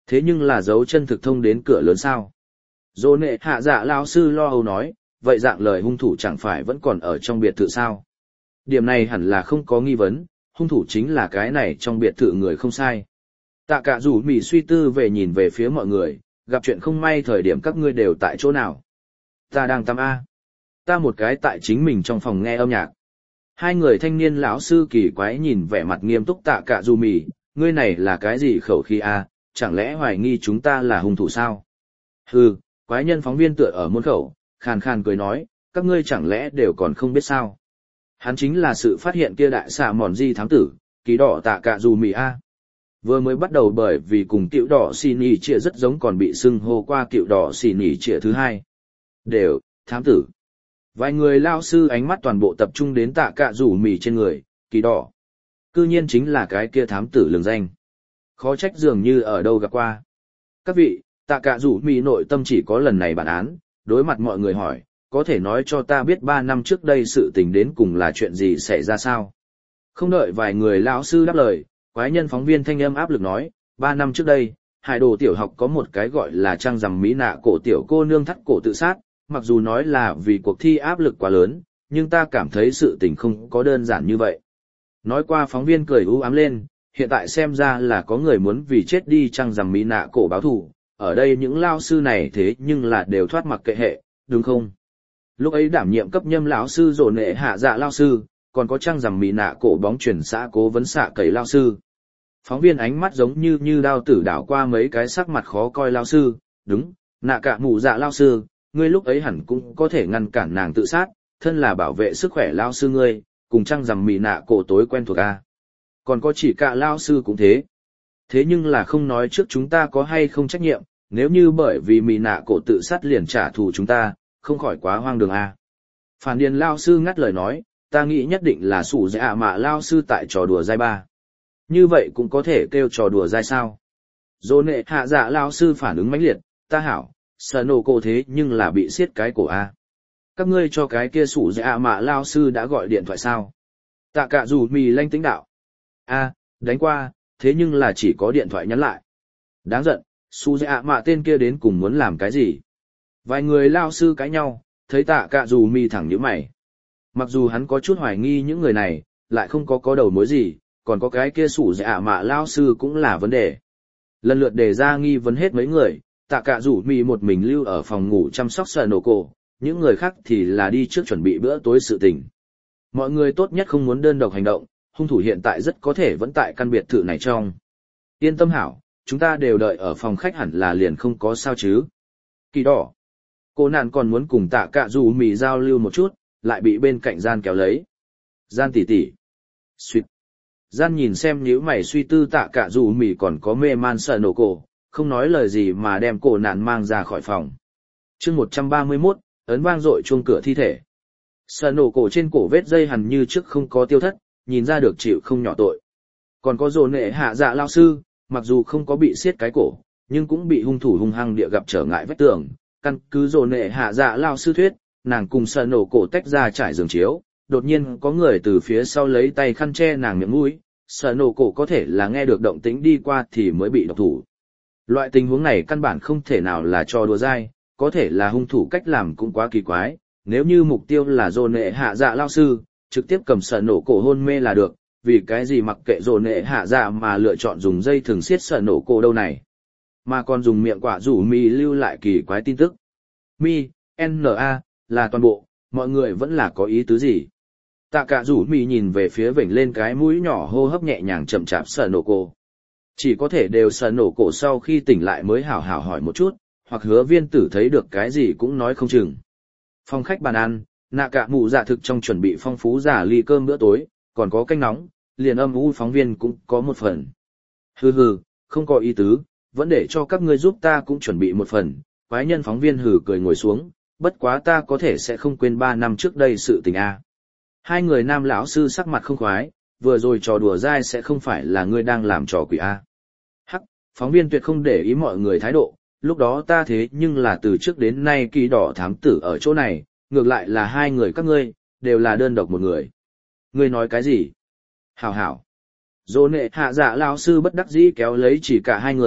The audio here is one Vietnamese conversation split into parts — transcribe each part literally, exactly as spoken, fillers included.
Thế nhưng là dấu chân thực thông đến cửa lớn sao? Dô nệ hạ dạ lao sư lo âu nói, vậy dạng lời hung thủ chẳng phải vẫn còn ở trong biệt thự sao? Điểm này hẳn là không có nghi vấn, hung thủ chính là cái này trong biệt thự người không sai. Tạ cả rủ mỉ suy tư về nhìn về phía mọi người, gặp chuyện không may thời điểm các ngươi đều tại chỗ nào. Ta đang tắm A. Ta một cái tại chính mình trong phòng nghe âm nhạc. Hai người thanh niên lão sư kỳ quái nhìn vẻ mặt nghiêm túc tạ cả rủ mỉ, ngươi này là cái gì khẩu khí A, chẳng lẽ hoài nghi chúng ta là hung thủ sao? Hừ, quái nhân phóng viên tựa ở môn khẩu, khàn khàn cười nói, các ngươi chẳng lẽ đều còn không biết sao? Hắn chính là sự phát hiện kia đại xạ mòn di thám tử, ký đỏ tạ cả dù mì A. Vừa mới bắt đầu bởi vì cùng cựu đỏ xì nỉ trịa rất giống còn bị xưng hô qua cựu đỏ xì nỉ trịa thứ hai. Đều, thám tử. Vài người lao sư ánh mắt toàn bộ tập trung đến tạ cả rủ mì trên người, kỳ đỏ. Cư nhiên chính là cái kia thám tử lường danh. Khó trách dường như ở đâu gặp qua. Các vị, tạ cả rủ mì nội tâm chỉ có lần này bản án, đối mặt mọi người hỏi, có thể nói cho ta biết ba năm trước đây sự tình đến cùng là chuyện gì xảy ra sao? Không đợi vài người lão sư đáp lời, quái nhân phóng viên thanh âm áp lực nói, ba năm trước đây, hải đồ tiểu học có một cái gọi là trang rằm mỹ nạ cổ tiểu cô nương thắt cổ tự sát, mặc dù nói là vì cuộc thi áp lực quá lớn, nhưng ta cảm thấy sự tình không có đơn giản như vậy. Nói qua phóng viên cười u ám lên, hiện tại xem ra là có người muốn vì chết đi trang rằm mỹ nạ cổ báo thù, ở đây những lao sư này thế nhưng là đều thoát mặc kệ hệ, đúng không? Lúc ấy đảm nhiệm cấp nhâm lão sư rổ nệ hạ dạ lao sư, còn có trang rằm mỹ nạ cổ bóng chuyển xã cố vấn xạ cầy lao sư. Phóng viên ánh mắt giống như như đao tử đảo qua mấy cái sắc mặt khó coi lao sư, đúng, nạ cả mù dạ lao sư, ngươi lúc ấy hẳn cũng có thể ngăn cản nàng tự sát, thân là bảo vệ sức khỏe lao sư ngươi, cùng trang rằm mỹ nạ cổ tối quen thuộc a. Còn có chỉ cả lao sư cũng thế. Thế nhưng là không nói trước chúng ta có hay không trách nhiệm, nếu như bởi vì mỹ nạ cổ tự sát liền trả thù chúng ta, không khỏi quá hoang đường a. Phản điền lao sư ngắt lời nói, ta nghĩ nhất định là sủ dạ mạ lao sư tại trò đùa dai ba. Như vậy cũng có thể kêu trò đùa dai sao. Dô nệ hạ dạ lao sư phản ứng mãnh liệt, ta hảo, sợ nổ cổ thế nhưng là bị siết cái cổ a. Các ngươi cho cái kia sủ dạ mạ lao sư đã gọi điện thoại sao? Tạ cả dù mì lanh tính đạo. A, đánh qua, thế nhưng là chỉ có điện thoại nhắn lại. Đáng giận, sủ dạ mạ tên kia đến cùng muốn làm cái gì? Vài người lao sư cãi nhau, thấy tạ cả dù mì thẳng nhíu mày. Mặc dù hắn có chút hoài nghi những người này, lại không có có đầu mối gì, còn có cái kia sủ dạ mạ lao sư cũng là vấn đề. Lần lượt đề ra nghi vấn hết mấy người, tạ cả rủ mì một mình lưu ở phòng ngủ chăm sóc sợ nổ cổ, những người khác thì là đi trước chuẩn bị bữa tối sự tình. Mọi người tốt nhất không muốn đơn độc hành động, hung thủ hiện tại rất có thể vẫn tại căn biệt thự này trong. Yên tâm hảo, chúng ta đều đợi ở phòng khách hẳn là liền không có sao chứ. Kỳ đỏ. Cô nạn còn muốn cùng tạ cả rủ mì giao lưu một chút, lại bị bên cạnh gian kéo lấy. Gian tỉ tỉ. Xuyệt. Gian nhìn xem nhíu mày suy tư tạ cả rủ mì còn có mê man sợ nổ cổ, không nói lời gì mà đem cổ nạn mang ra khỏi phòng. chương một trăm ba mươi mốt, ấn vang dội chuông cửa thi thể. Sợ nổ cổ trên cổ vết dây hằn như trước không có tiêu thất, nhìn ra được chịu không nhỏ tội. Còn có dồn nệ hạ dạ lao sư, mặc dù không có bị siết cái cổ, nhưng cũng bị hung thủ hung hăng địa gặp trở ngại vết tường. Căn cứ dồn nệ hạ dạ lao sư thuyết, nàng cùng sợ nổ cổ tách ra trải giường chiếu, đột nhiên có người từ phía sau lấy tay khăn che nàng miệng mũi, sợ nổ cổ có thể là nghe được động tĩnh đi qua thì mới bị độc thủ. Loại tình huống này căn bản không thể nào là trò đùa dai, có thể là hung thủ cách làm cũng quá kỳ quái, nếu như mục tiêu là dồn nệ hạ dạ lao sư, trực tiếp cầm sợ nổ cổ hôn mê là được, vì cái gì mặc kệ dồn nệ hạ dạ mà lựa chọn dùng dây thừng siết sợ nổ cổ đâu này. Mà còn dùng miệng quả rủ mi lưu lại kỳ quái tin tức. Mi, N A, là toàn bộ, mọi người vẫn là có ý tứ gì. Tạ cả rủ mi nhìn về phía vểnh lên cái mũi nhỏ hô hấp nhẹ nhàng chậm chạp sợ nổ cổ. Chỉ có thể đều sợ nổ cổ sau khi tỉnh lại mới hảo hảo hỏi một chút, hoặc hứa viên tử thấy được cái gì cũng nói không chừng. Phòng khách bàn ăn, nạ cả mụ dạ thực trong chuẩn bị phong phú giả ly cơm bữa tối, còn có canh nóng, liền âm u phóng viên cũng có một phần. Hừ hừ, không có ý tứ, vẫn để cho các ngươi giúp ta cũng chuẩn bị một phần. Quái nhân phóng viên hừ cười ngồi xuống, bất quá ta có thể sẽ không quên ba năm trước đây sự tình a. Hai người nam lão sư sắc mặt không khoái, vừa rồi trò đùa dai sẽ không phải là ngươi đang làm trò quỷ a. Hắc, phóng viên tuyệt không để ý mọi người thái độ, lúc đó ta thế nhưng là từ trước đến nay kỳ đỏ thám tử ở chỗ này, ngược lại là hai người các ngươi, đều là đơn độc một người. Ngươi nói cái gì? Hảo hảo. Dô nệ hạ dạ lão sư bất đắc dĩ kéo lấy chỉ cả hai người,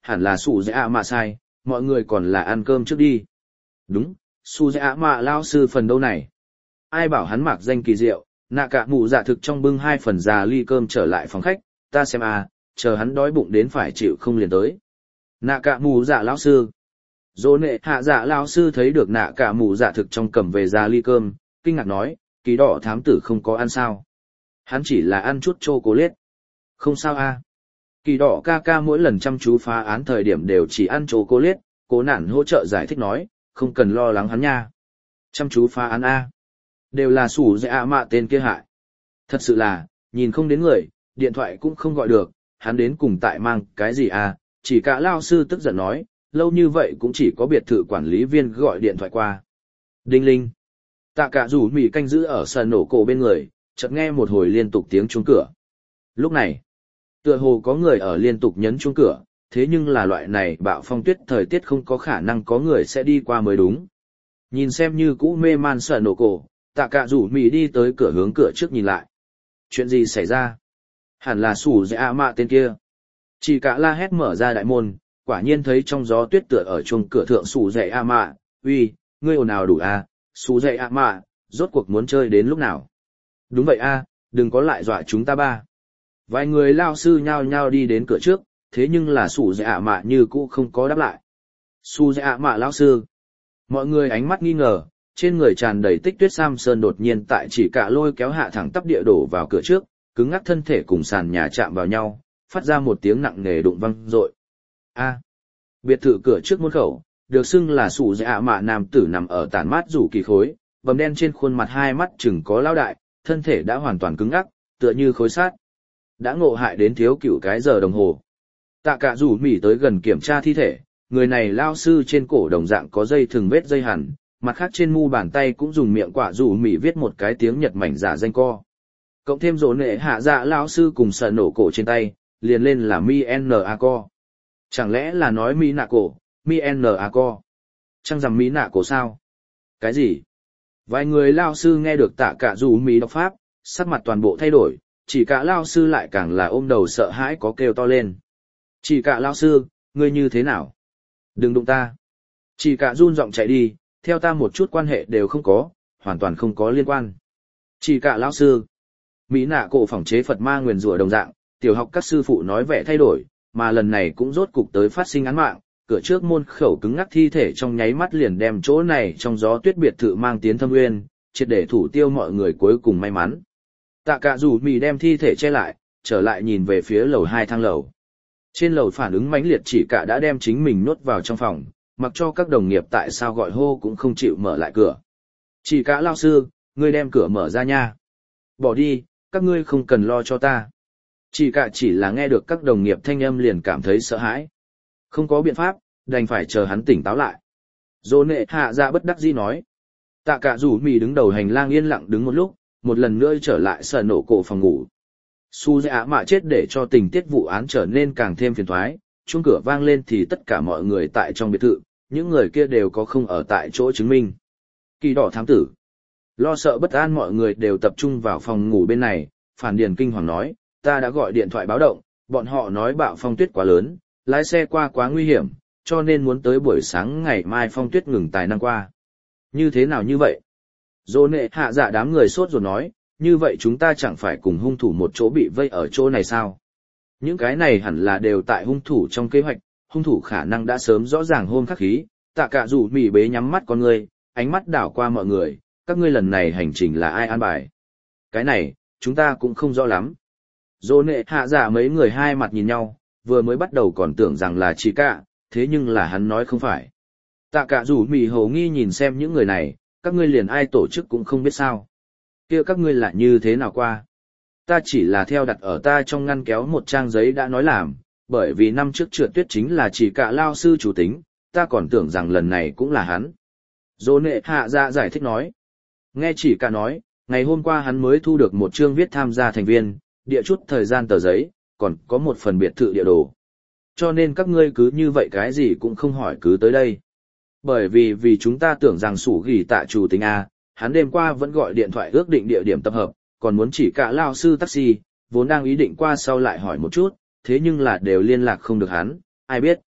hẳn là sủ dễ ạ mạ sai, mọi người còn là ăn cơm trước đi. Đúng, sủ dễ ạ mạ lao sư phần đâu này? Ai bảo hắn mặc danh kỳ diệu, nạ cả mụ dạ thực trong bưng hai phần già ly cơm trở lại phòng khách, ta xem à, chờ hắn đói bụng đến phải chịu không liền tới. Nạ cả mụ dạ lão sư. Dỗ nệ hạ dạ lão sư thấy được nạ cả mụ dạ thực trong cầm về già ly cơm, kinh ngạc nói, kỳ đỏ thám tử không có ăn sao. Hắn chỉ là ăn chút chocolate. Không sao a. À. Kỳ đỏ ca ca mỗi lần chăm chú phá án thời điểm đều chỉ ăn chocolate, cố nản hỗ trợ giải thích nói, không cần lo lắng hắn nha. Chăm chú phá án a. Đều là sủ dễ ạ mạ tên kia hại. Thật sự là, nhìn không đến người, điện thoại cũng không gọi được, hắn đến cùng tại mang cái gì à, chỉ cả lao sư tức giận nói, lâu như vậy cũng chỉ có biệt thự quản lý viên gọi điện thoại qua. Đinh linh. Tạ cả rủ mỉ canh giữ ở sân nổ cổ bên người, chợt nghe một hồi liên tục tiếng chuông cửa. Lúc này, tựa hồ có người ở liên tục nhấn chuông cửa, thế nhưng là loại này bạo phong tuyết thời tiết không có khả năng có người sẽ đi qua mới đúng. Nhìn xem như cũ mê man sân nổ cổ, tạ cả rủ mỉ đi tới cửa hướng cửa trước nhìn lại. Chuyện gì xảy ra? Hẳn là sủ dễ ạ mạ tên kia. Chỉ cả la hét mở ra đại môn, quả nhiên thấy trong gió tuyết tựa ở chuông cửa thượng sủ dễ ạ mạ, uy, ngươi ồn ào đủ à, sủ dễ ạ mạ, rốt cuộc muốn chơi đến lúc nào? Đúng vậy a, đừng có lại dọa chúng ta ba. Vài người lao sư nhao nhao đi đến cửa trước, thế nhưng là sủ dễ ạ mạ như cũ không có đáp lại. Sủ dễ ạ mạ lao sư. Mọi người ánh mắt nghi ngờ, trên người tràn đầy tích tuyết sam sơn đột nhiên tại chỉ cả lôi kéo hạ thẳng tắp địa đổ vào cửa trước, cứng ngắc thân thể cùng sàn nhà chạm vào nhau, phát ra một tiếng nặng nề đụng vang dội. A. Biệt thự cửa trước môn khẩu, được xưng là sủ dễ ạ mạ nam tử nằm ở tàn mát rủ kỳ khối, bầm đen trên khuôn mặt hai mắt chừng có lao đại, thân thể đã hoàn toàn cứng ngắc, tựa như khối sắt. Đã ngộ hại đến thiếu cựu cái giờ đồng hồ. Tạ cả rủ mỉ tới gần kiểm tra thi thể, người này lao sư trên cổ đồng dạng có dây thừng vết dây hẳn, mặt khác trên mu bàn tay cũng dùng miệng quả rủ mỉ viết một cái tiếng Nhật mảnh giả danh co. Cộng thêm rỗ nệ hạ dạ lao sư cùng sợ nổ cổ trên tay, liền lên là mi n a co. Chẳng lẽ là nói mi nạ cổ, mi n a co. Chẳng rằng mi nạ cổ sao? Cái gì? Vài người lao sư nghe được tạ cả rủ mỉ đọc pháp, sắc mặt toàn bộ thay đổi, chỉ cả lao sư lại càng là ôm đầu sợ hãi có kêu to lên. Chỉ cả lao sư, ngươi như thế nào? Đừng đụng ta. Chỉ cả run giọng chạy đi, theo ta một chút quan hệ đều không có, hoàn toàn không có liên quan. Chỉ cả lao sư. Mỹ nạ cổ phỏng chế Phật ma nguyền rủa đồng dạng, tiểu học các sư phụ nói vẻ thay đổi, mà lần này cũng rốt cục tới phát sinh án mạng, cửa trước môn khẩu cứng ngắc thi thể trong nháy mắt liền đem chỗ này trong gió tuyết biệt thự mang tiến thâm nguyên, triệt để thủ tiêu mọi người cuối cùng may mắn. Tạ cả rủ mì đem thi thể che lại, trở lại nhìn về phía lầu hai thang lầu. Trên lầu phản ứng mãnh liệt chỉ cả đã đem chính mình nhốt vào trong phòng, mặc cho các đồng nghiệp tại sao gọi hô cũng không chịu mở lại cửa. Chỉ cả lao sư, ngươi đem cửa mở ra nha. Bỏ đi, các ngươi không cần lo cho ta. Chỉ cả chỉ là nghe được các đồng nghiệp thanh âm liền cảm thấy sợ hãi. Không có biện pháp, đành phải chờ hắn tỉnh táo lại. Dỗ nệ hạ ra bất đắc dĩ nói. Tạ cả rủ mì đứng đầu hành lang yên lặng đứng một lúc, một lần nữa trở lại sở nổ cổ phòng ngủ. Su dạ mạ chết để cho tình tiết vụ án trở nên càng thêm phiền toái, chuông cửa vang lên thì tất cả mọi người tại trong biệt thự, những người kia đều có không ở tại chỗ chứng minh. Kỳ đỏ thám tử. Lo sợ bất an mọi người đều tập trung vào phòng ngủ bên này, Phản Điền kinh hoàng nói, ta đã gọi điện thoại báo động, bọn họ nói bạo phong tuyết quá lớn, lái xe qua quá nguy hiểm, cho nên muốn tới buổi sáng ngày mai phong tuyết ngừng tài năng qua. Như thế nào như vậy? Dô nệ hạ dạ đám người sốt rồi nói, như vậy chúng ta chẳng phải cùng hung thủ một chỗ bị vây ở chỗ này sao? Những cái này hẳn là đều tại hung thủ trong kế hoạch, hung thủ khả năng đã sớm rõ ràng hôm khắc khí, tạ cả rủ mỉ bế nhắm mắt con người, ánh mắt đảo qua mọi người, các ngươi lần này hành trình là ai an bài? Cái này, chúng ta cũng không rõ lắm. Dô nệ hạ dạ mấy người hai mặt nhìn nhau, vừa mới bắt đầu còn tưởng rằng là chỉ cả, thế nhưng là hắn nói không phải. Tạ cả rủ mỉ hồ nghi nhìn xem những người này, các ngươi liền ai tổ chức cũng không biết sao. Kia các ngươi là như thế nào qua? Ta chỉ là theo đặt ở ta trong ngăn kéo một trang giấy đã nói làm, bởi vì năm trước trượt tuyết chính là chỉ cả lao sư chủ tính, ta còn tưởng rằng lần này cũng là hắn. Dô nệ hạ dạ giải thích nói. Nghe chỉ cả nói, ngày hôm qua hắn mới thu được một chương viết tham gia thành viên, địa chút thời gian tờ giấy, còn có một phần biệt thự địa đồ. Cho nên các ngươi cứ như vậy cái gì cũng không hỏi cứ tới đây. Bởi vì vì chúng ta tưởng rằng sủ ghi tạ chủ tính A, hắn đêm qua vẫn gọi điện thoại ước định địa điểm tập hợp, còn muốn chỉ cả lao sư taxi, vốn đang ý định qua sau lại hỏi một chút, thế nhưng là đều liên lạc không được hắn, ai biết.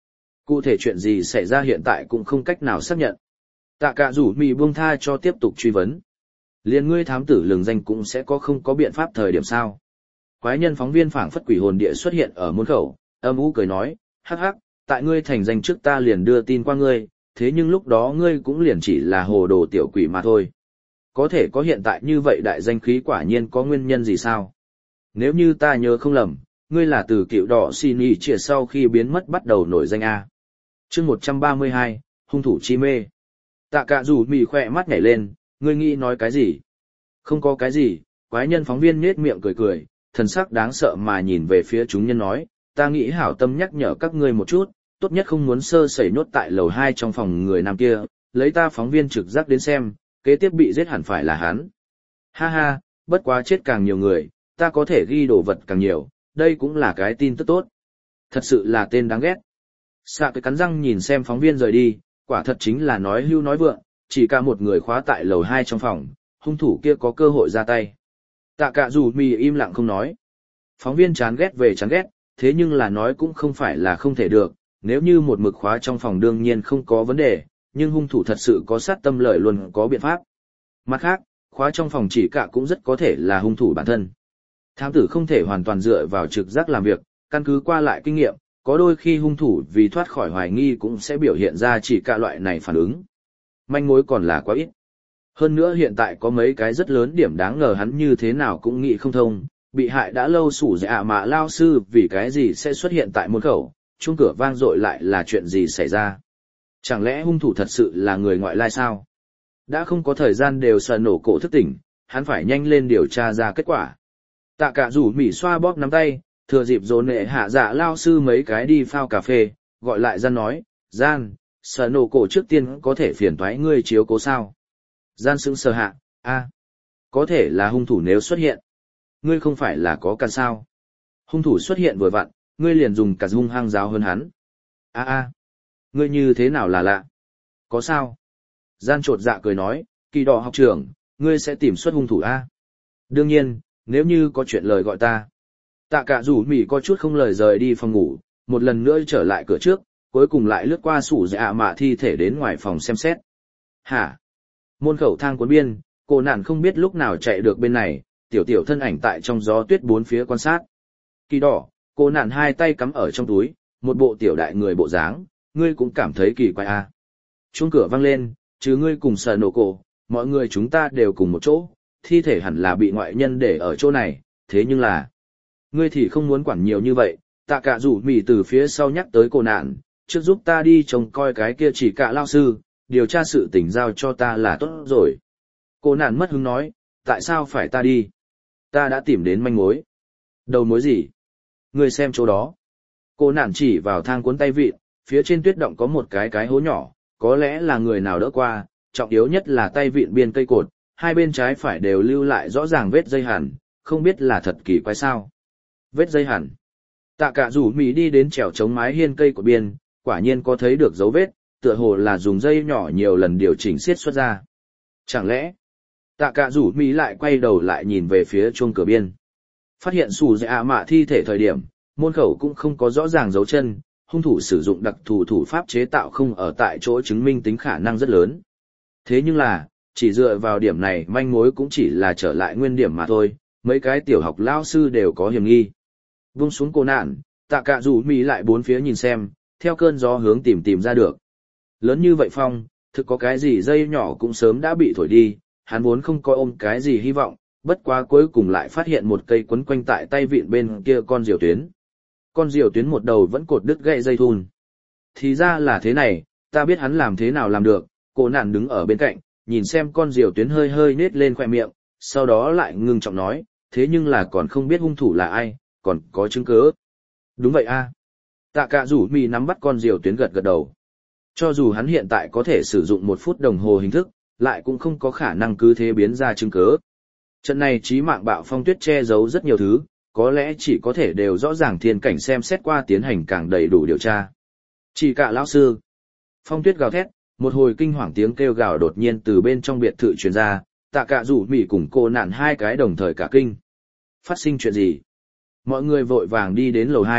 Cụ thể chuyện gì xảy ra hiện tại cũng không cách nào xác nhận. Tạ Cả rủ mì buông tha cho tiếp tục truy vấn. Liên ngươi thám tử lường danh cũng sẽ có không có biện pháp thời điểm sao. Quái nhân phóng viên phảng phất quỷ hồn địa xuất hiện ở môn khẩu, âm u cười nói, hắc hắc, tại ngươi thành danh trước ta liền đưa tin qua ngươi, thế nhưng lúc đó ngươi cũng liền chỉ là hồ đồ tiểu quỷ mà thôi. Có thể có hiện tại như vậy đại danh khí quả nhiên có nguyên nhân gì sao? Nếu như ta nhớ không lầm, ngươi là từ cựu đỏ xin ý chia sau khi biến mất bắt đầu nổi danh A. chương một trăm ba mươi hai, hung thủ chi mê. Tạ Cả rủ mì khỏe mắt nhảy lên, ngươi nghĩ nói cái gì? Không có cái gì, quái nhân phóng viên nhếch miệng cười cười, thần sắc đáng sợ mà nhìn về phía chúng nhân nói, ta nghĩ hảo tâm nhắc nhở các ngươi một chút, tốt nhất không muốn sơ sẩy nhốt tại lầu hai trong phòng người nam kia, lấy ta phóng viên trực giác đến xem, kế tiếp bị giết hẳn phải là hắn. Ha ha, bất quá chết càng nhiều người, ta có thể ghi đồ vật càng nhiều, đây cũng là cái tin tức tốt. Thật sự là tên đáng ghét. Sạ cái cắn răng nhìn xem phóng viên rời đi, quả thật chính là nói hưu nói vượng, chỉ cả một người khóa tại lầu hai trong phòng, hung thủ kia có cơ hội ra tay. Tạ Cả rủ mì im lặng không nói. Phóng viên chán ghét về chán ghét, thế nhưng là nói cũng không phải là không thể được, nếu như một mực khóa trong phòng đương nhiên không có vấn đề, nhưng hung thủ thật sự có sát tâm lợi luôn có biện pháp. Mặt khác, khóa trong phòng chỉ cả cũng rất có thể là hung thủ bản thân. Thám tử không thể hoàn toàn dựa vào trực giác làm việc, căn cứ qua lại kinh nghiệm, có đôi khi hung thủ vì thoát khỏi hoài nghi cũng sẽ biểu hiện ra chỉ cả loại này phản ứng. Manh mối còn là quá ít. Hơn nữa hiện tại có mấy cái rất lớn điểm đáng ngờ hắn như thế nào cũng nghĩ không thông, bị hại đã lâu sủ dạ mà lao sư vì cái gì sẽ xuất hiện tại môn khẩu, chuông cửa vang dội lại là chuyện gì xảy ra. Chẳng lẽ hung thủ thật sự là người ngoại lai sao? Đã không có thời gian đều sợ nổ cổ thức tỉnh, hắn phải nhanh lên điều tra ra kết quả. Tạ Cả rủ mỉ xoa bóp nắm tay, thừa dịp dồn nệ hạ dạ lao sư mấy cái đi phao cà phê, gọi lại Gian nói, Gian, sợ nổ cổ trước tiên có thể phiền toái ngươi chiếu cố sao? Gian sững sờ hạ, a, có thể là hung thủ nếu xuất hiện. Ngươi không phải là có căn sao? Hung thủ xuất hiện vừa vặn, ngươi liền dùng cả hung hăng giáo hơn hắn. A a, ngươi như thế nào là lạ? Có sao? Gian trột dạ cười nói, Kỳ Đỏ học trưởng, ngươi sẽ tìm xuất hung thủ a? Đương nhiên, nếu như có chuyện lời gọi ta. Tạ Cả rủ mỉ có chút không lời rời đi phòng ngủ, một lần nữa trở lại cửa trước, cuối cùng lại lướt qua sủ dạ mạ thi thể đến ngoài phòng xem xét. Hả? Môn khẩu thang cuốn biên, cô nạn không biết lúc nào chạy được bên này, tiểu tiểu thân ảnh tại trong gió tuyết bốn phía quan sát. Kỳ Đỏ, cô nạn hai tay cắm ở trong túi, một bộ tiểu đại người bộ dáng, ngươi cũng cảm thấy kỳ quái à. Chuông cửa vang lên, chứ ngươi cùng sờ nổ cổ, mọi người chúng ta đều cùng một chỗ, thi thể hẳn là bị ngoại nhân để ở chỗ này, thế nhưng là, ngươi thì không muốn quản nhiều như vậy. Tạ Cả rủ mỉ từ phía sau nhắc tới cô nạn, trước giúp ta đi trông coi cái kia chỉ cả lao sư, điều tra sự tình giao cho ta là tốt rồi. Cô nạn mất hứng nói, tại sao phải ta đi? Ta đã tìm đến manh mối. Đầu mối gì? Ngươi xem chỗ đó. Cô nạn chỉ vào thang cuốn tay vịn, phía trên tuyết động có một cái cái hố nhỏ, có lẽ là người nào đỡ qua, trọng yếu nhất là tay vịn biên cây cột, hai bên trái phải đều lưu lại rõ ràng vết dây hằn, không biết là thật kỳ quái sao. Vết dây hằn. Tạ Cả rủ mỉ đi đến trèo chống mái hiên cây của biên, quả nhiên có thấy được dấu vết, tựa hồ là dùng dây nhỏ nhiều lần điều chỉnh xiết xuất ra. Chẳng lẽ, Tạ Cả rủ mỉ lại quay đầu lại nhìn về phía chuông cửa biên. Phát hiện sủ dạ mạ thi thể thời điểm, môn khẩu cũng không có rõ ràng dấu chân, hung thủ sử dụng đặc thù thủ pháp chế tạo không ở tại chỗ chứng minh tính khả năng rất lớn. Thế nhưng là, chỉ dựa vào điểm này manh mối cũng chỉ là trở lại nguyên điểm mà thôi, mấy cái tiểu học lao sư đều có hiểm nghi. Vung xuống cô nạn, Tạ Cả rủ mỉ lại bốn phía nhìn xem, theo cơn gió hướng tìm tìm ra được. Lớn như vậy phong, thực có cái gì dây nhỏ cũng sớm đã bị thổi đi, hắn vốn không có ôm cái gì hy vọng, bất quá cuối cùng lại phát hiện một cây quấn quanh tại tay vịn bên kia con diều tuyến. Con diều tuyến một đầu vẫn cột đứt gãy dây thun. Thì ra là thế này, ta biết hắn làm thế nào làm được, cô nạn đứng ở bên cạnh, nhìn xem con diều tuyến hơi hơi nết lên khóe miệng, sau đó lại ngưng trọng nói, thế nhưng là còn không biết hung thủ là ai, còn có chứng cứ. Đúng vậy a. Tạ Cả rủ mỉ nắm bắt con diều tuyến gật gật đầu. Cho dù hắn hiện tại có thể sử dụng một phút đồng hồ hình thức, lại cũng không có khả năng cứ thế biến ra chứng cứ. Trận này chí mạng bạo phong tuyết che giấu rất nhiều thứ, có lẽ chỉ có thể đều rõ ràng thiên cảnh xem xét qua tiến hành càng đầy đủ điều tra. Chỉ cả lão sư. Phong tuyết gào thét, một hồi kinh hoàng tiếng kêu gào đột nhiên từ bên trong biệt thự truyền ra, Tạ Cả rủ mỉ cùng cô nạn hai cái đồng thời cả kinh. Phát sinh chuyện gì? Mọi người vội vàng đi đến lầu hai,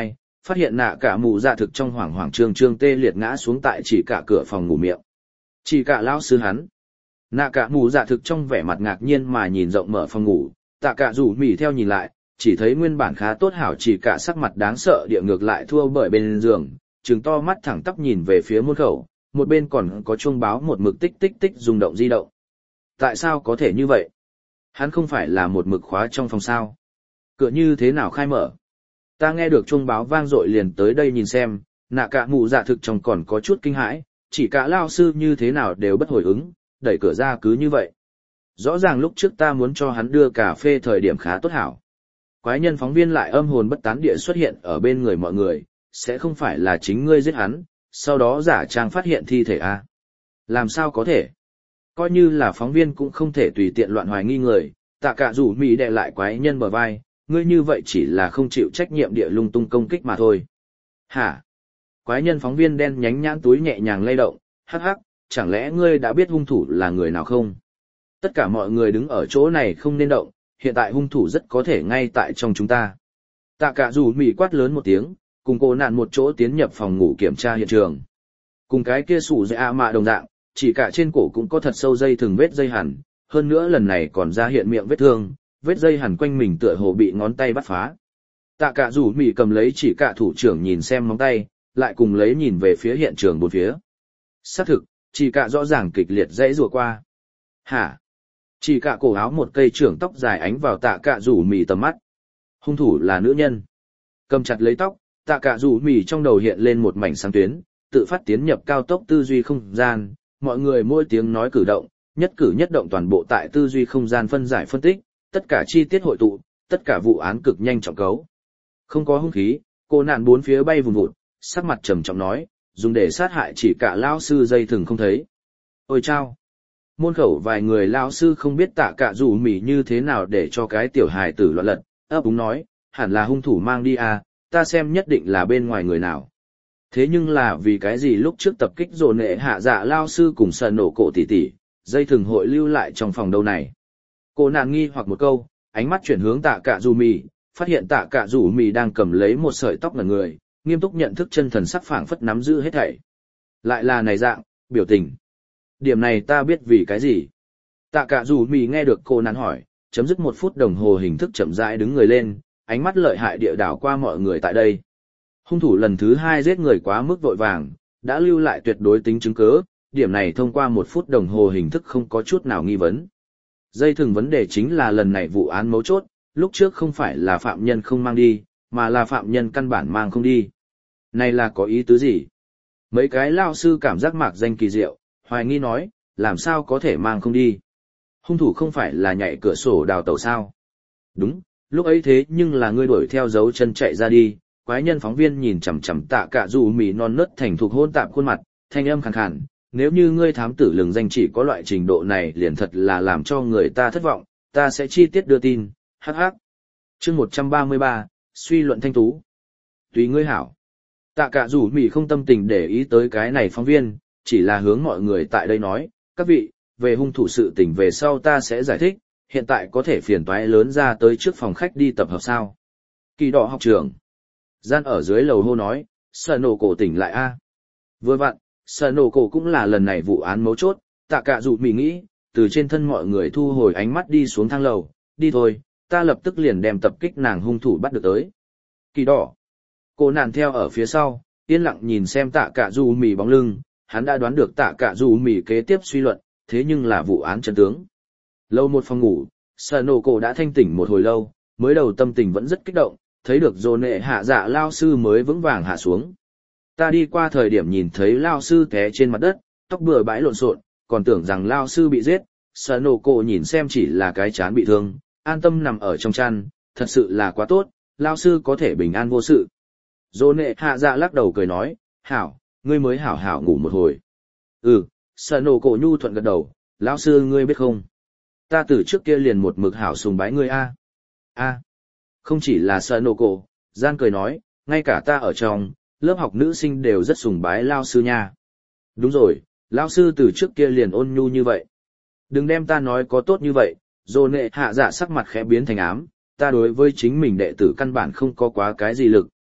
phát hiện nạ cả mù dạ thực trong hoảng hoảng trương trương tê liệt ngã xuống tại chỉ cả cửa phòng ngủ miệng. Chỉ cả lão sư hắn. Nạ cả mù dạ thực trong vẻ mặt ngạc nhiên mà nhìn rộng mở phòng ngủ, tạ cả rủ mỉ theo nhìn lại, chỉ thấy nguyên bản khá tốt hảo chỉ cả sắc mặt đáng sợ địa ngược lại thua bởi bên giường, trừng to mắt thẳng tắp nhìn về phía môn khẩu, một bên còn có chuông báo một mực tích tích tích rung động di động. Tại sao có thể như vậy? Hắn không phải là một mực khóa trong phòng sao? Cửa như thế nào khai mở? Ta nghe được chuông báo vang dội liền tới đây nhìn xem, nạ cả mù dạ thực trong còn có chút kinh hãi, chỉ cả lao sư như thế nào đều bất hồi ứng, đẩy cửa ra cứ như vậy. Rõ ràng lúc trước ta muốn cho hắn đưa cà phê thời điểm khá tốt hảo. Quái nhân phóng viên lại âm hồn bất tán địa xuất hiện ở bên người mọi người, sẽ không phải là chính ngươi giết hắn, sau đó giả trang phát hiện thi thể à? Làm sao có thể? Coi như là phóng viên cũng không thể tùy tiện loạn hoài nghi người, tạ cả rủ mỉ đè lại quái nhân bờ vai, ngươi như vậy chỉ là không chịu trách nhiệm địa lung tung công kích mà thôi. Hả? Quái nhân phóng viên đen nhánh nhãn túi nhẹ nhàng lay động, hắc hắc, chẳng lẽ ngươi đã biết hung thủ là người nào không? Tất cả mọi người đứng ở chỗ này không nên động, hiện tại hung thủ rất có thể ngay tại trong chúng ta. Tạ cả rủ mỉ quát lớn một tiếng, cùng cô nạn một chỗ tiến nhập phòng ngủ kiểm tra hiện trường. Cùng cái kia sủ dây a mạ đồng dạng, chỉ cả trên cổ cũng có thật sâu dây thừng vết dây hẳn, hơn nữa lần này còn ra hiện miệng vết thương, vết dây hẳn quanh mình tựa hồ bị ngón tay bắt phá. Tạ cả rủ mỉ cầm lấy chỉ cả thủ trưởng nhìn xem móng tay, lại cùng lấy nhìn về phía hiện trường bốn phía. Xác thực, chỉ cả rõ ràng kịch liệt dãy rùa qua. Hả? Chỉ cả cổ áo một cây trưởng tóc dài ánh vào tạ cả rủ mỉ tầm mắt. Hung thủ là nữ nhân. Cầm chặt lấy tóc, tạ cả rủ mỉ trong đầu hiện lên một mảnh sáng tuyến, tự phát tiến nhập cao tốc tư duy không gian, mọi người mỗi tiếng nói cử động, nhất cử nhất động toàn bộ tại tư duy không gian phân giải phân tích, tất cả chi tiết hội tụ, tất cả vụ án cực nhanh trọng cấu. Không có hung khí, cô nạn bốn phía bay vùn vụt, sắc mặt trầm trọng nói, dùng để sát hại chỉ cả lao sư dây thừng không thấy. Ôi chao! Môn khẩu vài người lao sư không biết tạ cả rủ mỉ như thế nào để cho cái tiểu hài tử loạn lật, ấp úng nói, hẳn là hung thủ mang đi à, ta xem nhất định là bên ngoài người nào. Thế nhưng là vì cái gì lúc trước tập kích rồ nệ hạ dạ lao sư cùng sợ nổ cổ tỷ tỷ, dây thừng hội lưu lại trong phòng đâu này. Cô nàng nghi hoặc một câu, ánh mắt chuyển hướng tạ cả rủ mỉ, phát hiện tạ cả rủ mỉ đang cầm lấy một sợi tóc ngần người, nghiêm túc nhận thức chân thần sắc phảng phất nắm giữ hết thảy. Lại là này dạng, biểu tình. Điểm này ta biết vì cái gì. Tạ cả rủ mỉ nghe được cô nàng hỏi, chấm dứt một phút đồng hồ hình thức chậm rãi đứng người lên, ánh mắt lợi hại địa đảo qua mọi người tại đây. Hung thủ lần thứ hai giết người quá mức vội vàng, đã lưu lại tuyệt đối tính chứng cứ, điểm này thông qua một phút đồng hồ hình thức không có chút nào nghi vấn. Dây thừng vấn đề chính là lần này vụ án mấu chốt, lúc trước không phải là phạm nhân không mang đi, mà là phạm nhân căn bản mang không đi. Này là có ý tứ gì? Mấy cái lao sư cảm giác mạc danh kỳ diệu, hoài nghi nói, làm sao có thể mang không đi? Hung thủ không phải là nhảy cửa sổ đào tẩu sao? Đúng, lúc ấy thế nhưng là ngươi đuổi theo dấu chân chạy ra đi. Quái nhân phóng viên nhìn chằm chằm tạ cả rủ mỉ non nớt thành thục hôn tạp khuôn mặt, thanh âm khàn khàn, nếu như ngươi thám tử lừng danh chỉ có loại trình độ này liền thật là làm cho người ta thất vọng, ta sẽ chi tiết đưa tin, hắc hắc. Chương một trăm ba mươi ba, suy luận thanh tú. Tùy ngươi hảo. Tạ cả rủ mỉ không tâm tình để ý tới cái này phóng viên, chỉ là hướng mọi người tại đây nói, các vị, về hung thủ sự tình về sau ta sẽ giải thích, hiện tại có thể phiền toái lớn ra tới trước phòng khách đi tập hợp sao. Kỳ đỏ học trưởng. Gian ở dưới lầu hô nói, sợ nổ cổ tỉnh lại a. Vừa vặn, sợ nổ cổ cũng là lần này vụ án mấu chốt, tạ cả dụ mỉ nghĩ, từ trên thân mọi người thu hồi ánh mắt đi xuống thang lầu, đi thôi, ta lập tức liền đem tập kích nàng hung thủ bắt được tới. Kỳ đỏ. Cô nàng theo ở phía sau, yên lặng nhìn xem tạ cả dụ mỉ bóng lưng, hắn đã đoán được tạ cả dụ mỉ kế tiếp suy luận, thế nhưng là vụ án chân tướng. Lâu một phòng ngủ, sợ nổ cổ đã thanh tỉnh một hồi lâu, mới đầu tâm tình vẫn rất kích động. Thấy được dồn nệ hạ dạ lao sư mới vững vàng hạ xuống. Ta đi qua thời điểm nhìn thấy lao sư té trên mặt đất, tóc bừa bãi lộn xộn, còn tưởng rằng lao sư bị giết, sợ nổ cổ nhìn xem chỉ là cái chán bị thương, an tâm nằm ở trong chăn, thật sự là quá tốt, lao sư có thể bình an vô sự. Dồn nệ hạ dạ lắc đầu cười nói, hảo, ngươi mới hảo hảo ngủ một hồi. Ừ, sợ nổ cổ nhu thuận gật đầu, lao sư ngươi biết không? Ta từ trước kia liền một mực hảo sùng bái ngươi a. A. Không chỉ là sợ nổ cổ, gian cười nói, ngay cả ta ở trong, lớp học nữ sinh đều rất sùng bái lao sư nha. Đúng rồi, lao sư từ trước kia liền ôn nhu như vậy. Đừng đem ta nói có tốt như vậy, dồ nệ hạ dạ sắc mặt khẽ biến thành ám, ta đối với chính mình đệ tử căn bản không có quá cái gì lực,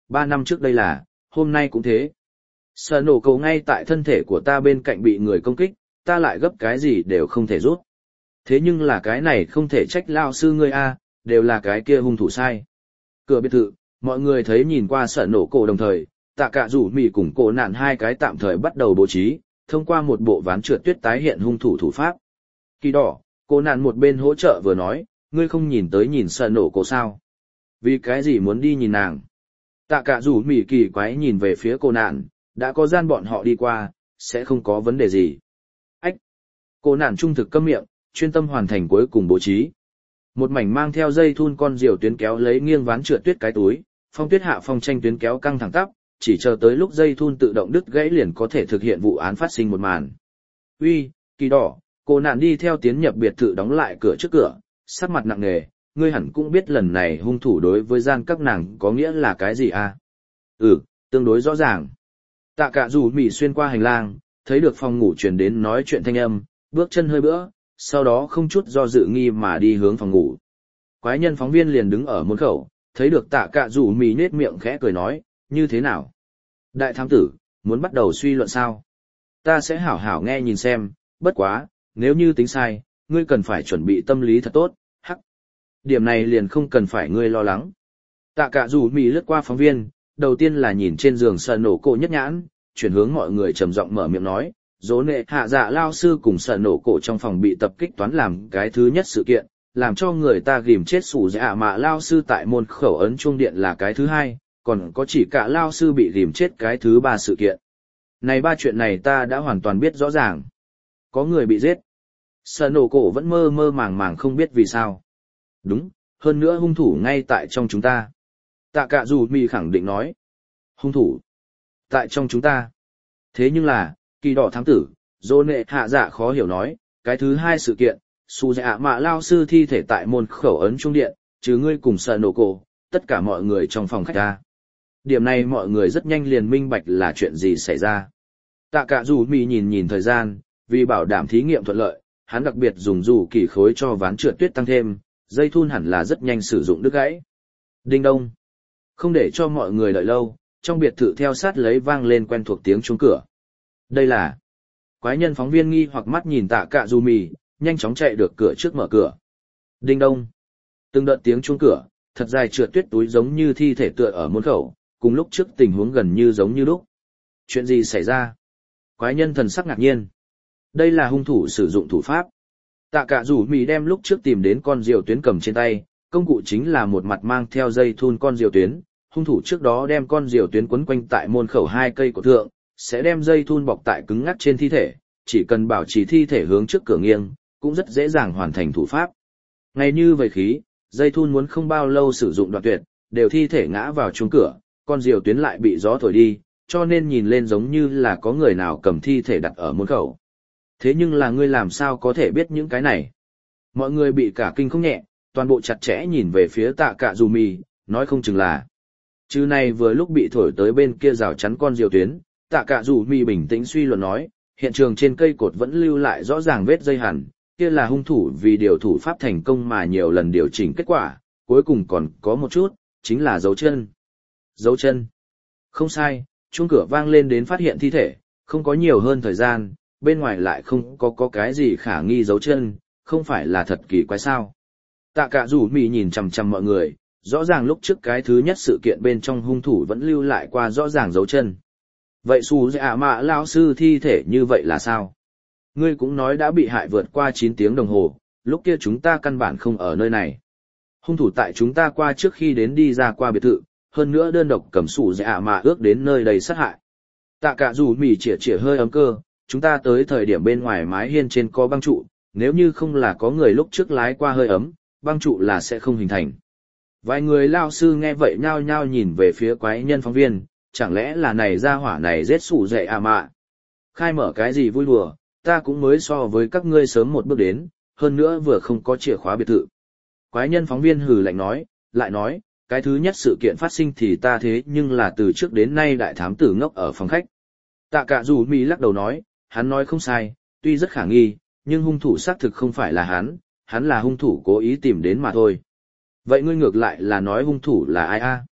ba năm trước đây là, hôm nay cũng thế. Sở nổ cầu ngay tại thân thể của ta bên cạnh bị người công kích, ta lại gấp cái gì đều không thể rút. Thế nhưng là cái này không thể trách lao sư ngươi a, đều là cái kia hung thủ sai. Cửa biệt thự, mọi người thấy nhìn qua sở nổ cổ đồng thời, tạ cả rủ mì cùng cổ nạn hai cái tạm thời bắt đầu bố trí, thông qua một bộ ván trượt tuyết tái hiện hung thủ thủ pháp. Kỳ đỏ, cổ nạn một bên hỗ trợ vừa nói, ngươi không nhìn tới nhìn sở nổ cổ sao? Vì cái gì muốn đi nhìn nàng? Tạ cả rủ mì kỳ quái nhìn về phía cổ nạn, đã có gian bọn họ đi qua, sẽ không có vấn đề gì. Ách! Cổ nạn trung thực câm miệng, chuyên tâm hoàn thành cuối cùng bố trí. Một mảnh mang theo dây thun con diều tuyến kéo lấy nghiêng ván trượt tuyết cái túi, phong tuyết hạ phong tranh tuyến kéo căng thẳng tắp, chỉ chờ tới lúc dây thun tự động đứt gãy liền có thể thực hiện vụ án phát sinh một màn. Uy, kỳ đỏ, cô nạn đi theo tiến nhập biệt thự đóng lại cửa trước cửa, sắc mặt nặng nề, ngươi hẳn cũng biết lần này hung thủ đối với gian các nàng có nghĩa là cái gì à? Ừ, tương đối rõ ràng. Tạ cả dù mỉ xuyên qua hành lang, thấy được phòng ngủ truyền đến nói chuyện thanh âm, bước chân hơi bữa, sau đó không chút do dự nghi mà đi hướng phòng ngủ. Quái nhân phóng viên liền đứng ở môn khẩu, thấy được tạ cả rủ mì nết miệng khẽ cười nói, như thế nào? Đại thám tử, muốn bắt đầu suy luận sao? Ta sẽ hảo hảo nghe nhìn xem, bất quá, nếu như tính sai, ngươi cần phải chuẩn bị tâm lý thật tốt, hắc. Điểm này liền không cần phải ngươi lo lắng. Tạ cả rủ mì lướt qua phóng viên, đầu tiên là nhìn trên giường sờ nổ cổ nhất nhãn, chuyển hướng mọi người trầm giọng mở miệng nói, dỗ nệ hạ dạ lao sư cùng sờ nổ cổ trong phòng bị tập kích toán làm cái thứ nhất sự kiện, làm cho người ta ghim chết sủ dạ mạ lao sư tại môn khẩu ấn chuông điện là cái thứ hai, còn có chỉ cả lao sư bị ghim chết cái thứ ba sự kiện. Này ba chuyện này ta đã hoàn toàn biết rõ ràng. Có người bị giết. Sờ nổ cổ vẫn mơ mơ màng màng không biết vì sao. Đúng, hơn nữa hung thủ ngay tại trong chúng ta. Tạ cả dù mì khẳng định nói. Hung thủ. Tại trong chúng ta. Thế nhưng là, kỳ đỏ thám tử, dô nệ hạ dạ khó hiểu nói, cái thứ hai sự kiện, su dạ mạ lao sư thi thể tại môn khẩu ấn trung điện, chứ ngươi cùng sợ nổ cổ, tất cả mọi người trong phòng khách ta. Điểm này mọi người rất nhanh liền minh bạch là chuyện gì xảy ra. Tạ cả dù mì nhìn nhìn thời gian, vì bảo đảm thí nghiệm thuận lợi, hắn đặc biệt dùng dù kỳ khối cho ván trượt tuyết tăng thêm, dây thun hẳn là rất nhanh sử dụng đứt gãy. Đinh đông. Không để cho mọi người đợi lâu, trong biệt thự theo sát lấy vang lên quen thuộc tiếng chuông cửa. Đây là... Quái nhân phóng viên nghi hoặc mắt nhìn tạ cả dù mì, nhanh chóng chạy được cửa trước mở cửa. Đinh đông. Từng đợt tiếng chuông cửa, thật dài trượt tuyết túi giống như thi thể tựa ở môn khẩu, cùng lúc trước tình huống gần như giống như lúc. Chuyện gì xảy ra? Quái nhân thần sắc ngạc nhiên. Đây là hung thủ sử dụng thủ pháp. Tạ cả rủ mì đem lúc trước tìm đến con diều tuyến cầm trên tay, công cụ chính là một mặt mang theo dây thun con diều tuyến. Hung thủ trước đó đem con diều tuyến quấn quanh tại môn khẩu hai cây cổ thượng, sẽ đem dây thun bọc tại cứng ngắc trên thi thể, chỉ cần bảo trì thi thể hướng trước cửa nghiêng, cũng rất dễ dàng hoàn thành thủ pháp. Ngay như vậy khí, dây thun muốn không bao lâu sử dụng đoạn tuyệt, đều thi thể ngã vào chuông cửa, con diều tuyến lại bị gió thổi đi, cho nên nhìn lên giống như là có người nào cầm thi thể đặt ở môn khẩu. Thế nhưng là ngươi làm sao có thể biết những cái này? Mọi người bị cả kinh không nhẹ, toàn bộ chặt chẽ nhìn về phía tạ cả dù mì, nói không chừng là. Chứ này vừa lúc bị thổi tới bên kia rào chắn con diều tuyến, tạ cả dù mì bình tĩnh suy luận nói, hiện trường trên cây cột vẫn lưu lại rõ ràng vết dây hằn, kia là hung thủ vì điều thủ pháp thành công mà nhiều lần điều chỉnh kết quả, cuối cùng còn có một chút, chính là dấu chân. Dấu chân. Không sai, chuông cửa vang lên đến phát hiện thi thể, không có nhiều hơn thời gian, bên ngoài lại không có có cái gì khả nghi dấu chân, không phải là thật kỳ quái sao. Tạ cả rủ mì nhìn chằm chằm mọi người, rõ ràng lúc trước cái thứ nhất sự kiện bên trong hung thủ vẫn lưu lại qua rõ ràng dấu chân. Vậy xù dạ mạ lao sư thi thể như vậy là sao? Ngươi cũng nói đã bị hại vượt qua chín tiếng đồng hồ, lúc kia chúng ta căn bản không ở nơi này. Hung thủ tại chúng ta qua trước khi đến đi ra qua biệt thự, hơn nữa đơn độc cầm xù dạ mạ ước đến nơi đầy sát hại. Tạ cả dù mỉ chĩa chĩa hơi ấm cơ, chúng ta tới thời điểm bên ngoài mái hiên trên có băng trụ, nếu như không là có người lúc trước lái qua hơi ấm, băng trụ là sẽ không hình thành. Vài người lao sư nghe vậy nhao nhao nhìn về phía quái nhân phóng viên, chẳng lẽ là này ra hỏa này giết sủ dậy à mạ. Khai mở cái gì vui đùa, ta cũng mới so với các ngươi sớm một bước đến, hơn nữa vừa không có chìa khóa biệt thự. Quái nhân phóng viên hừ lạnh nói, lại nói, cái thứ nhất sự kiện phát sinh thì ta thế nhưng là từ trước đến nay đại thám tử ngốc ở phòng khách. Tạ cả dù mi lắc đầu nói, hắn nói không sai, tuy rất khả nghi, nhưng hung thủ xác thực không phải là hắn, hắn là hung thủ cố ý tìm đến mà thôi. Vậy ngươi ngược lại là nói hung thủ là ai a?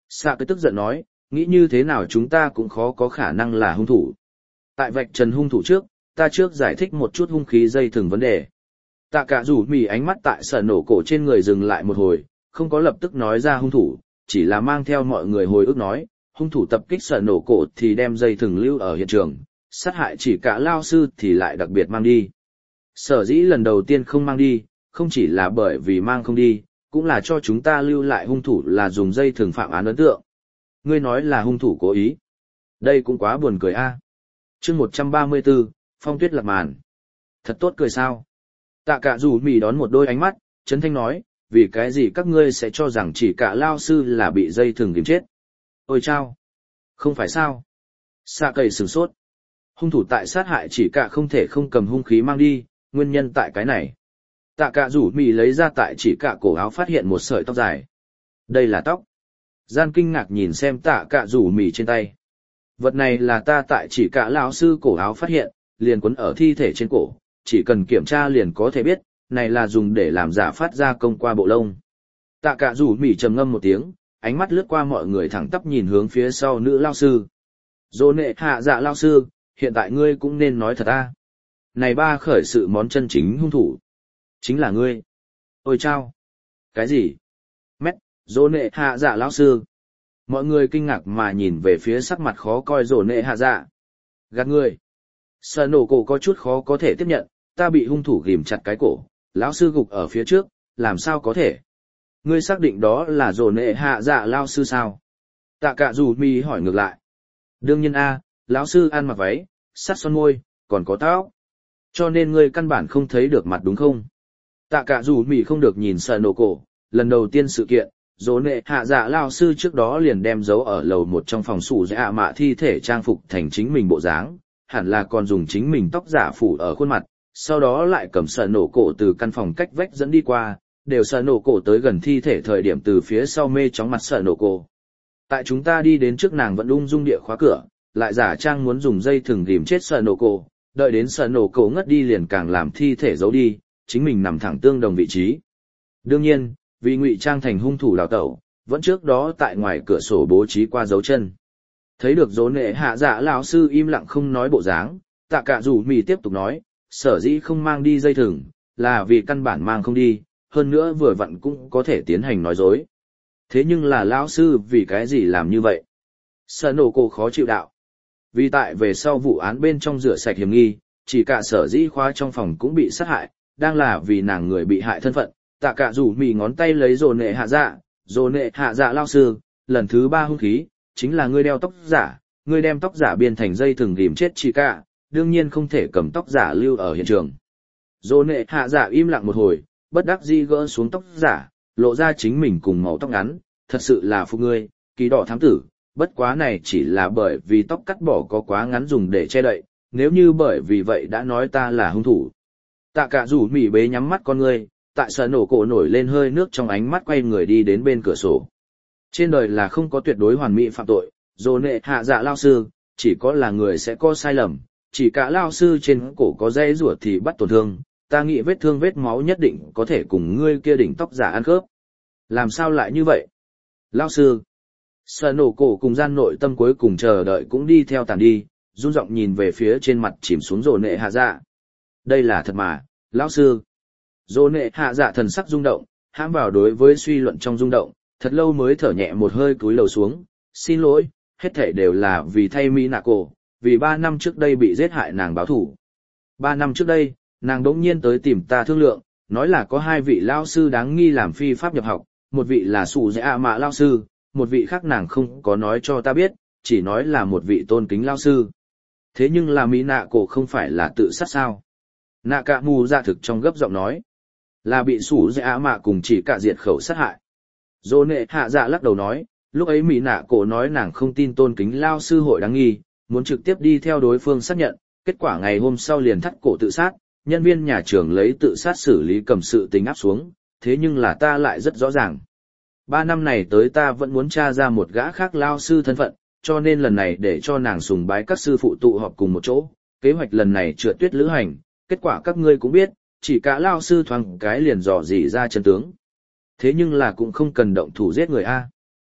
Sạ cái tức giận nói, nghĩ như thế nào chúng ta cũng khó có khả năng là hung thủ. Tại vạch trần hung thủ trước, ta trước giải thích một chút hung khí dây thừng vấn đề. Tạ cả rủ mì ánh mắt tại sở nổ cổ trên người dừng lại một hồi, không có lập tức nói ra hung thủ, chỉ là mang theo mọi người hồi ức nói, hung thủ tập kích sở nổ cổ thì đem dây thừng lưu ở hiện trường, sát hại chỉ cả lao sư thì lại đặc biệt mang đi. Sở dĩ lần đầu tiên không mang đi, không chỉ là bởi vì mang không đi, cũng là cho chúng ta lưu lại hung thủ là dùng dây thừng phạm án ấn tượng. Ngươi nói là hung thủ cố ý. Đây cũng quá buồn cười a. Chương một trăm ba mươi tư, Phong Tuyết lạc màn. Thật tốt cười sao? Tạ cả rủ mì đón một đôi ánh mắt, chấn thanh nói, vì cái gì các ngươi sẽ cho rằng chỉ cả lao sư là bị dây thừng kìm chết? Ôi chao! Không phải sao? Sạ cầy sửng sốt. Hung thủ tại sát hại chỉ cả không thể không cầm hung khí mang đi, nguyên nhân tại cái này. Tạ cả rủ mì lấy ra tại chỉ cả cổ áo phát hiện một sợi tóc dài. Đây là tóc. Gian kinh ngạc nhìn xem tạ cả rủ mì trên tay. Vật này là ta tại chỉ cả lão sư cổ áo phát hiện, liền quấn ở thi thể trên cổ, chỉ cần kiểm tra liền có thể biết, này là dùng để làm giả phát ra công qua bộ lông. Tạ cả rủ mì trầm ngâm một tiếng, ánh mắt lướt qua mọi người thẳng tắp nhìn hướng phía sau nữ lao sư. Dô nệ hạ dạ lao sư, hiện tại ngươi cũng nên nói thật a. Này ba khởi sự món chân chính hung thủ. Chính là ngươi. Ôi chao! Cái gì? Mét, dô nệ hạ dạ lao sư. Mọi người kinh ngạc mà nhìn về phía sắc mặt khó coi dô nệ hạ dạ. Gạt ngươi. Sở nổ cổ có chút khó có thể tiếp nhận, ta bị hung thủ ghìm chặt cái cổ, lão sư gục ở phía trước, làm sao có thể? Ngươi xác định đó là dô nệ hạ dạ lao sư sao? Tạ cả dù mi hỏi ngược lại. Đương nhiên a, lão sư ăn mặc váy, sắt son môi, còn có tóc. Cho nên ngươi căn bản không thấy được mặt đúng không? Tạ cả dù mì không được nhìn sở nổ cổ, lần đầu tiên sự kiện, dỗ nệ hạ dạ lao sư trước đó liền đem giấu ở lầu một trong phòng sủ dạ mạ thi thể trang phục thành chính mình bộ dáng, hẳn là còn dùng chính mình tóc giả phủ ở khuôn mặt, sau đó lại cầm sở nổ cổ từ căn phòng cách vách dẫn đi qua, đều sở nổ cổ tới gần thi thể thời điểm từ phía sau mê chóng mặt sở nổ cổ. Tại chúng ta đi đến trước nàng vẫn ung dung địa khóa cửa, lại giả trang muốn dùng dây thừng ghìm chết sở nổ cổ, đợi đến sở nổ cổ ngất đi liền càng làm thi thể giấu đi, chính mình nằm thẳng tương đồng vị trí. Đương nhiên, vì ngụy trang thành hung thủ đào tẩu, vẫn trước đó tại ngoài cửa sổ bố trí qua dấu chân. Thấy được dỗ nệ hạ dạ lão sư im lặng không nói bộ dáng, tạ cả rủ mì tiếp tục nói, sở dĩ không mang đi dây thừng, là vì căn bản mang không đi, hơn nữa vừa vặn cũng có thể tiến hành nói dối. Thế nhưng là lão sư vì cái gì làm như vậy? Sở nổ cổ khó chịu đạo. Vì tại về sau vụ án bên trong rửa sạch hiểm nghi, chỉ cả sở dĩ khóa trong phòng cũng bị sát hại, đang là vì nàng người bị hại thân phận. Tạ cả rủ mì ngón tay lấy dồ nệ hạ dạ, dồ nệ hạ dạ lao sư, lần thứ ba hung khí, chính là ngươi đeo tóc giả, ngươi đem tóc giả biên thành dây thừng ghìm chết chỉ cả, đương nhiên không thể cầm tóc giả lưu ở hiện trường. Dồ nệ hạ dạ im lặng một hồi, bất đắc dĩ gỡ xuống tóc giả, lộ ra chính mình cùng màu tóc ngắn, thật sự là phục ngươi, kỳ đỏ thám tử, bất quá này chỉ là bởi vì tóc cắt bỏ có quá ngắn dùng để che đậy, nếu như bởi vì vậy đã nói ta là hung thủ. Tạ cả rủ mỉ bế nhắm mắt con ngươi, tại sở nổ cổ nổi lên hơi nước trong ánh mắt quay người đi đến bên cửa sổ. Trên đời là không có tuyệt đối hoàn mỹ phạm tội, dồ nệ hạ dạ lao sư, chỉ có là người sẽ có sai lầm, chỉ cả lao sư trên cổ có dây rủa thì bắt tổn thương, ta nghĩ vết thương vết máu nhất định có thể cùng ngươi kia đỉnh tóc giả ăn khớp. Làm sao lại như vậy? Lao sư. Sở nổ cổ cùng gian nội tâm cuối cùng chờ đợi cũng đi theo tàn đi, run giọng nhìn về phía trên mặt chìm xuống dồ nệ hạ dạ. Đây là thật mà, lão sư. Dồ nệ hạ dạ thần sắc rung động, hãm vào đối với suy luận trong rung động, thật lâu mới thở nhẹ một hơi cúi lầu xuống, xin lỗi, hết thảy đều là vì thay Mỹ nạ cổ, vì ba năm trước đây bị giết hại nàng báo thủ. Ba năm trước đây, nàng đống nhiên tới tìm ta thương lượng, nói là có hai vị lao sư đáng nghi làm phi pháp nhập học, một vị là sủ dạ mạ lao sư, một vị khác nàng không có nói cho ta biết, chỉ nói là một vị tôn kính lao sư. Thế nhưng là Mỹ nạ cổ không phải là tự sát sao? Nạ cả mù ra thực trong gấp giọng nói, là bị sủ dạ mạ cùng chỉ cả diệt khẩu sát hại. Dô nệ hạ dạ lắc đầu nói, lúc ấy Mỹ nạ cổ nói nàng không tin tôn kính lao sư hội đáng nghi, muốn trực tiếp đi theo đối phương xác nhận, kết quả ngày hôm sau liền thắt cổ tự sát, nhân viên nhà trường lấy tự sát xử lý cầm sự tình áp xuống, thế nhưng là ta lại rất rõ ràng. Ba năm này tới ta vẫn muốn tra ra một gã khác lao sư thân phận, cho nên lần này để cho nàng sùng bái các sư phụ tụ họp cùng một chỗ, kế hoạch lần này trượt tuyết lữ hành, kết quả các ngươi cũng biết, chỉ cả lao sư thoáng cái liền dò dỉ ra chân tướng. Thế nhưng là cũng không cần động thủ giết người A.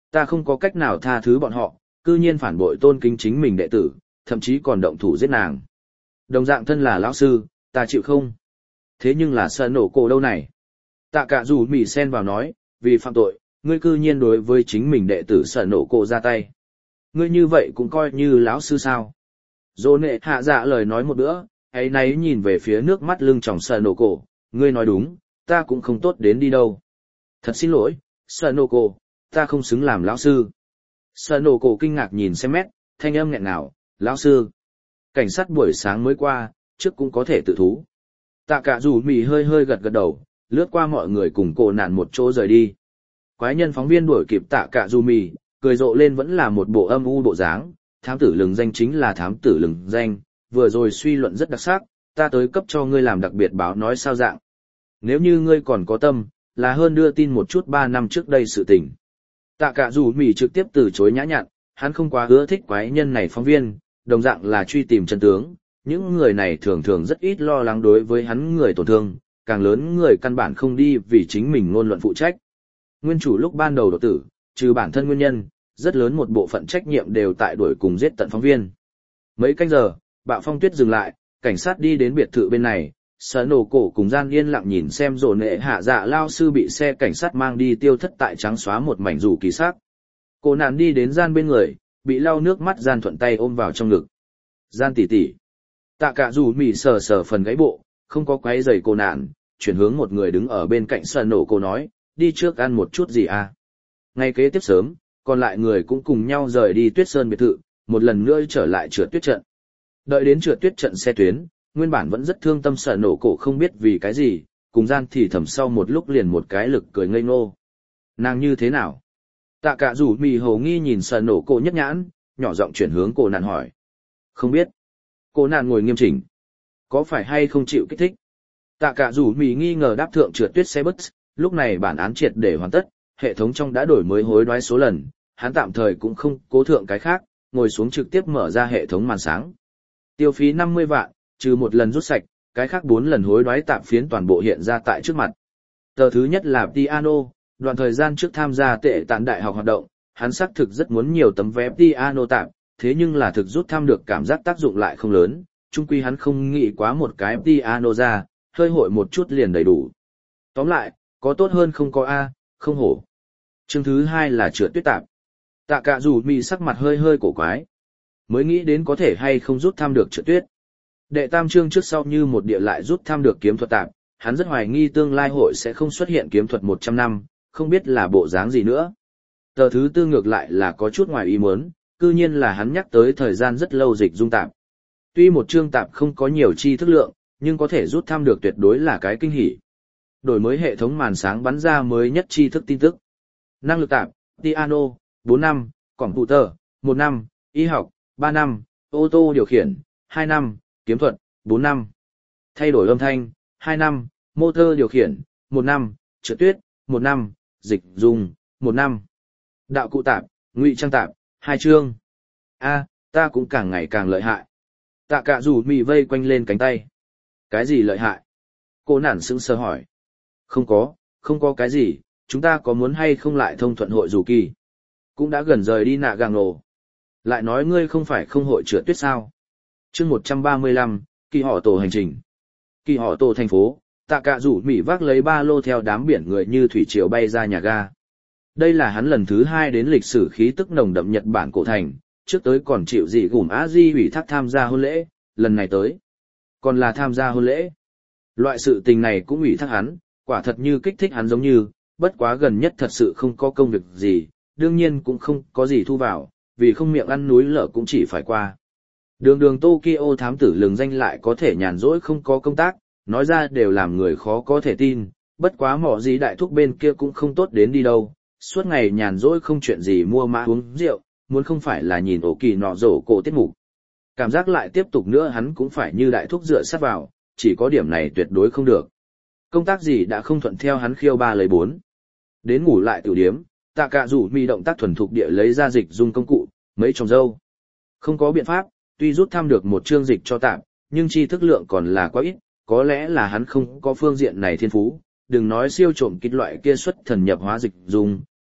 Ta không có cách nào tha thứ bọn họ, cư nhiên phản bội tôn kính chính mình đệ tử, thậm chí còn động thủ giết nàng. Đồng dạng thân là lão sư, ta chịu không? Thế nhưng là sợ nổ cổ đâu này? Tạ cả dù mỉ xen vào nói, vì phạm tội, ngươi cư nhiên đối với chính mình đệ tử sợ nổ cổ ra tay. Ngươi như vậy cũng coi như lão sư sao? Dô nệ hạ dạ lời nói một bữa, ấy nấy nhìn về phía nước mắt lưng tròng sợ nổ cổ, ngươi nói đúng, ta cũng không tốt đến đi đâu. Thật xin lỗi, sợ nổ cổ, ta không xứng làm lão sư. Sợ nổ cổ kinh ngạc nhìn xem mét, thanh âm nghẹn ngào, lão sư. Cảnh sát buổi sáng mới qua, trước cũng có thể tự thú. Tạ cả dù mì hơi hơi gật gật đầu, lướt qua mọi người cùng cổ nạn một chỗ rời đi. Quái nhân phóng viên đuổi kịp tạ cả dù mì, cười rộ lên vẫn là một bộ âm u bộ dáng, thám tử lừng danh chính là thám tử lừng danh, vừa rồi suy luận rất đặc sắc, ta tới cấp cho ngươi làm đặc biệt báo nói sao dạng. Nếu như ngươi còn có tâm, là hơn đưa tin một chút ba năm trước đây sự tình. Tạ cả dù mì trực tiếp từ chối nhã nhặn, hắn không quá ưa thích quái nhân này phóng viên, đồng dạng là truy tìm chân tướng, những người này thường thường rất ít lo lắng đối với hắn người tổn thương, càng lớn người căn bản không đi vì chính mình ngôn luận phụ trách. Nguyên chủ lúc ban đầu đột tử, trừ bản thân nguyên nhân, rất lớn một bộ phận trách nhiệm đều tại đuổi cùng giết tận phóng viên. Mấy canh giờ, bạo phong tuyết dừng lại, cảnh sát đi đến biệt thự bên này, Sở Nổ Cổ cùng gian yên lặng nhìn xem rổ nệ hạ dạ lao sư bị xe cảnh sát mang đi tiêu thất tại trắng xóa một mảnh rủ kỳ sắc. Cô nạn đi đến gian bên người, bị lau nước mắt gian thuận tay ôm vào trong ngực. Gian tỉ tỉ. Tạ cả dù mỉ sờ sờ phần gáy bộ, không có quấy giày cô nạn, chuyển hướng một người đứng ở bên cạnh Sở Nổ Cổ nói, đi trước ăn một chút gì à. Ngay kế tiếp sớm, còn lại người cũng cùng nhau rời đi Tuyết Sơn biệt thự, một lần nữa trở lại trượt tuyết trận. Đợi đến trượt tuyết trận xe tuyến, nguyên bản vẫn rất thương tâm Sở Nổ Cổ không biết vì cái gì, cùng gian thì thầm sau một lúc liền một cái lực cười ngây ngô. Nàng như thế nào? Tạ cả rủ mì hồ nghi nhìn Sở Nổ Cổ nhất nhãn, nhỏ giọng chuyển hướng cô nạn hỏi. Không biết. Cô nạn ngồi nghiêm chỉnh. Có phải hay không chịu kích thích? Tạ cả rủ mì nghi ngờ đáp thượng trượt tuyết xe bus, lúc này bản án triệt để hoàn tất, hệ thống trong đã đổi mới hối đoái số lần, hắn tạm thời cũng không cố thượng cái khác, ngồi xuống trực tiếp mở ra hệ thống màn sáng. Tiêu phí năm mươi vạn, trừ một lần rút sạch, cái khác bốn lần hối đoái tạm phiến toàn bộ hiện ra tại trước mặt. Tờ thứ nhất là piano, đoạn thời gian trước tham gia tệ tạn đại học hoạt động, hắn xác thực rất muốn nhiều tấm vé piano tạm, thế nhưng là thực rút thăm được cảm giác tác dụng lại không lớn, chung quy hắn không nghĩ quá một cái piano ra, hơi hội một chút liền đầy đủ. Tóm lại, có tốt hơn không có A, không hổ. Chương thứ hai là trượt tuyết tạp. Tạ cả dù mì sắc mặt hơi hơi cổ quái. Mới nghĩ đến có thể hay không rút thăm được trượt tuyết. Đệ tam chương trước sau như một địa lại rút thăm được kiếm thuật tạp, hắn rất hoài nghi tương lai hội sẽ không xuất hiện kiếm thuật một trăm năm, không biết là bộ dáng gì nữa. Tờ thứ tư ngược lại là có chút ngoài ý muốn, cư nhiên là hắn nhắc tới thời gian rất lâu dịch dung tạp. Tuy một chương tạp không có nhiều chi thức lượng, nhưng có thể rút thăm được tuyệt đối là cái kinh hỉ. Đổi mới hệ thống màn sáng bắn ra mới nhất chi thức tin tức. Năng lực tạp, piano, bốn năm, computer, một năm, y học, ba năm, ô tô điều khiển, hai năm, kiếm thuật, bốn năm. Thay đổi âm thanh, hai năm, motor điều khiển, một năm, trượt tuyết, một năm, dịch dùng, một năm. Đạo cụ tạp, ngụy trang tạp, hai chương. A, ta cũng càng ngày càng lợi hại. Tạ cả rủ mì vây quanh lên cánh tay. Cái gì lợi hại? Cô nản sững sờ hỏi. Không có, không có cái gì, chúng ta có muốn hay không lại thông thuận hội dù kỳ. Cũng đã gần rời đi nạ gàng nổ. Lại nói ngươi không phải không hội trượt tuyết sao. Chương một trăm ba mươi lăm, kỳ họ tổ hành trình. Kỳ họ tổ thành phố, tạ cả rủ mỉ vác lấy ba lô theo đám biển người như thủy triều bay ra nhà ga. Đây là hắn lần thứ hai đến lịch sử khí tức nồng đậm Nhật Bản cổ thành, trước tới còn chịu dị gùm á di ủy thác tham gia hôn lễ, lần này tới. Còn là tham gia hôn lễ. Loại sự tình này cũng ủy thác hắn, quả thật như kích thích hắn giống như, bất quá gần nhất thật sự không có công việc gì, đương nhiên cũng không có gì thu vào, vì không miệng ăn núi lở cũng chỉ phải qua. Đường đường Tokyo thám tử lừng danh lại có thể nhàn rỗi không có công tác, nói ra đều làm người khó có thể tin, bất quá mỏ gì đại thúc bên kia cũng không tốt đến đi đâu, suốt ngày nhàn rỗi không chuyện gì mua mã uống rượu, muốn không phải là nhìn ổ kỳ nọ rổ cổ tiết mục. Cảm giác lại tiếp tục nữa hắn cũng phải như đại thúc dựa sát vào, chỉ có điểm này tuyệt đối không được. Công tác gì đã không thuận theo hắn khiêu ba lấy bốn. Đến ngủ lại tiểu điếm, tạ cả rủ mi động tác thuần thục địa lấy ra dịch dung công cụ, mấy trồng dâu. Không có biện pháp, tuy rút thăm được một chương dịch cho tạm, nhưng chi thức lượng còn là quá ít, có lẽ là hắn không có phương diện này thiên phú, đừng nói siêu trộm kích loại kia xuất thần nhập hóa dịch dung,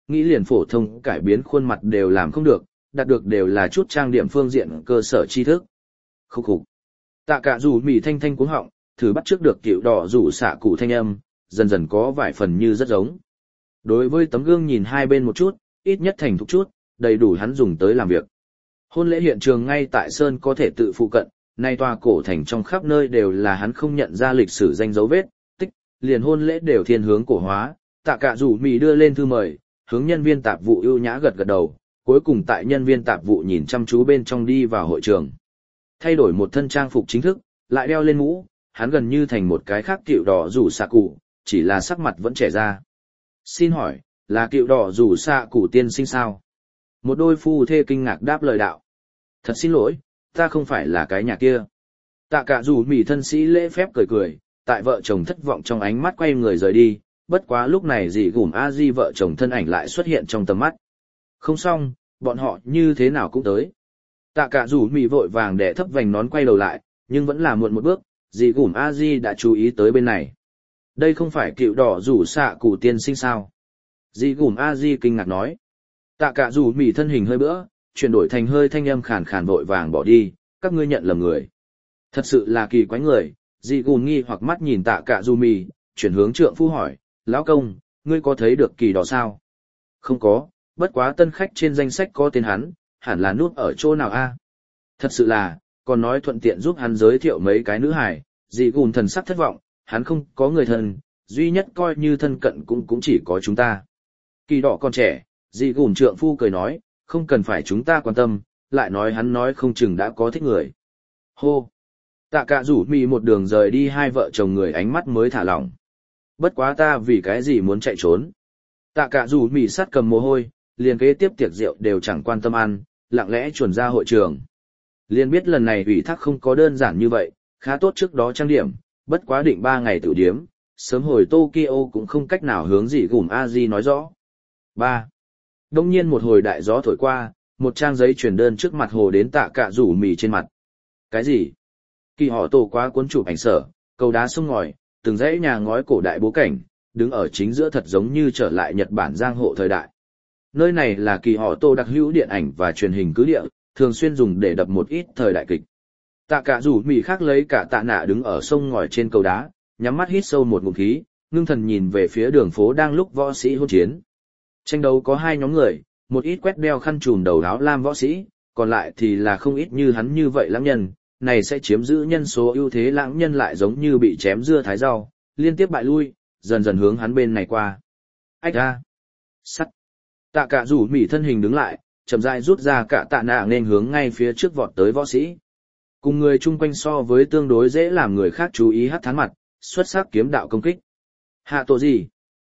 nghĩ liền phổ thông cải biến khuôn mặt đều làm không được, đạt được đều là chút trang điểm phương diện cơ sở tri thức. Khúc khục. Tạ cả rủ mì thanh thanh cuống họng, thử bắt trước được cựu đỏ rủ xạ cụ thanh âm, dần dần có vài phần như rất giống. Đối với tấm gương nhìn hai bên một chút, ít nhất thành thục chút, đầy đủ hắn dùng tới làm việc. Hôn lễ hiện trường ngay tại Sơn có thể tự phụ cận, nay tòa cổ thành trong khắp nơi đều là hắn không nhận ra lịch sử danh dấu vết, tích, liền hôn lễ đều thiên hướng cổ hóa. Tạ cả rủ mì đưa lên thư mời, hướng nhân viên tạp vụ ưu nhã gật gật đầu, cuối cùng tại nhân viên tạp vụ nhìn chăm chú bên trong đi vào hội trường. Thay đổi một thân trang phục chính thức, lại đeo lên mũ, hắn gần như thành một cái khác cựu đỏ rủ xạ cụ, chỉ là sắc mặt vẫn trẻ ra. Xin hỏi, là cựu đỏ rủ xạ cụ tiên sinh sao? Một đôi phu thê kinh ngạc đáp lời đạo. Thật xin lỗi, ta không phải là cái nhà kia. Tạ cả rủ mỉ thân sĩ lễ phép cười cười, tại vợ chồng thất vọng trong ánh mắt quay người rời đi, bất quá lúc này dì gùm a di vợ chồng thân ảnh lại xuất hiện trong tầm mắt. Không xong, bọn họ như thế nào cũng tới. Tạ cả rủ mỉ vội vàng đẻ thấp vành nón quay đầu lại, nhưng vẫn là muộn một bước, dì gùm a di đã chú ý tới bên này. Đây không phải cựu đỏ rủ xạ cụ tiên sinh sao? Dì gùm a di kinh ngạc nói. Tạ cả rủ mỉ thân hình hơi bữa, chuyển đổi thành hơi thanh âm khàn khàn vội vàng bỏ đi, các ngươi nhận lầm người. Thật sự là kỳ quái người, dì gùm nghi hoặc mắt nhìn tạ cả rủ mỉ, chuyển hướng trượng phu hỏi, lão công, ngươi có thấy được kỳ đỏ sao? Không có, bất quá tân khách trên danh sách có tên hắn, hẳn là núp ở chỗ nào a? Thật sự là, còn nói thuận tiện giúp hắn giới thiệu mấy cái nữ hài, dì gùm thần sắc thất vọng, hắn không có người thân, duy nhất coi như thân cận cũng cũng chỉ có chúng ta. Kỳ đỏ còn trẻ, dì gùm trượng phu cười nói, không cần phải chúng ta quan tâm, lại nói hắn nói không chừng đã có thích người. Hô! Tạ cả rủ mì một đường rời đi hai vợ chồng người ánh mắt mới thả lỏng. Bất quá ta vì cái gì muốn chạy trốn. Tạ cả rủ mì sắt cầm mồ hôi, liền kế tiếp tiệc rượu đều chẳng quan tâm ăn, lặng lẽ chuồn ra hội trường. Liền biết lần này ủy thác không có đơn giản như vậy, khá tốt trước đó trang điểm, bất quá định ba ngày tự điếm, sớm hồi Tokyo cũng không cách nào hướng gì gùm A-di nói rõ. ba. Đông nhiên một hồi đại gió thổi qua, một trang giấy chuyển đơn trước mặt hồ đến tạ cả rủ mì trên mặt. Cái gì? Kỳ họ tổ quá cuốn chụp ảnh sở, cầu đá sông ngòi, từng dãy nhà ngói cổ đại bố cảnh, đứng ở chính giữa thật giống như trở lại Nhật Bản giang hộ thời đại. Nơi này là kỳ họ tổ đặc hữu điện ảnh và truyền hình cứ địa, thường xuyên dùng để đập một ít thời đại kịch. Tạ cả rủ mì khác lấy cả tạ nạ đứng ở sông ngòi trên cầu đá, nhắm mắt hít sâu một ngụm khí, ngưng thần nhìn về phía đường phố đang lúc võ sĩ hỗn chiến. Tranh đấu có hai nhóm người, một ít quét đeo khăn trùm đầu áo lam võ sĩ, còn lại thì là không ít như hắn như vậy lãng nhân, này sẽ chiếm giữ nhân số ưu thế, lãng nhân lại giống như bị chém dưa thái rau, liên tiếp bại lui, dần dần hướng hắn bên này qua. Ách a! Sắt! Tạ cả rủ mỉ thân hình đứng lại, chậm rãi rút ra cả tạ nạ nên hướng ngay phía trước vọt tới võ sĩ. Cùng người chung quanh so với tương đối dễ làm người khác chú ý hắt thán mặt, xuất sắc kiếm đạo công kích. Hạ tổ gì?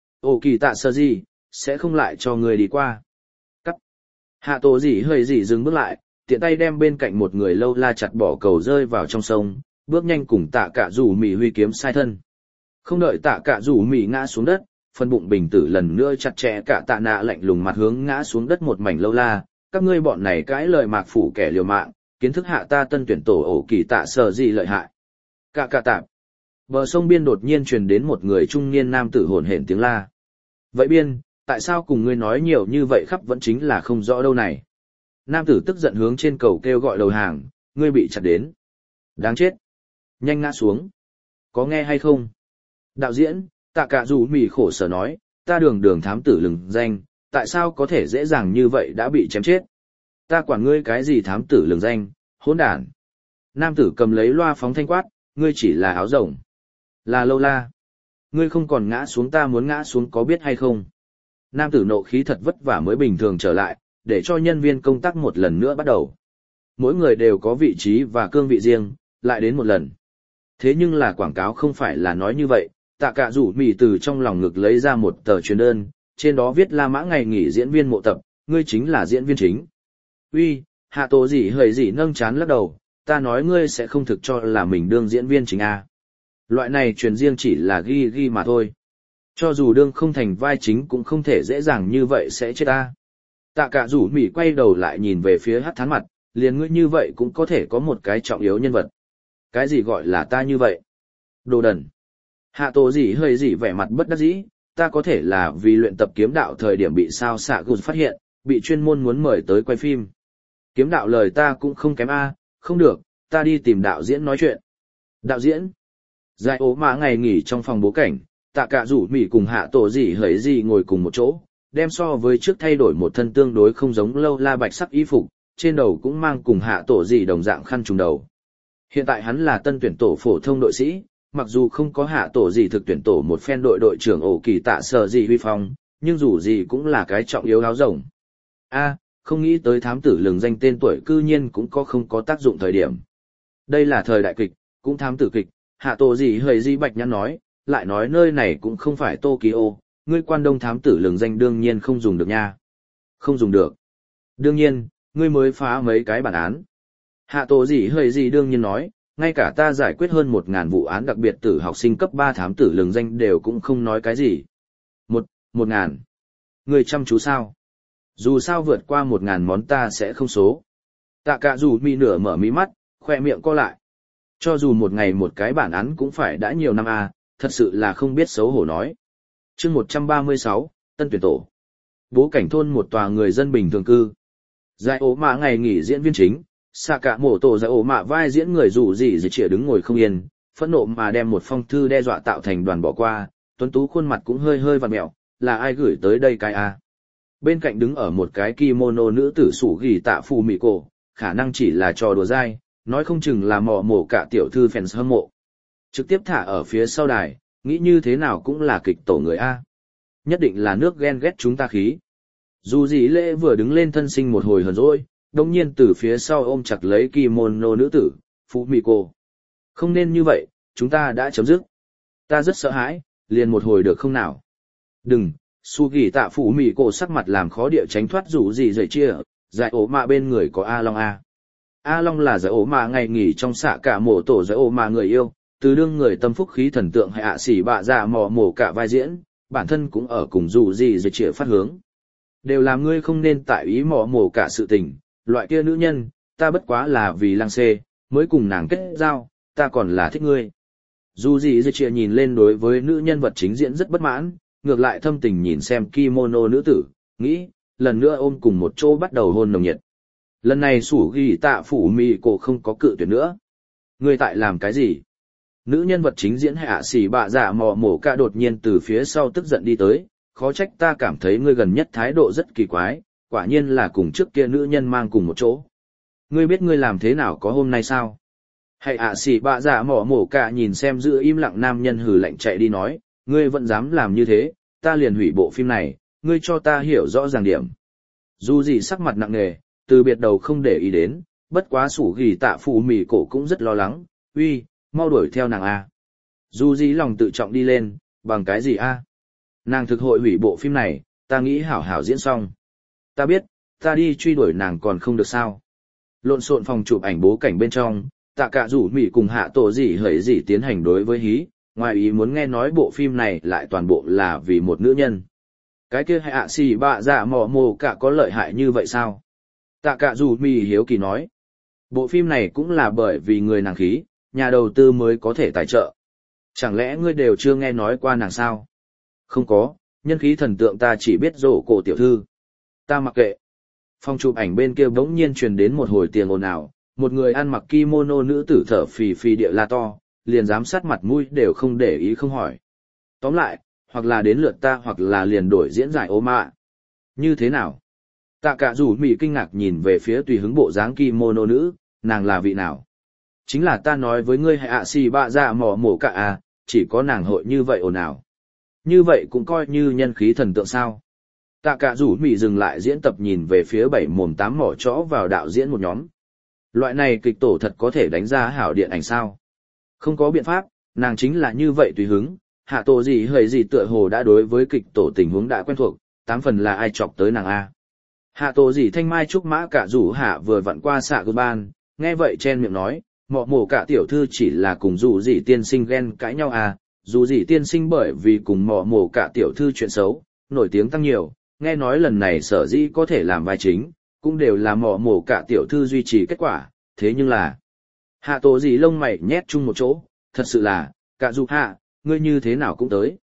Ồ kỳ tạ sơ gì, sẽ không lại cho người đi qua. Cắt. Hạ tổ gì hơi gì dừng bước lại, tiện tay đem bên cạnh một người lâu la chặt bỏ cầu rơi vào trong sông, bước nhanh cùng tạ cả rủ mỉ huy kiếm sai thân. Không đợi tạ cả rủ mỉ ngã xuống đất, phần bụng bình tử lần nữa chặt chẽ cả tạ nạ lạnh lùng mặt hướng ngã xuống đất một mảnh lâu la, các ngươi bọn này cãi lời mạc phủ kẻ liều mạng, kiến thức hạ ta tân tuyển tổ ổ kỳ tạ sở gì lợi hại. Cả cả tạp. Bờ sông biên đột nhiên truyền đến một người trung niên nam tử hồn hển tiếng la. Vậy biên, tại sao cùng ngươi nói nhiều như vậy khắp vẫn chính là không rõ đâu này. Nam tử tức giận hướng trên cầu kêu gọi đầu hàng, ngươi bị chặt đến. Đáng chết. Nhanh ngã xuống. Có nghe hay không? Đạo diễn, tạ cả dù mỉ khổ sở nói, ta đường đường thám tử lừng danh, tại sao có thể dễ dàng như vậy đã bị chém chết? Ta quản ngươi cái gì thám tử lừng danh, hỗn đản. Nam tử cầm lấy loa phóng thanh quát, ngươi chỉ là áo rồng. Là lâu la. Ngươi không còn ngã xuống, ta muốn ngã xuống có biết hay không? Nam tử nộ khí thật vất vả mới bình thường trở lại, để cho nhân viên công tác một lần nữa bắt đầu. Mỗi người đều có vị trí và cương vị riêng, lại đến một lần. Thế nhưng là quảng cáo không phải là nói như vậy, tạ cả rủ mỉ từ trong lòng ngực lấy ra một tờ truyền đơn, trên đó viết La Mã ngày nghỉ diễn viên mộ tập, ngươi chính là diễn viên chính. Uy, hạ tổ gì hời gì nâng chán lắc đầu, ta nói ngươi sẽ không thực cho là mình đương diễn viên chính à. Loại này truyền riêng chỉ là ghi ghi mà thôi. Cho dù đương không thành vai chính cũng không thể dễ dàng như vậy sẽ chết ta. Tạ cả rủ mỉ quay đầu lại nhìn về phía hắc thán mặt, liền ngươi như vậy cũng có thể có một cái trọng yếu nhân vật. Cái gì gọi là ta như vậy? Đồ đần. Hạ tổ gì hơi gì vẻ mặt bất đắc dĩ, ta có thể là vì luyện tập kiếm đạo thời điểm bị sao xạ gùn phát hiện, bị chuyên môn muốn mời tới quay phim. Kiếm đạo lời ta cũng không kém a, không được, ta đi tìm đạo diễn nói chuyện. Đạo diễn? Giải ố mạ ngày nghỉ trong phòng bố cảnh, tạ cả rủ mỉ cùng hạ tổ gì hấy gì ngồi cùng một chỗ, đem so với trước thay đổi một thân tương đối không giống lâu la bạch sắc y phục, trên đầu cũng mang cùng hạ tổ gì đồng dạng khăn trùng đầu. Hiện tại hắn là tân tuyển tổ phổ thông đội sĩ, mặc dù không có hạ tổ gì thực tuyển tổ một phen đội đội trưởng ổ kỳ tạ sở gì huy phong, nhưng dù gì cũng là cái trọng yếu áo rồng. A, không nghĩ tới thám tử lừng danh tên tuổi cư nhiên cũng có không có tác dụng thời điểm. Đây là thời đại kịch, cũng thám tử kịch, hạ tổ gì hơi gì bạch nhắn nói, lại nói nơi này cũng không phải Tokyo, ngươi quan đông thám tử lừng danh đương nhiên không dùng được nha. Không dùng được. Đương nhiên, ngươi mới phá mấy cái bản án. Hạ tổ gì hơi gì đương nhiên nói, ngay cả ta giải quyết hơn một ngàn vụ án đặc biệt tử học sinh cấp ba thám tử lừng danh đều cũng không nói cái gì. Một, một ngàn. Ngươi chăm chú sao? Dù sao vượt qua một ngàn món ta sẽ không số. Tạ cả dù mi nửa mở mí mắt, khoe miệng co lại. Cho dù một ngày một cái bản án cũng phải đã nhiều năm à, thật sự là không biết xấu hổ nói. Chương một trăm ba mươi sáu, Tân tuyển tổ. Bố cảnh thôn một tòa người dân bình thường cư. Giải ố mạ ngày nghỉ diễn viên chính, xạ cả mổ tổ giải ố mạ vai diễn người rủ gì gì chĩa đứng ngồi không yên, phẫn nộ mà đem một phong thư đe dọa tạo thành đoàn bỏ qua, tuấn tú khuôn mặt cũng hơi hơi vặn mẹo, là ai gửi tới đây cái à? Bên cạnh đứng ở một cái kimono nữ tử sủ gỉ tạ phù mị cổ, khả năng chỉ là trò đùa dai, nói không chừng là mò mổ cả tiểu thư fans hâm mộ. Trực tiếp thả ở phía sau đài, nghĩ như thế nào cũng là kịch tổ người A. Nhất định là nước ghen ghét chúng ta khí. Dù gì lễ vừa đứng lên thân sinh một hồi hờn dỗi, đồng nhiên từ phía sau ôm chặt lấy kimono nữ tử, phù mị cổ. Không nên như vậy, chúng ta đã chấm dứt. Ta rất sợ hãi, liền một hồi được không nào? Đừng. Su ghi tạ phủ mỉ cổ sắc mặt làm khó địa tránh thoát rủ gì dậy chia, giải ổ mạ bên người có A Long A. A Long là giải ổ mạ ngày nghỉ trong xạ cả mổ tổ giải ổ mạ người yêu, từ đương người tâm phúc khí thần tượng hay ạ xỉ bạ dạ mò mổ cả vai diễn, bản thân cũng ở cùng rủ gì dậy chia phát hướng. Đều làm ngươi không nên tại ý mò mổ cả sự tình, loại kia nữ nhân, ta bất quá là vì lang xê, mới cùng nàng kết giao, ta còn là thích ngươi. Dù gì dậy chia nhìn lên đối với nữ nhân vật chính diễn rất bất mãn, ngược lại thâm tình nhìn xem kimono nữ tử, nghĩ, lần nữa ôm cùng một chỗ bắt đầu hôn nồng nhiệt. Lần này sủ ghi tạ phủ mì cổ không có cự tuyệt nữa. Người tại làm cái gì? Nữ nhân vật chính diễn hạ xỉ bạ giả mò mổ cả đột nhiên từ phía sau tức giận đi tới, khó trách ta cảm thấy ngươi gần nhất thái độ rất kỳ quái, quả nhiên là cùng trước kia nữ nhân mang cùng một chỗ. Ngươi biết ngươi làm thế nào có hôm nay sao? Hãy ạ xỉ bạ giả mò mổ cả nhìn xem giữ im lặng nam nhân hừ lạnh chạy đi nói, ngươi vẫn dám làm như thế, ta liền hủy bộ phim này, ngươi cho ta hiểu rõ ràng điểm. Dù gì sắc mặt nặng nề, từ biệt đầu không để ý đến, bất quá sủ ghi tạ phù mỉ cổ cũng rất lo lắng, uy, mau đuổi theo nàng A. Dù gì lòng tự trọng đi lên, bằng cái gì A? Nàng thực hội hủy bộ phim này, ta nghĩ hảo hảo diễn xong. Ta biết, ta đi truy đuổi nàng còn không được sao. Lộn xộn phòng chụp ảnh bố cảnh bên trong, tạ cả rủ mỉ cùng hạ tổ gì hỡi gì tiến hành đối với hí. Ngoài ý muốn nghe nói bộ phim này lại toàn bộ là vì một nữ nhân. Cái kia hạ xì bạ dạ mò mồ cả có lợi hại như vậy sao? Tạ cả dù mì hiếu kỳ nói. Bộ phim này cũng là bởi vì người nàng khí, nhà đầu tư mới có thể tài trợ. Chẳng lẽ ngươi đều chưa nghe nói qua nàng sao? Không có, nhân khí thần tượng ta chỉ biết rổ cổ tiểu thư. Ta mặc kệ. Phòng chụp ảnh bên kia bỗng nhiên truyền đến một hồi tiếng ồn ào, một người ăn mặc kimono nữ tử thở phì phì địa la to, liền giám sát mặt mũi đều không để ý không hỏi. Tóm lại, hoặc là đến lượt ta hoặc là liền đổi diễn giải ố mạ. Như thế nào? Tạ cả rủ mỉ kinh ngạc nhìn về phía tùy hứng bộ dáng kimono nữ, nàng là vị nào? Chính là ta nói với ngươi hạ xì bạ dạ mò mổ cả à, chỉ có nàng hội như vậy ồn ào. Như vậy cũng coi như nhân khí thần tượng sao? Tạ cả rủ mỉ dừng lại diễn tập nhìn về phía bảy mồm tám mỏ chõ vào đạo diễn một nhóm. Loại này kịch tổ thật có thể đánh ra hảo điện ảnh sao? Không có biện pháp, nàng chính là như vậy tùy hứng, hạ tổ gì hời gì tựa hồ đã đối với kịch tổ tình huống đã quen thuộc, tám phần là ai chọc tới nàng A. Hạ tổ gì thanh mai trúc mã cả rủ hạ vừa vặn qua xạ cơ ban, nghe vậy chen miệng nói, mọ mổ cả tiểu thư chỉ là cùng dù gì tiên sinh ghen cãi nhau à, dù gì tiên sinh bởi vì cùng mọ mổ cả tiểu thư chuyện xấu, nổi tiếng tăng nhiều, nghe nói lần này sở dĩ có thể làm vai chính, cũng đều là mọ mổ cả tiểu thư duy trì kết quả, thế nhưng là... Hạ tổ gì lông mày nhét chung một chỗ, thật sự là, cả dù hạ, ngươi như thế nào cũng tới.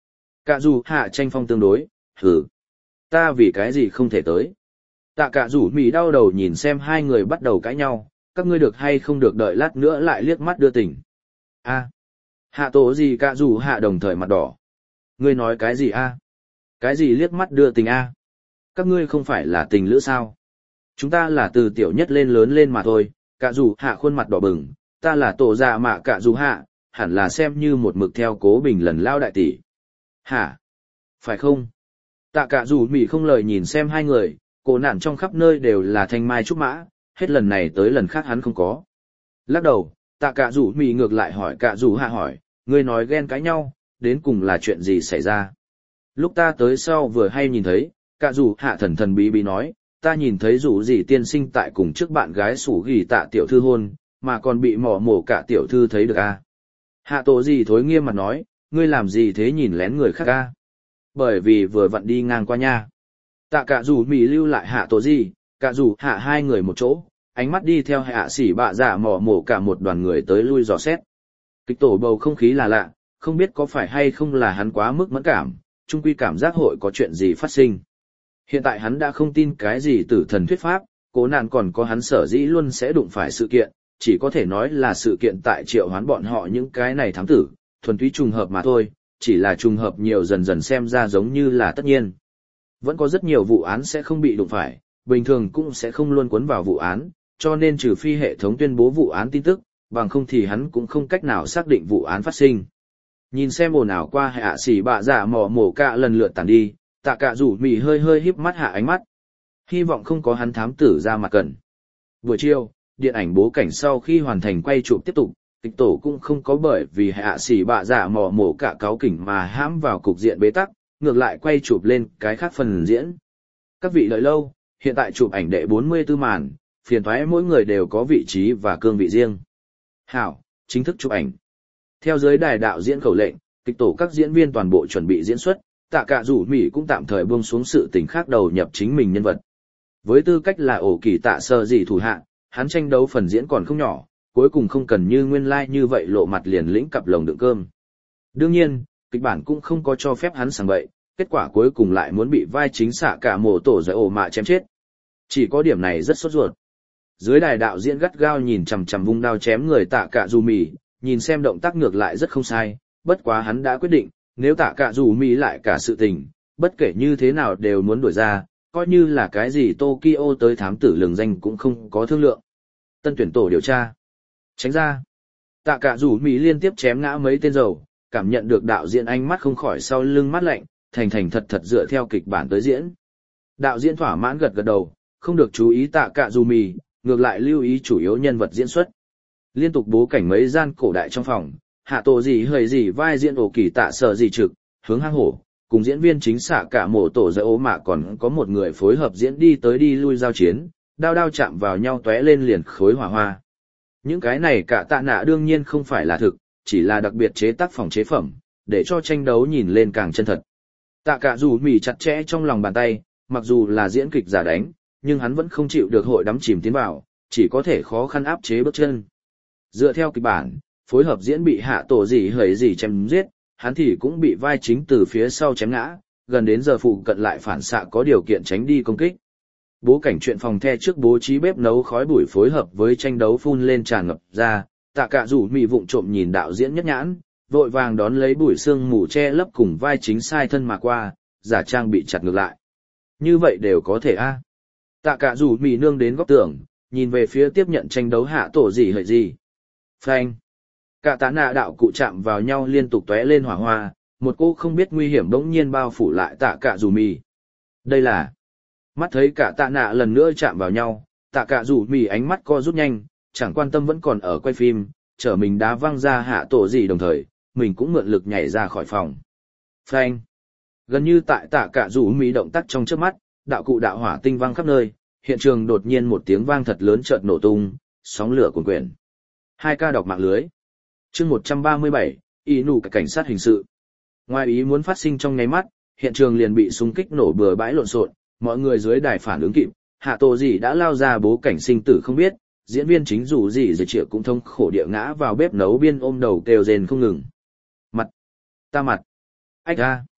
Cả dù hạ tranh phong tương đối, hừ. Ta vì cái gì không thể tới. Tạ cả rủ mì đau đầu nhìn xem hai người bắt đầu cãi nhau, các ngươi được hay không được đợi lát nữa lại liếc mắt đưa tình. A. Hạ tổ gì cả rủ hạ đồng thời mặt đỏ. Ngươi nói cái gì a? Cái gì liếc mắt đưa tình a? Các ngươi không phải là tình lữ sao? Chúng ta là từ tiểu nhất lên lớn lên mà thôi, cả rủ hạ khuôn mặt đỏ bừng, ta là tổ già mạ cả rủ hạ, hẳn là xem như một mực theo cố bình lần lao đại tỷ. Hả? Phải không? Tạ cả rủ mỉ không lời nhìn xem hai người, cổ nạn trong khắp nơi đều là thanh mai trúc mã, hết lần này tới lần khác hắn không có. Lắc đầu, tạ cả rủ mỉ ngược lại hỏi cả rủ hạ hỏi, ngươi nói ghen cãi nhau, đến cùng là chuyện gì xảy ra? Lúc ta tới sau vừa hay nhìn thấy, cả rủ hạ thần thần bí bí nói, ta nhìn thấy rủ gì tiên sinh tại cùng trước bạn gái sủ ghi tạ tiểu thư hôn, mà còn bị mỏ mổ cả tiểu thư thấy được à? Hạ tổ gì thối nghiêm mặt nói, ngươi làm gì thế nhìn lén người khác à? Bởi vì vừa vặn đi ngang qua nha. Tạ cả rủ mì lưu lại hạ tổ gì, cả rủ hạ hai người một chỗ, ánh mắt đi theo hạ sỉ bạ giả mỏ mổ cả một đoàn người tới lui dò xét. Kịch tổ bầu không khí là lạ, không biết có phải hay không là hắn quá mức mẫn cảm, chung quy cảm giác hội có chuyện gì phát sinh. Hiện tại hắn đã không tin cái gì tử thần thuyết pháp, cố nạn còn có hắn sở dĩ luôn sẽ đụng phải sự kiện, chỉ có thể nói là sự kiện tại triệu hoán bọn họ những cái này thám tử, thuần túy trùng hợp mà thôi, chỉ là trùng hợp nhiều dần dần xem ra giống như là tất nhiên. Vẫn có rất nhiều vụ án sẽ không bị đụng phải, bình thường cũng sẽ không luôn cuốn vào vụ án, cho nên trừ phi hệ thống tuyên bố vụ án tin tức, bằng không thì hắn cũng không cách nào xác định vụ án phát sinh. Nhìn xem ồn ào qua hạ xỉ bạ giả mỏ mổ cả lần lượt tàn đi, tạ cả rủ mì hơi hơi híp mắt hạ ánh mắt. Hy vọng không có hắn thám tử ra mặt cận. Buổi chiều, điện ảnh bố cảnh sau khi hoàn thành quay chụp tiếp tục, kịch tổ cũng không có bởi vì hạ xỉ bạ giả mỏ mổ cả cáo kỉnh mà hãm vào cục diện bế tắc, ngược lại quay chụp lên cái khác phần diễn. Các vị đợi lâu, hiện tại chụp ảnh đệ bốn mươi tư màn, phiền thoái mỗi người đều có vị trí và cương vị riêng. Hảo, chính thức chụp ảnh. Theo giới đài đạo diễn khẩu lệnh, kịch tổ các diễn viên toàn bộ chuẩn bị diễn xuất, tạ cả rủ mỉ cũng tạm thời buông xuống sự tình khác đầu nhập chính mình nhân vật. Với tư cách là ổ kỳ tạ sơ gì thủ hạ, hắn tranh đấu phần diễn còn không nhỏ, cuối cùng không cần như nguyên lai like như vậy lộ mặt liền lĩnh cặp lồng đựng cơm. Đương nhiên, kịch bản cũng không có cho phép hắn sảng bậy, kết quả cuối cùng lại muốn bị vai chính xạ cả mổ tổ giải ổ mạ chém chết. Chỉ có điểm này rất sốt ruột. Dưới đài đạo diễn gắt gao nhìn chằm chằm vung đao chém người tạ cả dù mì, nhìn xem động tác ngược lại rất không sai, bất quá hắn đã quyết định, nếu tạ cả dù mì lại cả sự tình, bất kể như thế nào đều muốn đuổi ra, coi như là cái gì Tokyo tới thám tử lừng danh cũng không có thương lượng. Tân tuyển tổ điều tra. Tránh ra. Tạ cả dù mì liên tiếp chém ngã mấy tên dầu, cảm nhận được đạo diễn ánh mắt không khỏi sau lưng mắt lạnh, thành thành thật thật dựa theo kịch bản tới diễn. Đạo diễn thỏa mãn gật gật đầu, không được chú ý tạ cả dù mì, ngược lại lưu ý chủ yếu nhân vật diễn xuất. Liên tục bố cảnh mấy gian cổ đại trong phòng, hạ tổ gì hơi gì vai diễn ổ kỳ tạ sở gì trực, hướng hang hổ, cùng diễn viên chính xạ cả mổ tổ giải ố mạ còn có một người phối hợp diễn đi tới đi lui giao chiến, đao đao chạm vào nhau tóe lên liền khối hỏa hoa. Những cái này cả tạ nạ đương nhiên không phải là thực, chỉ là đặc biệt chế tác phòng chế phẩm, để cho tranh đấu nhìn lên càng chân thật. Tạ cả dù mỉ chặt chẽ trong lòng bàn tay, mặc dù là diễn kịch giả đánh, nhưng hắn vẫn không chịu được hội đắm chìm tiến vào, chỉ có thể khó khăn áp chế bước chân. Dựa theo kịch bản, phối hợp diễn bị hạ tổ gì hời gì chém giết, hắn thì cũng bị vai chính từ phía sau chém ngã, gần đến giờ phụ cận lại phản xạ có điều kiện tránh đi công kích. Bố cảnh chuyện phòng the trước bố trí bếp nấu khói bụi phối hợp với tranh đấu phun lên tràn ngập ra, tạ cả rủ mị vụng trộm nhìn đạo diễn nhất nhãn, vội vàng đón lấy bụi sương mù che lấp cùng vai chính sai thân mà qua, giả trang bị chặt ngược lại. Như vậy đều có thể a. Tạ cả rủ mị nương đến góc tường, nhìn về phía tiếp nhận tranh đấu hạ tổ gì hợi gì. Phanh. Cả tạ nạ đạo cụ chạm vào nhau liên tục tóe lên hỏa hoa, một cô không biết nguy hiểm bỗng nhiên bao phủ lại tạ cả rủ mị. Đây là... Mắt thấy cả tạ nạ lần nữa chạm vào nhau, tạ cả rủ mị ánh mắt co rút nhanh, chẳng quan tâm vẫn còn ở quay phim, chở mình đá văng ra hạ tổ gì đồng thời, mình cũng mượn lực nhảy ra khỏi phòng. Phanh. Gần như tại tạ cả rủ mị động tác trong trước mắt, đạo cụ đạo hỏa tinh văng khắp nơi, hiện trường đột nhiên một tiếng vang thật lớn chợt nổ tung, sóng lửa cuồn quyển. Hai ca đọc mạng lưới. Chương một trăm ba mươi bảy, y nụ cảnh sát hình sự. Ngoài ý muốn phát sinh trong nháy mắt, hiện trường liền bị xung kích nổ bừa bãi lộn xộn, mọi người dưới đài phản ứng kịp, hạ tổ gì đã lao ra bố cảnh sinh tử không biết, diễn viên chính dù gì rồi triệu cũng thông khổ địa ngã vào bếp nấu biên ôm đầu kêu rền không ngừng. Mặt. Ta mặt. Ách ra.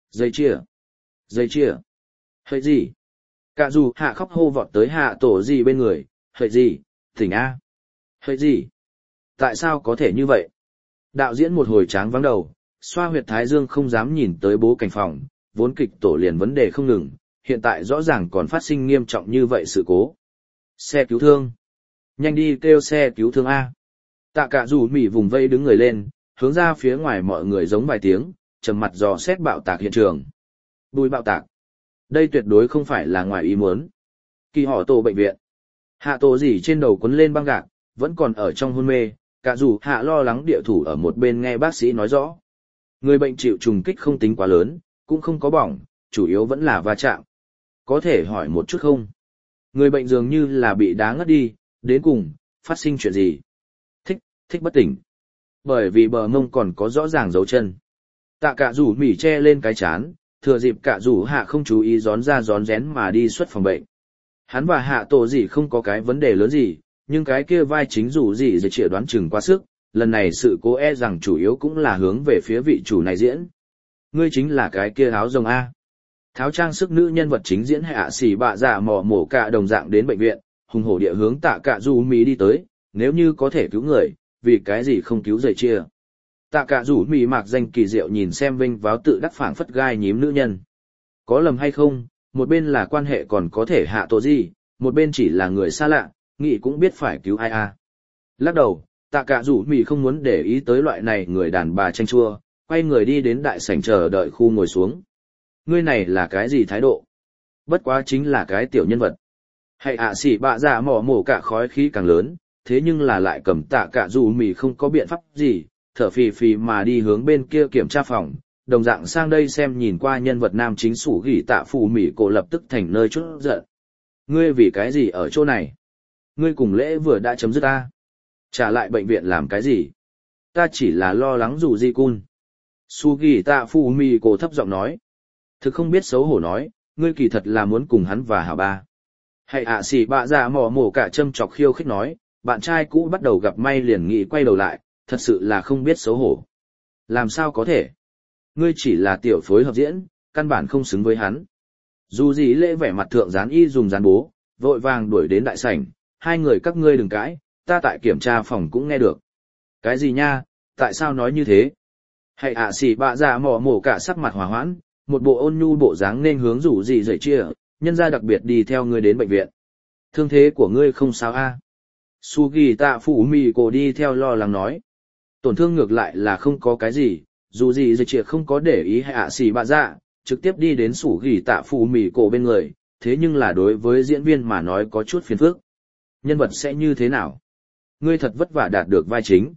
Dây chia. Dây chia. Hệ gì? Cả dù hạ khóc hô vọt tới hạ tổ gì bên người, hệ gì, tỉnh A. Hệ gì? Tại sao có thể như vậy? Đạo diễn một hồi tráng vắng đầu, xoa huyệt thái dương không dám nhìn tới bố cảnh phòng, vốn kịch tổ liền vấn đề không ngừng, hiện tại rõ ràng còn phát sinh nghiêm trọng như vậy sự cố. Xe cứu thương. Nhanh đi kêu xe cứu thương A. Tạ cả dù mỉ vùng vây đứng người lên, hướng ra phía ngoài mọi người giống vài tiếng, trầm mặt dò xét bạo tạc hiện trường. Bùi bạo tạc. Đây tuyệt đối không phải là ngoài ý muốn. Kỳ họ tổ bệnh viện. Hạ tổ gì trên đầu quấn lên băng gạc, vẫn còn ở trong hôn mê, cả dù hạ lo lắng địa thủ ở một bên nghe bác sĩ nói rõ. Người bệnh chịu trùng kích không tính quá lớn, cũng không có bỏng, chủ yếu vẫn là va chạm. Có thể hỏi một chút không? Người bệnh dường như là bị đá ngất đi, đến cùng, phát sinh chuyện gì? Thích, thích bất tỉnh. Bởi vì bờ mông còn có rõ ràng dấu chân. Tạ cả rủ mỉ che lên cái chán, thừa dịp cả rủ hạ không chú ý gión ra gión rén mà đi xuất phòng bệnh. Hắn và hạ tổ gì không có cái vấn đề lớn gì, nhưng cái kia vai chính rủ gì dễ chịu đoán chừng quá sức, lần này sự cố e rằng chủ yếu cũng là hướng về phía vị chủ này diễn. Ngươi chính là cái kia áo rồng A. Tháo trang sức nữ nhân vật chính diễn hạ xỉ bạ giả mò mổ cả đồng dạng đến bệnh viện, hùng hổ địa hướng tạ cả rủ mỉ đi tới, nếu như có thể cứu người, vì cái gì không cứu dây chia. Tạ cả rủ mỉ mạc danh kỳ diệu nhìn xem vinh váo tự đắc phảng phất gai nhím nữ nhân. Có lầm hay không, một bên là quan hệ còn có thể hạ tổ gì, một bên chỉ là người xa lạ, nghĩ cũng biết phải cứu ai a. Lắc đầu, tạ cả rủ mỉ không muốn để ý tới loại này người đàn bà tranh chua, quay người đi đến đại sảnh chờ đợi khu ngồi xuống. Ngươi này là cái gì thái độ? Bất quá chính là cái tiểu nhân vật. Hãy ạ xỉ bạ giả mỏ mổ cả khói khí càng lớn, thế nhưng là lại cầm tạ cả rủ mỉ không có biện pháp gì, thở phì phì mà đi hướng bên kia kiểm tra phòng, đồng dạng sang đây xem nhìn qua nhân vật nam chính sủ gỉ tạ phù mỉ cổ lập tức thành nơi chút giận. Ngươi vì cái gì ở chỗ này? Ngươi cùng lễ vừa đã chấm dứt ta. Trả lại bệnh viện làm cái gì? Ta chỉ là lo lắng dù di cun. Su gỉ tạ phù mỉ cổ thấp giọng nói. Thực không biết xấu hổ nói, ngươi kỳ thật là muốn cùng hắn và hảo ba. Hãy ạ xỉ bạ giả mỏ mổ cả châm chọc khiêu khích nói, bạn trai cũ bắt đầu gặp may liền nghĩ quay đầu lại, thật sự là không biết xấu hổ. Làm sao có thể? Ngươi chỉ là tiểu phối hợp diễn, căn bản không xứng với hắn. Dù gì lễ vẻ mặt thượng gián y dùng gián bố, vội vàng đuổi đến đại sảnh, hai người các ngươi đừng cãi, ta tại kiểm tra phòng cũng nghe được. Cái gì nha, tại sao nói như thế? Hãy ạ xỉ bạ giả mỏ mổ cả sắc mặt hòa hoãn, một bộ ôn nhu bộ dáng nên hướng rủ gì dậy chia, nhân ra đặc biệt đi theo ngươi đến bệnh viện. Thương thế của ngươi không sao a? À? Sugi tạ phủ mì cổ đi theo lo lắng nói. Tổn thương ngược lại là không có cái gì, dù gì dậy chia không có để ý hay ạ xỉ bạ dạ, trực tiếp đi đến sủ gỉ tạ phủ mì cổ bên người, thế nhưng là đối với diễn viên mà nói có chút phiền phức. Nhân vật sẽ như thế nào? Ngươi thật vất vả đạt được vai chính.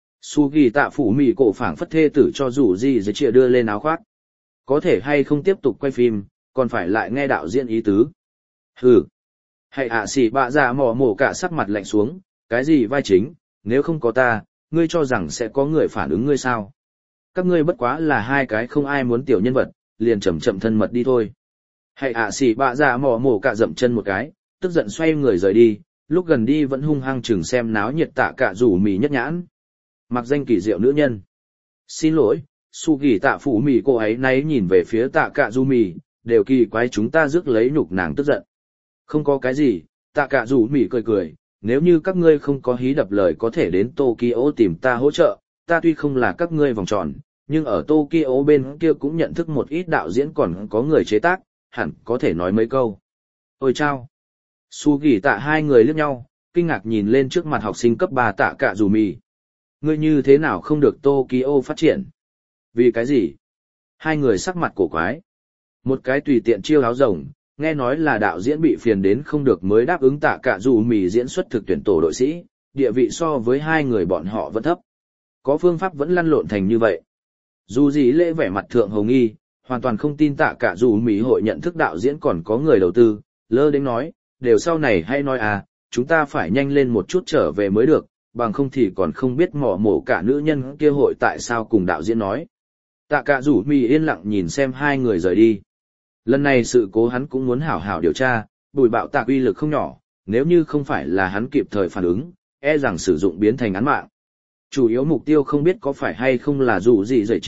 Sugi tạ phủ mì cổ phảng phất thê tử cho rủ gì dậy chia đưa lên áo khoác. Có thể hay không tiếp tục quay phim, còn phải lại nghe đạo diễn ý tứ. Hừ. Hãy ạ xỉ bạ dạ mỏ mổ cả sắc mặt lạnh xuống, cái gì vai chính, nếu không có ta, ngươi cho rằng sẽ có người phản ứng ngươi sao? Các ngươi bất quá là hai cái không ai muốn tiểu nhân vật, liền chậm chậm thân mật đi thôi. Hãy ạ xỉ bạ dạ mỏ mổ cả dậm chân một cái, tức giận xoay người rời đi, lúc gần đi vẫn hung hăng chừng xem náo nhiệt tạ cả rủ mì nhất nhãn. Mặc danh kỳ diệu nữ nhân. Xin lỗi, su gỉ tạ phủ mì cô ấy náy nhìn về phía tạ cả rủ mì, đều kỳ quái chúng ta rước lấy nhục nàng tức giận. Không có cái gì, tạ cả rủ mì cười cười, nếu như các ngươi không có hí đập lời có thể đến Tokyo tìm ta hỗ trợ, ta tuy không là các ngươi vòng tròn, nhưng ở Tokyo bên kia cũng nhận thức một ít đạo diễn còn có người chế tác, hẳn có thể nói mấy câu. Ôi chao! Su gỉ tạ hai người liếc nhau, kinh ngạc nhìn lên trước mặt học sinh cấp ba tạ cả rủ mì. Ngươi như thế nào không được Tokyo phát triển? Vì cái gì? Hai người sắc mặt cổ quái. Một cái tùy tiện chiêu áo rồng, nghe nói là đạo diễn bị phiền đến không được mới đáp ứng tạ cả dù mì diễn xuất thực tuyển tổ đội sĩ, địa vị so với hai người bọn họ vẫn thấp. Có phương pháp vẫn lăn lộn thành như vậy. Dù gì lễ vẻ mặt thượng hồng nghi, hoàn toàn không tin tạ cả dù mì hội nhận thức đạo diễn còn có người đầu tư, lơ đến nói, đều sau này hay nói à, chúng ta phải nhanh lên một chút trở về mới được, bằng không thì còn không biết mỏ mổ cả nữ nhân kia hội tại sao cùng đạo diễn nói. Tạ cả rủ mì yên lặng nhìn xem hai người rời đi. Lần này sự cố hắn cũng muốn hảo hảo điều tra, bùi bạo tạc uy lực không nhỏ, nếu như không phải là hắn kịp thời phản ứng, e rằng sử dụng biến thành án mạng. Chủ yếu mục tiêu không biết có phải hay không là dù gì dậy chia,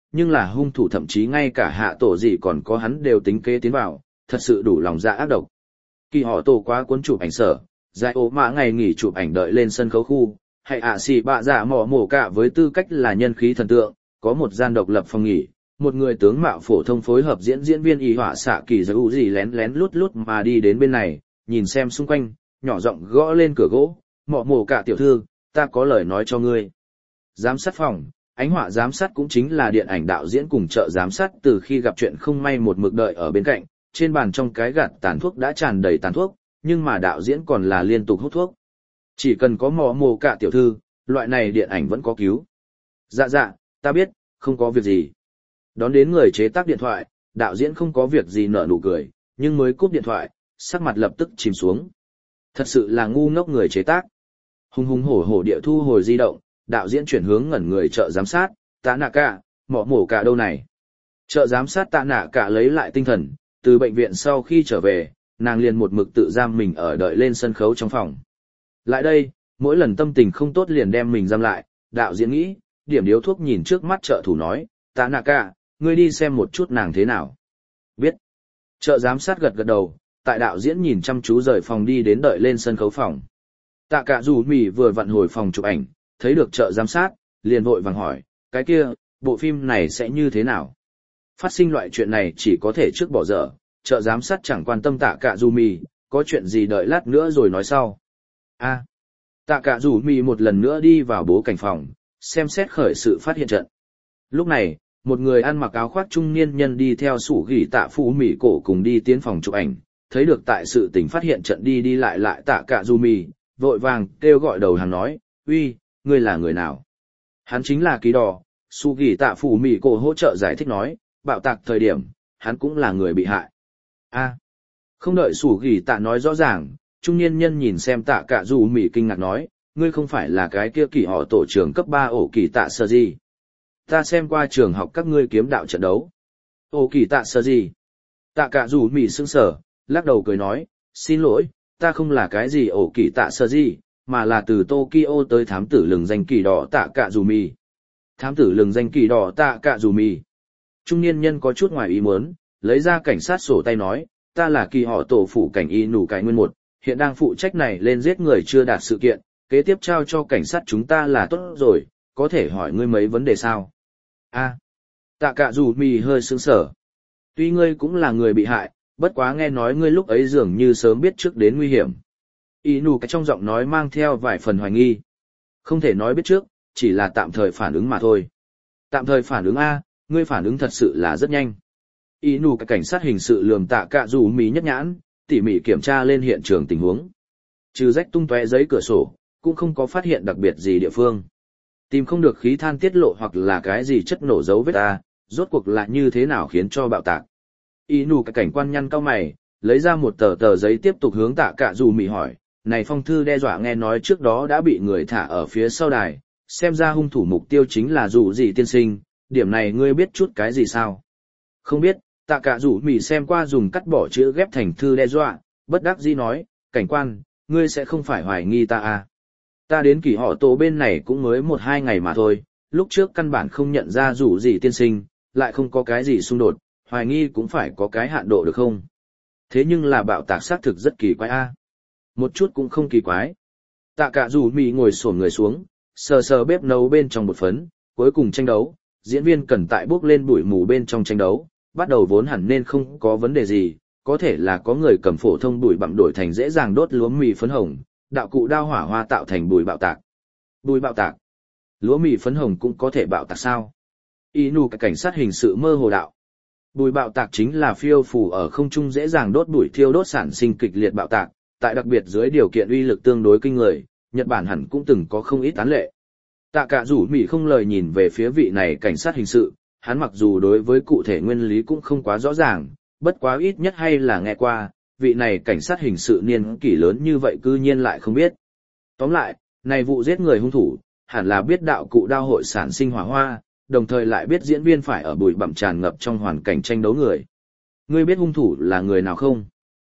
nhưng là hung thủ thậm chí ngay cả hạ tổ gì còn có hắn đều tính kế tiến vào, thật sự đủ lòng dạ ác độc. Kỳ họ tổ quá cuốn chụp ảnh sở, giải ố mã ngày nghỉ chụp ảnh đợi lên sân khấu khu, hay ạ xì bạ dạ mỏ mổ cả với tư cách là nhân khí thần tượng, có một gian độc lập phòng nghỉ, một người tướng mạo phổ thông phối hợp diễn diễn viên y họa xạ kỳ giới ủ gì lén lén lút lút mà đi đến bên này, nhìn xem xung quanh, nhỏ giọng gõ lên cửa gỗ, mỏ mổ cả tiểu thư, ta có lời nói cho ngươi. Giám sát phòng, ánh họa giám sát cũng chính là điện ảnh đạo diễn cùng trợ giám sát từ khi gặp chuyện không may một mực đợi ở bên cạnh, trên bàn trong cái gạt tàn thuốc đã tràn đầy tàn thuốc, nhưng mà đạo diễn còn là liên tục hút thuốc. Chỉ cần có mỏ mổ cả tiểu thư, loại này điện ảnh vẫn có cứu. Dạ dạ, ta biết, không có việc gì. Đón đến người chế tác điện thoại, đạo diễn không có việc gì nở nụ cười, nhưng mới cúp điện thoại, sắc mặt lập tức chìm xuống. Thật sự là ngu ngốc người chế tác. Hùng hùng hổ hổ địa thu hồi di động, đạo diễn chuyển hướng ngẩn người trợ giám sát, tạ nạ cả, mỏ mổ cả đâu này. Trợ giám sát tạ nạ cả lấy lại tinh thần, từ bệnh viện sau khi trở về, nàng liền một mực tự giam mình ở đợi lên sân khấu trong phòng. Lại đây, mỗi lần tâm tình không tốt liền đem mình giam lại, đạo diễn nghĩ, điểm điếu thuốc nhìn trước mắt trợ thủ nói, tạ nạ cả, ngươi đi xem một chút nàng thế nào. Biết. Trợ giám sát gật gật đầu, tại đạo diễn nhìn chăm chú rời phòng đi đến đợi lên sân khấu phòng. Tạ cả dù mì vừa vặn hồi phòng chụp ảnh, thấy được trợ giám sát, liền vội vàng hỏi, cái kia, bộ phim này sẽ như thế nào? Phát sinh loại chuyện này chỉ có thể trước bỏ dở, trợ giám sát chẳng quan tâm tạ cả dù mì, có chuyện gì đợi lát nữa rồi nói sau. A. À, tạ cả dù mì một lần nữa đi vào bố cảnh phòng, xem xét khởi sự phát hiện trận. Lúc này, một người ăn mặc áo khoác trung niên nhân đi theo sủ gỉ tạ phú mì cổ cùng đi tiến phòng chụp ảnh, thấy được tại sự tình phát hiện trận đi đi lại lại tạ cả dù mì, vội vàng kêu gọi đầu hàng nói, uy, ngươi là người nào? Hắn chính là Ký Đỏ, su gỉ tạ phú mì cổ hỗ trợ giải thích nói, bạo tạc thời điểm, hắn cũng là người bị hại. A. À, không đợi sủ gỉ tạ nói rõ ràng, trung niên nhân nhìn xem tạ cả dù mì kinh ngạc nói, ngươi không phải là cái kia kỳ họ tổ trưởng cấp ba ổ kỳ tạ sơ gì. Ta xem qua trường học các ngươi kiếm đạo trận đấu. Ổ kỳ tạ sơ gì. Tạ cả dù mì sững sờ, lắc đầu cười nói, xin lỗi, ta không là cái gì ổ kỳ tạ sơ gì, mà là từ Tokyo tới thám tử lừng danh kỳ đỏ tạ cả dù mì. Thám tử lừng danh kỳ đỏ tạ cả dù mì. Trung niên nhân có chút ngoài ý muốn, lấy ra cảnh sát sổ tay nói, ta là kỳ họ tổ phủ cảnh y nủ cái nguyên một, hiện đang phụ trách này lên giết người chưa đạt sự kiện, kế tiếp trao cho cảnh sát chúng ta là tốt rồi, có thể hỏi ngươi mấy vấn đề sao? A. À, tạ cả dù mì hơi sững sờ. Tuy ngươi cũng là người bị hại, bất quá nghe nói ngươi lúc ấy dường như sớm biết trước đến nguy hiểm. Y nủ cái trong giọng nói mang theo vài phần hoài nghi. Không thể nói biết trước, chỉ là tạm thời phản ứng mà thôi. Tạm thời phản ứng A, ngươi phản ứng thật sự là rất nhanh. Y nủ cái cảnh sát hình sự lườm tạ cả dù mì nhất nhãn, tỉ mỉ kiểm tra lên hiện trường tình huống. Trừ rách tung tóe giấy cửa sổ, cũng không có phát hiện đặc biệt gì địa phương. Tìm không được khí than tiết lộ hoặc là cái gì chất nổ dấu vết ta, rốt cuộc là như thế nào khiến cho bạo tạc. Y nủ cái cảnh quan nhăn cao mày, lấy ra một tờ tờ giấy tiếp tục hướng tạ cả dù mì hỏi, này phong thư đe dọa nghe nói trước đó đã bị người thả ở phía sau đài, xem ra hung thủ mục tiêu chính là dù gì tiên sinh, điểm này ngươi biết chút cái gì sao? Không biết, tạ cả dù mì xem qua dùng cắt bỏ chữ ghép thành thư đe dọa, bất đắc dĩ nói, cảnh quan, ngươi sẽ không phải hoài nghi ta à? Ta đến kỳ họ tổ bên này cũng mới một hai ngày mà thôi, lúc trước căn bản không nhận ra dù gì tiên sinh, lại không có cái gì xung đột, hoài nghi cũng phải có cái hạn độ được không? Thế nhưng là bạo tạc xác thực rất kỳ quái a. À? Một chút cũng không kỳ quái. Tạ cả dù mì ngồi xổm người xuống, sờ sờ bếp nấu bên trong bột phấn, cuối cùng tranh đấu, diễn viên cần tại bước lên bụi mù bên trong tranh đấu, bắt đầu vốn hẳn nên không có vấn đề gì, có thể là có người cầm phổ thông bụi bặm đổi thành dễ dàng đốt lúa mì phấn hồng, đạo cụ đao hỏa hoa tạo thành bụi bạo tạc. Bụi bạo tạc. Lúa mì phấn hồng cũng có thể bạo tạc sao? Y nụ cái cảnh sát hình sự mơ hồ đạo. Bụi bạo tạc chính là phiêu phù ở không trung dễ dàng đốt bụi thiêu đốt sản sinh kịch liệt bạo tạc, tại đặc biệt dưới điều kiện uy lực tương đối kinh người, Nhật Bản hẳn cũng từng có không ít án lệ. Tạ cả rủ mỉ không lời nhìn về phía vị này cảnh sát hình sự, hắn mặc dù đối với cụ thể nguyên lý cũng không quá rõ ràng, bất quá ít nhất hay là nghe qua, vị này cảnh sát hình sự niên kỷ lớn như vậy cư nhiên lại không biết. Tóm lại, này vụ giết người hung thủ, hẳn là biết đạo cụ đao hội sản sinh hỏa hoa, đồng thời lại biết diễn viên phải ở bụi bặm tràn ngập trong hoàn cảnh tranh đấu người. Ngươi biết hung thủ là người nào không?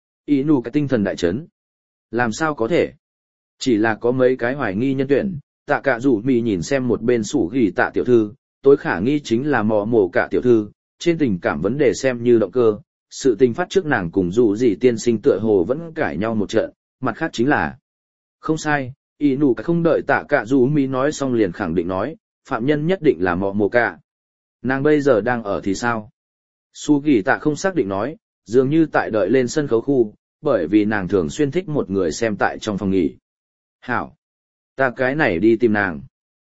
Ý nụ cái tinh thần đại chấn. Làm sao có thể? Chỉ là có mấy cái hoài nghi nhân tuyển, tạ cả rủ mì nhìn xem một bên sủ ghi tạ tiểu thư, tối khả nghi chính là mò mổ cả tiểu thư, trên tình cảm vấn đề xem như động cơ, sự tình phát trước nàng cùng dù gì tiên sinh tựa hồ vẫn cãi nhau một trận, mặt khác chính là không sai, ý nụ cả không đợi tạ cả dù mi nói xong liền khẳng định nói, phạm nhân nhất định là mò mổ cả. Nàng bây giờ đang ở thì sao? Su ghi tạ không xác định nói, dường như tại đợi lên sân khấu khu, bởi vì nàng thường xuyên thích một người xem tại trong phòng nghỉ. Hảo! Ta cái này đi tìm nàng.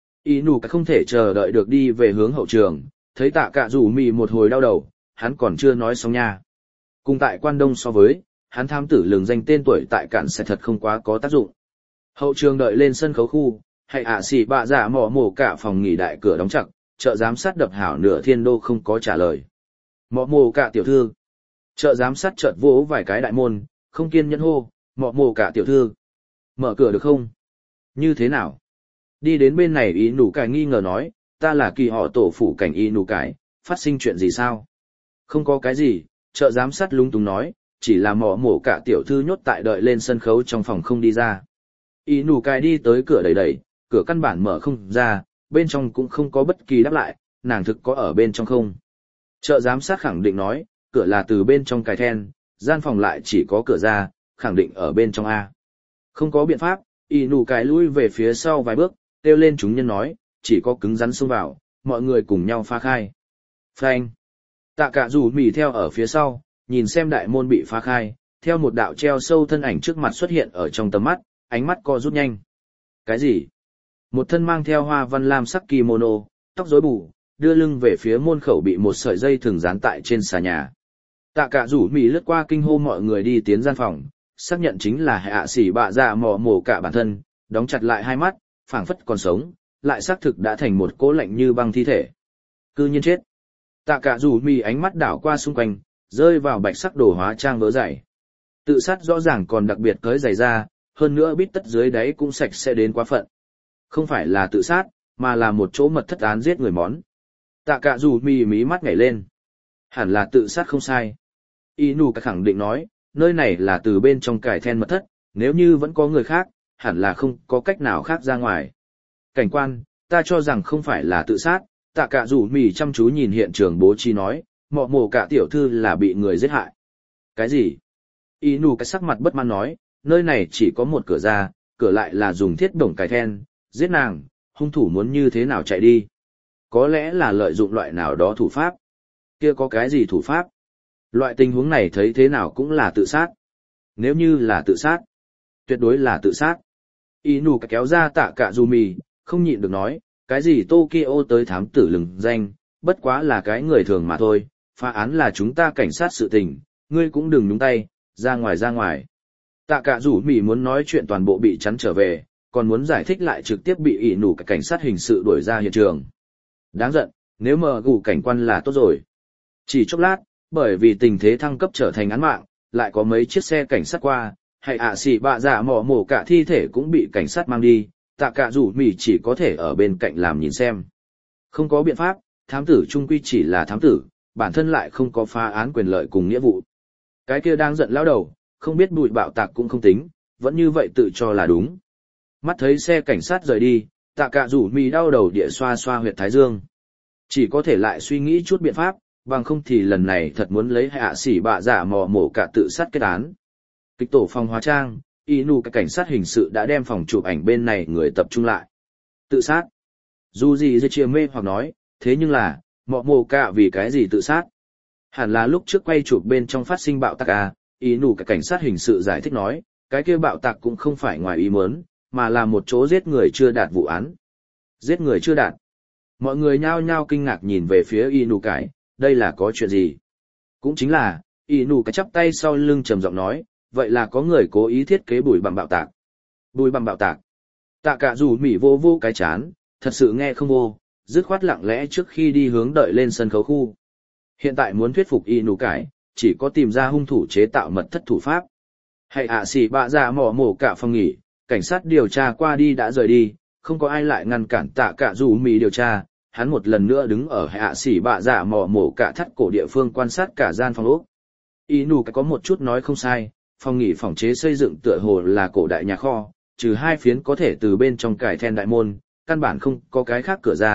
Ý nụ cả không thể chờ đợi được đi về hướng hậu trường, thấy tạ cả rủ mì một hồi đau đầu, hắn còn chưa nói xong nha. Cùng tại quan đông so với, hắn thám tử lường danh tên tuổi tại cạn sẽ thật không quá có tác dụng. Hậu trường đợi lên sân khấu khu, hay ạ xỉ bạ dạ mò mổ cả phòng nghỉ đại cửa đóng chặt, chợ giám sát đập hảo nửa thiên đô không có trả lời. Mò mổ cả tiểu thư. Chợ giám sát chợt vỗ vài cái đại môn, không kiên nhẫn hô, mò mổ cả tiểu thư. Mở cửa được không? Như thế nào? Đi đến bên này ý nụ cải nghi ngờ nói, ta là kỳ họ tổ phủ cảnh ý nụ cải, phát sinh chuyện gì sao? Không có cái gì, chợ giám sát lung tung nói, chỉ là mò mổ cả tiểu thư nhốt tại đợi lên sân khấu trong phòng không đi ra. Ý nụ cải đi tới cửa đẩy đẩy, cửa căn bản mở không ra, bên trong cũng không có bất kỳ đáp lại, nàng thực có ở bên trong không? Chợ giám sát khẳng định nói, cửa là từ bên trong cài then, gian phòng lại chỉ có cửa ra, khẳng định ở bên trong A. Không có biện pháp, ý nụ cải lui về phía sau vài bước, kêu lên chúng nhân nói, chỉ có cứng rắn xông vào, mọi người cùng nhau phá khai. Phanh. Tạ cả rủ mì theo ở phía sau, nhìn xem đại môn bị phá khai, theo một đạo treo sâu thân ảnh trước mặt xuất hiện ở trong tầm mắt, ánh mắt co rút nhanh. Cái gì? Một thân mang theo hoa văn lam sắc kimono, tóc rối bù, đưa lưng về phía môn khẩu bị một sợi dây thừng dán tại trên xà nhà. Tạ cả rủ mì lướt qua kinh hô mọi người đi tiến gian phòng, xác nhận chính là hạ sĩ bạ dạ mò mổ cả bản thân, đóng chặt lại hai mắt, phảng phất còn sống, lại xác thực đã thành một cỗ lạnh như băng thi thể. Cư nhiên chết. Tạ cả rủ mì ánh mắt đảo qua xung quanh, rơi vào bạch sắc đồ hóa trang vớ giày. Tự sát rõ ràng còn đặc biệt cởi giày ra, hơn nữa bít tất dưới đáy cũng sạch sẽ đến quá phận. Không phải là tự sát, mà là một chỗ mật thất án giết người món. Tạ cả rủ mì mí mắt nhảy lên. Hẳn là tự sát không sai. Inu cả khẳng định nói, nơi này là từ bên trong cải then mật thất, nếu như vẫn có người khác, hẳn là không có cách nào khác ra ngoài. Cảnh quan, ta cho rằng không phải là tự sát, tạ cả rủ mì chăm chú nhìn hiện trường bố trí nói, mọ mổ cả tiểu thư là bị người giết hại. Cái gì? Inu cái sắc mặt bất mãn nói, nơi này chỉ có một cửa ra, cửa lại là dùng thiết đồng cải then, giết nàng, hung thủ muốn như thế nào chạy đi? Có lẽ là lợi dụng loại nào đó thủ pháp. Kia có cái gì thủ pháp? Loại tình huống này thấy thế nào cũng là tự sát. Nếu như là tự sát, tuyệt đối là tự sát. Inu kéo ra tạ cả dù mì, không nhịn được nói, cái gì Tokyo tới thám tử lừng danh, bất quá là cái người thường mà thôi, phá án là chúng ta cảnh sát sự tình, ngươi cũng đừng nhúng tay, ra ngoài ra ngoài. Tạ cả rủ mì muốn nói chuyện toàn bộ bị chắn trở về, còn muốn giải thích lại trực tiếp bị Inu cả cảnh sát hình sự đuổi ra hiện trường. Đáng giận, nếu mà gù cảnh quan là tốt rồi. Chỉ chốc lát, bởi vì tình thế thăng cấp trở thành án mạng, lại có mấy chiếc xe cảnh sát qua, hay ạ xì bạ dạ mỏ mổ cả thi thể cũng bị cảnh sát mang đi, tạ cả rủ mì chỉ có thể ở bên cạnh làm nhìn xem. Không có biện pháp, thám tử trung quy chỉ là thám tử, bản thân lại không có phá án quyền lợi cùng nghĩa vụ. Cái kia đang giận lão đầu, không biết bụi bạo tạc cũng không tính, vẫn như vậy tự cho là đúng. Mắt thấy xe cảnh sát rời đi, tạ cả rủ mì đau đầu địa xoa xoa huyệt thái dương. Chỉ có thể lại suy nghĩ chút biện pháp, bằng không thì lần này thật muốn lấy hạ sĩ bạ giả mò mổ cả tự sát kết án. Kịch tổ phòng hóa trang, Inu cái cảnh sát hình sự đã đem phòng chụp ảnh bên này người tập trung lại. Tự sát. Dù gì dây chia mê hoặc nói, thế nhưng là, mọ mổ cả vì cái gì tự sát? Hẳn là lúc trước quay chụp bên trong phát sinh bạo tạc à, Inu cái cảnh sát hình sự giải thích nói, cái kia bạo tạc cũng không phải ngoài ý muốn, mà là một chỗ giết người chưa đạt vụ án. Giết người chưa đạt. Mọi người nhao nhao kinh ngạc nhìn về phía Inu cái, đây là có chuyện gì? Cũng chính là, Inu cái chắp tay sau lưng trầm giọng nói, vậy là có người cố ý thiết kế bùi bằng bạo tạc. Bùi bằng bạo tạc. Tạ cả rủ mỉ vô vô cái chán, thật sự nghe không vô, dứt khoát lặng lẽ trước khi đi hướng đợi lên sân khấu khu. Hiện tại muốn thuyết phục Inu cái, chỉ có tìm ra hung thủ chế tạo mật thất thủ pháp. Hay ạ xì bạ ra mò mổ cả phòng nghỉ, cảnh sát điều tra qua đi đã rời đi, không có ai lại ngăn cản tạ cả rủ mỉ điều tra. Hắn một lần nữa đứng ở hạ sĩ bạ dạ mò mổ cả thắt cổ địa phương quan sát cả gian phòng ốc. Inu có một chút nói không sai, phòng nghỉ phòng chế xây dựng tựa hồ là cổ đại nhà kho, trừ hai phiến có thể từ bên trong cải then đại môn, căn bản không có cái khác cửa ra,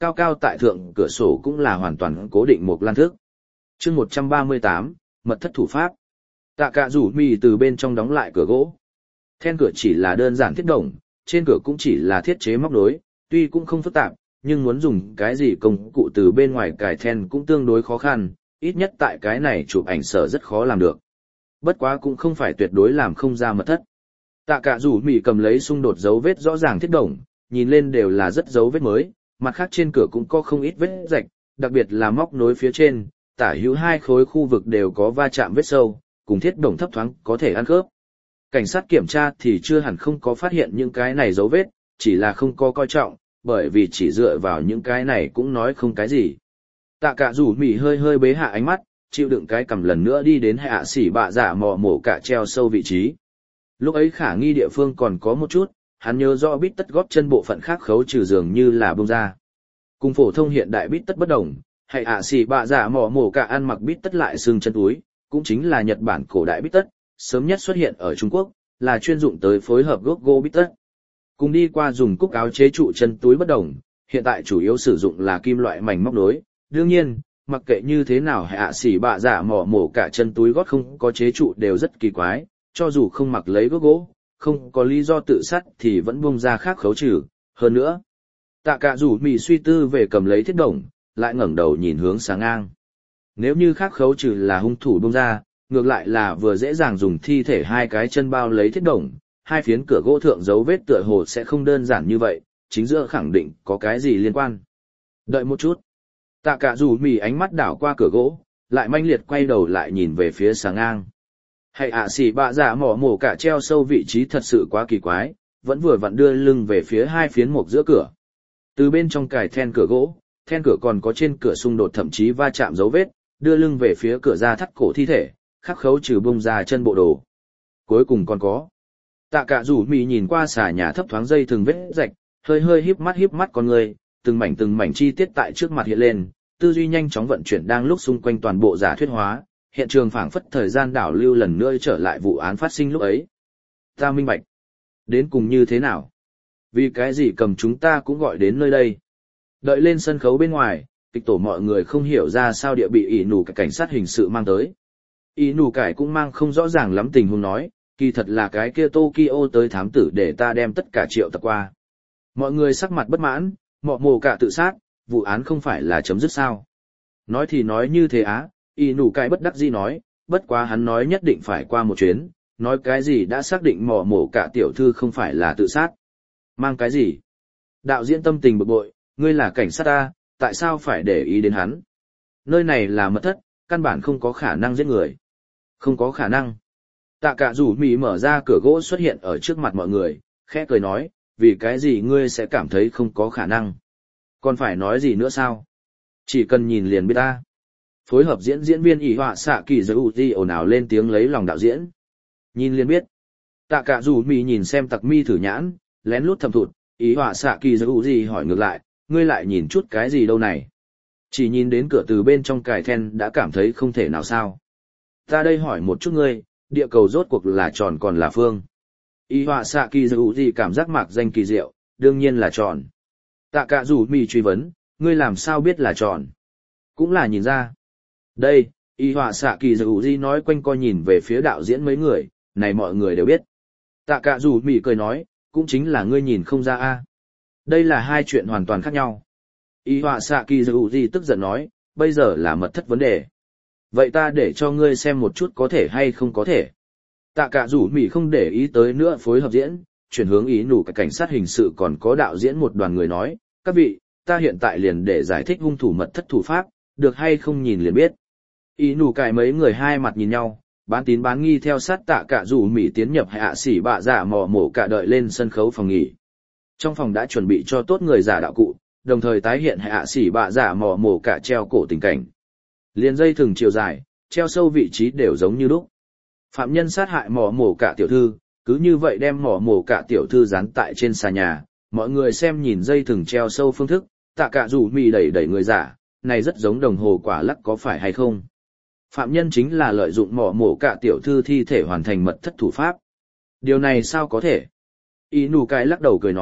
cao cao tại thượng cửa sổ cũng là hoàn toàn cố định một lan thước. chương một trăm ba mươi tám, mật thất thủ pháp. Tạ Cả rủ mì từ bên trong đóng lại cửa gỗ. Then cửa chỉ là đơn giản thiết đồng, trên cửa cũng chỉ là thiết chế móc nối, tuy cũng không phức tạp, nhưng muốn dùng cái gì công cụ từ bên ngoài cài then cũng tương đối khó khăn, ít nhất tại cái này chụp ảnh sở rất khó làm được. Bất quá cũng không phải tuyệt đối làm không ra mật thất. Tạ Cả rủ mì cầm lấy xung đột dấu vết rõ ràng thiết đồng, nhìn lên đều là rất dấu vết mới, mặt khác trên cửa cũng có không ít vết rạch, đặc biệt là móc nối phía trên, tả hữu hai khối khu vực đều có va chạm vết sâu, cùng thiết đồng thấp thoáng có thể ăn khớp. Cảnh sát kiểm tra thì chưa hẳn không có phát hiện những cái này dấu vết, chỉ là không có coi trọng, bởi vì chỉ dựa vào những cái này cũng nói không cái gì. Tạ Cả rủ mì hơi hơi bế hạ ánh mắt, chịu đựng cái cầm lần nữa đi đến hạ xỉ bạ giả mò mổ cả treo sâu vị trí. Lúc ấy khả nghi địa phương còn có một chút, hắn nhớ rõ bít tất góp chân bộ phận khác khấu trừ dường như là bông ra. Cùng phổ thông hiện đại bít tất bất đồng, hay hạ xỉ bạ giả mò mổ cả ăn mặc bít tất lại xương chân túi, cũng chính là Nhật Bản cổ đại bít tất, sớm nhất xuất hiện ở Trung Quốc, là chuyên dụng tới phối hợp gốc gỗ bít tất. Cùng đi qua dùng cúc áo chế trụ chân túi bất đồng, hiện tại chủ yếu sử dụng là kim loại mảnh móc nối. Đương nhiên, mặc kệ như thế nào hạ xỉ bạ giả mỏ mổ cả chân túi gót không có chế trụ đều rất kỳ quái, cho dù không mặc lấy gốc gỗ, không có lý do tự sát thì vẫn buông ra khác khấu trừ. Hơn nữa, Tạ Cả rủ mì suy tư về cầm lấy thiết đồng, lại ngẩng đầu nhìn hướng sáng ngang. Nếu như khác khấu trừ là hung thủ buông ra, ngược lại là vừa dễ dàng dùng thi thể hai cái chân bao lấy thiết đồng, hai phiến cửa gỗ thượng dấu vết tựa hồ sẽ không đơn giản như vậy, chính giữa khẳng định có cái gì liên quan. Đợi một chút. Tạ Cả rủ mì ánh mắt đảo qua cửa gỗ, lại manh liệt quay đầu lại nhìn về phía sáng ngang. Hay ạ xỉ bạ giả mỏ mổ cả treo sâu vị trí thật sự quá kỳ quái, vẫn vừa vặn đưa lưng về phía hai phiến mộc giữa cửa. Từ bên trong cài then cửa gỗ, then cửa còn có trên cửa xung đột thậm chí va chạm dấu vết, đưa lưng về phía cửa ra thắt cổ thi thể, khắc khấu trừ bông ra chân bộ đồ. Cuối cùng còn có. Tạ Cả rủ mì nhìn qua xà nhà thấp thoáng dây thường vết rạch, hơi hơi híp mắt híp mắt con người, từng mảnh từng mảnh chi tiết tại trước mặt hiện lên, tư duy nhanh chóng vận chuyển đang lúc xung quanh toàn bộ giả thuyết hóa, hiện trường phảng phất thời gian đảo lưu lần nữa trở lại vụ án phát sinh lúc ấy. Ta minh bạch. Đến cùng như thế nào? Vì cái gì cầm chúng ta cũng gọi đến nơi đây? Đợi lên sân khấu bên ngoài, kịch tổ mọi người không hiểu ra sao địa bị ỷ nủ cái cảnh sát hình sự mang tới. Ỷ nủ cải cũng mang không rõ ràng lắm tình huống nói, kỳ thật là cái kia Tokyo tới thám tử để ta đem tất cả triệu tập qua. Mọi người sắc mặt bất mãn, mọ mồ cả tự sát, vụ án không phải là chấm dứt sao. Nói thì nói như thế á, y nủ cái bất đắc dĩ nói, bất quá hắn nói nhất định phải qua một chuyến, nói cái gì đã xác định mọ mổ cả tiểu thư không phải là tự sát. Mang cái gì? Đạo diễn tâm tình bực bội, ngươi là cảnh sát ta, tại sao phải để ý đến hắn? Nơi này là mật thất, căn bản không có khả năng giết người. Không có khả năng. Tạ Cả rủ mì mở ra cửa gỗ xuất hiện ở trước mặt mọi người, khẽ cười nói, vì cái gì ngươi sẽ cảm thấy không có khả năng? Còn phải nói gì nữa sao? Chỉ cần nhìn liền biết ta. Phối hợp diễn diễn viên ỷ họa xạ kỳ giới ủ di ồn ào lên tiếng lấy lòng đạo diễn. Nhìn liền biết. Tạ Cả rủ mì nhìn xem tặc mi thử nhãn, lén lút thầm thụt, ỷ họa xạ kỳ giới ủ di hỏi ngược lại, ngươi lại nhìn chút cái gì đâu này? Chỉ nhìn đến cửa từ bên trong cài then đã cảm thấy không thể nào sao. Ta đây hỏi một chút ngươi, địa cầu rốt cuộc là tròn còn là phương? Y họa xạ kỳ dù gì cảm giác mạc danh kỳ diệu, đương nhiên là tròn. Tạ Cả rủ mì truy vấn, ngươi làm sao biết là tròn? Cũng là nhìn ra. Đây, y họa xạ kỳ dù gì nói quanh co nhìn về phía đạo diễn mấy người, này mọi người đều biết. Tạ Cả rủ mì cười nói, cũng chính là ngươi nhìn không ra a. Đây là hai chuyện hoàn toàn khác nhau. Y họa xạ kỳ dù gì tức giận nói, bây giờ là mật thất vấn đề. Vậy ta để cho ngươi xem một chút có thể hay không có thể. Tạ Cả rủ mì không để ý tới nữa phối hợp diễn, chuyển hướng ý nủ cái cảnh sát hình sự còn có đạo diễn một đoàn người nói, các vị, ta hiện tại liền để giải thích hung thủ mật thất thủ pháp, được hay không nhìn liền biết. Ý nủ cải mấy người hai mặt nhìn nhau, bán tín bán nghi theo sát Tạ Cả rủ mì tiến nhập hạ xỉ bạ giả mò mổ cả đợi lên sân khấu phòng nghỉ. Trong phòng đã chuẩn bị cho tốt người giả đạo cụ, đồng thời tái hiện hạ xỉ bạ giả mò mổ cả treo cổ tình cảnh. Liên dây thừng chiều dài, treo sâu vị trí đều giống như lúc. Phạm nhân sát hại mỏ mổ cả tiểu thư, cứ như vậy đem mỏ mổ cả tiểu thư dán tại trên xà nhà, mọi người xem nhìn dây thừng treo sâu phương thức, Tạ Cả rủ mì đẩy đẩy người giả, này rất giống đồng hồ quả lắc có phải hay không? Phạm nhân chính là lợi dụng mỏ mổ cả tiểu thư thi thể hoàn thành mật thất thủ pháp. Điều này sao có thể? Y nù cái lắc đầu cười nói,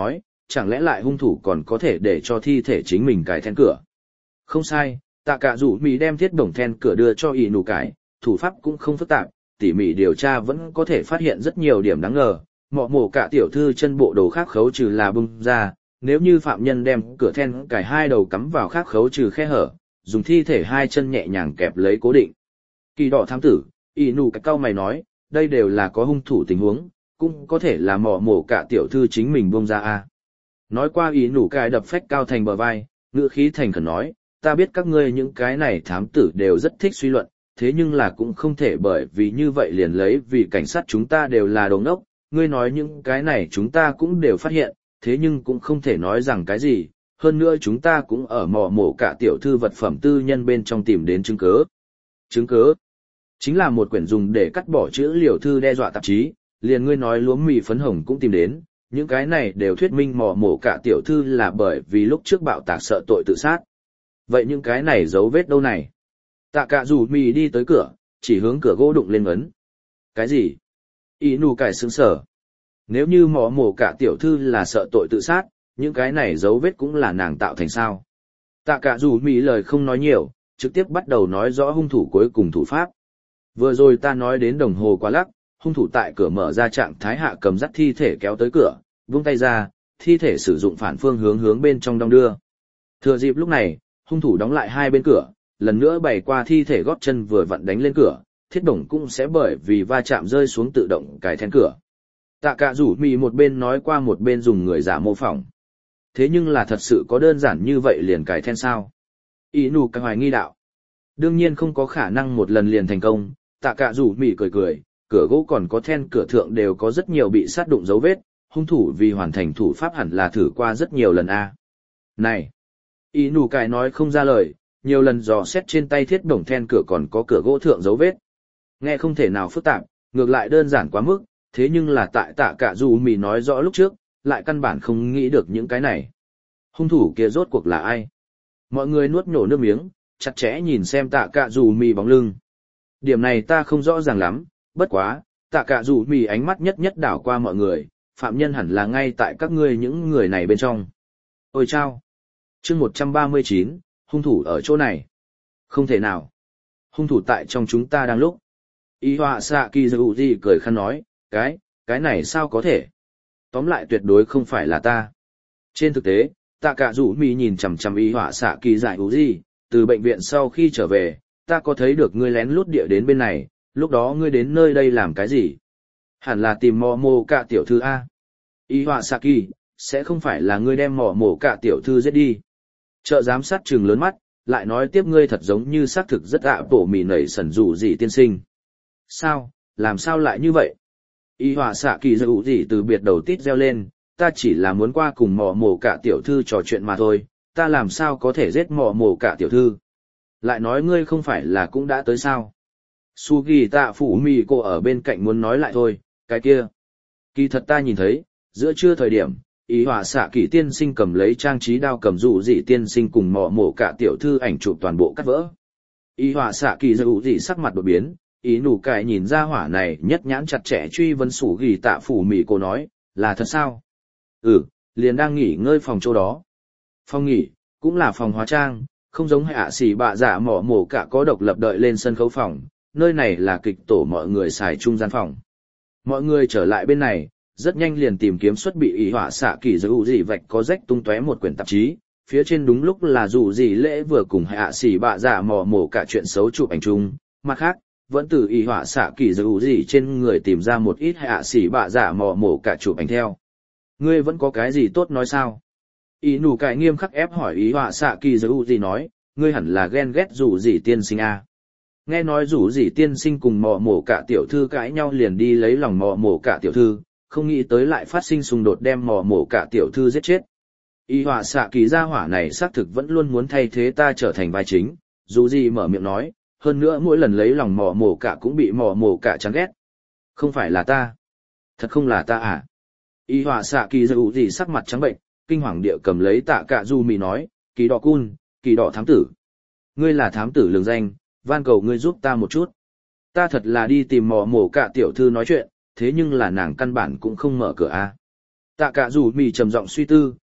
chẳng lẽ lại hung thủ còn có thể để cho thi thể chính mình cài then cửa. Không sai, tạ cả rủ mì đem thiết đồng then cửa đưa cho ỷ nụ cải, thủ pháp cũng không phức tạp, tỉ mỉ điều tra vẫn có thể phát hiện rất nhiều điểm đáng ngờ. Mọ mổ cả tiểu thư chân bộ đồ khác khấu trừ là bung ra, nếu như phạm nhân đem cửa then cài hai đầu cắm vào khác khấu trừ khe hở, dùng thi thể hai chân nhẹ nhàng kẹp lấy cố định. Kỳ đỏ thám tử, ỷ nụ cái cau mày nói, đây đều là có hung thủ tình huống, cũng có thể là mọ mổ cả tiểu thư chính mình bung ra a. Nói qua ỷ nụ cái đập phách cao thành bờ vai, ngữ khí thành khẩn nói, ta biết các ngươi những cái này thám tử đều rất thích suy luận, thế nhưng là cũng không thể bởi vì như vậy liền lấy vì cảnh sát chúng ta đều là đồ ngốc, ngươi nói những cái này chúng ta cũng đều phát hiện, thế nhưng cũng không thể nói rằng cái gì, hơn nữa chúng ta cũng ở mỏ mổ cả tiểu thư vật phẩm tư nhân bên trong tìm đến chứng cứ. Chứng cứ? Chính là một quyển dùng để cắt bỏ chữ liều thư đe dọa tạp chí, liền ngươi nói lúa mì phấn hồng cũng tìm đến, những cái này đều thuyết minh mỏ mổ cả tiểu thư là bởi vì lúc trước bạo tạc sợ tội tự sát. Vậy những cái này dấu vết đâu này? Tạ cả rủ mì đi tới cửa, chỉ hướng cửa gỗ đụng lên ấn. Cái gì? Ý nụ cải sướng sở. Nếu như mỏ mổ cả tiểu thư là sợ tội tự sát, những cái này dấu vết cũng là nàng tạo thành sao. Tạ cả rủ mì lời không nói nhiều, trực tiếp bắt đầu nói rõ hung thủ cuối cùng thủ pháp. Vừa rồi ta nói đến đồng hồ quá lắc, hung thủ tại cửa mở ra trạng thái hạ cầm dắt thi thể kéo tới cửa, vung tay ra, thi thể sử dụng phản phương hướng hướng bên trong đong đưa. Thừa dịp lúc này, hung thủ đóng lại hai bên cửa, lần nữa bày qua thi thể gót chân vừa vặn đánh lên cửa, thiết đồng cũng sẽ bởi vì va chạm rơi xuống tự động cài then cửa. Tạ cả rủ mì một bên nói qua một bên dùng người giả mô phỏng. Thế nhưng là thật sự có đơn giản như vậy liền cài then sao? Ý nụ cái hoài nghi đạo. Đương nhiên không có khả năng một lần liền thành công, tạ cả rủ mì cười cười, cửa gỗ còn có then cửa thượng đều có rất nhiều bị sát đụng dấu vết, hung thủ vì hoàn thành thủ pháp hẳn là thử qua rất nhiều lần a. Này! Ý nụ cái nói không ra lời, nhiều lần dò xét trên tay thiết đồng then cửa còn có cửa gỗ thượng dấu vết. Nghe không thể nào phức tạp, ngược lại đơn giản quá mức, thế nhưng là tại tạ cả dù mì nói rõ lúc trước, lại căn bản không nghĩ được những cái này. Hung thủ kia rốt cuộc là ai? Mọi người nuốt nhổ nước miếng, chặt chẽ nhìn xem tạ cả dù mì bóng lưng. Điểm này ta không rõ ràng lắm, bất quá, tạ cả dù mì ánh mắt nhất nhất đảo qua mọi người, phạm nhân hẳn là ngay tại các ngươi những người này bên trong. Ôi chao! Chương một trăm ba mươi chín, hung thủ ở chỗ này. Không thể nào. Hung thủ tại trong chúng ta đang lúc. Y họa xạ kỳ dụ gì cười khăn nói, cái, cái này sao có thể? Tóm lại tuyệt đối không phải là ta. Trên thực tế, tạ cả rủ mì nhìn chằm chằm y họa xạ kỳ giải hữu gì, từ bệnh viện sau khi trở về, ta có thấy được ngươi lén lút địa đến bên này, lúc đó ngươi đến nơi đây làm cái gì? Hẳn là tìm mò mồ cả tiểu thư A. Y họa xạ kỳ, sẽ không phải là ngươi đem mò mồ cả tiểu thư giết đi. Trợ giám sát trừng lớn mắt, lại nói tiếp ngươi thật giống như xác thực rất ạ bổ mì nảy sẩn rủ gì tiên sinh. Sao, làm sao lại như vậy? Y họa xạ kỳ dụ gì từ biệt đầu tít reo lên, ta chỉ là muốn qua cùng mò mổ cả tiểu thư trò chuyện mà thôi, ta làm sao có thể giết mò mổ cả tiểu thư? Lại nói ngươi không phải là cũng đã tới sao? Sugi tạ phủ mì cô ở bên cạnh muốn nói lại thôi, cái kia. Kỳ thật ta nhìn thấy, giữa trưa thời điểm, ý họa xạ kỳ tiên sinh cầm lấy trang trí đao cầm dụ dị tiên sinh cùng mò mổ cả tiểu thư ảnh chụp toàn bộ cắt vỡ. Ý họa xạ kỳ dụ dị sắc mặt đột biến, ý nụ cải nhìn ra hỏa này nhất nhãn chặt chẽ truy vấn sủ ghi tạ phủ mì cô nói, là thật sao? Ừ, liền đang nghỉ ngơi phòng chỗ đó. Phòng nghỉ, cũng là phòng hóa trang, không giống hạ xỉ bạ giả mỏ mổ cả có độc lập đợi lên sân khấu phòng, nơi này là kịch tổ mọi người xài chung gian phòng. Mọi người trở lại bên này, rất nhanh liền tìm kiếm xuất bị ý họa xạ kỳ dụ gì vạch có rách tung tóe một quyển tạp chí, phía trên đúng lúc là dù gì lễ vừa cùng hạ xỉ bạ giả mỏ mổ cả chuyện xấu chụp ảnh chung, mặt khác, vẫn từ ý họa xạ kỳ dụ gì trên người tìm ra một ít hạ xỉ bạ giả mỏ mổ cả chụp ảnh theo. Ngươi vẫn có cái gì tốt nói sao? Ý nụ cải nghiêm khắc ép hỏi ý họa xạ kỳ dụ gì nói, ngươi hẳn là ghen ghét rủ gì tiên sinh à. Nghe nói rủ gì tiên sinh cùng mò mổ cả tiểu thư cãi nhau liền đi lấy lòng mò mổ cả tiểu thư, không nghĩ tới lại phát sinh xung đột đem mò mổ cả tiểu thư giết chết. Ý họa xạ kỳ gia hỏa này xác thực vẫn luôn muốn thay thế ta trở thành vai chính, dù gì mở miệng nói, hơn nữa mỗi lần lấy lòng mò mổ cả cũng bị mò mổ cả chán ghét. Không phải là ta. Thật không là ta à? Y họa xạ kỳ dụ gì sắc mặt trắng bệnh, kinh hoàng địa cầm lấy tạ cả du mì nói, kỳ đỏ cun, kỳ đỏ thám tử. Ngươi là thám tử lường danh, van cầu ngươi giúp ta một chút. Ta thật là đi tìm mò mổ cả tiểu thư nói chuyện, thế nhưng là nàng căn bản cũng không mở cửa a. Tạ cả du mì trầm giọng suy tư,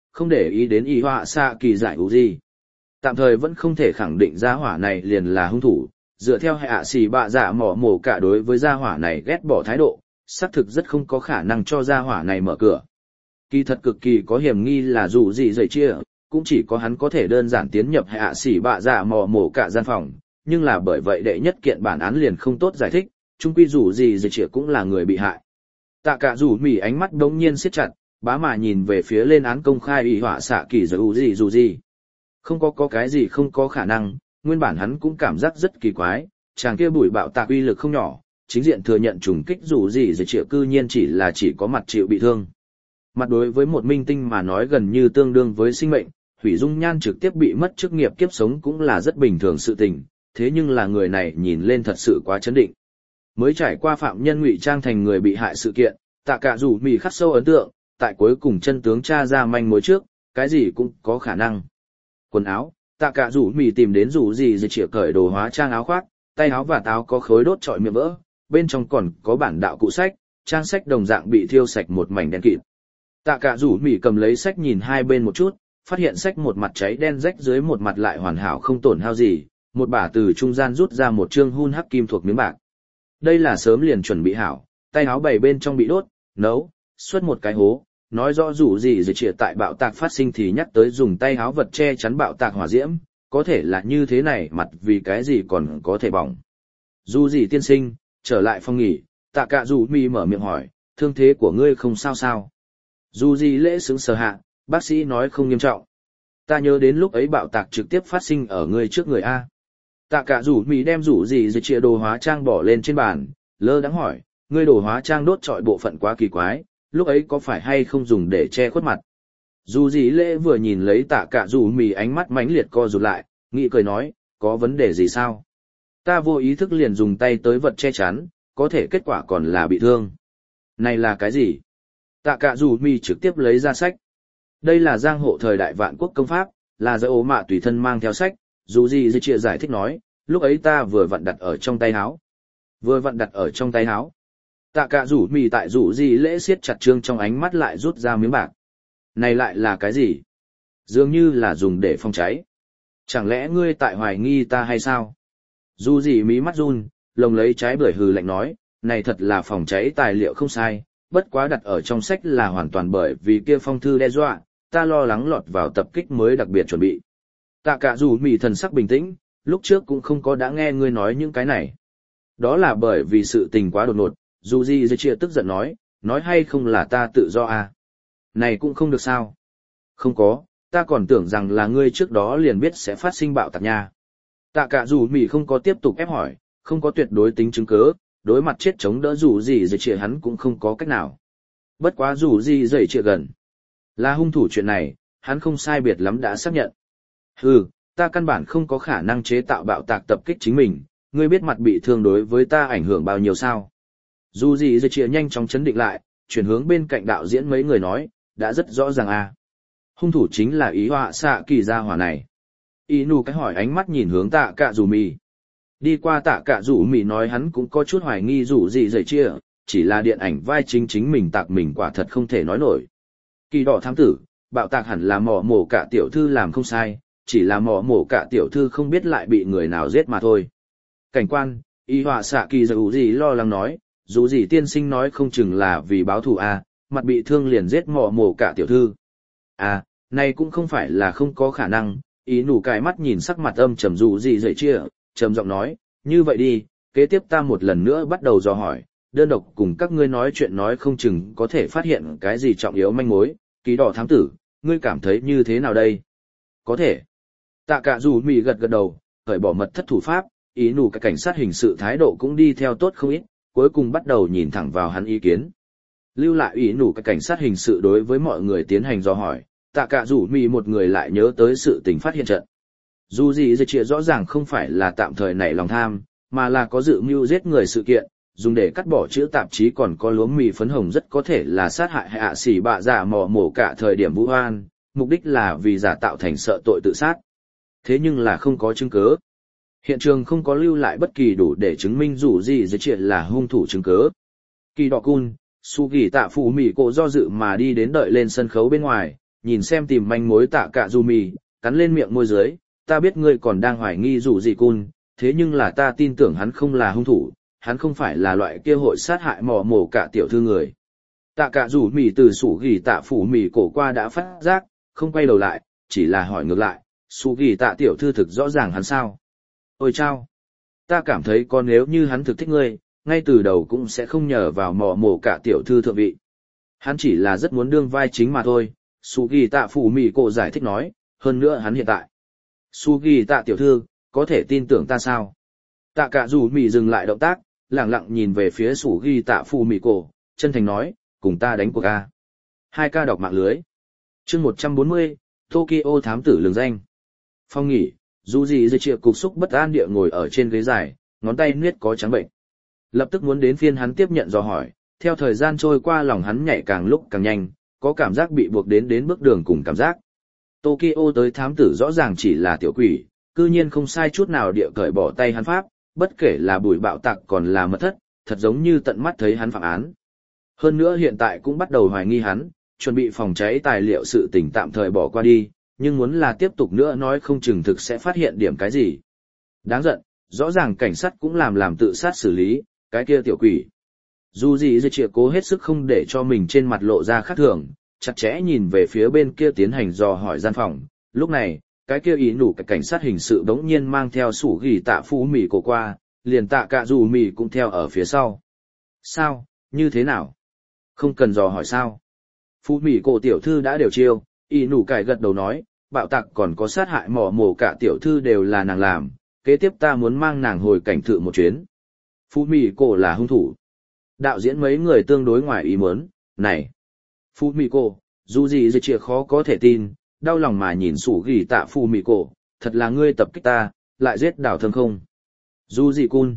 không để ý đến y họa xạ kỳ giải hữu gì. Tạm thời vẫn không thể khẳng định gia hỏa này liền là hung thủ, dựa theo hệ hạ xì bạ dạ mỏ mổ cả đối với gia hỏa này ghét bỏ thái độ, xác thực rất không có khả năng cho gia hỏa này mở cửa. Kỳ thật cực kỳ có hiểm nghi là dù gì dậy chia, cũng chỉ có hắn có thể đơn giản tiến nhập hệ hạ xì bạ dạ mỏ mổ cả gian phòng, nhưng là bởi vậy đệ nhất kiện bản án liền không tốt giải thích, chung quy dù gì dậy chia cũng là người bị hại. Tạ cả rủ mỉ ánh mắt đống nhiên siết chặt, bá mà nhìn về phía lên án công khai y họa xạ kỳ dù gì dù gì. Không có có cái gì không có khả năng, nguyên bản hắn cũng cảm giác rất kỳ quái, chàng kia bùi bạo tạc uy lực không nhỏ, chính diện thừa nhận trùng kích dù gì rồi triệu cư nhiên chỉ là chỉ có mặt chịu bị thương. Mặt đối với một minh tinh mà nói gần như tương đương với sinh mệnh, hủy dung nhan trực tiếp bị mất chức nghiệp kiếp sống cũng là rất bình thường sự tình, thế nhưng là người này nhìn lên thật sự quá chấn định. Mới trải qua phạm nhân ngụy trang thành người bị hại sự kiện, tạ cả rủ mì khắc sâu ấn tượng, tại cuối cùng chân tướng tra ra manh mối trước, cái gì cũng có khả năng. Quần áo, tạ cả rủ mì tìm đến rủ gì rồi chĩa cởi đồ hóa trang áo khoác, tay áo và áo có khối đốt trọi miệng vỡ, bên trong còn có bản đạo cụ sách, trang sách đồng dạng bị thiêu sạch một mảnh đen kịt. Tạ cả rủ mì cầm lấy sách nhìn hai bên một chút, phát hiện sách một mặt cháy đen rách dưới một mặt lại hoàn hảo không tổn hao gì, một bả từ trung gian rút ra một chương hun hắc kim thuộc miếng bạc. Đây là sớm liền chuẩn bị hảo, tay áo bày bên trong bị đốt, nấu, xuất một cái hố. Nói rõ rủ gì rồi chĩa tại bạo tạc phát sinh thì nhắc tới dùng tay háo vật che chắn bạo tạc hỏa diễm, có thể là như thế này mặt vì cái gì còn có thể bỏng. Dù gì tiên sinh, trở lại phòng nghỉ, tạ cả dù mi mở miệng hỏi, thương thế của ngươi không sao sao. Dù gì lễ xứng sờ hạ, bác sĩ nói không nghiêm trọng. Ta nhớ đến lúc ấy bạo tạc trực tiếp phát sinh ở ngươi trước người A. Tạ cả rủ mi đem rủ gì rồi chĩa đồ hóa trang bỏ lên trên bàn, lơ đắng hỏi, ngươi đồ hóa trang đốt trọi bộ phận quá kỳ quái. Lúc ấy có phải hay không dùng để che khuất mặt. Dù gì lễ vừa nhìn lấy tạ cả dù mì ánh mắt mãnh liệt co rụt lại, nghĩ cười nói, có vấn đề gì sao? Ta vô ý thức liền dùng tay tới vật che chắn, có thể kết quả còn là bị thương. Này là cái gì? Tạ cả dù mì trực tiếp lấy ra sách. Đây là giang hộ thời đại vạn quốc công pháp, là giới ố mạ tùy thân mang theo sách, dù gì dây chia giải thích nói, lúc ấy ta vừa vặn đặt ở trong tay áo. Vừa vặn đặt ở trong tay áo. Tạ cả rủ mì tại rủ gì lễ siết chặt trương trong ánh mắt lại rút ra miếng bạc. Này lại là cái gì? Dường như là dùng để phòng cháy. Chẳng lẽ ngươi tại hoài nghi ta hay sao? Dù gì mí mắt run, lồng lấy trái bưởi hừ lạnh nói, này thật là phòng cháy tài liệu không sai, bất quá đặt ở trong sách là hoàn toàn bởi vì kia phong thư đe dọa, ta lo lắng lọt vào tập kích mới đặc biệt chuẩn bị. Tạ cả rủ mì thần sắc bình tĩnh, lúc trước cũng không có đã nghe ngươi nói những cái này. Đó là bởi vì sự tình quá đột ngột. Dù gì dây chia tức giận nói, nói hay không là ta tự do à? Này cũng không được sao? Không có, ta còn tưởng rằng là ngươi trước đó liền biết sẽ phát sinh bạo tạc nha. Tạ cả dù mỉ không có tiếp tục ép hỏi, không có tuyệt đối tính chứng cứ, đối mặt chết chống đỡ dù gì dây chia hắn cũng không có cách nào. Bất quá dù gì dây chia gần. Là hung thủ chuyện này, hắn không sai biệt lắm đã xác nhận. Hừ, ta căn bản không có khả năng chế tạo bạo tạc tập kích chính mình, ngươi biết mặt bị thương đối với ta ảnh hưởng bao nhiêu sao? Dù gì dây chia nhanh chóng chấn định lại, chuyển hướng bên cạnh đạo diễn mấy người nói, đã rất rõ ràng à. Hung thủ chính là ý họa xạ kỳ gia hỏa này. Y nù cái hỏi ánh mắt nhìn hướng tạ cả rủ mì. Đi qua tạ cả rủ mì nói hắn cũng có chút hoài nghi rủ gì dây chia, chỉ là điện ảnh vai chính chính mình tạc mình quả thật không thể nói nổi. Kỳ đỏ thám tử, bạo tạc hẳn là mỏ mổ cả tiểu thư làm không sai, chỉ là mỏ mổ cả tiểu thư không biết lại bị người nào giết mà thôi. Cảnh quan, y họa xạ kỳ dù gì lo lắng nói, dù gì tiên sinh nói không chừng là vì báo thù à, mặt bị thương liền giết mỏ mổ cả tiểu thư. À, này cũng không phải là không có khả năng, ý nủ cái mắt nhìn sắc mặt âm trầm dù gì dậy chia, trầm giọng nói, như vậy đi, kế tiếp ta một lần nữa bắt đầu dò hỏi, đơn độc cùng các ngươi nói chuyện nói không chừng có thể phát hiện cái gì trọng yếu manh mối, ký đỏ thám tử, ngươi cảm thấy như thế nào đây? Có thể. Tạ cả dù mì gật gật đầu, khởi bỏ mật thất thủ pháp, ý nủ cái cảnh sát hình sự thái độ cũng đi theo tốt không ít, cuối cùng bắt đầu nhìn thẳng vào hắn ý kiến. Lưu lại ý nủ cái cảnh sát hình sự đối với mọi người tiến hành dò hỏi, tạ cả rủ mì một người lại nhớ tới sự tình phát hiện trận. Dù gì dây chia rõ ràng không phải là tạm thời nảy lòng tham, mà là có dự mưu giết người sự kiện, dùng để cắt bỏ chữ tạp chí còn có lúa mì phấn hồng rất có thể là sát hại hạ xỉ bạ giả mò mổ cả thời điểm vũ hoan, mục đích là vì giả tạo thành sợ tội tự sát. Thế nhưng là không có chứng cứ. Hiện trường không có lưu lại bất kỳ đủ để chứng minh dù gì dây chia là hung thủ chứng cứ. Kỳ đỏ cun, su kỳ tạ phụ mỉ cổ do dự mà đi đến đợi lên sân khấu bên ngoài, nhìn xem tìm manh mối tạ cả dù mì, cắn lên miệng môi dưới, ta biết ngươi còn đang hoài nghi dù gì cun, thế nhưng là ta tin tưởng hắn không là hung thủ, hắn không phải là loại kia hội sát hại mò mổ cả tiểu thư người. Tạ cả dù mì từ sủ ghi tạ phủ mì cổ qua đã phát giác, không quay đầu lại, chỉ là hỏi ngược lại, sủ ghi tạ tiểu thư thực rõ ràng hắn sao? Ôi chao! Ta cảm thấy có nếu như hắn thực thích ngươi, ngay từ đầu cũng sẽ không nhờ vào mò mổ cả tiểu thư thượng vị. Hắn chỉ là rất muốn đương vai chính mà thôi, sủ ghi tạ phủ mì cổ giải thích nói, hơn nữa hắn hiện tại. Sủ ghi tạ tiểu thư, có thể tin tưởng ta sao? Tạ cả dù mì dừng lại động tác, lặng lặng nhìn về phía sủ ghi tạ phủ mì cổ, chân thành nói, cùng ta đánh cuộc ca. Hai ca đọc mạng lưới. Chương một trăm bốn mươi, Tokyo thám tử lừng danh. Phong nghỉ, dù gì dây trịa cục xúc bất an địa ngồi ở trên ghế dài, ngón tay niết có trắng bệnh. Lập tức muốn đến phiên hắn tiếp nhận dò hỏi, theo thời gian trôi qua lòng hắn nhảy càng lúc càng nhanh, có cảm giác bị buộc đến đến bước đường cùng cảm giác. Tokyo tới thám tử rõ ràng chỉ là tiểu quỷ, cư nhiên không sai chút nào địa cởi bỏ tay hắn pháp, bất kể là bùi bạo tặc còn là mật thất, thật giống như tận mắt thấy hắn phạm án. Hơn nữa hiện tại cũng bắt đầu hoài nghi hắn, chuẩn bị phòng cháy tài liệu sự tình tạm thời bỏ qua đi, nhưng muốn là tiếp tục nữa nói không chừng thực sẽ phát hiện điểm cái gì. Đáng giận, rõ ràng cảnh sát cũng làm làm tự sát xử lý, cái kia tiểu quỷ. Dù gì dây trịa cố hết sức không để cho mình trên mặt lộ ra khác thường, chặt chẽ nhìn về phía bên kia tiến hành dò hỏi gian phòng. Lúc này, cái kia ý nủ cái cảnh sát hình sự đống nhiên mang theo sủ ghi tạ phú mì cổ qua, liền tạ cả dù mì cũng theo ở phía sau. Sao, như thế nào? Không cần dò hỏi sao? Phú mì cổ tiểu thư đã đều chiêu, ý nủ cải gật đầu nói, bạo tặc còn có sát hại mỏ mổ cả tiểu thư đều là nàng làm, kế tiếp ta muốn mang nàng hồi cảnh thự một chuyến. Phú mì cổ là hung thủ. Đạo diễn mấy người tương đối ngoài ý muốn, này. Phú mì cổ, dù gì dây chìa khó có thể tin, đau lòng mà nhìn sủ ghi tạ Phú mì cổ, thật là ngươi tập kích ta, lại giết đào thơm không. Dù gì cun.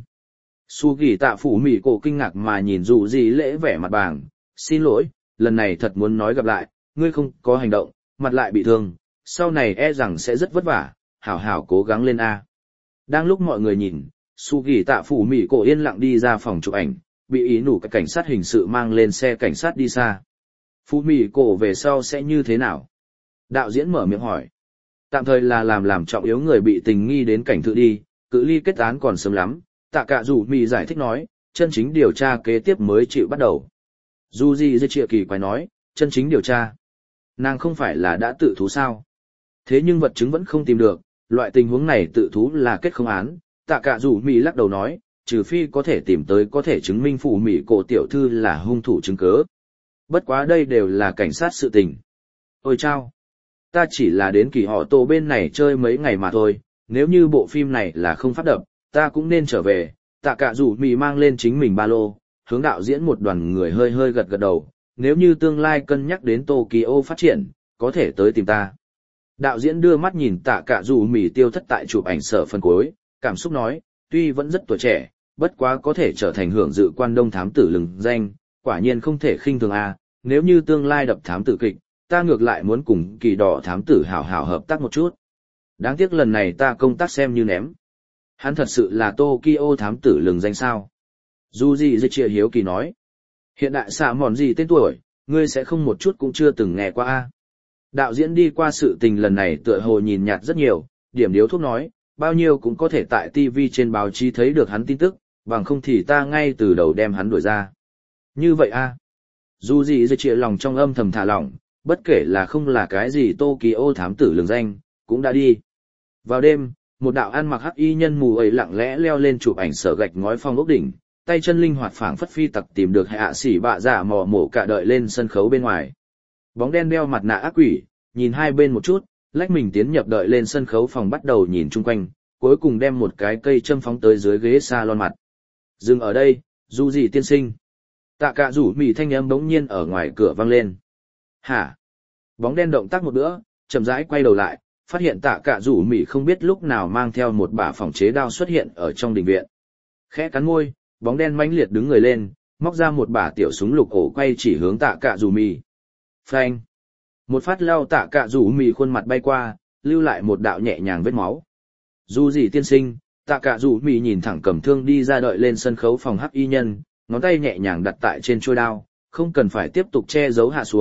Su ghi tạ Phú mì cổ kinh ngạc mà nhìn dù gì lễ vẻ mặt bàng, xin lỗi, lần này thật muốn nói gặp lại, ngươi không có hành động, mặt lại bị thương, sau này e rằng sẽ rất vất vả, hảo hảo cố gắng lên A. Đang lúc mọi người nhìn, Su ghi tạ Phú mì cổ yên lặng đi ra phòng chụp ảnh, bị ý nủ các cảnh sát hình sự mang lên xe cảnh sát đi xa. Phú mì cổ về sau sẽ như thế nào? Đạo diễn mở miệng hỏi. Tạm thời là làm làm trọng yếu người bị tình nghi đến cảnh thự đi, cự ly kết án còn sớm lắm. Tạ cả dù mì giải thích nói, chân chính điều tra kế tiếp mới chịu bắt đầu. Dù gì dây trịa kỳ quái nói, chân chính điều tra. Nàng không phải là đã tự thú sao? Thế nhưng vật chứng vẫn không tìm được, loại tình huống này tự thú là kết không án. Tạ cả dù mì lắc đầu nói, trừ phi có thể tìm tới có thể chứng minh Phù mì cổ tiểu thư là hung thủ chứng cớ. Bất quá đây đều là cảnh sát sự tình. Ôi chao! Ta chỉ là đến kỳ họ tổ bên này chơi mấy ngày mà thôi, nếu như bộ phim này là không phát đập, ta cũng nên trở về. Tạ cả rủ mì mang lên chính mình ba lô, hướng đạo diễn một đoàn người hơi hơi gật gật đầu, nếu như tương lai cân nhắc đến Tokyo phát triển, có thể tới tìm ta. Đạo diễn đưa mắt nhìn tạ cả rủ mì tiêu thất tại chụp ảnh sở phân cuối, cảm xúc nói, tuy vẫn rất tuổi trẻ, bất quá có thể trở thành hưởng dự quan đông thám tử lừng danh, quả nhiên không thể khinh thường a. Nếu như tương lai đập thám tử kịch, ta ngược lại muốn cùng kỳ đỏ thám tử hảo hảo hợp tác một chút. Đáng tiếc lần này ta công tác xem như ném. Hắn thật sự là Tokyo thám tử lừng danh sao? Dù gì dây chia hiếu kỳ nói. Hiện đại xạ mòn gì tên tuổi, ngươi sẽ không một chút cũng chưa từng nghe qua a. Đạo diễn đi qua sự tình lần này tựa hồ nhìn nhạt rất nhiều, điểm điếu thuốc nói, bao nhiêu cũng có thể tại ti vi trên báo chí thấy được hắn tin tức, bằng không thì ta ngay từ đầu đem hắn đuổi ra. Như vậy a. Dù gì dây chia lòng trong âm thầm thả lỏng, bất kể là không là cái gì Tokyo thám tử lừng danh, cũng đã đi. Vào đêm, một đạo ăn mặc hắc y nhân mù ấy lặng lẽ leo lên chụp ảnh sở gạch ngói phong ốc đỉnh, tay chân linh hoạt phảng phất phi tặc tìm được hạ sĩ bạ giả mò mổ cả đợi lên sân khấu bên ngoài. Bóng đen đeo mặt nạ ác quỷ, nhìn hai bên một chút, lách mình tiến nhập đợi lên sân khấu phòng bắt đầu nhìn chung quanh, cuối cùng đem một cái cây châm phóng tới dưới ghế salon mặt. Dừng ở đây, dù gì tiên sinh. Tạ cả rủ mì thanh âm bỗng nhiên ở ngoài cửa vang lên. Hả? Bóng đen động tác một bữa, chậm rãi quay đầu lại, phát hiện tạ cả rủ mì không biết lúc nào mang theo một bả phòng chế đao xuất hiện ở trong đình viện. Khẽ cắn môi, bóng đen mãnh liệt đứng người lên, móc ra một bả tiểu súng lục ổ quay chỉ hướng tạ cả rủ mì. Phanh! Một phát lao tạ cả rủ mì khuôn mặt bay qua, lưu lại một đạo nhẹ nhàng vết máu. Dù gì tiên sinh, tạ cả rủ mì nhìn thẳng cầm thương đi ra đợi lên sân khấu phòng hắc y nhân, ngón tay nhẹ nhàng đặt tại trên chuôi đao, không cần phải tiếp tục che giấu hạ xuống,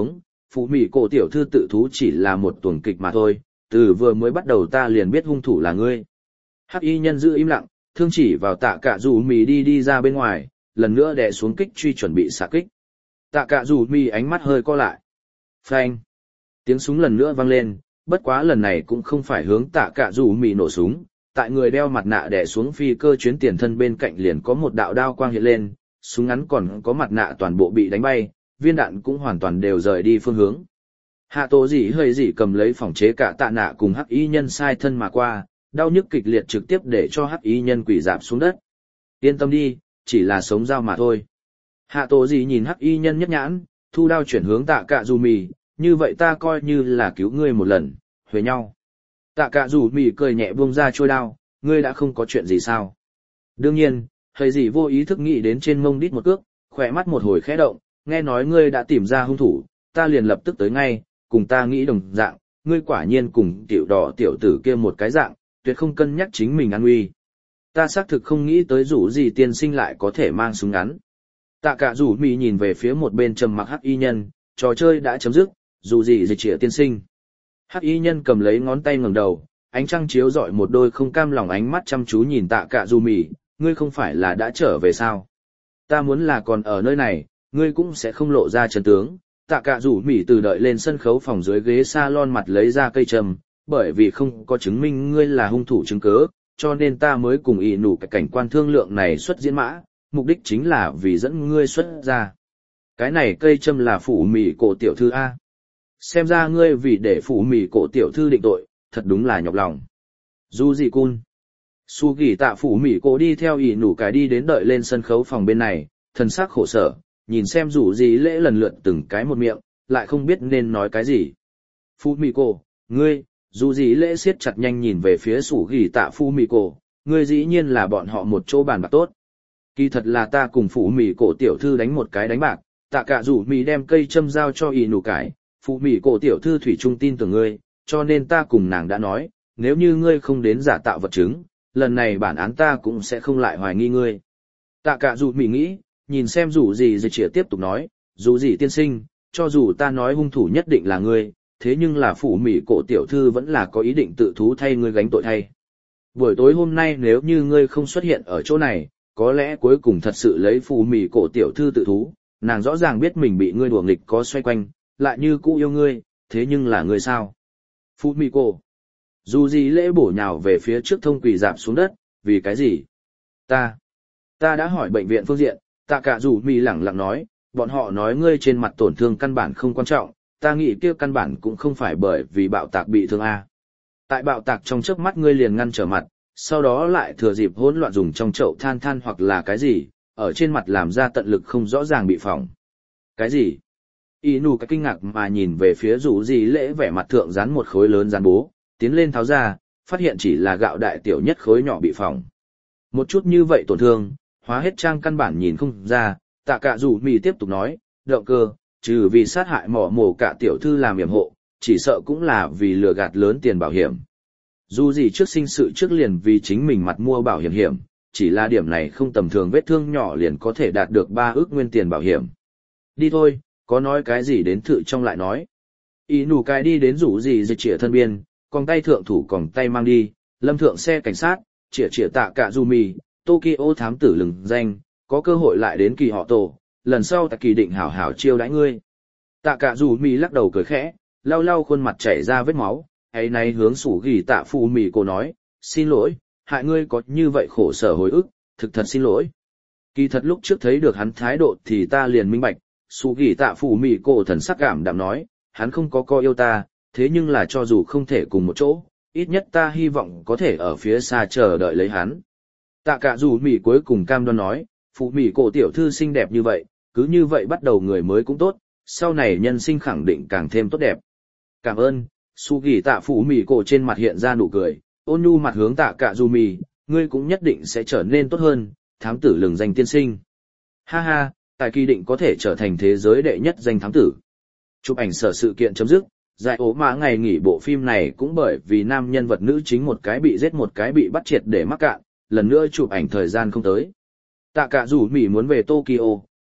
Phụ mỉ cổ tiểu thư tự thú chỉ là một tuồng kịch mà thôi, từ vừa mới bắt đầu ta liền biết hung thủ là ngươi. Hắc y nhân giữ im lặng, thương chỉ vào tạ cả dù mì đi đi ra bên ngoài, lần nữa đè xuống kích truy chuẩn bị xạ kích. Tạ cả dù mì ánh mắt hơi co lại. Phanh. Tiếng súng lần nữa vang lên, bất quá lần này cũng không phải hướng tạ cả dù mì nổ súng. Tại người đeo mặt nạ đè xuống phi cơ chuyến tiền thân bên cạnh liền có một đạo đao quang hiện lên, súng ngắn còn có mặt nạ toàn bộ bị đánh bay, viên đạn cũng hoàn toàn đều rời đi phương hướng. Hạ tổ gì hơi gì cầm lấy phòng chế cả tạ nạ cùng hắc y nhân sai thân mà qua, đau nhức kịch liệt trực tiếp để cho hắc y nhân quỳ rạp xuống đất. Yên tâm đi, chỉ là sống dao mà thôi. Hạ tổ gì nhìn hắc y nhân nhất nhãn, thu đao chuyển hướng tạ cả dù mì, như vậy ta coi như là cứu ngươi một lần, huề nhau. Tạ cả dù mì cười nhẹ buông ra trôi đao, ngươi đã không có chuyện gì sao? Đương nhiên, hơi gì vô ý thức nghĩ đến trên mông đít một cước, khỏe mắt một hồi khẽ động, nghe nói ngươi đã tìm ra hung thủ, ta liền lập tức tới ngay, cùng ta nghĩ đồng dạng, ngươi quả nhiên cùng tiểu đỏ tiểu tử kia một cái dạng, tuyệt không cân nhắc chính mình an nguy. Ta xác thực không nghĩ tới rủ gì tiên sinh lại có thể mang súng ngắn. Tạ cả rủ mì nhìn về phía một bên trầm mặc hắc y nhân, trò chơi đã chấm dứt, dù gì dịch trịa tiên sinh. Hắc y nhân cầm lấy ngón tay ngẩng đầu, ánh trăng chiếu rọi một đôi không cam lòng ánh mắt chăm chú nhìn tạ cả rủ mì, ngươi không phải là đã trở về sao? Ta muốn là còn ở nơi này, ngươi cũng sẽ không lộ ra chân tướng. Tạ cả rủ mỉ từ đợi lên sân khấu phòng dưới ghế salon mặt lấy ra cây trầm, bởi vì không có chứng minh ngươi là hung thủ chứng cứ, cho nên ta mới cùng ý nụ cái cảnh quan thương lượng này xuất diễn mã, mục đích chính là vì dẫn ngươi xuất ra. Cái này cây châm là phủ mỉ cổ tiểu thư A. Xem ra ngươi vì để phủ mỉ cổ tiểu thư định tội, thật đúng là nhọc lòng. Du gì cun. Su ghi tạ phủ mỉ cổ đi theo ý nụ cái đi đến đợi lên sân khấu phòng bên này, thần sắc khổ sở, nhìn xem rủ gì lễ lần lượt từng cái một miệng, lại không biết nên nói cái gì. Phủ mỉ cổ, ngươi, dù gì lễ siết chặt nhanh nhìn về phía sủ ghi tạ phủ mỉ cổ, ngươi dĩ nhiên là bọn họ một chỗ bàn bạc tốt. Kỳ thật là ta cùng phủ mỉ cổ tiểu thư đánh một cái đánh bạc, tạ cả rủ mỉ đem cây châm giao cho ý nụ cái, phủ mỉ cổ tiểu thư thủy trung tin tưởng ngươi, cho nên ta cùng nàng đã nói, nếu như ngươi không đến giả tạo vật chứng, lần này bản án ta cũng sẽ không lại hoài nghi ngươi. Tạ cả rủ mỉ nghĩ, nhìn xem rủ gì dịch chĩa tiếp tục nói, dù gì tiên sinh, cho dù ta nói hung thủ nhất định là ngươi, thế nhưng là phủ mỉ cổ tiểu thư vẫn là có ý định tự thú thay ngươi gánh tội thay. Buổi tối hôm nay nếu như ngươi không xuất hiện ở chỗ này, có lẽ cuối cùng thật sự lấy phủ mỉ cổ tiểu thư tự thú, nàng rõ ràng biết mình bị ngươi đùa nghịch có xoay quanh, lại như cũ yêu ngươi, thế nhưng là ngươi sao? Phủ mỉ cổ. Dù gì lễ bổ nhào về phía trước thông quỳ dạp xuống đất, vì cái gì? Ta. Ta đã hỏi bệnh viện phương diện, tạ cả dù mỉ lẳng lặng nói, bọn họ nói ngươi trên mặt tổn thương căn bản không quan trọng, ta nghĩ kia căn bản cũng không phải bởi vì bạo tạc bị thương A. Tại bạo tạc trong chớp mắt ngươi liền ngăn trở mặt, sau đó lại thừa dịp hỗn loạn dùng trong chậu than than hoặc là cái gì, ở trên mặt làm ra tận lực không rõ ràng bị phỏng. Cái gì? Y nụ cái kinh ngạc mà nhìn về phía rủ gì lễ vẻ mặt thượng dán một khối lớn dán bố, tiến lên tháo ra, phát hiện chỉ là gạo đại tiểu nhất khối nhỏ bị phỏng. Một chút như vậy tổn thương, hóa hết trang căn bản nhìn không ra, tạ cả rủ mì tiếp tục nói, động cơ, trừ vì sát hại mỏ mổ cả tiểu thư làm yểm hộ, chỉ sợ cũng là vì lừa gạt lớn tiền bảo hiểm. Dù gì trước sinh sự trước liền vì chính mình mặt mua bảo hiểm hiểm, chỉ là điểm này không tầm thường vết thương nhỏ liền có thể đạt được ba ước nguyên tiền bảo hiểm. Đi thôi, có nói cái gì đến thử trong lại nói. Ý nụ cái đi đến rủ gì dịch trịa thân biên, còn tay thượng thủ còn tay mang đi, lâm thượng xe cảnh sát, trịa trịa tạ cả dù mì, Tokyo thám tử lừng danh, có cơ hội lại đến kỳ họ tổ, lần sau ta kỳ định hảo hảo chiêu đãi ngươi. Tạ cả dù mì lắc đầu cười khẽ, lau lau khuôn mặt chảy ra vết máu, ấy nay hướng sủ ghi tạ phù mì cô nói, xin lỗi, hại ngươi có như vậy khổ sở hồi ức, thực thật xin lỗi. Kỳ thật lúc trước thấy được hắn thái độ thì ta liền minh bạch, sủ ghi tạ phù mì cô thần sắc cảm đạm nói, hắn không có coi yêu ta, thế nhưng là cho dù không thể cùng một chỗ, ít nhất ta hy vọng có thể ở phía xa chờ đợi lấy hắn. Tạ cả dù mì cuối cùng cam đoan nói, phụ mì cổ tiểu thư xinh đẹp như vậy, cứ như vậy bắt đầu người mới cũng tốt, sau này nhân sinh khẳng định càng thêm tốt đẹp. Cảm ơn, su ghi tạ phụ mì cổ trên mặt hiện ra nụ cười, ôn nhu mặt hướng tạ cả dù mì, ngươi cũng nhất định sẽ trở nên tốt hơn, thám tử lừng danh tiên sinh. Ha ha, tại kỳ định có thể trở thành thế giới đệ nhất danh thám tử. Chụp ảnh sở sự kiện chấm dứt, giải ố mà ngày nghỉ bộ phim này cũng bởi vì nam nhân vật nữ chính một cái bị giết một cái bị bắt triệt để mắc cạn, lần nữa chụp ảnh thời gian không tới. Tạ cả rủ mỉ muốn về Tokyo,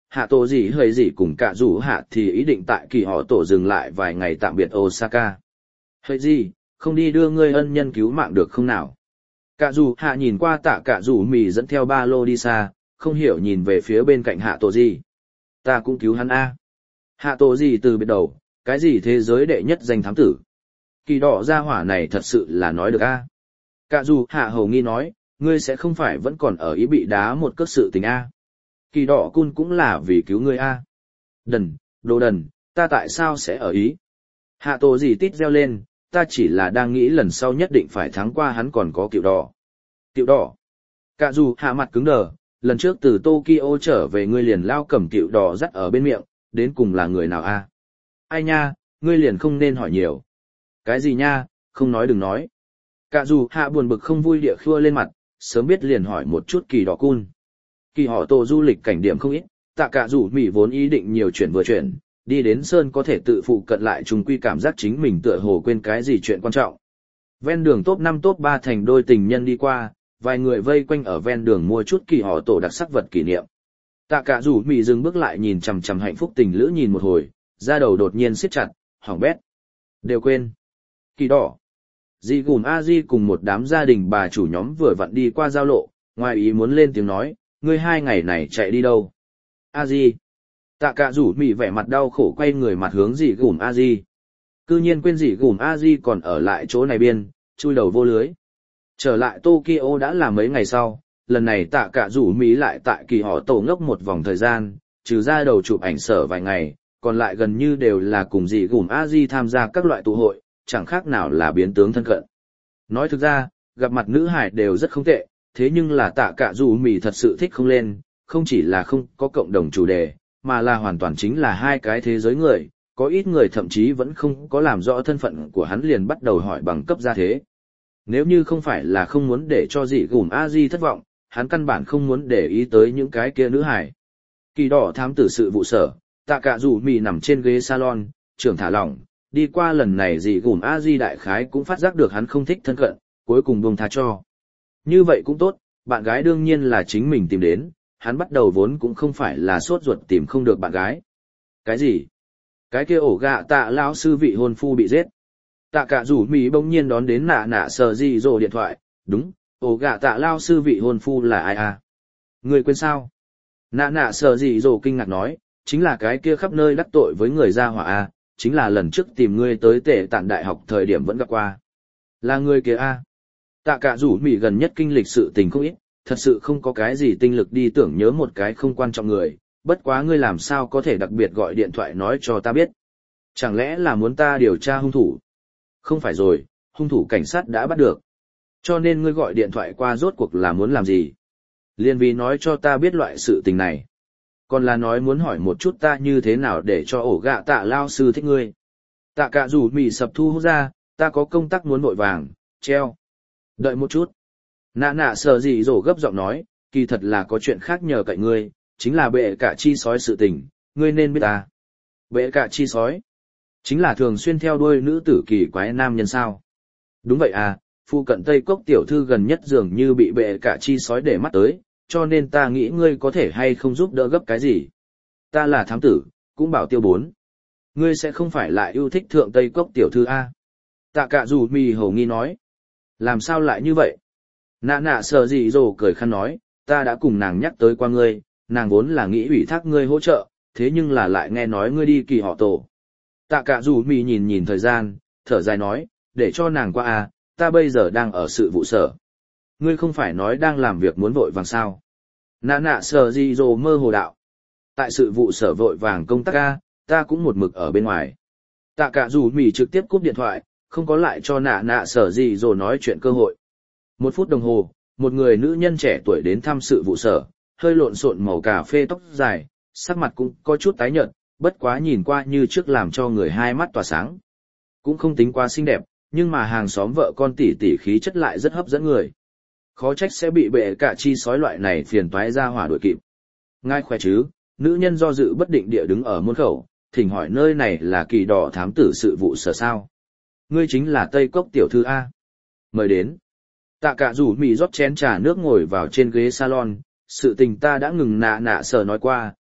hạ tổ gì hơi gì cùng cả rủ hạ thì ý định tại kỳ họ tổ dừng lại vài ngày tạm biệt Osaka. Hơi gì, không đi đưa ngươi ân nhân cứu mạng được không nào? Cả rủ hạ nhìn qua tạ cả rủ mì dẫn theo ba lô đi xa, không hiểu nhìn về phía bên cạnh hạ tổ gì. Ta cũng cứu hắn a. Hạ tổ gì từ biệt đầu, cái gì thế giới đệ nhất danh thám tử. Kỳ đỏ ra hỏa này thật sự là nói được a. Cả dù hạ hầu nghi nói, ngươi sẽ không phải vẫn còn ở ý bị đá một cước sự tình a. Kỳ đỏ cun cũng là vì cứu ngươi a. Đần, đồ đần, ta tại sao sẽ ở ý? Hạ tổ gì tít reo lên, ta chỉ là đang nghĩ lần sau nhất định phải thắng qua hắn còn có cựu đỏ. Cựu đỏ. Cả dù hạ mặt cứng đờ, lần trước từ Tokyo trở về ngươi liền lao cầm cựu đỏ dắt ở bên miệng, đến cùng là người nào a? Ai nha, ngươi liền không nên hỏi nhiều. Cái gì nha, không nói đừng nói. Cả dù hạ buồn bực không vui địa khua lên mặt, sớm biết liền hỏi một chút kỳ đỏ cun. Kỳ họ tổ du lịch cảnh điểm không ít, tạ cả dù mỉ vốn ý định nhiều chuyện vừa chuyển, đi đến sơn có thể tự phụ cận lại trùng quy cảm giác chính mình tựa hồ quên cái gì chuyện quan trọng. Ven đường top năm top ba thành đôi tình nhân đi qua, vài người vây quanh ở ven đường mua chút kỳ họ tổ đặc sắc vật kỷ niệm. Tạ cả rủ mì dừng bước lại nhìn chằm chằm hạnh phúc tình lữ nhìn một hồi, da đầu đột nhiên siết chặt, hỏng bét. Đều quên. Kỳ đỏ. Dì gùn a di cùng một đám gia đình bà chủ nhóm vừa vặn đi qua giao lộ, ngoài ý muốn lên tiếng nói, ngươi hai ngày này chạy đi đâu? A di. Tạ cả rủ mì vẻ mặt đau khổ quay người mặt hướng dì gùn a di. Cư nhiên quên dì gùn a di còn ở lại chỗ này biên, chui đầu vô lưới. Trở lại Tokyo đã là mấy ngày sau, lần này tạ cả rủ Mỹ lại tại kỳ họ tổ ngốc một vòng thời gian, trừ ra đầu chụp ảnh sở vài ngày, còn lại gần như đều là cùng dì gùm A-di tham gia các loại tụ hội, chẳng khác nào là biến tướng thân cận. Nói thực ra, gặp mặt nữ hải đều rất không tệ, thế nhưng là tạ cả rủ Mỹ thật sự thích không lên, không chỉ là không có cộng đồng chủ đề, mà là hoàn toàn chính là hai cái thế giới người, có ít người thậm chí vẫn không có làm rõ thân phận của hắn liền bắt đầu hỏi bằng cấp gia thế. Nếu như không phải là không muốn để cho dì gùm A-di thất vọng, hắn căn bản không muốn để ý tới những cái kia nữ hải. Kỳ đỏ thám tử sự vụ sở, tạ cả rủ mì nằm trên ghế salon, trưởng thả lỏng, đi qua lần này dì gùm A-di đại khái cũng phát giác được hắn không thích thân cận, cuối cùng buông tha cho. Như vậy cũng tốt, bạn gái đương nhiên là chính mình tìm đến, hắn bắt đầu vốn cũng không phải là sốt ruột tìm không được bạn gái. Cái gì? Cái kia ổ gạ tạ lão sư vị hôn phu bị giết. Tạ cả rủ mì bỗng nhiên đón đến nạ nạ sờ gì rồ điện thoại, đúng, ổ gạ tạ lao sư vị hôn phu là ai à? Người quên sao? Nạ nạ sờ gì rồ kinh ngạc nói, chính là cái kia khắp nơi đắc tội với người ra hỏa a, chính là lần trước tìm ngươi tới tể tạn đại học thời điểm vẫn gặp qua. Là người kia a. Tạ cả rủ mì gần nhất kinh lịch sự tình không ít, thật sự không có cái gì tinh lực đi tưởng nhớ một cái không quan trọng người, bất quá ngươi làm sao có thể đặc biệt gọi điện thoại nói cho ta biết. Chẳng lẽ là muốn ta điều tra hung thủ? Không phải rồi, hung thủ cảnh sát đã bắt được. Cho nên ngươi gọi điện thoại qua rốt cuộc là muốn làm gì? Liên vì nói cho ta biết loại sự tình này. Còn là nói muốn hỏi một chút ta như thế nào để cho ổ gạ tạ lao sư thích ngươi. Tạ cả rủ mì sập thu hút ra, ta có công tác muốn vội vàng, treo. Đợi một chút. Nạ nạ sờ gì rổ gấp giọng nói, kỳ thật là có chuyện khác nhờ cậy ngươi, chính là bệ cả chi sói sự tình, ngươi nên biết ta. Bệ cả chi sói? Chính là thường xuyên theo đuôi nữ tử kỳ quái nam nhân sao. Đúng vậy à, phu cận Tây Cốc tiểu thư gần nhất dường như bị bệ cả chi sói để mắt tới, cho nên ta nghĩ ngươi có thể hay không giúp đỡ gấp cái gì. Ta là thám tử, cũng bảo tiêu bốn. Ngươi sẽ không phải lại yêu thích thượng Tây Cốc tiểu thư a? Tạ cả dù mì hầu nghi nói. Làm sao lại như vậy? Nạ nạ sờ gì rồ cười khăn nói, ta đã cùng nàng nhắc tới qua ngươi, nàng vốn là nghĩ ủy thác ngươi hỗ trợ, thế nhưng là lại nghe nói ngươi đi kỳ họ tổ. Tạ cả dù mì nhìn nhìn thời gian, thở dài nói, để cho nàng qua à, ta bây giờ đang ở sự vụ sở. Ngươi không phải nói đang làm việc muốn vội vàng sao? Nạ nạ sờ gì rồ mơ hồ đạo. Tại sự vụ sở vội vàng công tác a, ta cũng một mực ở bên ngoài. Tạ cả dù mì trực tiếp cúp điện thoại, không có lại cho nạ nạ sờ gì rồ nói chuyện cơ hội. Một phút đồng hồ, một người nữ nhân trẻ tuổi đến thăm sự vụ sở, hơi lộn xộn màu cà phê tóc dài, sắc mặt cũng có chút tái nhợt, bất quá nhìn qua như trước làm cho người hai mắt tỏa sáng. Cũng không tính quá xinh đẹp, nhưng mà hàng xóm vợ con tỷ tỷ khí chất lại rất hấp dẫn người. Khó trách sẽ bị bệ cả chi sói loại này phiền toái ra hỏa đuổi kịp. Ngài khỏe chứ? Nữ nhân do dự bất định địa đứng ở môn khẩu, thỉnh hỏi nơi này là kỳ đỏ thám tử sự vụ sở sao? Ngươi chính là Tây Cốc tiểu thư A. Mời đến. Tạ cả rủ mì rót chén trà nước ngồi vào trên ghế salon, sự tình ta đã ngừng nạ nạ sờ nói qua,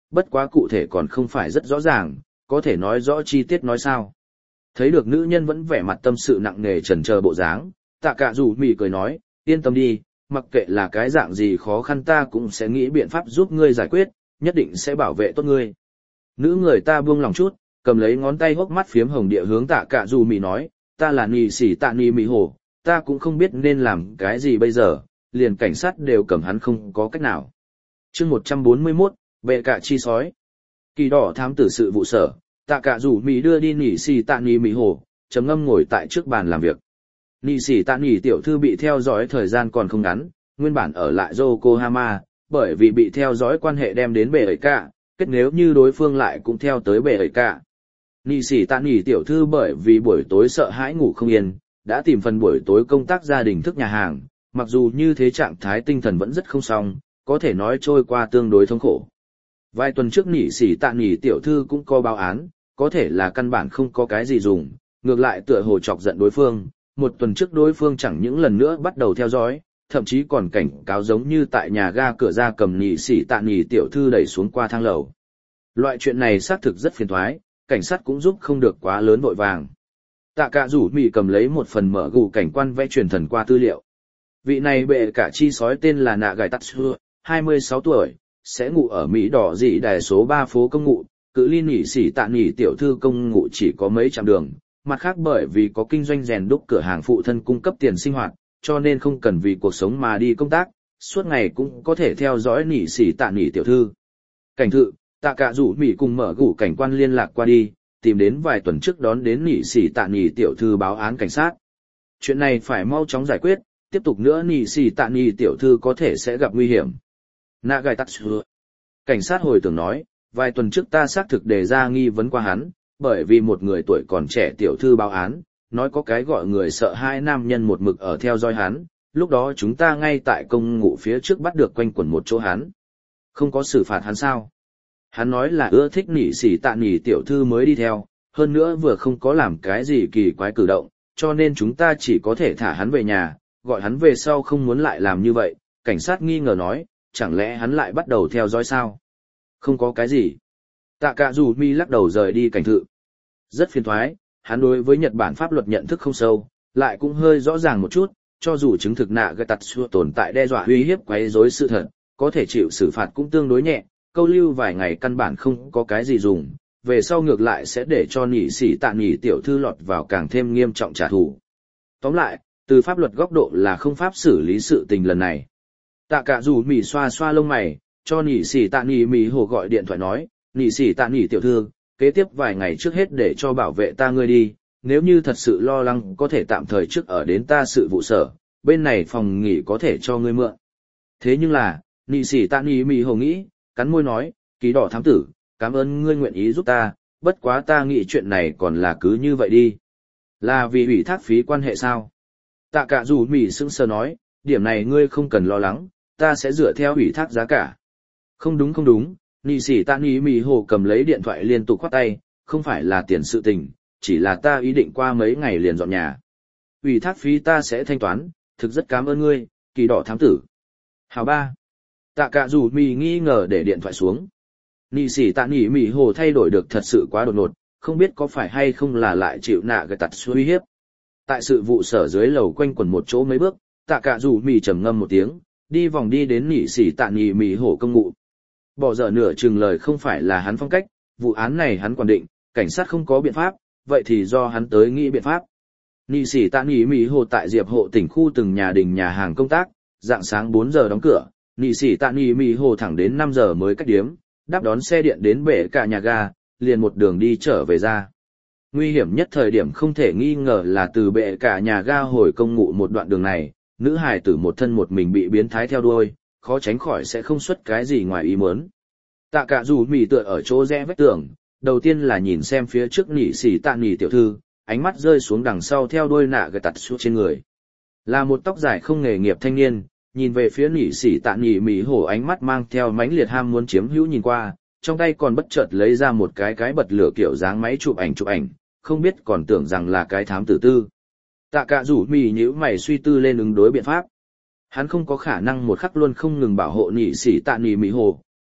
bất quá cụ thể còn không phải rất rõ ràng, có thể nói rõ chi tiết nói sao. Thấy được nữ nhân vẫn vẻ mặt tâm sự nặng nề chần chờ bộ dáng, Tạ Cả Dù Mỉ cười nói, yên tâm đi, mặc kệ là cái dạng gì khó khăn ta cũng sẽ nghĩ biện pháp giúp ngươi giải quyết, nhất định sẽ bảo vệ tốt ngươi. Nữ người ta buông lòng chút, cầm lấy ngón tay hốc mắt phiếm hồng địa hướng Tạ Cả Dù Mỉ nói, ta là Nị Sĩ Tạ Nị Mỉ Hồ, ta cũng không biết nên làm cái gì bây giờ, liền cảnh sát đều cầm hắn không có cách nào. Chương một trăm bốn mươi mốt, Bệ Cả Chi Sói. Kỳ đỏ thám tử sự vụ sở, Tạ Cả Dù Mỉ đưa đi Nị Sĩ Tạ Nị Mỉ Hồ, trầm ngâm ngồi tại trước bàn làm việc. Nị Sĩ Tạ Nị tiểu thư bị theo dõi thời gian còn không ngắn, nguyên bản ở lại Yokohama, bởi vì bị theo dõi quan hệ đem đến Bệ Cả, kết nếu như đối phương lại cũng theo tới Bệ Cả. Nị Sĩ Tạ Nị tiểu thư bởi vì buổi tối sợ hãi ngủ không yên, đã tìm phần buổi tối công tác gia đình thức nhà hàng, mặc dù như thế trạng thái tinh thần vẫn rất không xong, có thể nói trôi qua tương đối thống khổ. Vài tuần trước Nị Sĩ Tạ Nị tiểu thư cũng có báo án, có thể là căn bản không có cái gì dùng, ngược lại tựa hồ chọc giận đối phương, một tuần trước đối phương chẳng những lần nữa bắt đầu theo dõi, thậm chí còn cảnh cáo giống như tại nhà ga cửa ra cầm Nị Sĩ Tạ Nị tiểu thư đẩy xuống qua thang lầu. Loại chuyện này xác thực rất phiền toái, cảnh sát cũng giúp không được quá lớn vội vàng. Tạ Cả Dù Mỉ cầm lấy một phần mở gù cảnh quan vẽ truyền thần qua tư liệu. Vị này Bệ Cả chi sói tên là Nạ Gài Tatsu, hai mươi sáu tuổi, sẽ ngụ ở Mỹ đỏ dị đài số ba phố công ngụ, cự ly Nị Sĩ Tạ Nị tiểu thư công ngụ chỉ có mấy chặng đường, mặt khác bởi vì có kinh doanh rèn đúc cửa hàng phụ thân cung cấp tiền sinh hoạt, cho nên không cần vì cuộc sống mà đi công tác, suốt ngày cũng có thể theo dõi Nị Sĩ Tạ Nị tiểu thư. Cảnh thự, Tạ Cả Dù Mỉ cùng mở gù cảnh quan liên lạc qua đi, tìm đến vài tuần trước đón đến Nị Sĩ Tạ Nị tiểu thư báo án cảnh sát. Chuyện này phải mau chóng giải quyết, tiếp tục nữa Nị Sĩ Tạ Nị tiểu thư có thể sẽ gặp nguy hiểm. Nạ Gài Tatsu. Cảnh sát hồi tưởng nói, vài tuần trước ta xác thực đề ra nghi vấn qua hắn, bởi vì một người tuổi còn trẻ tiểu thư báo án, nói có cái gọi người sợ hai nam nhân một mực ở theo dõi hắn, lúc đó chúng ta ngay tại công ngụ phía trước bắt được quanh quẩn một chỗ hắn. Không có xử phạt hắn sao? Hắn nói là ưa thích Nị Sĩ Tạ Nị tiểu thư mới đi theo, hơn nữa vừa không có làm cái gì kỳ quái cử động, cho nên chúng ta chỉ có thể thả hắn về nhà, gọi hắn về sau không muốn lại làm như vậy. Cảnh sát nghi ngờ nói, chẳng lẽ hắn lại bắt đầu theo dõi sao? Không có cái gì. Tạ Cả Dù Mỉ lắc đầu rời đi cảnh thự. Rất phiền toái, hắn đối với Nhật Bản pháp luật nhận thức không sâu, lại cũng hơi rõ ràng một chút, cho dù chứng thực Nạ Gài Tatsu tồn tại đe dọa uy hiếp quấy rối sự thật, có thể chịu xử phạt cũng tương đối nhẹ, câu lưu vài ngày căn bản không có cái gì dùng, về sau ngược lại sẽ để cho Nị Sĩ Tạ Nị tiểu thư lọt vào càng thêm nghiêm trọng trả thù. Tóm lại, từ pháp luật góc độ là không pháp xử lý sự tình lần này. Tạ Cả Dù Mỉ xoa xoa lông mày, cho Nị Sĩ Tạ Nị Mỉ Hồ gọi điện thoại nói, Nị Sĩ Tạ Nị tiểu thư, kế tiếp vài ngày trước hết để cho bảo vệ ta ngươi đi, nếu như thật sự lo lắng có thể tạm thời trước ở đến ta sự vụ sở, bên này phòng nghỉ có thể cho ngươi mượn. Thế nhưng là, Nị Sĩ Tạ Nị Mỉ Hồ nghĩ, cắn môi nói, Kỳ đỏ thám tử, cảm ơn ngươi nguyện ý giúp ta, bất quá ta nghĩ chuyện này còn là cứ như vậy đi. Là vì ủy thác phí quan hệ sao? Tạ Cả Dù Mỉ sững sờ nói, điểm này ngươi không cần lo lắng, ta sẽ dựa theo ủy thác giá cả. Không đúng không đúng, Nị Sĩ Tạ Nị Mỉ Hồ cầm lấy điện thoại liên tục khoát tay, không phải là tiền sự tình, chỉ là ta ý định qua mấy ngày liền dọn nhà. Ủy thác phí ta sẽ thanh toán, thực rất cảm ơn ngươi, Kỳ đỏ thám tử. Hào ba. Tạ Cả Dù Mỉ nghi ngờ để điện thoại xuống. Nị Sĩ Tạ Nị Mỉ Hồ thay đổi được thật sự quá đột ngột, không biết có phải hay không là lại chịu Nạ Gài Tatsu uy hiếp. Tại sự vụ sở dưới lầu quanh quẩn một chỗ mấy bước, Tạ Cả Dù Mỉ trầm ngâm một tiếng, đi vòng đi đến Nị Sĩ Tạ Nị Mỉ Hồ công ngụ. Bỏ dở nửa chừng lời không phải là hắn phong cách, vụ án này hắn quản định, cảnh sát không có biện pháp, vậy thì do hắn tới nghĩ biện pháp. Nị Sĩ Tạ Nị Mỉ Hồ tại Diệp Hộ tỉnh khu từng nhà đình nhà hàng công tác, dạng sáng bốn giờ đóng cửa, Nị Sĩ Tạ Nị Mỉ Hồ thẳng đến năm giờ mới cách điếm, đáp đón xe điện đến Bệ Cả nhà ga, liền một đường đi trở về ra. Nguy hiểm nhất thời điểm không thể nghi ngờ là từ Bệ Cả nhà ga hồi công ngụ một đoạn đường này, nữ hài tử một thân một mình bị biến thái theo đuôi, khó tránh khỏi sẽ không xuất cái gì ngoài ý muốn. Tạ Cả Dù Mỉ tựa ở chỗ rẽ vách tường, đầu tiên là nhìn xem phía trước Nị Sĩ Tạ Nị tiểu thư, ánh mắt rơi xuống đằng sau theo đuôi Nạ Gài Tatsu trên người. Là một tóc dài không nghề nghiệp thanh niên, nhìn về phía Nị Sĩ Tạ Nị Mỉ Hồ ánh mắt mang theo mãnh liệt ham muốn chiếm hữu nhìn qua, trong tay còn bất chợt lấy ra một cái cái bật lửa kiểu dáng máy chụp ảnh chụp ảnh, không biết còn tưởng rằng là cái thám tử tư. Tạ Cả Dù Mỉ nhíu mày suy tư lên ứng đối biện pháp. Hắn không có khả năng một khắc luôn không ngừng bảo hộ Nị Sĩ Tạ Nị Mỉ Hồ,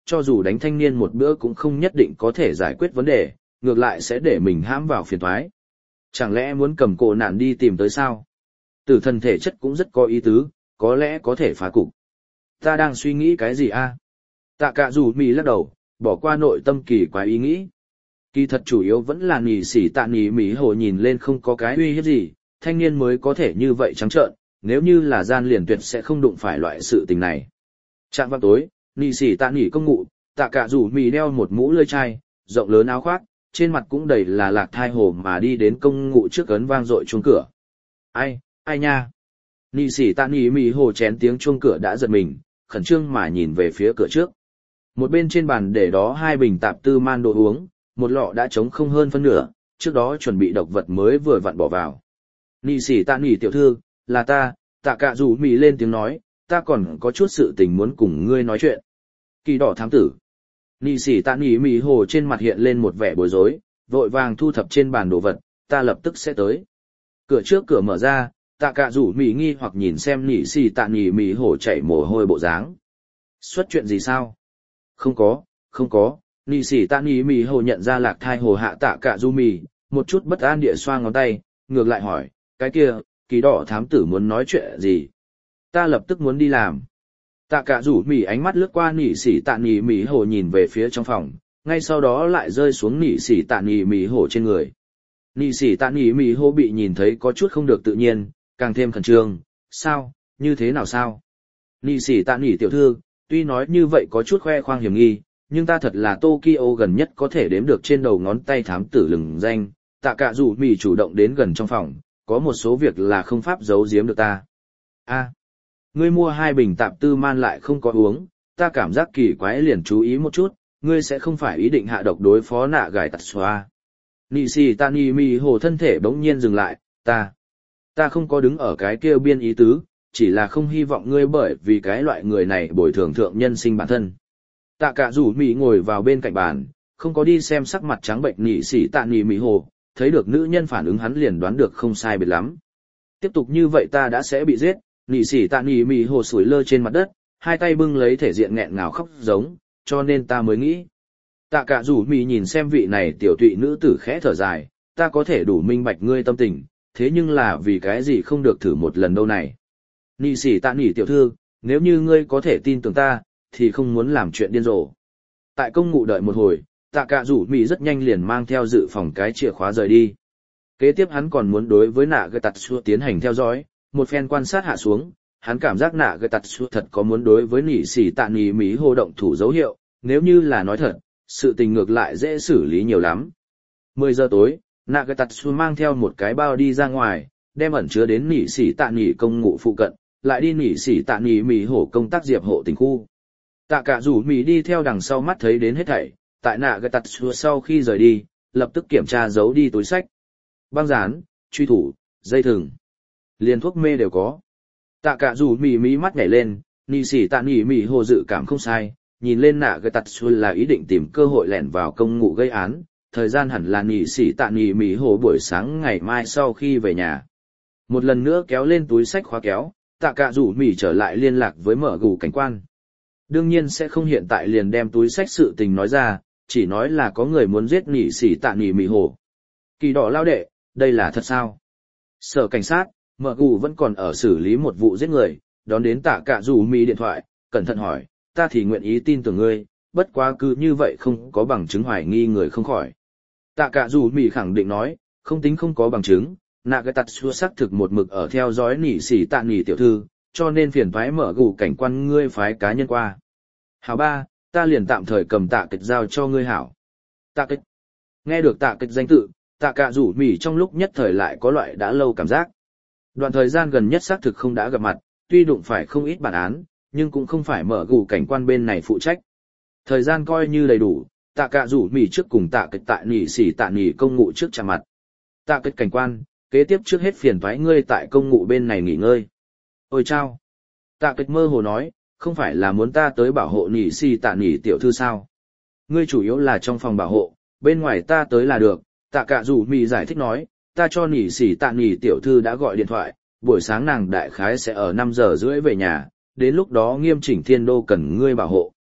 cho dù đánh thanh niên một bữa cũng không nhất định có thể giải quyết vấn đề, ngược lại sẽ để mình hãm vào phiền toái. Chẳng lẽ muốn cầm cổ nạn đi tìm tới sao? Tử thần thể chất cũng rất có ý tứ, có lẽ có thể phá cục. Ta đang suy nghĩ cái gì a? Tạ Cả Dù Mì lắc đầu, bỏ qua nội tâm kỳ quái ý nghĩ. Kỳ thật chủ yếu vẫn là nỉ xỉ tạ nỉ mỉ hồ nhìn lên không có cái uy hiếp gì, thanh niên mới có thể như vậy trắng trợn, nếu như là gian liền tuyệt sẽ không đụng phải loại sự tình này. Trạng vào tối, nỉ xỉ tạ nỉ công ngụ, Tạ Cả Dù Mì đeo một mũ lưỡi chai, rộng lớn áo khoác, trên mặt cũng đầy là lạc thai hồ mà đi đến công ngụ trước ấn vang dội chuông cửa. Ai, ai nha? Nỉ xỉ tạ nỉ mỉ hồ chén tiếng chuông cửa đã giật mình, khẩn trương mà nhìn về phía cửa trước. Một bên trên bàn để đó hai bình tạp tư man đồ uống, một lọ đã trống không hơn phân nửa, trước đó chuẩn bị độc vật mới vừa vặn bỏ vào. Nỉ xỉ tạ nỉ tiểu thư, là ta, Tạ Cả Dù Mì lên tiếng nói, ta còn có chút sự tình muốn cùng ngươi nói chuyện. Kỳ đỏ thám tử. Nỉ xỉ tạ nỉ mỉ hồ trên mặt hiện lên một vẻ bối rối, vội vàng thu thập trên bàn đồ vật, ta lập tức sẽ tới. Cửa trước cửa mở ra, Tạ Cả Dù Mì nghi hoặc nhìn xem nỉ xỉ tạ nỉ mỉ hồ chảy mồ hôi bộ dáng. Xuất chuyện gì sao? Không có, không có. Nỉ xỉ tạ nỉ mỉ hồ nhận ra lạc thai hồ hạ Tạ Cả Dù Mì, một chút bất an địa xoa ngón tay, ngược lại hỏi, cái kia, kỳ đỏ thám tử muốn nói chuyện gì? Ta lập tức muốn đi làm. Tạ Cả Dù Mì ánh mắt lướt qua nỉ xỉ tạ nỉ mỉ hồ nhìn về phía trong phòng, ngay sau đó lại rơi xuống nỉ xỉ tạ nỉ mỉ hồ trên người. Nỉ xỉ tạ nỉ mỉ hồ bị nhìn thấy có chút không được tự nhiên, càng thêm khẩn trương, sao, như thế nào sao? Nỉ xỉ tạ nỉ tiểu thư, tuy nói như vậy có chút khoe khoang hiểm nghi, nhưng ta thật là Tokyo gần nhất có thể đếm được trên đầu ngón tay thám tử lừng danh. Tạ Cả Dù Mì chủ động đến gần trong phòng, có một số việc là không pháp giấu giếm được ta. A, ngươi mua hai bình tạp tư man lại không có uống, ta cảm giác kỳ quái liền chú ý một chút, ngươi sẽ không phải ý định hạ độc đối phó nạ gải tạt xoa. Nỉ xỉ tạ nỉ mỉ hồ thân thể bỗng nhiên dừng lại, ta, ta không có đứng ở cái kia biên ý tứ, chỉ là không hy vọng ngươi bởi vì cái loại người này bồi thường thượng nhân sinh bản thân. Tạ Cả Dù Mì ngồi vào bên cạnh bàn, không có đi xem sắc mặt trắng bệnh nỉ xỉ tạ nỉ mỉ hồ, thấy được nữ nhân phản ứng hắn liền đoán được không sai biệt lắm. Tiếp tục như vậy ta đã sẽ bị giết. Nỉ xỉ tạ nỉ mỉ hồ sủi lơ trên mặt đất, hai tay bưng lấy thể diện nghẹn ngào khóc giống, cho nên ta mới nghĩ. Tạ Cả Dù Mì nhìn xem vị này tiểu tụy nữ tử khẽ thở dài, ta có thể đủ minh bạch ngươi tâm tình, thế nhưng là vì cái gì không được thử một lần đâu này. Nỉ xỉ tạ nỉ tiểu thư, nếu như ngươi có thể tin tưởng ta, thì không muốn làm chuyện điên rồ. Tại công ngụ đợi một hồi, Tạ Cả Dù Mì rất nhanh liền mang theo dự phòng cái chìa khóa rời đi. Kế tiếp hắn còn muốn đối với nạ gậy tạt xua tiến hành theo dõi, một phen quan sát hạ xuống, hắn cảm giác nạ gậy tạt xua thật có muốn đối với nỉ xỉ tạ nỉ mỉ hồ động thủ dấu hiệu, nếu như là nói thật, sự tình ngược lại dễ xử lý nhiều lắm. Mười giờ tối, nạ gậy tạt xua mang theo một cái bao đi ra ngoài, đem ẩn chứa đến nỉ xỉ tạ nỉ công ngụ phụ cận, lại đi nỉ xỉ tạ nỉ mỉ hồ công tác diệp hộ tình khu. Tạ Cả Dù Mì đi theo đằng sau mắt thấy đến hết thảy, tại nạ gậy tạt xua sau khi rời đi, lập tức kiểm tra giấu đi túi sách. Băng dán, truy thủ, dây thừng, liền thuốc mê đều có. Tạ Cả Dù Mì mí mắt nhảy lên, nỉ xỉ tạ nỉ mỉ hồ dự cảm không sai, nhìn lên nạ gậy tạt xua là ý định tìm cơ hội lẻn vào công ngụ gây án, thời gian hẳn là nỉ xỉ tạ nỉ mỉ hồ buổi sáng ngày mai sau khi về nhà. Một lần nữa kéo lên túi sách khóa kéo, Tạ Cả Dù Mì trở lại liên lạc với mở gù cảnh quan. Đương nhiên sẽ không hiện tại liền đem túi sách sự tình nói ra, chỉ nói là có người muốn giết nỉ xỉ tạ nỉ mỉ hồ. Kỳ đỏ lao đệ, đây là thật sao? Sở cảnh sát, mở gù vẫn còn ở xử lý một vụ giết người, đón đến Tạ Cả Dù Mì điện thoại, cẩn thận hỏi, ta thì nguyện ý tin tưởng ngươi, bất quá cứ như vậy không có bằng chứng hoài nghi người không khỏi. Tạ Cả Dù Mì khẳng định nói, không tính không có bằng chứng, nạ gậy tạt xua xác thực một mực ở theo dõi nỉ xỉ tạ nỉ tiểu thư, cho nên phiền phái mở gù cảnh quan ngươi phái cá nhân qua. Hảo ba, ta liền tạm thời cầm Tạ Kịch giao cho ngươi hảo. Tạ Kịch. Nghe được Tạ Kịch danh tự, Tạ Cả Dù Mì trong lúc nhất thời lại có loại đã lâu cảm giác. Đoạn thời gian gần nhất xác thực không đã gặp mặt, tuy đụng phải không ít bản án, nhưng cũng không phải mở gù cảnh quan bên này phụ trách. Thời gian coi như đầy đủ, Tạ Cả Dù Mì trước cùng Tạ Kịch tại nỉ xỉ tạ nỉ công ngụ trước chạm mặt. Tạ Kịch cảnh quan, kế tiếp trước hết phiền phái ngươi tại công ngụ bên này nghỉ ngơi. Ôi chao! Tạ Kịch mơ hồ nói, không phải là muốn ta tới bảo hộ nỉ xỉ tạ nỉ tiểu thư sao? Ngươi chủ yếu là trong phòng bảo hộ, bên ngoài ta tới là được. Tạ Cả Dù Mì giải thích nói, ta cho nỉ xỉ tạ nỉ tiểu thư đã gọi điện thoại, buổi sáng nàng đại khái sẽ ở năm giờ rưỡi về nhà, đến lúc đó nghiêm chỉnh thiên đô cần ngươi bảo hộ.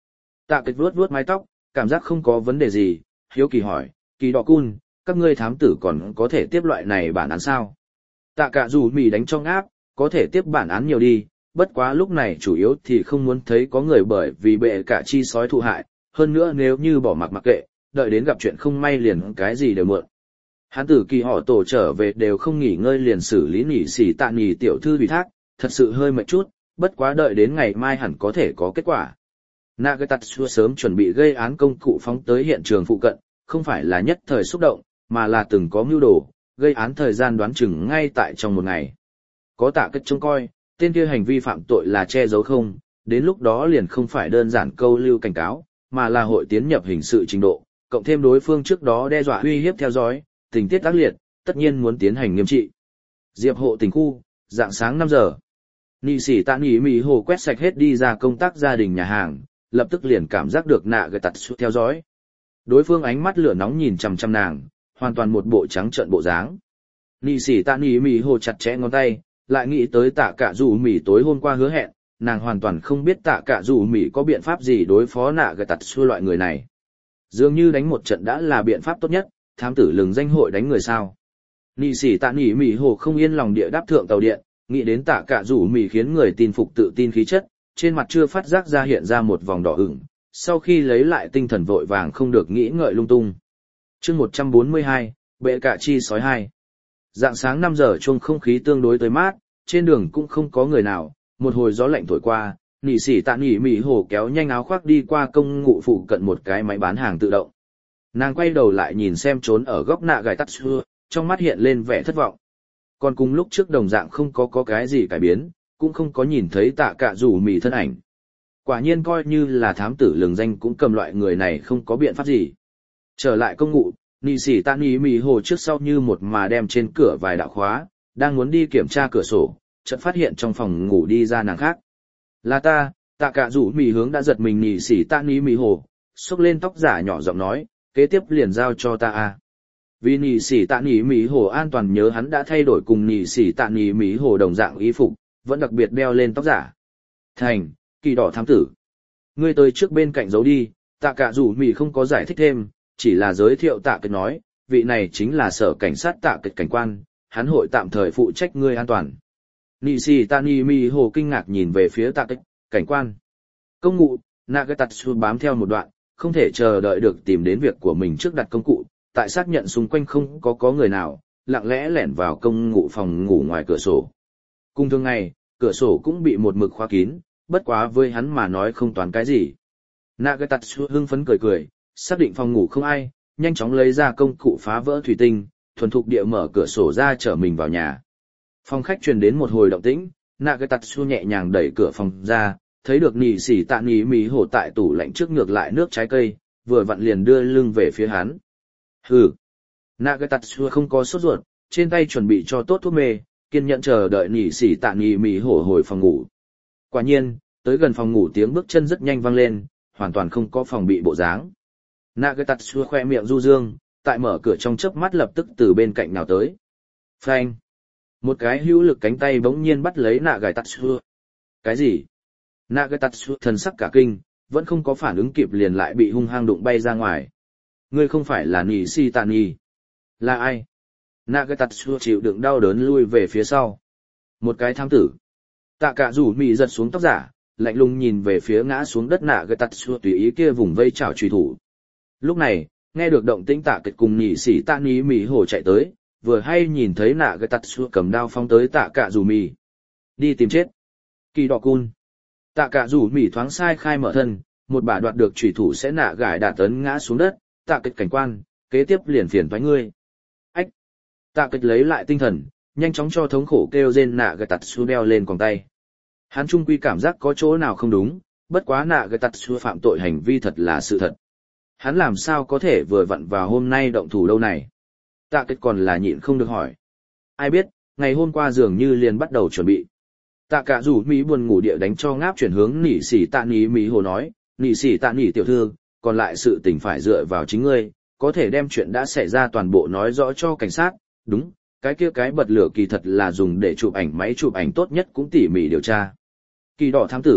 Tạ Kịch vuốt vuốt mái tóc, cảm giác không có vấn đề gì, hiếu kỳ hỏi, Kỳ Đỏ Cun, các ngươi thám tử còn có thể tiếp loại này bản án sao? Tạ Cả Dù Mì đánh trong áp, có thể tiếp bản án nhiều đi, bất quá lúc này chủ yếu thì không muốn thấy có người bởi vì bệ cả chi sói thụ hại, hơn nữa nếu như bỏ mặc mặc kệ, đợi đến gặp chuyện không may liền cái gì đều mượn. Hán tử Kỳ họ tổ trở về đều không nghỉ ngơi liền xử lý nỉ xỉ tạ nỉ tiểu thư ủy thác, thật sự hơi mệt chút, bất quá đợi đến ngày mai hẳn có thể có kết quả. Nagatatsu sớm chuẩn bị gây án công cụ phóng tới hiện trường phụ cận, không phải là nhất thời xúc động, mà là từng có mưu đồ, gây án thời gian đoán chừng ngay tại trong một ngày. Có Tạ Kịch trông coi, tên kia hành vi phạm tội là che giấu không, đến lúc đó liền không phải đơn giản câu lưu cảnh cáo, mà là hội tiến nhập hình sự trình độ, cộng thêm đối phương trước đó đe dọa uy hiếp theo dõi, tình tiết tác liệt, tất nhiên muốn tiến hành nghiêm trị. Diệp hộ tỉnh khu, dạng sáng năm giờ. Nị sĩ Tạ Nỉ Mỉ Hồ quét sạch hết đi ra công tác gia đình nhà hàng, lập tức liền cảm giác được Nagatatsu theo dõi. Đối phương ánh mắt lửa nóng nhìn chằm chằm nàng, hoàn toàn một bộ trắng trợn bộ dáng. Nị sĩ Tạ Nỉ Mỉ Hồ chặt chẽ ngón tay, lại nghĩ tới Tạ Cả Dù Mỉ tối hôm qua hứa hẹn, nàng hoàn toàn không biết Tạ Cả Dù Mỉ có biện pháp gì đối phó Nagatatsu loại người này. Dường như đánh một trận đã là biện pháp tốt nhất, thám tử lừng danh hội đánh người sao. Nị sĩ Tạ Nỉ Mỉ Hồ không yên lòng địa đáp thượng tàu điện, nghĩ đến Tạ Cả Dù Mỉ khiến người tin phục tự tin khí chất, trên mặt chưa phát giác ra hiện ra một vòng đỏ ửng, sau khi lấy lại tinh thần vội vàng không được nghĩ ngợi lung tung. Chương một trăm bốn mươi hai, bệ cả chi sói hai. Dạng sáng năm giờ chung không khí tương đối tới mát, trên đường cũng không có người nào, một hồi gió lạnh thổi qua, nị sĩ Tạ Nỉ Mỉ Hồ kéo nhanh áo khoác đi qua công ngụ phụ cận một cái máy bán hàng tự động. Nàng quay đầu lại nhìn xem trốn ở góc Nagatatsu, trong mắt hiện lên vẻ thất vọng. Còn cùng lúc trước đồng dạng không có có cái gì cải biến, cũng không có nhìn thấy Tạ Cả Dù Mỉ thân ảnh. Quả nhiên coi như là thám tử lừng danh cũng cầm loại người này không có biện pháp gì. Trở lại công ngụ, nị sĩ Tạ Nỉ Mỉ Hồ trước sau như một mà đem trên cửa vài đạo khóa, đang muốn đi kiểm tra cửa sổ, chợt phát hiện trong phòng ngủ đi ra nàng khác. Là ta. Tạ Cả Dù Mỉ hướng đã giật mình nị sĩ Tạ Nỉ Mỉ Hồ, xốc lên tóc giả nhỏ giọng nói, kế tiếp liền giao cho ta a. Vì nị sĩ Tạ Nỉ Mỉ Hồ an toàn nhớ hắn đã thay đổi cùng nị sĩ Tạ Nỉ Mỉ Hồ đồng dạng y phục, vẫn đặc biệt đeo lên tóc giả. Thành, Kỳ Đỏ thám tử. Ngươi tới trước bên cạnh giấu đi. Tạ Cả Dù Mỉ không có giải thích thêm, chỉ là giới thiệu Tạ Kịch nói, vị này chính là sở cảnh sát Tạ Kịch cảnh quan, hắn hội tạm thời phụ trách ngươi an toàn. Nị sĩ Tạ Nỉ Mỉ Hồ kinh ngạc nhìn về phía Tạ Kịch, cảnh quan. Công ngụ, Nagatatsu bám theo một đoạn, không thể chờ đợi được tìm đến việc của mình trước đặt công cụ, tại xác nhận xung quanh không có có người nào, lặng lẽ lẻn vào công ngụ phòng ngủ ngoài cửa sổ. Cùng thường ngày, cửa sổ cũng bị một mực khóa kín, bất quá với hắn mà nói không toán cái gì. Nagatatsu hưng phấn cười cười, xác định phòng ngủ không ai, nhanh chóng lấy ra công cụ phá vỡ thủy tinh, thuần thục địa mở cửa sổ ra chở mình vào nhà. Phòng khách truyền đến một hồi động tĩnh, Nagatatsu nhẹ nhàng đẩy cửa phòng ra, thấy được nị sĩ Tạ Nỉ Mỉ Hồ tại tủ lạnh trước ngược lại nước trái cây, vừa vặn liền đưa lưng về phía hắn. Hừ. Nagatatsu không có sốt ruột, trên tay chuẩn bị cho tốt thuốc mê, kiên nhẫn chờ đợi nị sĩ Tạ Nỉ Mỉ Hồ hồi phòng ngủ. Quả nhiên, tới gần phòng ngủ tiếng bước chân rất nhanh vang lên, hoàn toàn không có phòng bị bộ dáng. Nagatatsu khoe miệng du dương, tại mở cửa trong chớp mắt lập tức từ bên cạnh nào tới. Phanh. Một cái hữu lực cánh tay bỗng nhiên bắt lấy Nagatatsu. Cái gì? Nagatatsu thần sắc cả kinh, vẫn không có phản ứng kịp liền lại bị hung hăng đụng bay ra ngoài. Ngươi không phải là nị sĩ Tạ Nỉ. Là ai? Nagatatsu chịu đựng đau đớn lui về phía sau. Một cái thám tử. Tạ Cả Dù Mỉ giật xuống tóc giả, lạnh lùng nhìn về phía ngã xuống đất Nagatatsu tùy ý kia vùng vây chảo truy thủ. Lúc này, nghe được động tĩnh Tạ Kịch cùng nị sĩ Tạ Nỉ Mỉ Hồ chạy tới, vừa hay nhìn thấy Nagatatsu cầm đao phóng tới Tạ Cả Dù Mỉ. Đi tìm chết. Kỳ Đỏ Cun. Tạ Cả Dù Mỉ thoáng sai khai mở thân, một bà đoạt được chủy thủ sẽ nạ gải đả tấn ngã xuống đất, Tạ Kịch cảnh quan, kế tiếp liền phiền toái ngươi. Ách. Tạ Kịch lấy lại tinh thần, nhanh chóng cho thống khổ kêu rên Nagatatsu đeo lên quòng tay. Hắn trung quy cảm giác có chỗ nào không đúng, bất quá Nagatatsu phạm tội hành vi thật là sự thật. Hắn làm sao có thể vừa vặn vào hôm nay động thủ đâu này? Tạ Kịch còn là nhịn không được hỏi. Ai biết, ngày hôm qua dường như liền bắt đầu chuẩn bị. Tạ Cả Dù Mỉ buồn ngủ địa đánh cho ngáp chuyển hướng nị sĩ Tạ Nỉ Mỉ Hồ nói, nị sĩ Tạ Nỉ tiểu thư, còn lại sự tình phải dựa vào chính ngươi, có thể đem chuyện đã xảy ra toàn bộ nói rõ cho cảnh sát, đúng, cái kia cái bật lửa kỳ thật là dùng để chụp ảnh máy chụp ảnh tốt nhất cũng tỉ mỉ điều tra. Kỳ Đỏ thám tử,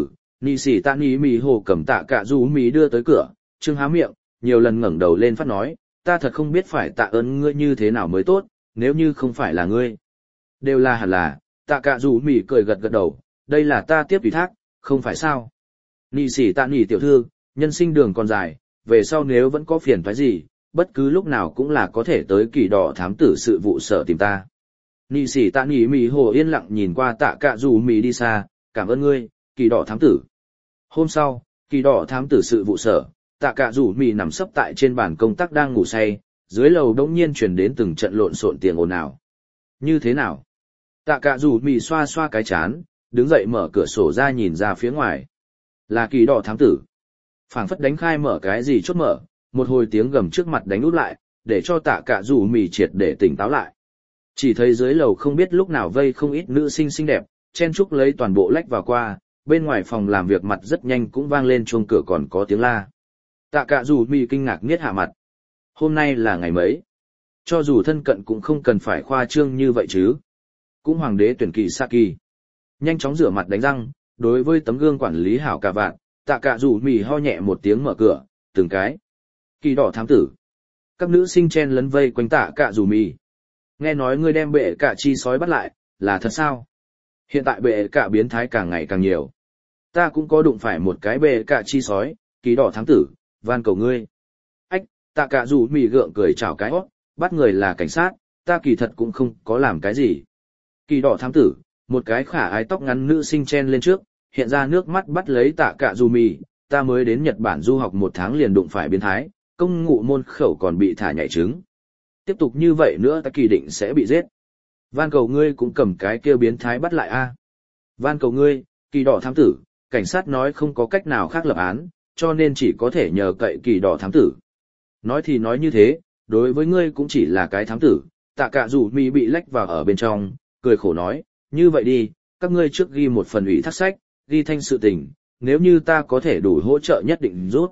Nị sĩ tạ nị mì hồ cầm tạ cả dù mì đưa tới cửa, Trương há miệng, nhiều lần ngẩng đầu lên phát nói, ta thật không biết phải tạ ơn ngươi như thế nào mới tốt, nếu như không phải là ngươi. Đều là hẳn là, tạ cả dù mì cười gật gật đầu, đây là ta tiếp ủy thác, không phải sao. Nị sĩ tạ nị tiểu thư, nhân sinh đường còn dài, về sau nếu vẫn có phiền toái gì, bất cứ lúc nào cũng là có thể tới Kỳ Đỏ thám tử sự vụ sở tìm ta. Nị sĩ tạ nị mì hồ yên lặng nhìn qua tạ cả dù mì đi xa, cảm ơn ngươi, Kỳ Đỏ thám tử. Hôm sau, Kỳ Đỏ thám tử sự vụ sở, tạ cả rủ mì nằm sấp tại trên bàn công tác đang ngủ say, dưới lầu đống nhiên truyền đến từng trận lộn xộn tiếng ồn ào. Như thế nào? Tạ cả rủ mì xoa xoa cái chán, đứng dậy mở cửa sổ ra nhìn ra phía ngoài. Là Kỳ Đỏ thám tử. Phảng phất đánh khai mở cái gì chốt mở, một hồi tiếng gầm trước mặt đánh út lại, để cho tạ cả rủ mì triệt để tỉnh táo lại. Chỉ thấy dưới lầu không biết lúc nào vây không ít nữ sinh xinh đẹp, chen chúc lấy toàn bộ lách vào qua, bên ngoài phòng làm việc mặt rất nhanh cũng vang lên chuông cửa còn có tiếng la. Tạ cả dù mì kinh ngạc nghiết hạ mặt. Hôm nay là ngày mấy? Cho dù thân cận cũng không cần phải khoa trương như vậy chứ. Cũng hoàng đế tuyển kỳ Saki. Nhanh chóng rửa mặt đánh răng, đối với tấm gương quản lý hảo cả vạn, tạ cả dù mì ho nhẹ một tiếng mở cửa, từng cái. Kỳ Đỏ thám tử. Các nữ sinh chen lấn vây quanh tạ cả dù mì. Nghe nói ngươi đem bệ cả chi sói bắt lại, là thật sao? Hiện tại bệ cả biến thái càng ngày càng nhiều. Ta cũng có đụng phải một cái bệ cả chi sói, Kỳ Đỏ thám tử, van cầu ngươi. Ách, tạ cả dù mì gượng cười chào cái hót, bắt người là cảnh sát, ta kỳ thật cũng không có làm cái gì. Kỳ Đỏ thám tử, một cái khả ái tóc ngắn nữ sinh chen lên trước, hiện ra nước mắt bắt lấy tạ cả dù mì, ta mới đến Nhật Bản du học một tháng liền đụng phải biến thái, công ngụ môn khẩu còn bị thả nhảy trứng. Tiếp tục như vậy nữa ta kỳ định sẽ bị giết. Van cầu ngươi cũng cầm cái kia biến thái bắt lại a. Van cầu ngươi, Kỳ Đỏ thám tử, cảnh sát nói không có cách nào khác lập án, cho nên chỉ có thể nhờ cậy Kỳ Đỏ thám tử. Nói thì nói như thế, đối với ngươi cũng chỉ là cái thám tử, tạ cả dù mì bị lách vào ở bên trong, cười khổ nói, như vậy đi, các ngươi trước ghi một phần ủy thác sách, ghi thanh sự tình, nếu như ta có thể đủ hỗ trợ nhất định rút.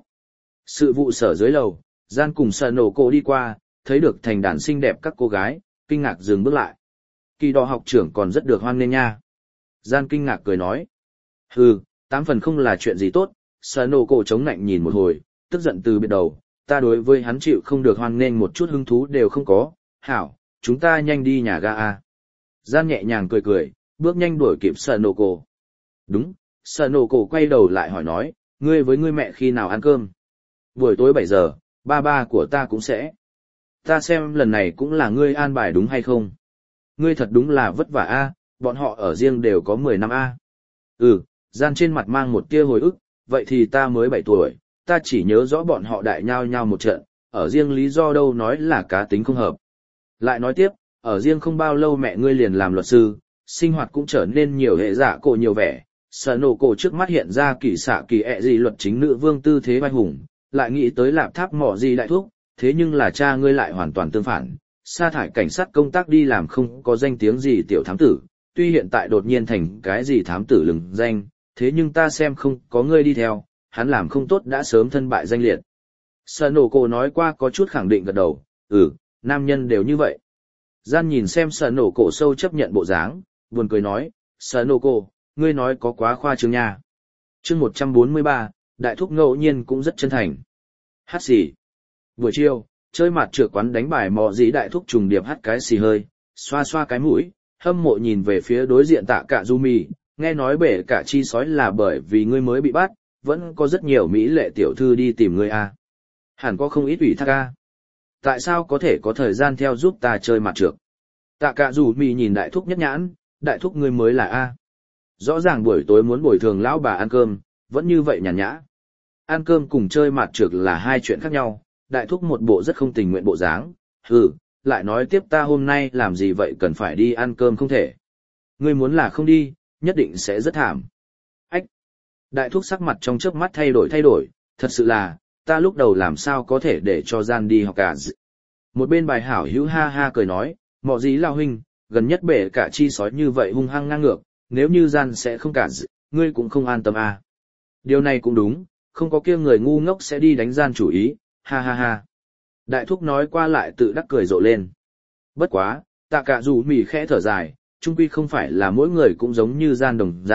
Sự vụ sở dưới lầu, gian cùng sợ nổ cổ đi qua, thấy được thành đàn xinh đẹp các cô gái, kinh ngạc dừng bước lại. Kỳ Đỏ học trưởng còn rất được hoan nghênh nha. Gian kinh ngạc cười nói. Hừ, tám phần không là chuyện gì tốt, sợ nổ cổ chống nạnh nhìn một hồi, tức giận từ biệt đầu, ta đối với hắn chịu không được hoan nghênh một chút hứng thú đều không có, hảo, chúng ta nhanh đi nhà ga a. Gian nhẹ nhàng cười cười, bước nhanh đuổi kịp sợ nổ cổ. Đúng, sợ nổ cổ quay đầu lại hỏi nói, ngươi với ngươi mẹ khi nào ăn cơm? Buổi tối bảy giờ, ba ba của ta cũng sẽ. Ta xem lần này cũng là ngươi an bài đúng hay không? Ngươi thật đúng là vất vả a, bọn họ ở riêng đều có mười năm a. Ừ, Gian trên mặt mang một tia hồi ức, vậy thì ta mới bảy tuổi, ta chỉ nhớ rõ bọn họ đại nhau nhau một trận, ở riêng lý do đâu nói là cá tính không hợp. Lại nói tiếp, ở riêng không bao lâu mẹ ngươi liền làm luật sư, sinh hoạt cũng trở nên nhiều hệ dạ cổ nhiều vẻ, sợ nổ cổ trước mắt hiện ra kỳ xạ kỳ ẹ gì luật chính nữ vương tư thế vai hùng, lại nghĩ tới lạp tháp mỏ gì đại thuốc, thế nhưng là cha ngươi lại hoàn toàn tương phản, sa thải cảnh sát công tác đi làm không có danh tiếng gì tiểu thám tử, tuy hiện tại đột nhiên thành cái gì thám tử lừng danh, thế nhưng ta xem không có ngươi đi theo, hắn làm không tốt đã sớm thân bại danh liệt. Sợ nổ cổ nói qua có chút khẳng định gật đầu, ừ, nam nhân đều như vậy. Gian nhìn xem sợ nổ cổ sâu chấp nhận bộ dáng, buồn cười nói, sợ nổ cổ, ngươi nói có quá khoa trương nha. Chương một trăm bốn mươi ba, đại thúc ngẫu nhiên cũng rất chân thành. Hát xì. Buổi chiều, chơi mặt trượt quán đánh bài mò dĩ đại thúc trùng điệp hắt cái xì hơi, xoa xoa cái mũi, hâm mộ nhìn về phía đối diện tạ cả du mì, nghe nói bể cả chi sói là bởi vì ngươi mới bị bắt, vẫn có rất nhiều mỹ lệ tiểu thư đi tìm ngươi a. Hẳn có không ít ủy thác a. Tại sao có thể có thời gian theo giúp ta chơi mặt trượt? Tạ cả du mì nhìn đại thúc nhất nhãn, đại thúc ngươi mới là a. Rõ ràng buổi tối muốn bồi thường lão bà ăn cơm, vẫn như vậy nhàn nhã. Ăn cơm cùng chơi mặt trượt là hai chuyện khác nhau, đại thúc một bộ rất không tình nguyện bộ dáng, hừ, lại nói tiếp ta hôm nay làm gì vậy cần phải đi ăn cơm không thể. Ngươi muốn là không đi, nhất định sẽ rất thảm. Ách! Đại thúc sắc mặt trong chớp mắt thay đổi thay đổi, thật sự là, ta lúc đầu làm sao có thể để cho Gian đi học cả d... Một bên bài hảo hữu ha ha cười nói, mọ gì lao huynh, gần nhất bể cả chi sói như vậy hung hăng ngang ngược, nếu như Gian sẽ không cả d... ngươi cũng không an tâm à. Điều này cũng đúng, không có kia người ngu ngốc sẽ đi đánh Gian chủ ý, ha ha ha. Đại thúc nói qua lại tự đắc cười rộ lên. Bất quá, tạ cả dù mỉ khẽ thở dài, chung quy không phải là mỗi người cũng giống như Gian đồng dạng,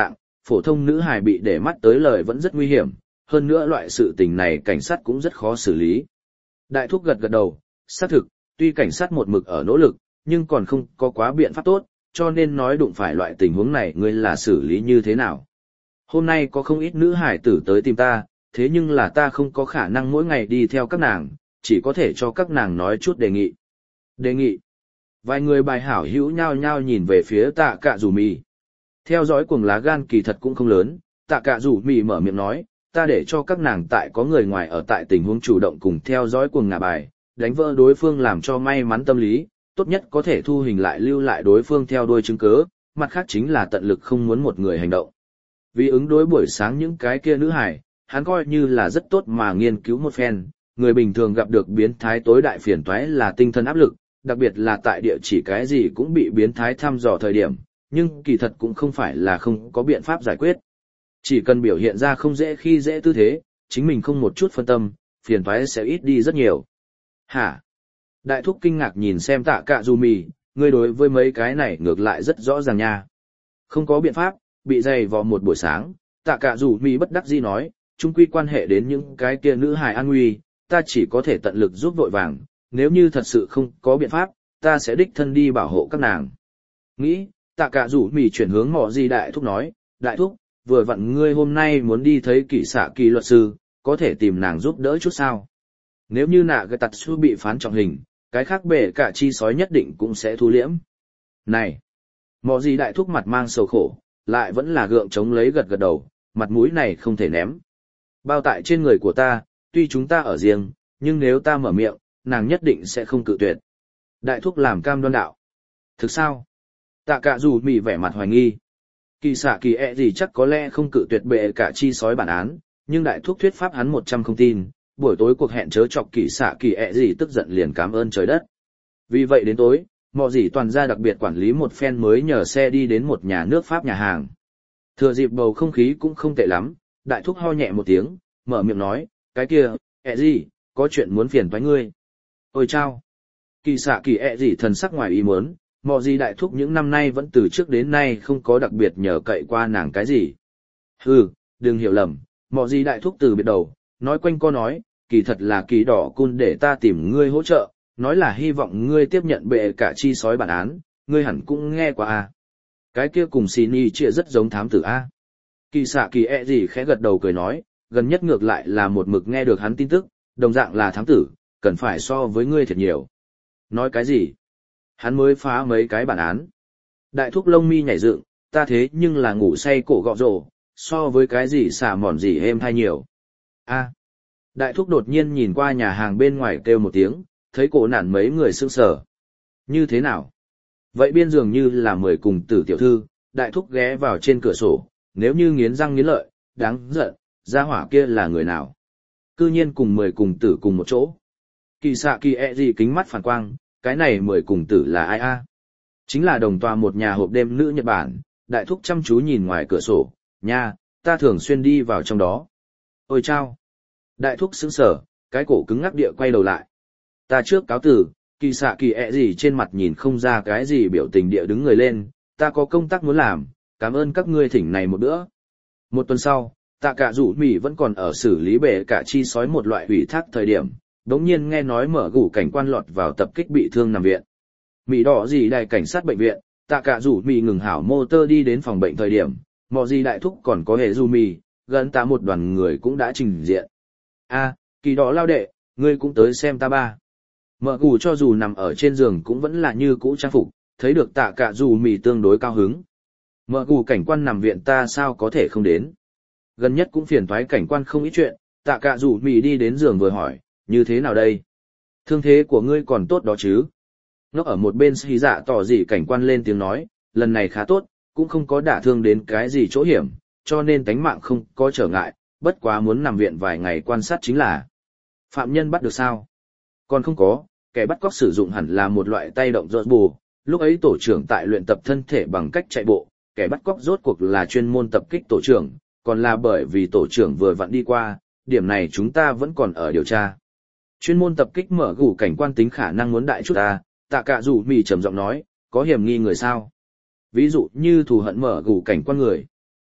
phổ thông nữ hài bị để mắt tới lời vẫn rất nguy hiểm, hơn nữa loại sự tình này cảnh sát cũng rất khó xử lý. Đại thúc gật gật đầu, xác thực, tuy cảnh sát một mực ở nỗ lực, nhưng còn không có quá biện pháp tốt, cho nên nói đụng phải loại tình huống này ngươi là xử lý như thế nào. Hôm nay có không ít nữ hải tử tới tìm ta, thế nhưng là ta không có khả năng mỗi ngày đi theo các nàng, chỉ có thể cho các nàng nói chút đề nghị. Đề nghị. Vài người bài hảo hữu nhao nhao nhìn về phía tạ cạ rủ mì. Theo dõi cuồng lá gan kỳ thật cũng không lớn, tạ cạ rủ mì mở miệng nói, ta để cho các nàng tại có người ngoài ở tại tình huống chủ động cùng theo dõi cuồng ngả bài, đánh vỡ đối phương làm cho may mắn tâm lý, tốt nhất có thể thu hình lại lưu lại đối phương theo đuôi chứng cứ, mặt khác chính là tận lực không muốn một người hành động. Vì ứng đối buổi sáng những cái kia nữ hải, hắn coi như là rất tốt mà nghiên cứu một phen, người bình thường gặp được biến thái tối đại phiền toái là tinh thần áp lực, đặc biệt là tại địa chỉ cái gì cũng bị biến thái thăm dò thời điểm, nhưng kỳ thật cũng không phải là không có biện pháp giải quyết. Chỉ cần biểu hiện ra không dễ khi dễ tư thế, chính mình không một chút phân tâm, phiền toái sẽ ít đi rất nhiều. Hả? Đại thúc kinh ngạc nhìn xem tạ cạ dù mì, ngươi đối với mấy cái này ngược lại rất rõ ràng nha. Không có biện pháp, bị dày vò một buổi sáng, tạ cạ dù mì bất đắc dĩ nói, chung quy quan hệ đến những cái kia nữ hài an nguy, ta chỉ có thể tận lực giúp vội vàng, nếu như thật sự không có biện pháp, ta sẽ đích thân đi bảo hộ các nàng. Nghĩ, tạ cạ rủ mì chuyển hướng mỏ gì đại thúc nói, đại thúc, vừa vặn ngươi hôm nay muốn đi thấy kỷ xạ kỳ luật sư, có thể tìm nàng giúp đỡ chút sao. Nếu như nạ gợi tặt su bị phán trọng hình, cái khác bể cả chi sói nhất định cũng sẽ thu liễm. Này, mỏ gì đại thúc mặt mang sầu khổ, lại vẫn là gượng chống lấy gật gật đầu, mặt mũi này không thể ném. Bao tại trên người của ta, tuy chúng ta ở riêng, nhưng nếu ta mở miệng, nàng nhất định sẽ không cự tuyệt. Đại thúc làm cam đoan đạo. Thực sao? Tạ cạ dù mì vẻ mặt hoài nghi. Kỳ xạ kỳ ẹ gì chắc có lẽ không cự tuyệt bệ cả chi sói bản án, nhưng đại thúc thuyết pháp hắn một trăm không tin, buổi tối cuộc hẹn chớ chọc kỳ xạ kỳ ẹ gì tức giận liền cảm ơn trời đất. Vì vậy đến tối, mọ gì toàn gia đặc biệt quản lý một phen mới nhờ xe đi đến một nhà nước Pháp nhà hàng. Thừa dịp bầu không khí cũng không tệ lắm, đại thúc ho nhẹ một tiếng, mở miệng nói, cái kia, ẹ gì, có chuyện muốn phiền toái ngươi. Ôi chao! Kỳ xạ kỳ ẹ gì thần sắc ngoài ý muốn, mọ gì đại thúc những năm nay vẫn từ trước đến nay không có đặc biệt nhờ cậy qua nàng cái gì. Hừ, đừng hiểu lầm, mọ gì đại thúc từ biệt đầu, nói quanh co nói, kỳ thật là kỳ đỏ cun để ta tìm ngươi hỗ trợ, nói là hy vọng ngươi tiếp nhận bệ cả chi sói bản án, ngươi hẳn cũng nghe qua à. Cái kia cùng xì ni chia rất giống thám tử a. Kỳ xạ kỳ ẹ gì khẽ gật đầu cười nói, gần nhất ngược lại là một mực nghe được hắn tin tức, đồng dạng là thám tử, cần phải so với ngươi thật nhiều. Nói cái gì? Hắn mới phá mấy cái bản án. Đại thúc lông mi nhảy dựng, ta thế nhưng là ngủ say cổ gọ rổ, so với cái gì xả mòn gì êm hay nhiều. A. Đại thúc đột nhiên nhìn qua nhà hàng bên ngoài kêu một tiếng, thấy cổ nản mấy người sững sờ. Như thế nào? Vậy biên dường như là mười cùng tử tiểu thư, đại thúc ghé vào trên cửa sổ, nếu như nghiến răng nghiến lợi, đáng giận, gia hỏa kia là người nào? Cư nhiên cùng mười cùng tử cùng một chỗ. Kỳ xạ kỳ ẹ gì kính mắt phản quang, cái này mười cùng tử là ai a? Chính là đồng tòa một nhà hộp đêm nữ Nhật Bản, đại thúc chăm chú nhìn ngoài cửa sổ, nha, ta thường xuyên đi vào trong đó. Ôi chao! Đại thúc sững sờ, cái cổ cứng ngắc địa quay đầu lại. Ta trước cáo tử, kỳ xạ kỳ ẹ gì trên mặt nhìn không ra cái gì biểu tình địa đứng người lên, ta có công tác muốn làm, cảm ơn các ngươi thỉnh này một bữa. Một tuần sau, tạ cả rủ mì vẫn còn ở xử lý bể cả chi sói một loại ủy thác thời điểm, đống nhiên nghe nói mở gủ cảnh quan lọt vào tập kích bị thương nằm viện. Mì đỏ gì đại cảnh sát bệnh viện, tạ cả rủ mì ngừng hảo motor đi đến phòng bệnh thời điểm, mò gì đại thúc còn có hệ du mì, gần ta một đoàn người cũng đã trình diện. A, kỳ đỏ lao đệ, ngươi cũng tới xem ta ba. Mở gủ cho dù nằm ở trên giường cũng vẫn là như cũ trang phục, thấy được tạ cả rủ mì tương đối cao hứng. Mở gủ cảnh quan nằm viện ta sao có thể không đến. Gần nhất cũng phiền toái cảnh quan không ít chuyện, tạ cả rủ mì đi đến giường vừa hỏi, như thế nào đây? Thương thế của ngươi còn tốt đó chứ? Nó ở một bên xì dạ tỏ dị cảnh quan lên tiếng nói, lần này khá tốt, cũng không có đả thương đến cái gì chỗ hiểm, cho nên tánh mạng không có trở ngại, bất quá muốn nằm viện vài ngày quan sát chính là. Phạm nhân bắt được sao? Còn không có, kẻ bắt cóc sử dụng hẳn là một loại tay động rột bù, lúc ấy tổ trưởng tại luyện tập thân thể bằng cách chạy bộ, kẻ bắt cóc rốt cuộc là chuyên môn tập kích tổ trưởng, còn là bởi vì tổ trưởng vừa vặn đi qua, điểm này chúng ta vẫn còn ở điều tra. Chuyên môn tập kích mở gủ cảnh quan tính khả năng muốn đại chút ta, tạ cả rủ mì trầm giọng nói, có hiểm nghi người sao? Ví dụ như thù hận mở gủ cảnh quan người.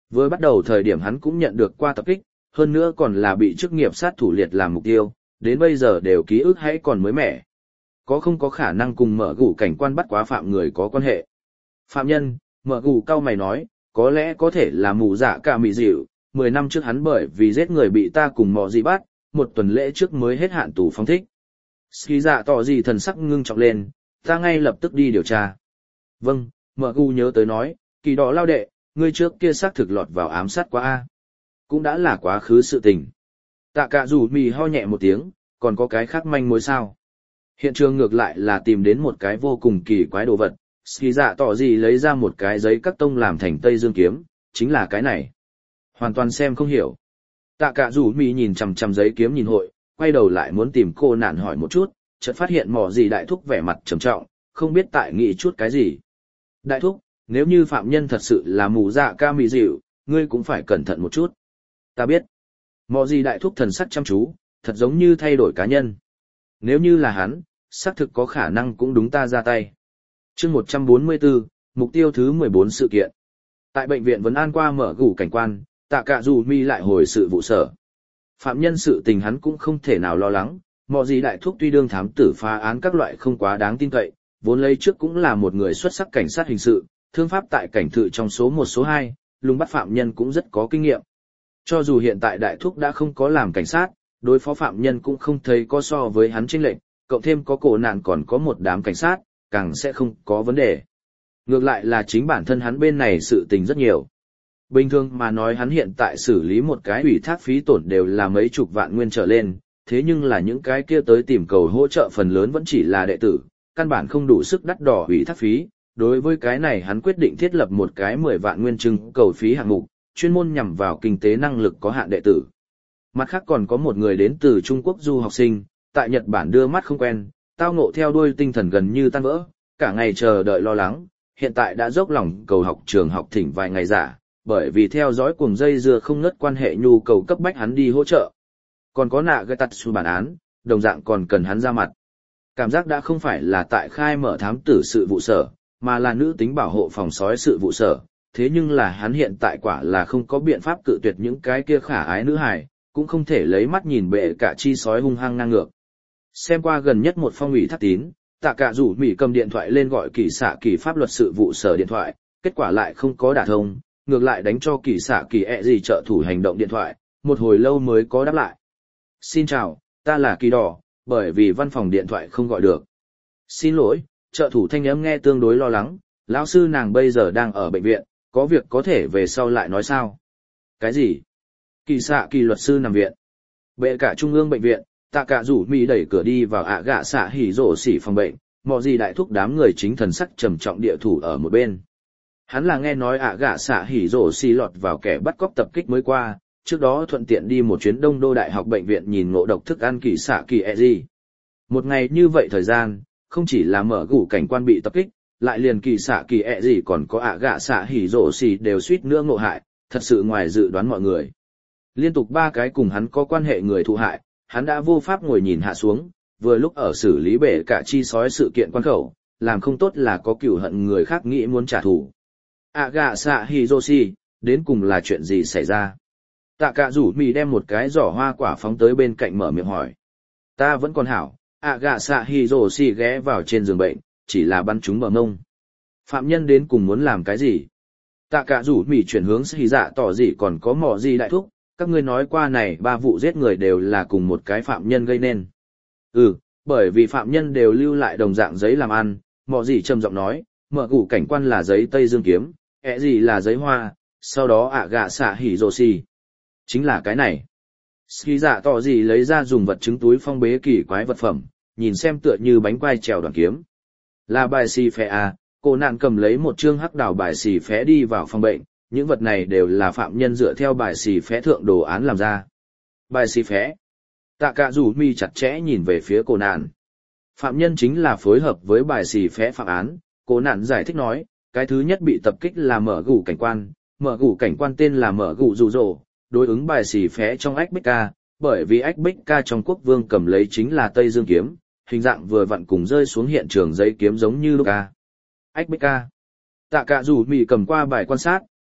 Với bắt đầu thời điểm hắn cũng nhận được qua tập kích, hơn nữa còn là bị chức nghiệp sát thủ liệt làm mục tiêu, đến bây giờ đều ký ức hãy còn mới mẻ. Có không có khả năng cùng mở gủ cảnh quan bắt quá phạm người có quan hệ? Phạm nhân, mở gủ cao mày nói, có lẽ có thể là mù dạ cả mị dịu, mười năm trước hắn bởi vì giết người bị ta cùng mò gì bắt, một tuần lễ trước mới hết hạn tù phóng thích. Ski dạ tỏ gì thần sắc ngưng trọng lên, ta ngay lập tức đi điều tra. Vâng, mở gủ nhớ tới nói, kỳ đỏ lao đệ, ngươi trước kia xác thực lọt vào ám sát quá a, cũng đã là quá khứ sự tình. Tạ cả rủ mì ho nhẹ một tiếng, còn có cái khác manh mối sao? Hiện trường ngược lại là tìm đến một cái vô cùng kỳ quái đồ vật, ski dạ tỏ gì lấy ra một cái giấy cắt tông làm thành Tây Dương kiếm, chính là cái này. Hoàn toàn xem không hiểu. Tạ cả rủ mì nhìn chằm chằm giấy kiếm nhìn hội, quay đầu lại muốn tìm cô nạn hỏi một chút, chợt phát hiện mỏ gì đại thúc vẻ mặt trầm trọng, không biết tại nghĩ chút cái gì. Đại thúc, nếu như phạm nhân thật sự là mù dạ ca mì dịu, ngươi cũng phải cẩn thận một chút. Ta biết. Mỏ gì đại thúc thần sắc chăm chú, thật giống như thay đổi cá nhân. Nếu như là hắn, xác thực có khả năng cũng đúng ta ra tay. Chương một trăm bốn mươi tư, mục tiêu thứ mười bốn sự kiện. Tại bệnh viện Vấn An qua mở gủ cảnh quan, Tạ Cả Dù Mi lại hồi sự vụ sở. Phạm nhân sự tình hắn cũng không thể nào lo lắng, mọ gì đại thúc tuy đương thám tử phá án các loại không quá đáng tin cậy, vốn lấy trước cũng là một người xuất sắc cảnh sát hình sự, thương pháp tại cảnh thự trong số một số hai, lùng bắt phạm nhân cũng rất có kinh nghiệm. Cho dù hiện tại đại thúc đã không có làm cảnh sát, đối phó phạm nhân cũng không thấy có so với hắn chênh lệch, cộng thêm có cổ nạn còn có một đám cảnh sát, càng sẽ không có vấn đề. Ngược lại là chính bản thân hắn bên này sự tình rất nhiều. Bình thường mà nói hắn hiện tại xử lý một cái ủy thác phí tổn đều là mấy chục vạn nguyên trở lên, thế nhưng là những cái kia tới tìm cầu hỗ trợ phần lớn vẫn chỉ là đệ tử, căn bản không đủ sức đắt đỏ ủy thác phí. Đối với cái này hắn quyết định thiết lập một cái mười vạn nguyên trưng cầu phí hạng mục, chuyên môn nhằm vào kinh tế năng lực có hạn đệ tử. Mặt khác còn có một người đến từ Trung Quốc du học sinh, tại Nhật Bản đưa mắt không quen, tao ngộ theo đuôi tinh thần gần như tan vỡ, cả ngày chờ đợi lo lắng, hiện tại đã dốc lòng cầu học trường học thỉnh vài ngày giả, bởi vì theo dõi cuồng dây dưa không ngớt quan hệ nhu cầu cấp bách hắn đi hỗ trợ. Còn có nạ gây tắt su bản án, đồng dạng còn cần hắn ra mặt. Cảm giác đã không phải là tại khai mở thám tử sự vụ sở, mà là nữ tính bảo hộ phòng sói sự vụ sở, thế nhưng là hắn hiện tại quả là không có biện pháp cự tuyệt những cái kia khả ái nữ hài, cũng không thể lấy mắt nhìn bệ cả chi sói hung hăng ngang ngược. Xem qua gần nhất một phong ủy thác tín, Tạ Cả rủ Mỹ cầm điện thoại lên gọi kỳ xạ kỳ pháp luật sự vụ sở điện thoại, kết quả lại không có đả thông, ngược lại đánh cho kỳ xạ kỳ ẹ gì trợ thủ hành động điện thoại, một hồi lâu mới có đáp lại. Xin chào, ta là Kỳ Đỏ, bởi vì văn phòng điện thoại không gọi được. Xin lỗi, trợ thủ thanh âm nghe tương đối lo lắng, lão sư nàng bây giờ đang ở bệnh viện, có việc có thể về sau lại nói sao? Cái gì? Kỳ xạ kỳ luật sư nằm viện. Bệ cả trung ương bệnh viện, Tạ Cả rủ Mỹ đẩy cửa đi vào ạ gạ xạ hỉ rổ xỉ phòng bệnh, mọ gì đại thúc đám người chính thần sắc trầm trọng địa thủ ở một bên. Hắn là nghe nói ạ gạ xạ hỉ rổ xỉ lọt vào kẻ bắt cóc tập kích mới qua, trước đó thuận tiện đi một chuyến Đông Đô Đại học bệnh viện nhìn ngộ độc thức ăn kỳ xạ kỳ e gì. Một ngày như vậy thời gian, không chỉ là mở gủ cảnh quan bị tập kích, lại liền kỳ xạ kỳ e gì còn có ạ gạ xạ hỉ rổ xỉ đều suýt nữa ngộ hại, thật sự ngoài dự đoán mọi người. Liên tục ba cái cùng hắn có quan hệ người thụ hại, hắn đã vô pháp ngồi nhìn hạ xuống, vừa lúc ở xử lý bể cả chi sói sự kiện quan khẩu, làm không tốt là có cửu hận người khác nghĩ muốn trả thù. ạ gạ xạ Hiroshi, đến cùng là chuyện gì xảy ra? Tạ Cả rủ Mì đem một cái giỏ hoa quả phóng tới bên cạnh mở miệng hỏi. Ta vẫn còn hảo, ạ gạ xạ Hiroshi ghé vào trên giường bệnh, chỉ là bắn trúng bờ mông. Phạm nhân đến cùng muốn làm cái gì? Tạ Cả rủ Mì chuyển hướng Sĩ Dạ tỏ gì còn có mỏ gì đại thúc, các ngươi nói qua này ba vụ giết người đều là cùng một cái phạm nhân gây nên. Ừ, bởi vì phạm nhân đều lưu lại đồng dạng giấy làm ăn, mỏ gì trầm giọng nói, mở gủ cảnh quan là giấy Tây Dương kiếm, ẹ gì là giấy hoa, sau đó ạ gạ xạ hỉ rồ xì. Chính là cái này. Ski dạ tỏ gì lấy ra dùng vật chứng túi phong bế kỳ quái vật phẩm, nhìn xem tựa như bánh quai trèo đoàn kiếm. Là bài xì phé à, cô nạn cầm lấy một chương hắc đào bài xì phé đi vào phòng bệnh, những vật này đều là phạm nhân dựa theo bài xì phé thượng đồ án làm ra. Bài xì phé. Tạ Cả rủ Mi chặt chẽ nhìn về phía cô nạn. Phạm nhân chính là phối hợp với bài xì phé phạm án, cô nạn giải thích nói, cái thứ nhất bị tập kích là mở gủ cảnh quan, mở gủ cảnh quan tên là mở gủ rủ rồ, đối ứng bài xì phé trong ách bích ca, bởi vì ách bích ca trong quốc vương cầm lấy chính là Tây Dương kiếm, hình dạng vừa vặn cùng rơi xuống hiện trường giấy kiếm giống như lúc ca. Ách bích ca. Tạ Cả rủ Mì cầm qua bài quan sát,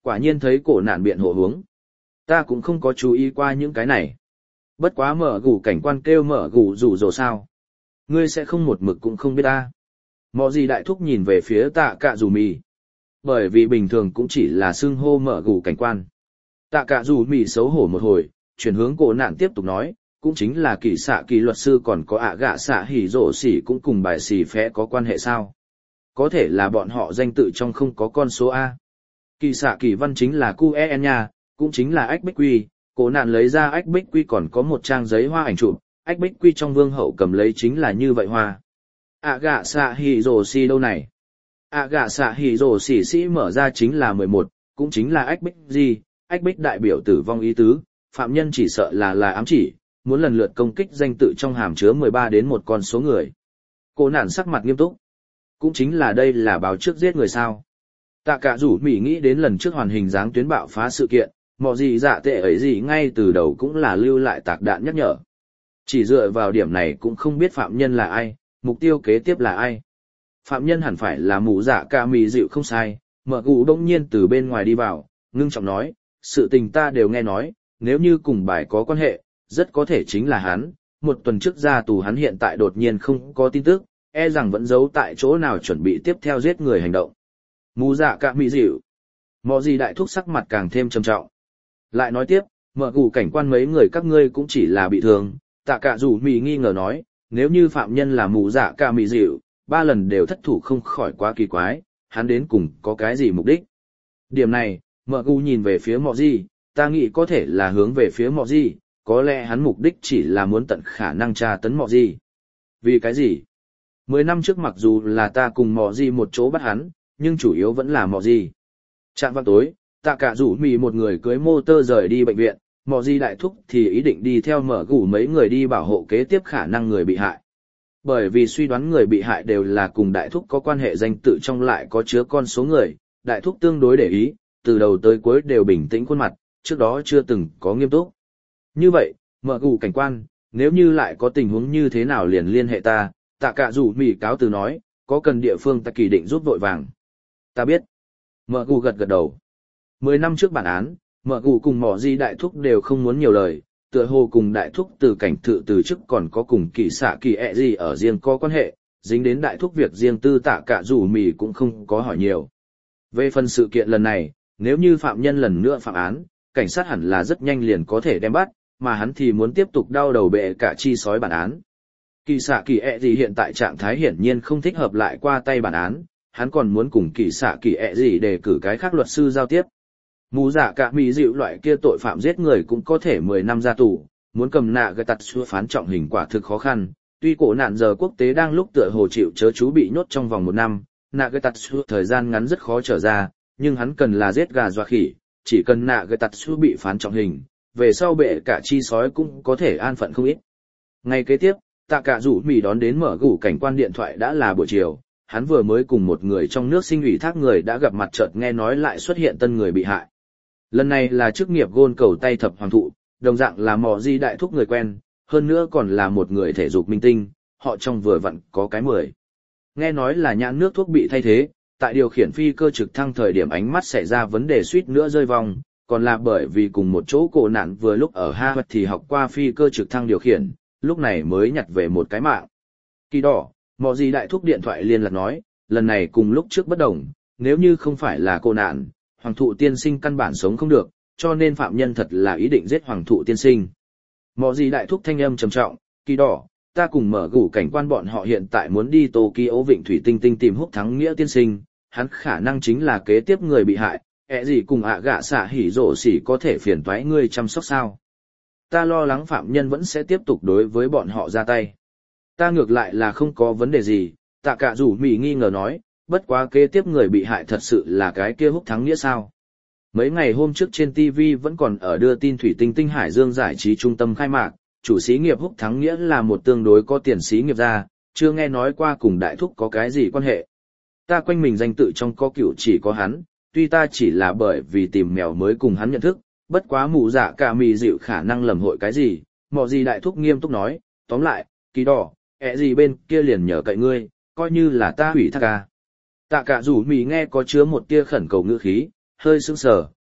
Quả nhiên thấy cổ nạn biện hộ hướng. Ta cũng không có chú ý qua những cái này. Bất quá mở gủ cảnh quan kêu mở gủ rủ rồ sao. Ngươi sẽ không một mực cũng không biết ta. Mọ gì đại thúc nhìn về phía tạ cả rủ mì. Bởi vì bình thường cũng chỉ là xưng hô mở gủ cảnh quan. Tạ cả rủ mì xấu hổ một hồi, chuyển hướng cổ nạn tiếp tục nói, cũng chính là kỳ xạ kỳ luật sư còn có ạ gạ xạ hỉ rổ xỉ cũng cùng bài xỉ phé có quan hệ sao. Có thể là bọn họ danh tự trong không có con số A. Kỳ xạ kỳ văn chính là cu e en nha, cũng chính là ách bích quy, cổ nạn lấy ra ách bích quy còn có một trang giấy hoa ảnh chụp, ách bích quy trong vương hậu cầm lấy chính là như vậy hoa. ạ gạ xạ hỉ rổ xỉ đâu này? ạ gạ xạ hỉ rổ xỉ sĩ mở ra chính là mười một, cũng chính là ách bích gì, ách bích đại biểu tử vong ý tứ, phạm nhân chỉ sợ là là ám chỉ, muốn lần lượt công kích danh tự trong hàm chứa mười ba đến một con số người. Cô nản sắc mặt nghiêm túc. Cũng chính là đây là báo trước giết người sao. Tạ cả rủ mỉ nghĩ đến lần trước hoàn hình dáng tuyến bạo phá sự kiện, mọ gì dạ tệ ấy gì ngay từ đầu cũng là lưu lại tạc đạn nhắc nhở. Chỉ dựa vào điểm này cũng không biết phạm nhân là ai, mục tiêu kế tiếp là ai. Phạm nhân hẳn phải là mụ dạ ca mì dịu không sai, mở gù đông nhiên từ bên ngoài đi vào, ngưng trọng nói, sự tình ta đều nghe nói, nếu như cùng bài có quan hệ, rất có thể chính là hắn, một tuần trước ra tù hắn hiện tại đột nhiên không có tin tức, e rằng vẫn giấu tại chỗ nào chuẩn bị tiếp theo giết người hành động. Mù dạ cả mỹ dịu. Mọ gì đại thúc sắc mặt càng thêm trầm trọng. Lại nói tiếp, mở gù cảnh quan mấy người các ngươi cũng chỉ là bị thương, tạ cả rủ mì nghi ngờ nói, nếu như phạm nhân là mù dạ cả mỹ dịu, ba lần đều thất thủ không khỏi quá kỳ quái, hắn đến cùng có cái gì mục đích. Điểm này, mở gù nhìn về phía mọ gì, ta nghĩ có thể là hướng về phía mọ gì, có lẽ hắn mục đích chỉ là muốn tận khả năng tra tấn mọ gì. Vì cái gì? Mười năm trước mặc dù là ta cùng mọ gì một chỗ bắt hắn, nhưng chủ yếu vẫn là mọ gì. Trạng vào tối, tạ cả rủ mì một người cưới mô tơ rời đi bệnh viện, mọ gì đại thúc thì ý định đi theo mở gủ mấy người đi bảo hộ kế tiếp khả năng người bị hại. Bởi vì suy đoán người bị hại đều là cùng đại thúc có quan hệ danh tự trong lại có chứa con số người, đại thúc tương đối để ý, từ đầu tới cuối đều bình tĩnh khuôn mặt, trước đó chưa từng có nghiêm túc. Như vậy, mở gù cảnh quan, nếu như lại có tình huống như thế nào liền liên hệ ta, tạ cả rủ mì cáo từ nói, có cần địa phương ta kỳ định giúp vội vàng. Ta biết. Mở gù gật gật đầu. Mười năm trước bản án, mở gù cùng mỏ di đại thúc đều không muốn nhiều lời, tựa hồ cùng đại thúc từ cảnh thự từ chức còn có cùng kỳ xạ kỳ ẹ gì ở riêng có quan hệ, dính đến đại thúc việc riêng tư tạ cả rủ mì cũng không có hỏi nhiều. Về phần sự kiện lần này, nếu như phạm nhân lần nữa phạm án, cảnh sát hẳn là rất nhanh liền có thể đem bắt, mà hắn thì muốn tiếp tục đau đầu bệ cả chi sói bản án. Kỳ xạ kỳ ẹ gì hiện tại trạng thái hiển nhiên không thích hợp lại qua tay bản án, hắn còn muốn cùng kỳ xạ kỳ ẹ gì để cử cái khác luật sư giao tiếp. Mù dạ cả mỹ dịu loại kia tội phạm giết người cũng có thể mười năm ra tù, muốn cầm nạ gây tặt xua phán trọng hình quả thực khó khăn. Tuy cổ nạn giờ quốc tế đang lúc tựa hồ chịu chớ chú bị nhốt trong vòng một năm, nạ gây tặt xua thời gian ngắn rất khó trở ra, nhưng hắn cần là giết gà dọa khỉ, chỉ cần nạ gây tặt xua bị phán trọng hình, về sau bệ cả chi sói cũng có thể an phận không ít. Ngày kế tiếp, tạ cả rủ mì đón đến mở gủ cảnh quan điện thoại đã là buổi chiều, hắn vừa mới cùng một người trong nước sinh ủy thác người đã gặp mặt chợt nghe nói lại xuất hiện tân người bị hại. Lần này là chức nghiệp gôn cầu tay thập hoàng thụ, đồng dạng là mò di đại thúc người quen, hơn nữa còn là một người thể dục minh tinh, họ trong vừa vặn có cái mười. Nghe nói là nhãn nước thuốc bị thay thế, tại điều khiển phi cơ trực thăng thời điểm ánh mắt xảy ra vấn đề suýt nữa rơi vòng, còn là bởi vì cùng một chỗ cổ nạn vừa lúc ở Harvard thì học qua phi cơ trực thăng điều khiển, lúc này mới nhặt về một cái mạng. Kỳ đỏ, mò gì đại thúc điện thoại liên lạc nói, lần này cùng lúc trước bất đồng, nếu như không phải là cổ nạn, hoàng thụ tiên sinh căn bản sống không được, cho nên phạm nhân thật là ý định giết hoàng thụ tiên sinh. Mò gì đại thúc thanh âm trầm trọng, kỳ đỏ, ta cùng mở gủ cảnh quan bọn họ hiện tại muốn đi Tokyo Vịnh Thủy Tinh Tinh tìm Húc Thắng Nghĩa tiên sinh, hắn khả năng chính là kế tiếp người bị hại, ẹ gì cùng ạ gạ xạ hỉ rổ xỉ có thể phiền toái ngươi chăm sóc sao. Ta lo lắng phạm nhân vẫn sẽ tiếp tục đối với bọn họ ra tay. Ta ngược lại là không có vấn đề gì, tạ cả rủ mì nghi ngờ nói, bất quá kế tiếp người bị hại thật sự là cái kia Húc Thắng Nghĩa sao. Mấy ngày hôm trước trên ti vi vẫn còn ở đưa tin Thủy Tinh Tinh Hải Dương giải trí trung tâm khai mạc, chủ xí nghiệp Húc Thắng Nghĩa là một tương đối có tiền xí nghiệp gia, chưa nghe nói qua cùng đại thúc có cái gì quan hệ. Ta quanh mình danh tự trong có cựu chỉ có hắn, tuy ta chỉ là bởi vì tìm mèo mới cùng hắn nhận thức, bất quá mụ dạ cả mì dịu khả năng lầm hội cái gì, mọ gì đại thúc nghiêm túc nói, tóm lại, kỳ đỏ, ẹ gì bên kia liền nhờ cậy ngươi, coi như là ta hủy thác ca. Tạ cả rủ mì nghe có chứa một tia khẩn cầu ngữ khí, hơi sững sờ,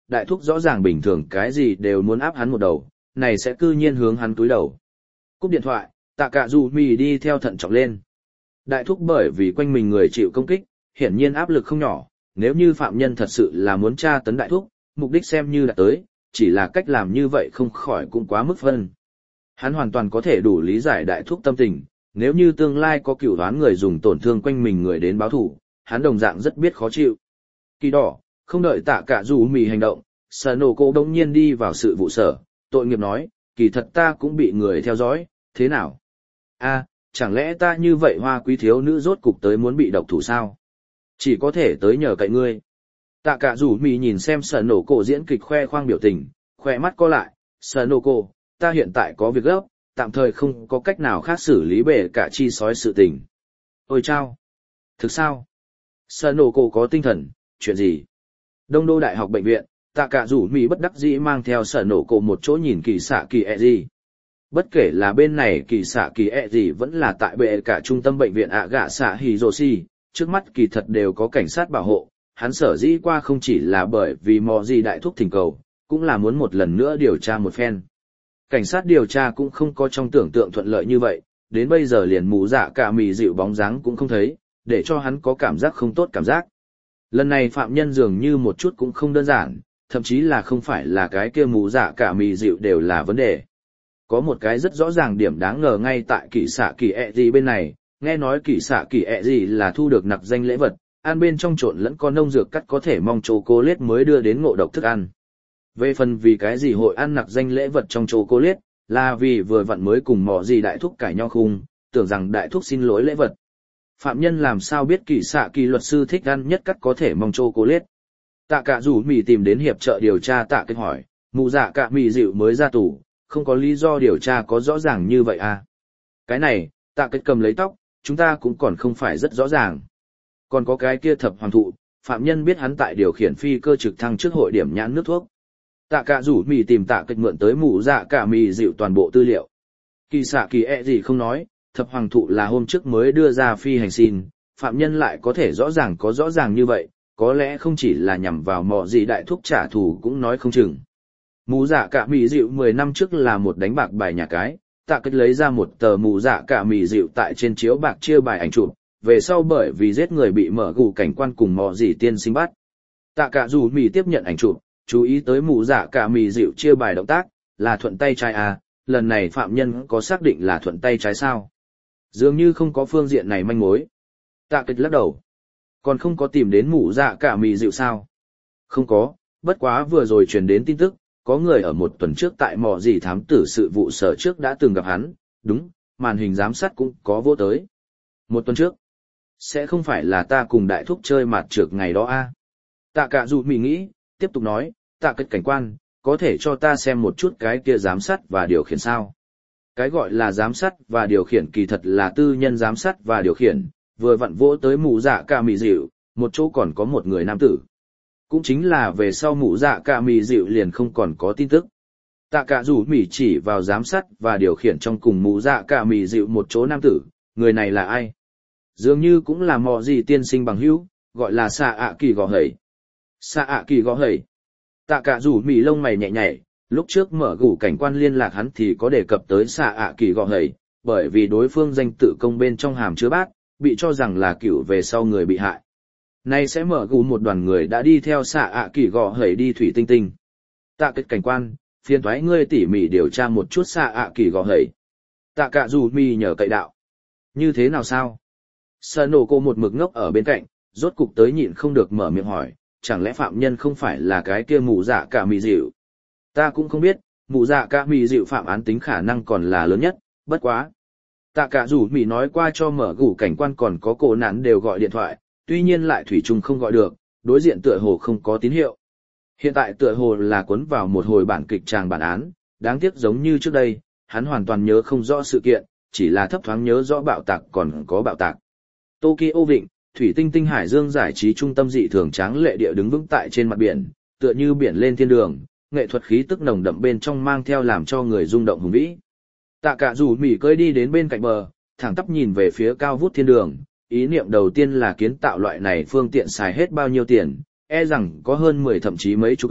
đại thúc rõ ràng bình thường cái gì đều muốn áp hắn một đầu, này sẽ cư nhiên hướng hắn túi đầu. Cúp điện thoại, Tạ Cả Dù Mì đi theo thận trọng lên. Đại thúc bởi vì quanh mình người chịu công kích, hiển nhiên áp lực không nhỏ, nếu như phạm nhân thật sự là muốn tra tấn đại thúc, mục đích xem như đã tới, chỉ là cách làm như vậy không khỏi cũng quá mức phân. Hắn hoàn toàn có thể đủ lý giải đại thúc tâm tình, nếu như tương lai có cửu đoán người dùng tổn thương quanh mình người đến báo thủ, hắn đồng dạng rất biết khó chịu. Kỳ đỏ, không đợi Tạ Cả Dù Mì hành động, Sở Nổ Cổ đông nhiên đi vào sự vụ sở, tội nghiệp nói, kỳ thật ta cũng bị người theo dõi, thế nào? A, chẳng lẽ ta như vậy hoa quý thiếu nữ rốt cục tới muốn bị độc thủ sao? Chỉ có thể tới nhờ cậy ngươi. Tạ Cả Dù Mì nhìn xem Sở Nổ Cổ diễn kịch khoe khoang biểu tình, khoe mắt co lại, Sở Nổ Cổ, ta hiện tại có việc gấp, tạm thời không có cách nào khác xử lý bể cả chi sói sự tình. Ôi chao! Thực sao? Sở Nổ Cổ có tinh thần, chuyện gì? Đông Đô Đại học Bệnh viện, Tạ Cả Dù Mì bất đắc dĩ mang theo Sở Nổ Cổ một chỗ nhìn kỳ xạ kỳ ẹ gì. Bất kể là bên này kỳ xạ kỳ ẹ gì vẫn là tại bệ cả trung tâm bệnh viện ạ gạ xạ Hiroshi, trước mắt kỳ thật đều có cảnh sát bảo hộ, hắn sở dĩ qua không chỉ là bởi vì mò gì đại thúc thỉnh cầu, cũng là muốn một lần nữa điều tra một phen. Cảnh sát điều tra cũng không có trong tưởng tượng thuận lợi như vậy, đến bây giờ liền mù dạ cả mì dịu bóng dáng cũng không thấy, để cho hắn có cảm giác không tốt cảm giác. Lần này phạm nhân dường như một chút cũng không đơn giản, thậm chí là không phải là cái kia mù dạ cả mì dịu đều là vấn đề. Có một cái rất rõ ràng điểm đáng ngờ ngay tại kỳ xạ kỳ ẹ gì bên này, nghe nói kỳ xạ kỳ ẹ gì là thu được nặc danh lễ vật, ăn bên trong trộn lẫn con nông dược cắt có thể mong chocolate mới đưa đến ngộ độc thức ăn. Về phần vì cái gì hội ăn nặc danh lễ vật trong chocolate, là vì vừa vặn mới cùng mò gì đại thúc cãi nhau khung, tưởng rằng đại thúc xin lỗi lễ vật. Phạm nhân làm sao biết kỳ xạ kỳ luật sư thích ăn nhất cắt có thể mong chocolate. Tạ Cả Dù Mì tìm đến hiệp trợ điều tra Tạ Kết hỏi, mù dạ cả mì dịu mới ra tù, không có lý do điều tra có rõ ràng như vậy à? Cái này, Tạ Kết cầm lấy tóc, chúng ta cũng còn không phải rất rõ ràng. Còn có cái kia thập hoàng thụ, phạm nhân biết hắn tại điều khiển phi cơ trực thăng trước hội điểm nhãn nước thuốc. Tạ Cả Dù Mì tìm Tạ Kết mượn tới mù dạ cả mì dịu toàn bộ tư liệu. Kỳ xạ kỳ ẹ gì không nói, thập hoàng thụ là hôm trước mới đưa ra phi hành xin, phạm nhân lại có thể rõ ràng có rõ ràng như vậy, có lẽ không chỉ là nhằm vào mò gì đại thúc trả thù cũng nói không chừng. Mù dạ cả mì dịu mười năm trước là một đánh bạc bài nhà cái, Tạ Kết lấy ra một tờ mù dạ cả mì dịu tại trên chiếu bạc chia bài ảnh chụp, về sau bởi vì giết người bị mở gù cảnh quan cùng mò gì tiên sinh bắt. Tạ Cả Dù Mì tiếp nhận ảnh chụp, chú ý tới mù dạ cả mì dịu chia bài động tác, là thuận tay trái à, lần này phạm nhân có xác định là thuận tay trái sao? Dường như không có phương diện này manh mối. Tạ Kết lắc đầu. Còn không có tìm đến mù dạ cả mì dịu sao? Không có, bất quá vừa rồi truyền đến tin tức, có người ở một tuần trước tại mò gì thám tử sự vụ sở trước đã từng gặp hắn, đúng, màn hình giám sát cũng có vô tới. Một tuần trước, sẽ không phải là ta cùng đại thúc chơi mặt trược ngày đó a? À? Tạ Cả Dù Mì nghĩ, tiếp tục nói, Tạ Kết cảnh quan, có thể cho ta xem một chút cái kia giám sát và điều khiển sao? Cái gọi là giám sát và điều khiển kỳ thật là tư nhân giám sát và điều khiển, vừa vặn vỗ tới mù dạ cả mì dịu, một chỗ còn có một người nam tử. Cũng chính là về sau mù dạ cả mì dịu liền không còn có tin tức. Tạ Cả Dù Mì chỉ vào giám sát và điều khiển trong cùng mù dạ cả mì dịu một chỗ nam tử, người này là ai? Dường như cũng là mò gì tiên sinh bằng hữu, gọi là Sa ạ kỳ gò hẩy. Sa ạ kỳ gò hẩy. Tạ Cả Dù Mì lông mày nhẹ nhảy, lúc trước mở gủ cảnh quan liên lạc hắn thì có đề cập tới Sa ạ kỳ gò hẩy, bởi vì đối phương danh tự công bên trong hàm chứa bát, bị cho rằng là cựu về sau người bị hại. Nay sẽ mở gù một đoàn người đã đi theo Sa ạ kỳ gò hẩy đi thủy tinh tinh. Tạ Kết cảnh quan, phiền thoái ngươi tỉ mỉ điều tra một chút Sa ạ kỳ gò hẩy. Tạ Cả Dù Mì nhờ cậy đạo. Như thế nào sao? Sở Nổ Cổ một mực ngốc ở bên cạnh, rốt cục tới nhịn không được mở miệng hỏi, chẳng lẽ phạm nhân không phải là cái kia mù dạ cả mì dịu? Ta cũng không biết, mù dạ cả mì dịu phạm án tính khả năng còn là lớn nhất, bất quá. Tạ Cả Dù Mì nói qua cho mở gủ cảnh quan còn có cổ nạn đều gọi điện thoại, tuy nhiên lại thủy chung không gọi được, đối diện tựa hồ không có tín hiệu. Hiện tại tựa hồ là cuốn vào một hồi bản kịch tràng bản án, đáng tiếc giống như trước đây, hắn hoàn toàn nhớ không rõ sự kiện, chỉ là thấp thoáng nhớ rõ bạo tạc còn có bạo tạc. Tokyo Vịnh, thủy tinh tinh hải dương giải trí trung tâm dị thường tráng lệ địa đứng vững tại trên mặt biển, tựa như biển lên thiên đường, nghệ thuật khí tức nồng đậm bên trong mang theo làm cho người rung động hùng vĩ. Tạ Cả Dù Mì cơi đi đến bên cạnh bờ, thẳng tắp nhìn về phía cao vút thiên đường, ý niệm đầu tiên là kiến tạo loại này phương tiện xài hết bao nhiêu tiền, e rằng có hơn mười thậm chí mấy chục ức,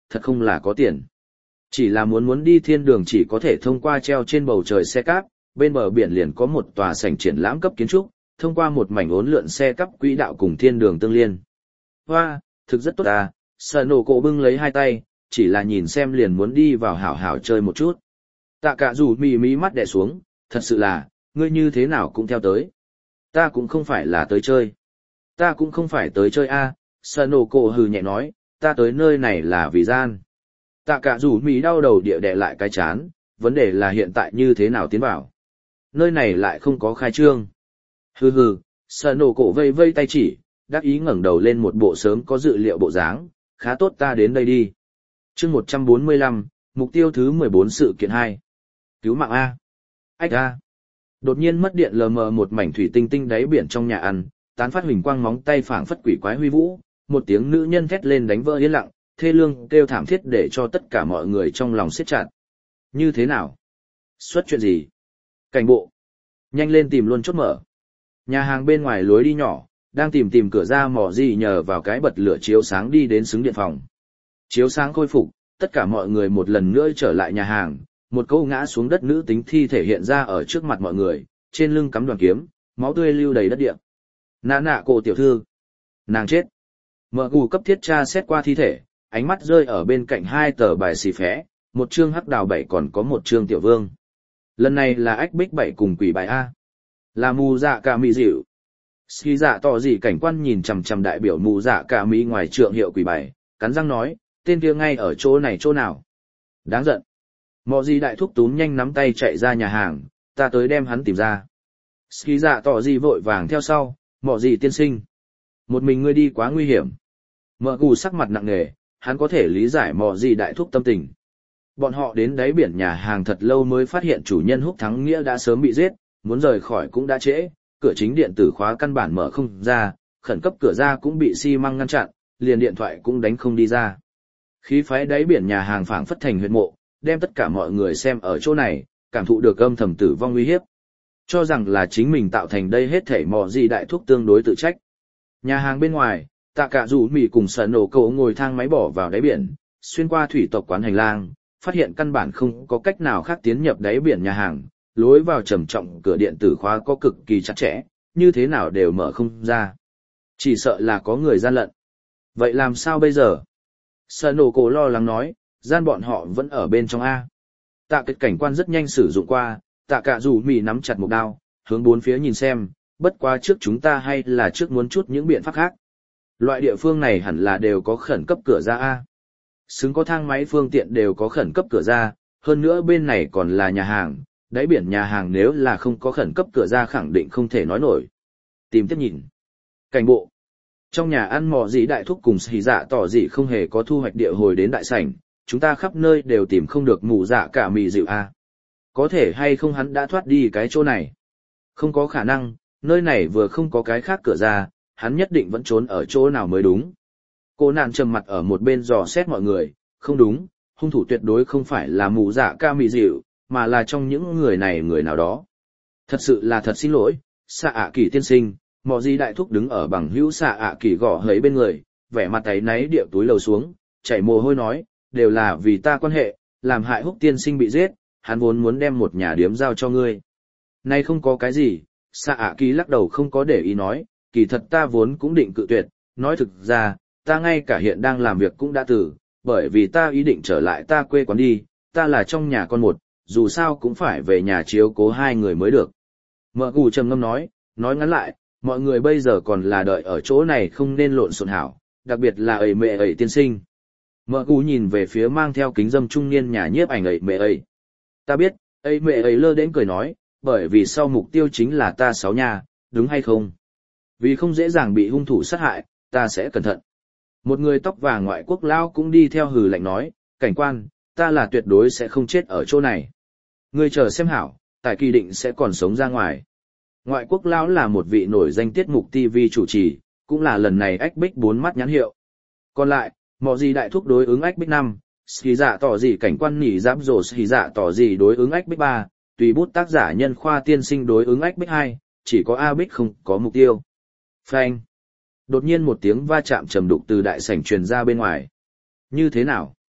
thật không là có tiền. Chỉ là muốn muốn đi thiên đường chỉ có thể thông qua treo trên bầu trời xe cáp, bên bờ biển liền có một tòa sảnh triển lãm cấp kiến trúc, thông qua một mảnh uốn lượn xe cáp quỹ đạo cùng thiên đường tương liên. Hoa, thực rất tốt à, Sở Nổ Cổ bưng lấy hai tay, chỉ là nhìn xem liền muốn đi vào hảo hảo chơi một chút. Tạ Cả Dù mì mí mắt đè xuống, thật sự là, ngươi như thế nào cũng theo tới. Ta cũng không phải là tới chơi. Ta cũng không phải tới chơi a. À. Sở Nổ Cổ hừ nhẹ nói, ta tới nơi này là vì gian. Tạ Cả Dù mì đau đầu địa đè lại cái chán, vấn đề là hiện tại như thế nào tiến vào. Nơi này lại không có khai trương. Hừ hừ, Sở Nổ Cổ vây vây tay chỉ, đắc ý ngẩng đầu lên một bộ sớm có dự liệu bộ dáng, khá tốt ta đến đây đi. Chương một trăm bốn mươi lăm, mục tiêu thứ mười bốn sự kiện hai. Cứu mạng A. Ách A. Đột nhiên mất điện lờ mờ một mảnh thủy tinh tinh đáy biển trong nhà ăn, tán phát huỳnh quang móng tay phảng phất quỷ quái huy vũ, một tiếng nữ nhân thét lên đánh vỡ yên lặng, thê lương kêu thảm thiết để cho tất cả mọi người trong lòng siết chặt. Như thế nào? Xuất chuyện gì? Cảnh bộ. Nhanh lên tìm luôn chốt mở. Nhà hàng bên ngoài lối đi nhỏ, đang tìm tìm cửa ra mò gì nhờ vào cái bật lửa chiếu sáng đi đến xứng điện phòng. Chiếu sáng khôi phục, tất cả mọi người một lần nữa trở lại nhà hàng, một câu ngã xuống đất nữ tính thi thể hiện ra ở trước mặt mọi người, trên lưng cắm đoàn kiếm, máu tươi lưu đầy đất địa. Nạ nạ cổ tiểu thư. Nàng chết. Mở gù cấp thiết tra xét qua thi thể, ánh mắt rơi ở bên cạnh hai tờ bài xì phé, một chương hắc đào bảy còn có một chương tiểu vương. Lần này là ách bích bảy cùng quỷ bài A. Là mù dạ cả mỹ dịu. Ski dạ tỏ gì cảnh quan nhìn chằm chằm đại biểu mù dạ cả mỹ ngoài trượng hiệu quỷ bài, cắn răng nói, tên kia ngay ở chỗ này chỗ nào. Đáng giận. Mọ gì đại thúc túm nhanh nắm tay chạy ra nhà hàng, ta tới đem hắn tìm ra. Ski dạ tỏ gì vội vàng theo sau, mọ gì tiên sinh. Một mình ngươi đi quá nguy hiểm. Mợ gù sắc mặt nặng nề, hắn có thể lý giải mọ gì đại thúc tâm tình. Bọn họ đến đáy biển nhà hàng thật lâu mới phát hiện chủ nhân Húc Thắng Nghĩa đã sớm bị giết, muốn rời khỏi cũng đã trễ, cửa chính điện tử khóa căn bản mở không ra, khẩn cấp cửa ra cũng bị xi măng ngăn chặn, liền điện thoại cũng đánh không đi ra. Khí phái đáy biển nhà hàng phảng phất thành huyệt mộ, đem tất cả mọi người xem ở chỗ này, cảm thụ được âm thầm tử vong uy hiếp. Cho rằng là chính mình tạo thành đây hết thảy mọ gì đại thúc tương đối tự trách. Nhà hàng bên ngoài, Tạ Cả Dù mì cùng Sở Nổ Cổ ngồi thang máy bỏ vào đáy biển, xuyên qua thủy tộc quán hành lang, phát hiện căn bản không có cách nào khác tiến nhập đáy biển nhà hàng, lối vào trầm trọng cửa điện tử khóa có cực kỳ chặt chẽ, như thế nào đều mở không ra. Chỉ sợ là có người gian lận. Vậy làm sao bây giờ? Sở Nổ Cổ lo lắng nói, gian bọn họ vẫn ở bên trong A. Tạ Kết cảnh quan rất nhanh sử dụng qua, Tạ Cả Dù mì nắm chặt một đao, hướng bốn phía nhìn xem, bất quá trước chúng ta hay là trước muốn chút những biện pháp khác. Loại địa phương này hẳn là đều có khẩn cấp cửa ra A. Xứng có thang máy phương tiện đều có khẩn cấp cửa ra, hơn nữa bên này còn là nhà hàng, đáy biển nhà hàng nếu là không có khẩn cấp cửa ra khẳng định không thể nói nổi. Tìm tiếp nhìn. Cảnh bộ. Trong nhà ăn mò gì đại thúc cùng xì dạ tỏ gì không hề có thu hoạch địa hồi đến đại sảnh, chúng ta khắp nơi đều tìm không được mù dạ cả mì dịu A. Có thể hay không hắn đã thoát đi cái chỗ này? Không có khả năng, nơi này vừa không có cái khác cửa ra, hắn nhất định vẫn trốn ở chỗ nào mới đúng. Cô nạn trầm mặt ở một bên dò xét mọi người, không đúng, hung thủ tuyệt đối không phải là mù dạ ca mì dịu, mà là trong những người này người nào đó. Thật sự là thật xin lỗi, xạ ạ kỳ tiên sinh, mò gì đại thúc đứng ở bằng hữu xạ ạ kỳ gõ hấy bên người, vẻ mặt tay náy điệu túi lầu xuống, chảy mồ hôi nói, đều là vì ta quan hệ, làm hại Húc tiên sinh bị giết, hắn vốn muốn đem một nhà điếm giao cho ngươi. Nay không có cái gì, xạ ạ kỳ lắc đầu không có để ý nói, kỳ thật ta vốn cũng định cự tuyệt, nói thực ra, ta ngay cả hiện đang làm việc cũng đã từ, bởi vì ta ý định trở lại ta quê quán đi, ta là trong nhà con một, dù sao cũng phải về nhà chiếu cố hai người mới được. Mợ gù trầm ngâm nói, nói ngắn lại, mọi người bây giờ còn là đợi ở chỗ này không nên lộn xộn hảo, đặc biệt là ẩy mẹ ẩy tiên sinh. Mợ gù nhìn về phía mang theo kính dâm trung niên nhà nhiếp ảnh ẩy mẹ ẩy. Ta biết, ẩy mẹ ẩy lơ đến cười nói, bởi vì sau mục tiêu chính là ta sáu nhà, đúng hay không? Vì không dễ dàng bị hung thủ sát hại, ta sẽ cẩn thận. Một người tóc vàng ngoại quốc lao cũng đi theo hừ lạnh nói, cảnh quan, ta là tuyệt đối sẽ không chết ở chỗ này. Ngươi chờ xem hảo, tại kỳ định sẽ còn sống ra ngoài. Ngoại quốc lao là một vị nổi danh tiết mục ti vi chủ trì, cũng là lần này ách bích bốn mắt nhãn hiệu. Còn lại, mọ gì đại thúc đối ứng ách bích năm, ski dạ tỏ gì cảnh quan nỉ giáp rổ ski dạ tỏ gì đối ứng ách bích ba, tùy bút tác giả nhân khoa tiên sinh đối ứng ách bích hai, chỉ có A bích không có mục tiêu. Phanh. Đột nhiên một tiếng va chạm trầm đục từ đại sảnh truyền ra bên ngoài. Như thế nào?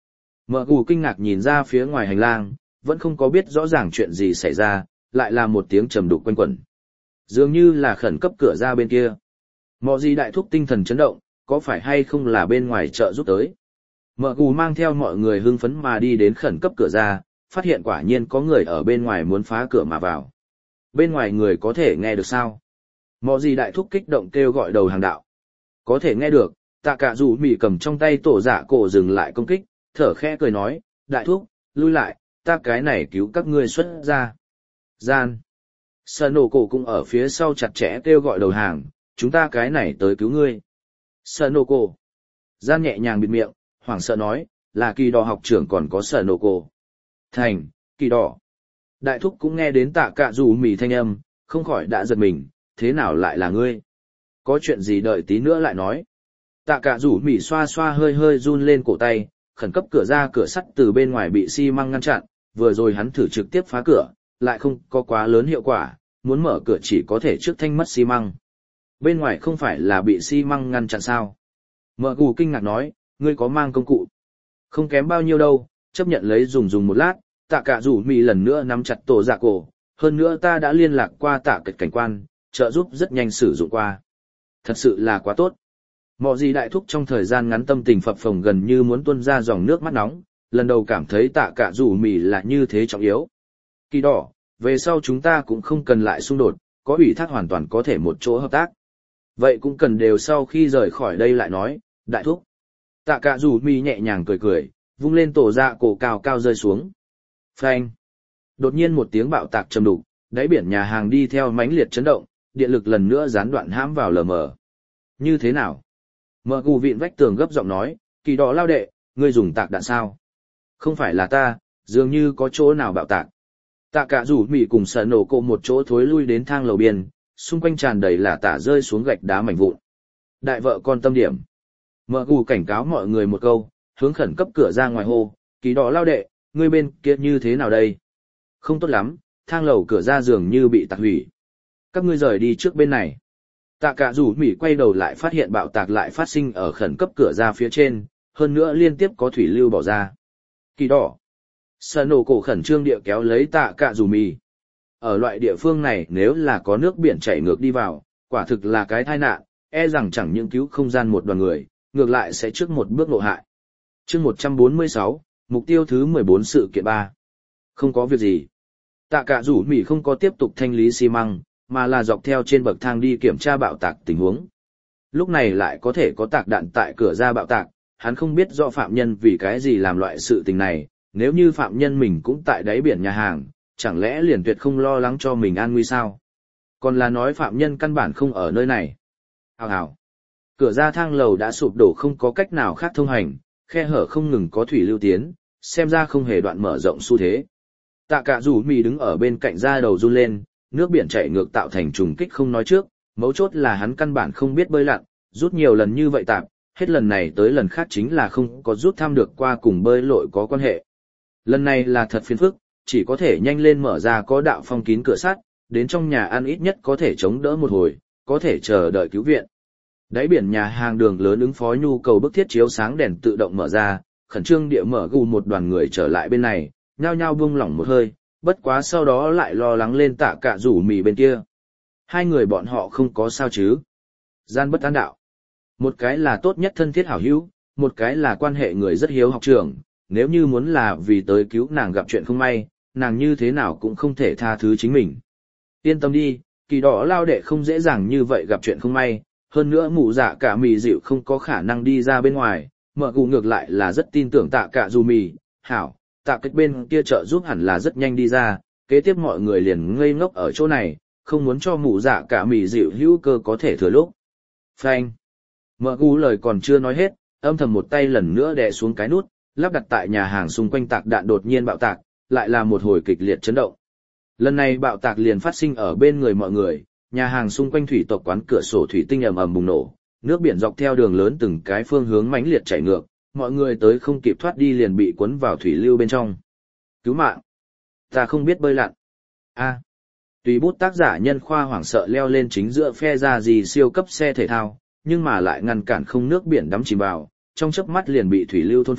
Mở gù kinh ngạc nhìn ra phía ngoài hành lang, vẫn không có biết rõ ràng chuyện gì xảy ra, lại là một tiếng trầm đục quanh quẩn. Dường như là khẩn cấp cửa ra bên kia. Mọ gì đại thúc tinh thần chấn động, có phải hay không là bên ngoài chợ giúp tới. Mở gù mang theo mọi người hưng phấn mà đi đến khẩn cấp cửa ra, phát hiện quả nhiên có người ở bên ngoài muốn phá cửa mà vào. Bên ngoài người có thể nghe được sao? Mọ gì đại thúc kích động kêu gọi đầu hàng đạo. Có thể nghe được, tạ cả dù mỉ cầm trong tay tổ giả cổ dừng lại công kích, thở khẽ cười nói, đại thúc, lui lại, ta cái này cứu các ngươi xuất ra. Gian. Sở nổ cổ cũng ở phía sau chặt chẽ kêu gọi đầu hàng, chúng ta cái này tới cứu ngươi. Sở nổ cổ. Gian nhẹ nhàng bịt miệng, hoảng sợ nói, là kỳ đỏ học trưởng còn có sở nổ cổ. Thành, kỳ đỏ. Đại thúc cũng nghe đến tạ cả dù mỉ thanh âm, không khỏi đã giật mình, thế nào lại là ngươi? Có chuyện gì đợi tí nữa lại nói. Tạ cả rủ mỉ xoa xoa hơi hơi run lên cổ tay, khẩn cấp cửa ra cửa sắt từ bên ngoài bị xi măng ngăn chặn, vừa rồi hắn thử trực tiếp phá cửa, lại không có quá lớn hiệu quả, muốn mở cửa chỉ có thể trước thanh mất xi măng. Bên ngoài không phải là bị xi măng ngăn chặn sao? Mở gù kinh ngạc nói, ngươi có mang công cụ? Không kém bao nhiêu đâu, chấp nhận lấy dùng dùng một lát, tạ cả rủ mỉ lần nữa nắm chặt tổ dạ cổ, hơn nữa ta đã liên lạc qua tạ cật cảnh quan, trợ giúp rất nhanh sử dụng qua. Thật sự là quá tốt. Mọ gì đại thúc trong thời gian ngắn tâm tình phập phồng gần như muốn tuôn ra dòng nước mắt nóng, lần đầu cảm thấy tạ cả rủ mỉ là như thế trọng yếu. Kỳ đỏ, về sau chúng ta cũng không cần lại xung đột, có ủy thác hoàn toàn có thể một chỗ hợp tác. Vậy cũng cần đều sau khi rời khỏi đây lại nói, đại thúc. Tạ cả rủ mỉ nhẹ nhàng cười cười, vung lên tổ dạ cổ cao cao rơi xuống. Phanh. Đột nhiên một tiếng bạo tạc trầm đục, đáy biển nhà hàng đi theo mãnh liệt chấn động, điện lực lần nữa gián đoạn hãm vào lờ mờ. Như thế nào? Mở gù vịn vách tường gấp giọng nói, kỳ đỏ lao đệ, ngươi dùng tạc đạn sao? Không phải là ta, dường như có chỗ nào bạo tạc. Tạ cả rủ mỉ cùng sợ nổ cổ một chỗ thối lui đến thang lầu biên, xung quanh tràn đầy là tả rơi xuống gạch đá mảnh vụn. Đại vợ con tâm điểm. Mở gù cảnh cáo mọi người một câu, hướng khẩn cấp cửa ra ngoài hô, kỳ đỏ lao đệ, ngươi bên kia như thế nào đây? Không tốt lắm, thang lầu cửa ra dường như bị tạc hủy. Các ngươi rời đi trước bên này. Tạ cả rủ mỉ quay đầu lại phát hiện bạo tạc lại phát sinh ở khẩn cấp cửa ra phía trên, hơn nữa liên tiếp có thủy lưu bỏ ra. Kỳ đỏ. Sở nổ cổ khẩn trương địa kéo lấy tạ cả rủ mỉ. Ở loại địa phương này nếu là có nước biển chảy ngược đi vào, quả thực là cái tai nạn, e rằng chẳng những cứu không gian một đoàn người, ngược lại sẽ trước một bước nộ hại. Chương một trăm bốn mươi sáu, mục tiêu thứ mười bốn sự kiện ba. Không có việc gì. Tạ cả rủ mỉ không có tiếp tục thanh lý xi măng, mà là dọc theo trên bậc thang đi kiểm tra bạo tạc tình huống. Lúc này lại có thể có tạc đạn tại cửa ra bạo tạc, hắn không biết rõ phạm nhân vì cái gì làm loại sự tình này, nếu như phạm nhân mình cũng tại đáy biển nhà hàng, chẳng lẽ liền tuyệt không lo lắng cho mình an nguy sao? Còn là nói phạm nhân căn bản không ở nơi này. Hào hào. Cửa ra thang lầu đã sụp đổ không có cách nào khác thông hành, khe hở không ngừng có thủy lưu tiến, xem ra không hề đoạn mở rộng xu thế. Tạ cả rủ mì đứng ở bên cạnh da đầu run lên, nước biển chảy ngược tạo thành trùng kích không nói trước, mấu chốt là hắn căn bản không biết bơi lặn, rút nhiều lần như vậy tạm, hết lần này tới lần khác chính là không có rút thăm được qua cùng bơi lội có quan hệ. Lần này là thật phiền phức, chỉ có thể nhanh lên mở ra có đạo phong kín cửa sắt, đến trong nhà ăn ít nhất có thể chống đỡ một hồi, có thể chờ đợi cứu viện. Đáy biển nhà hàng đường lớn ứng phó nhu cầu bức thiết chiếu sáng đèn tự động mở ra, khẩn trương địa mở gù một đoàn người trở lại bên này, nhao nhao buông lỏng một hơi, bất quá sau đó lại lo lắng lên tạ cả rủ mì bên kia. Hai người bọn họ không có sao chứ. Gian bất an đạo. Một cái là tốt nhất thân thiết hảo hữu, một cái là quan hệ người rất hiếu học trưởng, nếu như muốn là vì tới cứu nàng gặp chuyện không may, nàng như thế nào cũng không thể tha thứ chính mình. Yên tâm đi, kỳ đỏ lao đệ không dễ dàng như vậy gặp chuyện không may, hơn nữa mụ dạ cả mì dịu không có khả năng đi ra bên ngoài, mở gù ngược lại là rất tin tưởng tạ cả dù mì, hảo, tạ cách bên kia trợ giúp hẳn là rất nhanh đi ra, kế tiếp mọi người liền ngây ngốc ở chỗ này, không muốn cho mụ dạ cả mì dịu hữu cơ có thể thừa lúc. Phanh. Mở gù lời còn chưa nói hết, âm thầm một tay lần nữa đè xuống cái nút, lắp đặt tại nhà hàng xung quanh tạc đạn đột nhiên bạo tạc, lại là một hồi kịch liệt chấn động. Lần này bạo tạc liền phát sinh ở bên người mọi người, nhà hàng xung quanh thủy tộc quán cửa sổ thủy tinh ầm ầm bùng nổ, nước biển dọc theo đường lớn từng cái phương hướng mãnh liệt chảy ngược, mọi người tới không kịp thoát đi liền bị cuốn vào thủy lưu bên trong. Cứu mạng! Ta không biết bơi lặn. A. Tùy bút tác giả nhân khoa hoảng sợ leo lên chính giữa phe ra gì siêu cấp xe thể thao, nhưng mà lại ngăn cản không nước biển đắm chìm vào, trong chớp mắt liền bị thủy lưu thôn phệ,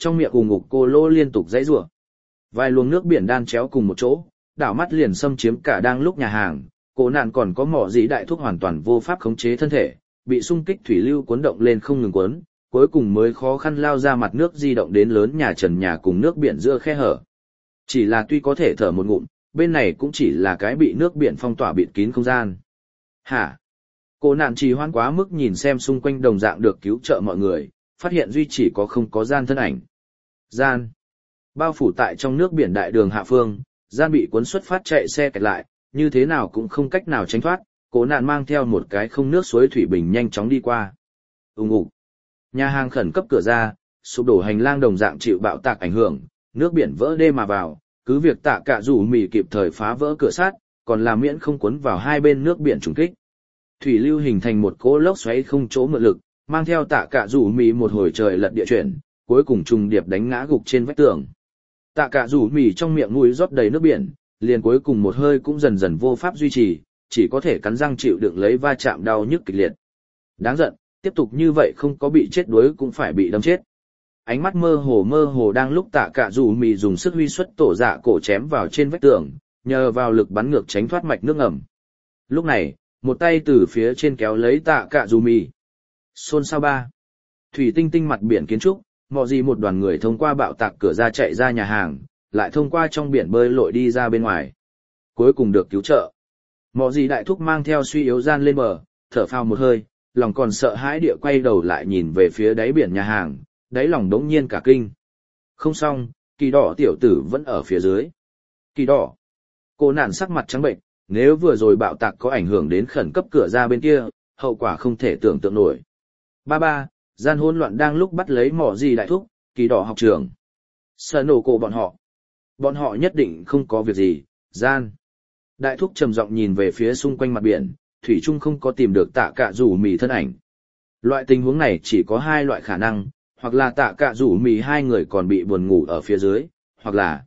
trong miệng ù ngục cô lô liên tục dãy rủa. Vài luồng nước biển đan chéo cùng một chỗ, đảo mắt liền xâm chiếm cả đang lúc nhà hàng, cổ nạn còn có mỏ dĩ đại thúc hoàn toàn vô pháp khống chế thân thể, bị xung kích thủy lưu cuốn động lên không ngừng cuốn, cuối cùng mới khó khăn lao ra mặt nước di động đến lớn nhà trần nhà cùng nước biển giữa khe hở. Chỉ là tuy có thể thở một ngụm, bên này cũng chỉ là cái bị nước biển phong tỏa bịt kín không gian. Hả? Cổ nạn trì hoãn quá mức nhìn xem xung quanh đồng dạng được cứu trợ mọi người, phát hiện duy chỉ có không có gian thân ảnh. Gian. Bao phủ tại trong nước biển đại đường hạ phương, gian bị cuốn xuất phát chạy xe kẹt lại, như thế nào cũng không cách nào tránh thoát, cổ nạn mang theo một cái không nước suối thủy bình nhanh chóng đi qua. Ùng ục. Nhà hàng khẩn cấp cửa ra, sụp đổ hành lang đồng dạng chịu bạo tạc ảnh hưởng, nước biển vỡ đê mà vào, cứ việc tạ cả rủ mì kịp thời phá vỡ cửa sắt, còn làm miễn không cuốn vào hai bên nước biển trùng kích. Thủy lưu hình thành một cỗ lốc xoáy không chỗ mượn lực, mang theo tạ cả rủ mì một hồi trời lật địa chuyển, cuối cùng trùng điệp đánh ngã gục trên vách tường. Tạ cả rủ mì trong miệng mũi rót đầy nước biển, liền cuối cùng một hơi cũng dần dần vô pháp duy trì, chỉ có thể cắn răng chịu đựng lấy va chạm đau nhức kịch liệt. Đáng giận, tiếp tục như vậy không có bị chết đuối cũng phải bị đâm chết. Ánh mắt mơ hồ mơ hồ đang lúc tạ cả rủ mì dùng sức huy xuất tổ dạ cổ chém vào trên vách tường, nhờ vào lực bắn ngược tránh thoát mạch nước ngầm. Lúc này, một tay từ phía trên kéo lấy tạ cả rủ mì. Xôn xao ba. Thủy tinh tinh mặt biển kiến trúc, mọi gì một đoàn người thông qua bạo tạc cửa ra chạy ra nhà hàng, lại thông qua trong biển bơi lội đi ra bên ngoài. Cuối cùng được cứu trợ. Mọi gì đại thúc mang theo suy yếu gian lên bờ, thở phào một hơi, lòng còn sợ hãi địa quay đầu lại nhìn về phía đáy biển nhà hàng, đáy lòng đống nhiên cả kinh. Không xong, kỳ đỏ tiểu tử vẫn ở phía dưới. Kỳ đỏ. Cô nạn sắc mặt trắng bệnh, nếu vừa rồi bạo tạc có ảnh hưởng đến khẩn cấp cửa ra bên kia, hậu quả không thể tưởng tượng nổi. Ba ba, gian hỗn loạn đang lúc bắt lấy mỏ gì đại thúc, kỳ đỏ học trường. Sợ nổ cổ bọn họ. Bọn họ nhất định không có việc gì, gian. Đại thúc trầm giọng nhìn về phía xung quanh mặt biển, thủy trung không có tìm được tạ cả rủ mì thân ảnh. Loại tình huống này chỉ có hai loại khả năng, hoặc là tạ cả rủ mì hai người còn bị buồn ngủ ở phía dưới, hoặc là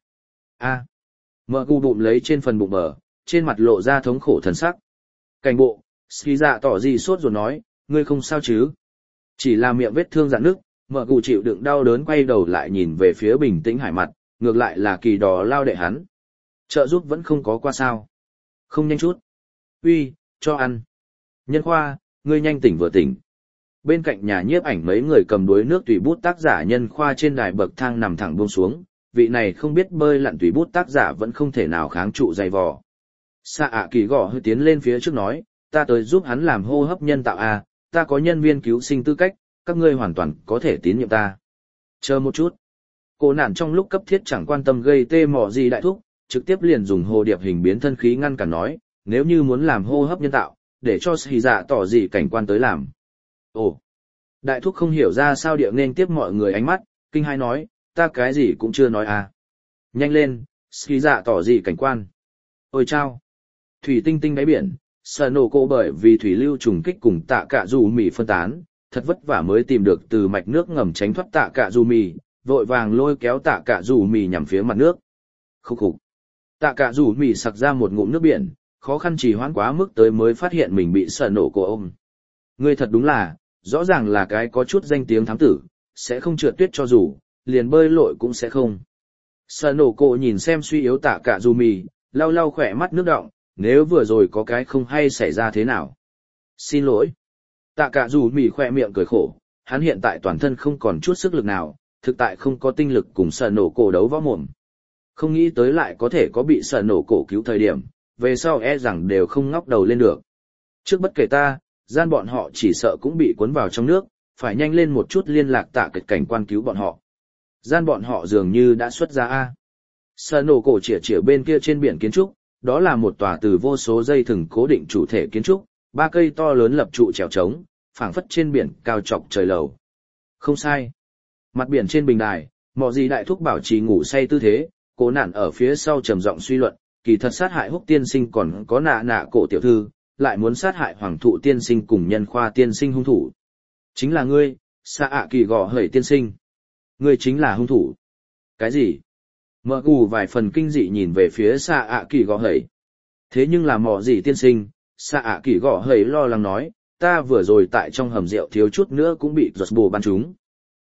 a mở gu bụng lấy trên phần bụng bờ, trên mặt lộ ra thống khổ thần sắc. Cảnh bộ, ski dạ tỏ gì sốt rồi nói, ngươi không sao chứ? Chỉ là miệng vết thương rạn nứt, mở gu chịu đựng đau đớn quay đầu lại nhìn về phía bình tĩnh hải mặt, ngược lại là kỳ đỏ lao đệ hắn. Trợ giúp vẫn không có qua sao? Không nhanh chút. Uy, cho ăn. Nhân khoa, ngươi nhanh tỉnh vừa tỉnh. Bên cạnh nhà nhiếp ảnh mấy người cầm đuối nước tùy bút tác giả nhân khoa trên đài bậc thang nằm thẳng buông xuống, vị này không biết bơi lặn tùy bút tác giả vẫn không thể nào kháng trụ dày vò. Sa ạ kỳ gõ hơi tiến lên phía trước nói, ta tới giúp hắn làm hô hấp nhân tạo à, ta có nhân viên cứu sinh tư cách, các ngươi hoàn toàn có thể tín nhiệm ta. Chờ một chút. Cô nạn trong lúc cấp thiết chẳng quan tâm gây tê mỏ gì đại thúc, trực tiếp liền dùng hồ điệp hình biến thân khí ngăn cản nói, nếu như muốn làm hô hấp nhân tạo, để cho xì dạ tỏ gì cảnh quan tới làm. Ồ, đại thúc không hiểu ra sao địa nên tiếp mọi người ánh mắt, kinh hai nói, ta cái gì cũng chưa nói à. Nhanh lên, xì dạ tỏ gì cảnh quan. Ôi chao, thủy tinh tinh đáy biển, sợ nổ cổ bởi vì thủy lưu trùng kích cùng tạ cả dù mì phân tán, thật vất vả mới tìm được từ mạch nước ngầm tránh thoát tạ cả dù mì, vội vàng lôi kéo tạ cả dù mì nhằm phía mặt nước. Khúc khục. Tạ cả dù mì sặc ra một ngụm nước biển, khó khăn trì hoãn quá mức tới mới phát hiện mình bị sợ nổ cổ ôm. Ngươi thật đúng là, rõ ràng là cái có chút danh tiếng thám tử, sẽ không trượt tuyết cho dù, liền bơi lội cũng sẽ không. Sợ nổ cổ nhìn xem suy yếu tạ cả dù mì, lau lau khỏe mắt nước đọng, nếu vừa rồi có cái không hay xảy ra thế nào. Xin lỗi. Tạ cả dù mì khỏe miệng cười khổ, hắn hiện tại toàn thân không còn chút sức lực nào, thực tại không có tinh lực cùng sợ nổ cổ đấu võ mồm. Không nghĩ tới lại có thể có bị sợ nổ cổ cứu thời điểm, về sau e rằng đều không ngóc đầu lên được. Trước bất kể ta, gian bọn họ chỉ sợ cũng bị cuốn vào trong nước, phải nhanh lên một chút liên lạc tạ kịch cảnh quan cứu bọn họ. Gian bọn họ dường như đã xuất ra A. Sợ nổ cổ chĩa chĩa bên kia trên biển kiến trúc, đó là một tòa từ vô số dây thừng cố định chủ thể kiến trúc, ba cây to lớn lập trụ trèo trống, phảng phất trên biển cao chọc trời lầu. Không sai. Mặt biển trên bình đài, mọ gì đại thúc bảo trì ngủ say tư thế, cố nạn ở phía sau trầm giọng suy luận, kỳ thật sát hại húc tiên sinh còn có nạ nạ cổ tiểu thư, lại muốn sát hại hoàng thụ tiên sinh cùng nhân khoa tiên sinh hung thủ. Chính là ngươi, Sa ạ kỳ gò hởi tiên sinh. Ngươi chính là hung thủ. Cái gì? Mở gù vài phần kinh dị nhìn về phía Sa ạ kỳ gò hởi. Thế nhưng là mọ gì tiên sinh, Sa ạ kỳ gò hởi lo lắng nói, ta vừa rồi tại trong hầm rượu thiếu chút nữa cũng bị giọt bồ bắn trúng.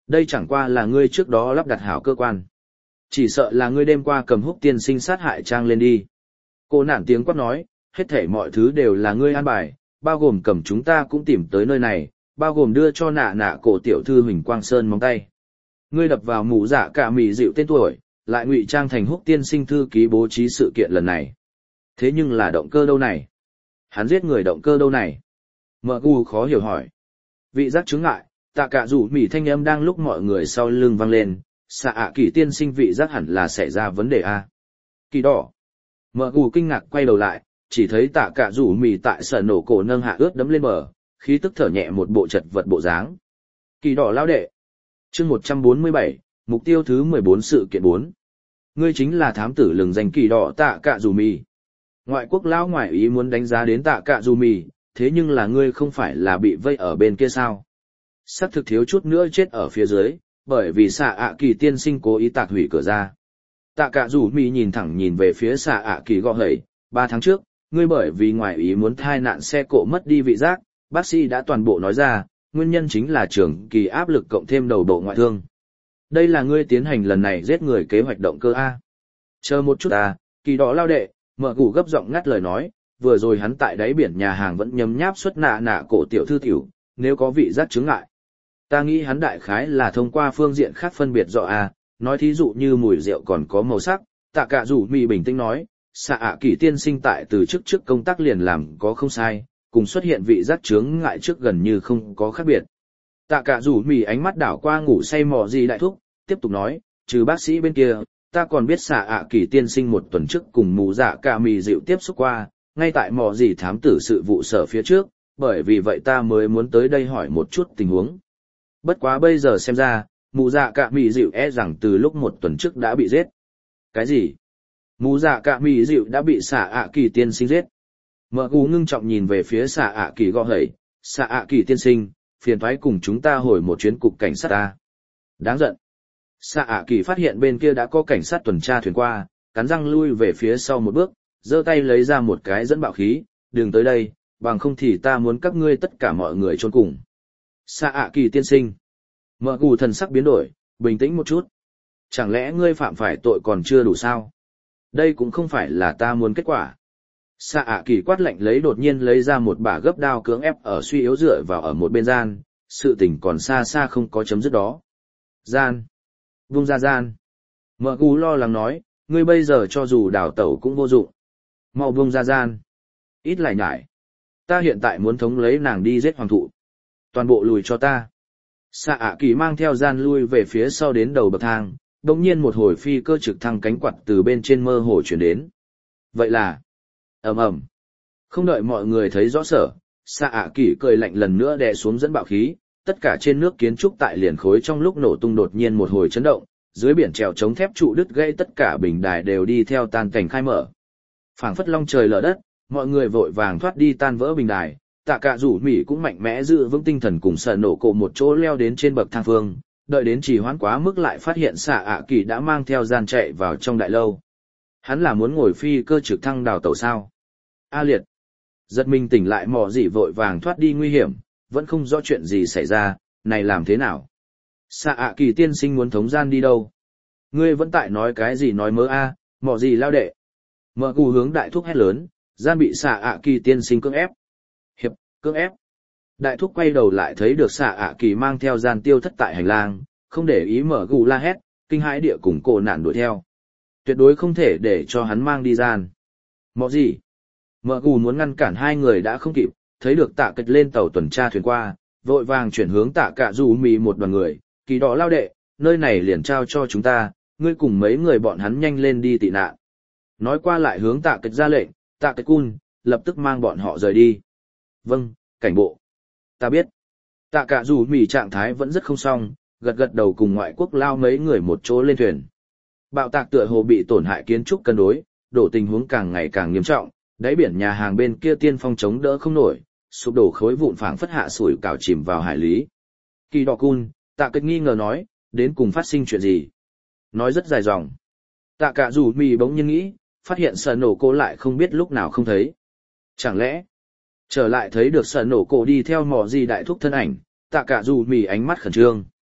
Đây chẳng qua là ngươi trước đó lắp đặt hảo cơ quan. Chỉ sợ là ngươi đêm qua cầm húc tiên sinh sát hại trang lên đi. Cô nản tiếng quát nói, hết thảy mọi thứ đều là ngươi an bài, bao gồm cầm chúng ta cũng tìm tới nơi này, bao gồm đưa cho nạ nạ cổ tiểu thư Huỳnh Quang Sơn móng tay. Ngươi đập vào mũ dạ cả mì dịu tên tuổi, lại ngụy trang thành húc tiên sinh thư ký bố trí sự kiện lần này. Thế nhưng là động cơ đâu này? Hắn giết người động cơ đâu này? Mợ gu khó hiểu hỏi. Vị giác chứng ngại, tạ cả rủ mỉ thanh âm đang lúc mọi người sau lưng vang lên, xạ ạ kỳ tiên sinh vị giác hẳn là xảy ra vấn đề a. Kỳ đỏ. Mợ gu kinh ngạc quay đầu lại, chỉ thấy tạ cả rủ mỉ tại sở nổ cổ nâng hạ ướt đấm lên bờ, khí tức thở nhẹ một bộ chật vật bộ dáng. Kỳ đỏ lao đệ. Chương một trăm bốn mươi bảy, mục tiêu thứ mười bốn sự kiện bốn. Ngươi chính là thám tử lừng danh kỳ đỏ tạ cả rủ mỉ. Ngoại quốc lão ngoại ý muốn đánh giá đến tạ cả rủ mỉ, thế nhưng là ngươi không phải là bị vây ở bên kia sao? Sắc thực thiếu chút nữa chết ở phía dưới, bởi vì xạ ạ kỳ tiên sinh cố ý tạc hủy cửa ra. Tạ cả rủ mỉ nhìn thẳng nhìn về phía xạ ạ kỳ gõ hẩy, ba tháng trước, ngươi bởi vì ngoại ý muốn thai nạn xe cộ mất đi vị giác, bác sĩ đã toàn bộ nói ra, nguyên nhân chính là trường kỳ áp lực cộng thêm đầu độ ngoại thương. Đây là ngươi tiến hành lần này giết người kế hoạch động cơ A. Chờ một chút à, kỳ đỏ lao đệ, mở gù gấp giọng ngắt lời nói, vừa rồi hắn tại đáy biển nhà hàng vẫn nhấm nháp suất nạ nạ cổ tiểu thư tiểu, nếu có vị giác chứng ngại. Ta nghĩ hắn đại khái là thông qua phương diện khác phân biệt rõ A, nói thí dụ như mùi rượu còn có màu sắc, tạ cả rủ mì bình tĩnh nói, xạ ạ kỳ tiên sinh tại từ trước trước công tác liền làm có không sai, cùng xuất hiện vị giác chướng ngại trước gần như không có khác biệt. Tạ cả rủ mì ánh mắt đảo qua ngủ say mò gì đại thúc, tiếp tục nói, trừ bác sĩ bên kia, ta còn biết xạ ạ kỳ tiên sinh một tuần trước cùng mù dạ cả mì dịu tiếp xúc qua, ngay tại mò gì thám tử sự vụ sở phía trước, bởi vì vậy ta mới muốn tới đây hỏi một chút tình huống. Bất quá bây giờ xem ra, mù dạ cả mì dịu e rằng từ lúc một tuần trước đã bị giết. Cái gì? Mù dạ cả mì dịu đã bị xạ ạ kỳ tiên sinh giết. Mợ gù ngưng trọng nhìn về phía xạ ạ kỳ gõ hẩy, xạ ạ kỳ tiên sinh, phiền thoái cùng chúng ta hồi một chuyến cục cảnh sát ta. Đáng giận. Xạ ạ kỳ phát hiện bên kia đã có cảnh sát tuần tra thuyền qua, cắn răng lui về phía sau một bước, giơ tay lấy ra một cái dẫn bạo khí, đừng tới đây, bằng không thì ta muốn các ngươi tất cả mọi người chôn cùng. Xạ ạ kỳ tiên sinh. Mợ gù thần sắc biến đổi, bình tĩnh một chút. Chẳng lẽ ngươi phạm phải tội còn chưa đủ sao? Đây cũng không phải là ta muốn kết quả. Xạ ạ kỳ quát lạnh lấy đột nhiên lấy ra một bả gấp đao cưỡng ép ở suy yếu dựa vào ở một bên gian, sự tình còn xa xa không có chấm dứt đó. Gian. Vung ra gian. Mợ gù lo lắng nói, ngươi bây giờ cho dù đào tẩu cũng vô dụng. Mau vung ra gian. Ít lại nhải. Ta hiện tại muốn thống lấy nàng đi giết hoàng thụ. Toàn bộ lùi cho ta. Xạ ạ kỳ mang theo gian lui về phía sau đến đầu bậc thang, đồng nhiên một hồi phi cơ trực thăng cánh quạt từ bên trên mơ hồ chuyển đến. Vậy là... ầm ầm. Không đợi mọi người thấy rõ sở, xạ ạ kỳ cười lạnh lần nữa đè xuống dẫn bạo khí, tất cả trên nước kiến trúc tại liền khối trong lúc nổ tung đột nhiên một hồi chấn động, dưới biển trèo chống thép trụ đứt gãy tất cả bình đài đều đi theo tan cảnh khai mở. Phảng phất long trời lở đất, mọi người vội vàng thoát đi tan vỡ bình đài, tạ cả rủ mỉ cũng mạnh mẽ giữ vững tinh thần cùng sợ nổ cổ một chỗ leo đến trên bậc thang phương, đợi đến trì hoãn quá mức lại phát hiện xạ ạ kỳ đã mang theo gian chạy vào trong đại lâu. Hắn là muốn ngồi phi cơ trực thăng đào tàu sao? A liệt. Giật mình tỉnh lại mò gì vội vàng thoát đi nguy hiểm, vẫn không rõ chuyện gì xảy ra, này làm thế nào? Xạ ạ kỳ tiên sinh muốn thống gian đi đâu? Ngươi vẫn tại nói cái gì nói mớ a, mò gì lao đệ? Mở cù hướng đại thúc hét lớn, gian bị xạ ạ kỳ tiên sinh cưỡng ép. Hiệp, cưỡng ép. Đại thúc quay đầu lại thấy được xạ ạ kỳ mang theo gian tiêu thất tại hành lang, không để ý mở cù la hét, kinh hãi địa cùng cổ nạn đuổi theo. Tuyệt đối không thể để cho hắn mang đi gian. Mọ gì? Mở cù muốn ngăn cản hai người đã không kịp, thấy được tạ kịch lên tàu tuần tra thuyền qua, vội vàng chuyển hướng tạ cả dù mì một đoàn người, kỳ đỏ lao đệ, nơi này liền trao cho chúng ta, ngươi cùng mấy người bọn hắn nhanh lên đi tị nạn. Nói qua lại hướng tạ kịch ra lệnh, tạ kịch cun, lập tức mang bọn họ rời đi. Vâng, cảnh bộ. Ta biết. Tạ cả dù mì trạng thái vẫn rất không xong, gật gật đầu cùng ngoại quốc lao mấy người một chỗ lên thuyền. Bạo tạc tựa hồ bị tổn hại kiến trúc cân đối, đổ tình huống càng ngày càng nghiêm trọng, đáy biển nhà hàng bên kia tiên phong chống đỡ không nổi, sụp đổ khối vụn phảng phất hạ sủi cảo chìm vào hải lý. Kỳ đỏ cun, tạ kịch nghi ngờ nói, đến cùng phát sinh chuyện gì? Nói rất dài dòng. Tạ cả dù mì bỗng nhiên nghĩ, phát hiện sợ nổ cô lại không biết lúc nào không thấy. Chẳng lẽ, trở lại thấy được sợ nổ cổ đi theo mò gì đại thúc thân ảnh, tạ cả dù mì ánh mắt khẩn trương.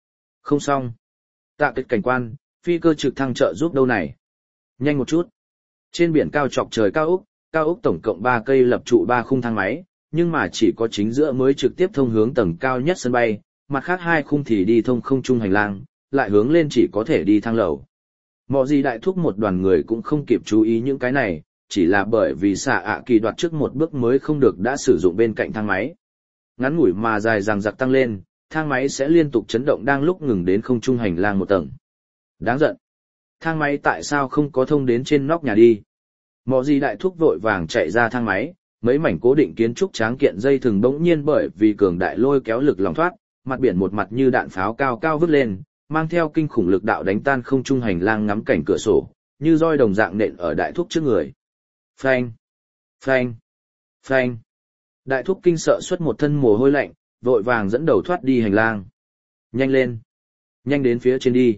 Không xong. Tạ kết cảnh quan, phi cơ trực thăng trợ giúp đâu này. Nhanh một chút. Trên biển cao chọc trời cao ốc, cao ốc tổng cộng ba cây lập trụ ba khung thang máy, nhưng mà chỉ có chính giữa mới trực tiếp thông hướng tầng cao nhất sân bay, mặt khác hai khung thì đi thông không trung hành lang, lại hướng lên chỉ có thể đi thang lầu. Mọi gì đại thúc một đoàn người cũng không kịp chú ý những cái này, chỉ là bởi vì xạ ạ kỳ đoạt trước một bước mới không được đã sử dụng bên cạnh thang máy. Ngắn ngủi mà dài dằng dặc tăng lên, thang máy sẽ liên tục chấn động đang lúc ngừng đến không trung hành lang một tầng. Đáng giận. Thang máy tại sao không có thông đến trên nóc nhà đi? Mọi gì đại thúc vội vàng chạy ra thang máy, mấy mảnh cố định kiến trúc tráng kiện dây thừng bỗng nhiên bởi vì cường đại lôi kéo lực lòng thoát, mặt biển một mặt như đạn pháo cao cao vứt lên, mang theo kinh khủng lực đạo đánh tan không trung hành lang ngắm cảnh cửa sổ, như roi đồng dạng nện ở đại thúc trước người. Phanh, phanh, phanh. Đại thúc kinh sợ xuất một thân mồ hôi lạnh, vội vàng dẫn đầu thoát đi hành lang. Nhanh lên, nhanh đến phía trên đi.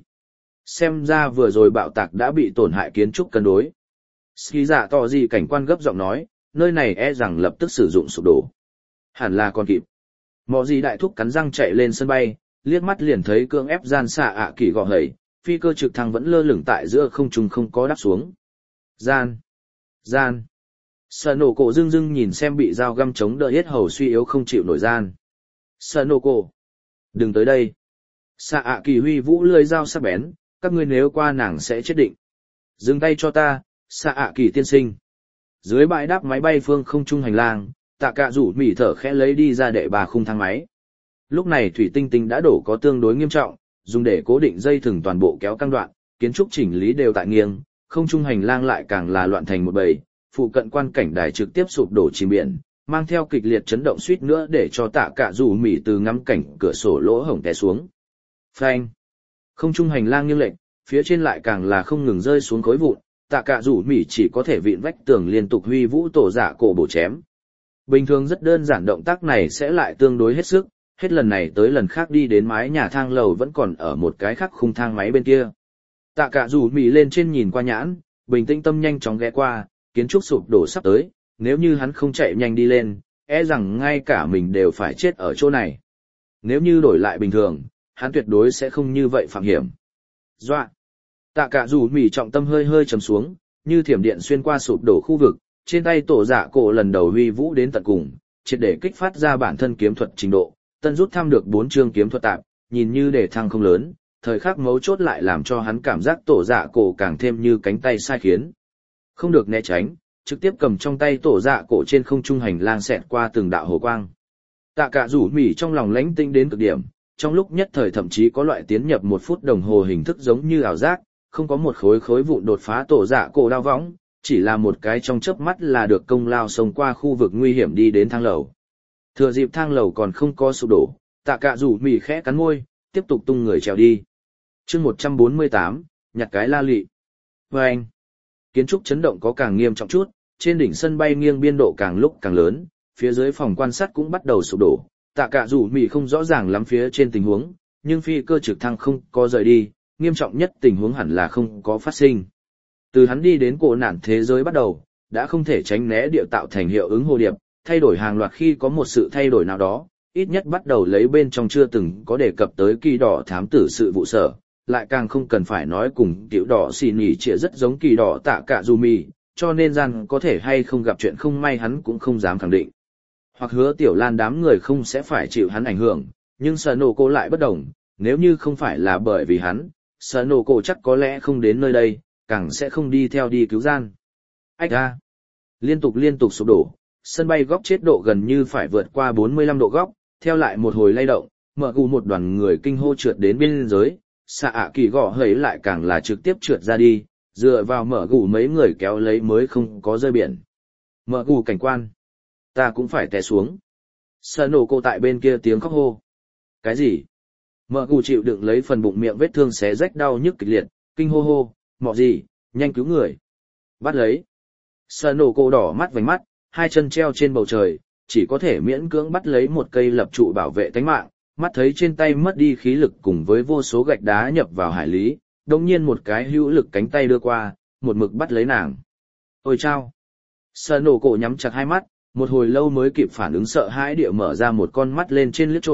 Xem ra vừa rồi bạo tạc đã bị tổn hại kiến trúc cân đối. Ski dạ tỏ gì cảnh quan gấp giọng nói, nơi này e rằng lập tức sử dụng sụp đổ. Hẳn là còn kịp. Mọ gì đại thúc cắn răng chạy lên sân bay, liếc mắt liền thấy cưỡng ép gian xạ ạ kỳ gọ hẩy, phi cơ trực thăng vẫn lơ lửng tại giữa không trung không có đáp xuống. Gian, gian. Sở nổ cổ dưng dưng nhìn xem bị dao găm chống đỡ hết hầu suy yếu không chịu nổi gian. Sở nổ cổ, đừng tới đây. Xạ ạ kỳ huy vũ lưỡi dao sắc bén, các ngươi nếu qua nàng sẽ chết định. Dừng tay cho ta, xạ ạ kỳ tiên sinh. Dưới bãi đáp máy bay phương không trung hành lang, tạ cạ rủ mỉ thở khẽ lấy đi ra đệ bà khung thang máy. Lúc này thủy tinh tinh đã đổ có tương đối nghiêm trọng, dùng để cố định dây thừng toàn bộ kéo căng đoạn, kiến trúc chỉnh lý đều tại nghiêng, không trung hành lang lại càng là loạn thành một bầy, phụ cận quan cảnh đài trực tiếp sụp đổ chìm biển, mang theo kịch liệt chấn động suýt nữa để cho tạ cạ rủ mỉ từ ngắm cảnh cửa sổ lỗ hổng té xuống. Phanh! Không trung hành lang nghiêng lệch, phía trên lại càng là không ngừng rơi xuống khối vụn, tạ cạ rủ mỉ chỉ có thể vịn vách tường liên tục huy vũ tổ dạ cổ bổ chém. Bình thường rất đơn giản động tác này sẽ lại tương đối hết sức, hết lần này tới lần khác đi đến mái nhà thang lầu vẫn còn ở một cái khác khung thang máy bên kia. Tạ cạ rủ mỉ lên trên nhìn qua nhãn, bình tĩnh tâm nhanh chóng ghé qua, kiến trúc sụp đổ sắp tới, nếu như hắn không chạy nhanh đi lên, e rằng ngay cả mình đều phải chết ở chỗ này. Nếu như đổi lại bình thường, hắn tuyệt đối sẽ không như vậy phạm hiểm. Doạ! Tạ cạ rủ mỉ trọng tâm hơi hơi trầm xuống, như thiểm điện xuyên qua sụp đổ khu vực, trên tay tổ dạ cổ lần đầu huy vũ đến tận cùng, triệt để kích phát ra bản thân kiếm thuật trình độ, tân rút thăm được bốn chương kiếm thuật tạp, nhìn như để thăng không lớn, thời khắc mấu chốt lại làm cho hắn cảm giác tổ dạ cổ càng thêm như cánh tay sai khiến. Không được né tránh, trực tiếp cầm trong tay tổ dạ cổ trên không trung hành lang xẹt qua từng đạo hồ quang. Tạ cạ rủ mỉ trong lòng lãnh tinh đến cực điểm, trong lúc nhất thời thậm chí có loại tiến nhập một phút đồng hồ hình thức giống như ảo giác, không có một khối khối vụn đột phá tổ dạ cổ đao võng, chỉ là một cái trong chớp mắt là được công lao xông qua khu vực nguy hiểm đi đến thang lầu. Thừa dịp thang lầu còn không có sụp đổ, tạ cạ rủ mỉ khẽ cắn môi, tiếp tục tung người trèo đi. Chương một trăm bốn mươi tám, nhặt cái la lị. Và anh, kiến trúc chấn động có càng nghiêm trọng chút, trên đỉnh sân bay nghiêng biên độ càng lúc càng lớn, phía dưới phòng quan sát cũng bắt đầu sụp đổ. Tạ cạ rủ mỉ không rõ ràng lắm phía trên tình huống, nhưng phi cơ trực thăng không có rời đi, nghiêm trọng nhất tình huống hẳn là không có phát sinh. Từ hắn đi đến cổ nạn thế giới bắt đầu, đã không thể tránh né địa tạo thành hiệu ứng hồ điệp, thay đổi hàng loạt khi có một sự thay đổi nào đó, ít nhất bắt đầu lấy bên trong chưa từng có đề cập tới kỳ đỏ thám tử sự vụ sở, lại càng không cần phải nói cùng tiểu đỏ xì nhỉ trịa rất giống kỳ đỏ tạ cạ dù mì, cho nên gian có thể hay không gặp chuyện không may hắn cũng không dám khẳng định. Hoặc hứa tiểu lan đám người không sẽ phải chịu hắn ảnh hưởng, nhưng sở nổ cô lại bất đồng, nếu như không phải là bởi vì hắn, sở nổ cô chắc có lẽ không đến nơi đây, càng sẽ không đi theo đi cứu gian. Ách ra! Liên tục liên tục sụp đổ, sân bay góc chết độ gần như phải vượt qua bốn mươi lăm độ góc, theo lại một hồi lay động, mở gù một đoàn người kinh hô trượt đến biên giới, xạ ạ kỳ gõ hấy lại càng là trực tiếp trượt ra đi, dựa vào mở gù mấy người kéo lấy mới không có rơi biển. Mở gù cảnh quan! Ta cũng phải té xuống. Sở nổ cô tại bên kia tiếng khóc hô. Cái gì? Mở gù chịu đựng lấy phần bụng miệng vết thương xé rách đau nhức kịch liệt, kinh hô hô, mọ gì, nhanh cứu người. Bắt lấy. Sở nổ cô đỏ mắt vành mắt, hai chân treo trên bầu trời, chỉ có thể miễn cưỡng bắt lấy một cây lập trụ bảo vệ tánh mạng, mắt thấy trên tay mất đi khí lực cùng với vô số gạch đá nhập vào hải lý, đồng nhiên một cái hữu lực cánh tay đưa qua, một mực bắt lấy nàng. Ôi chao! Sở nổ cổ nhắm chặt hai mắt, một hồi lâu mới kịp phản ứng sợ hãi địa mở ra một con mắt lên trên liếc trộm,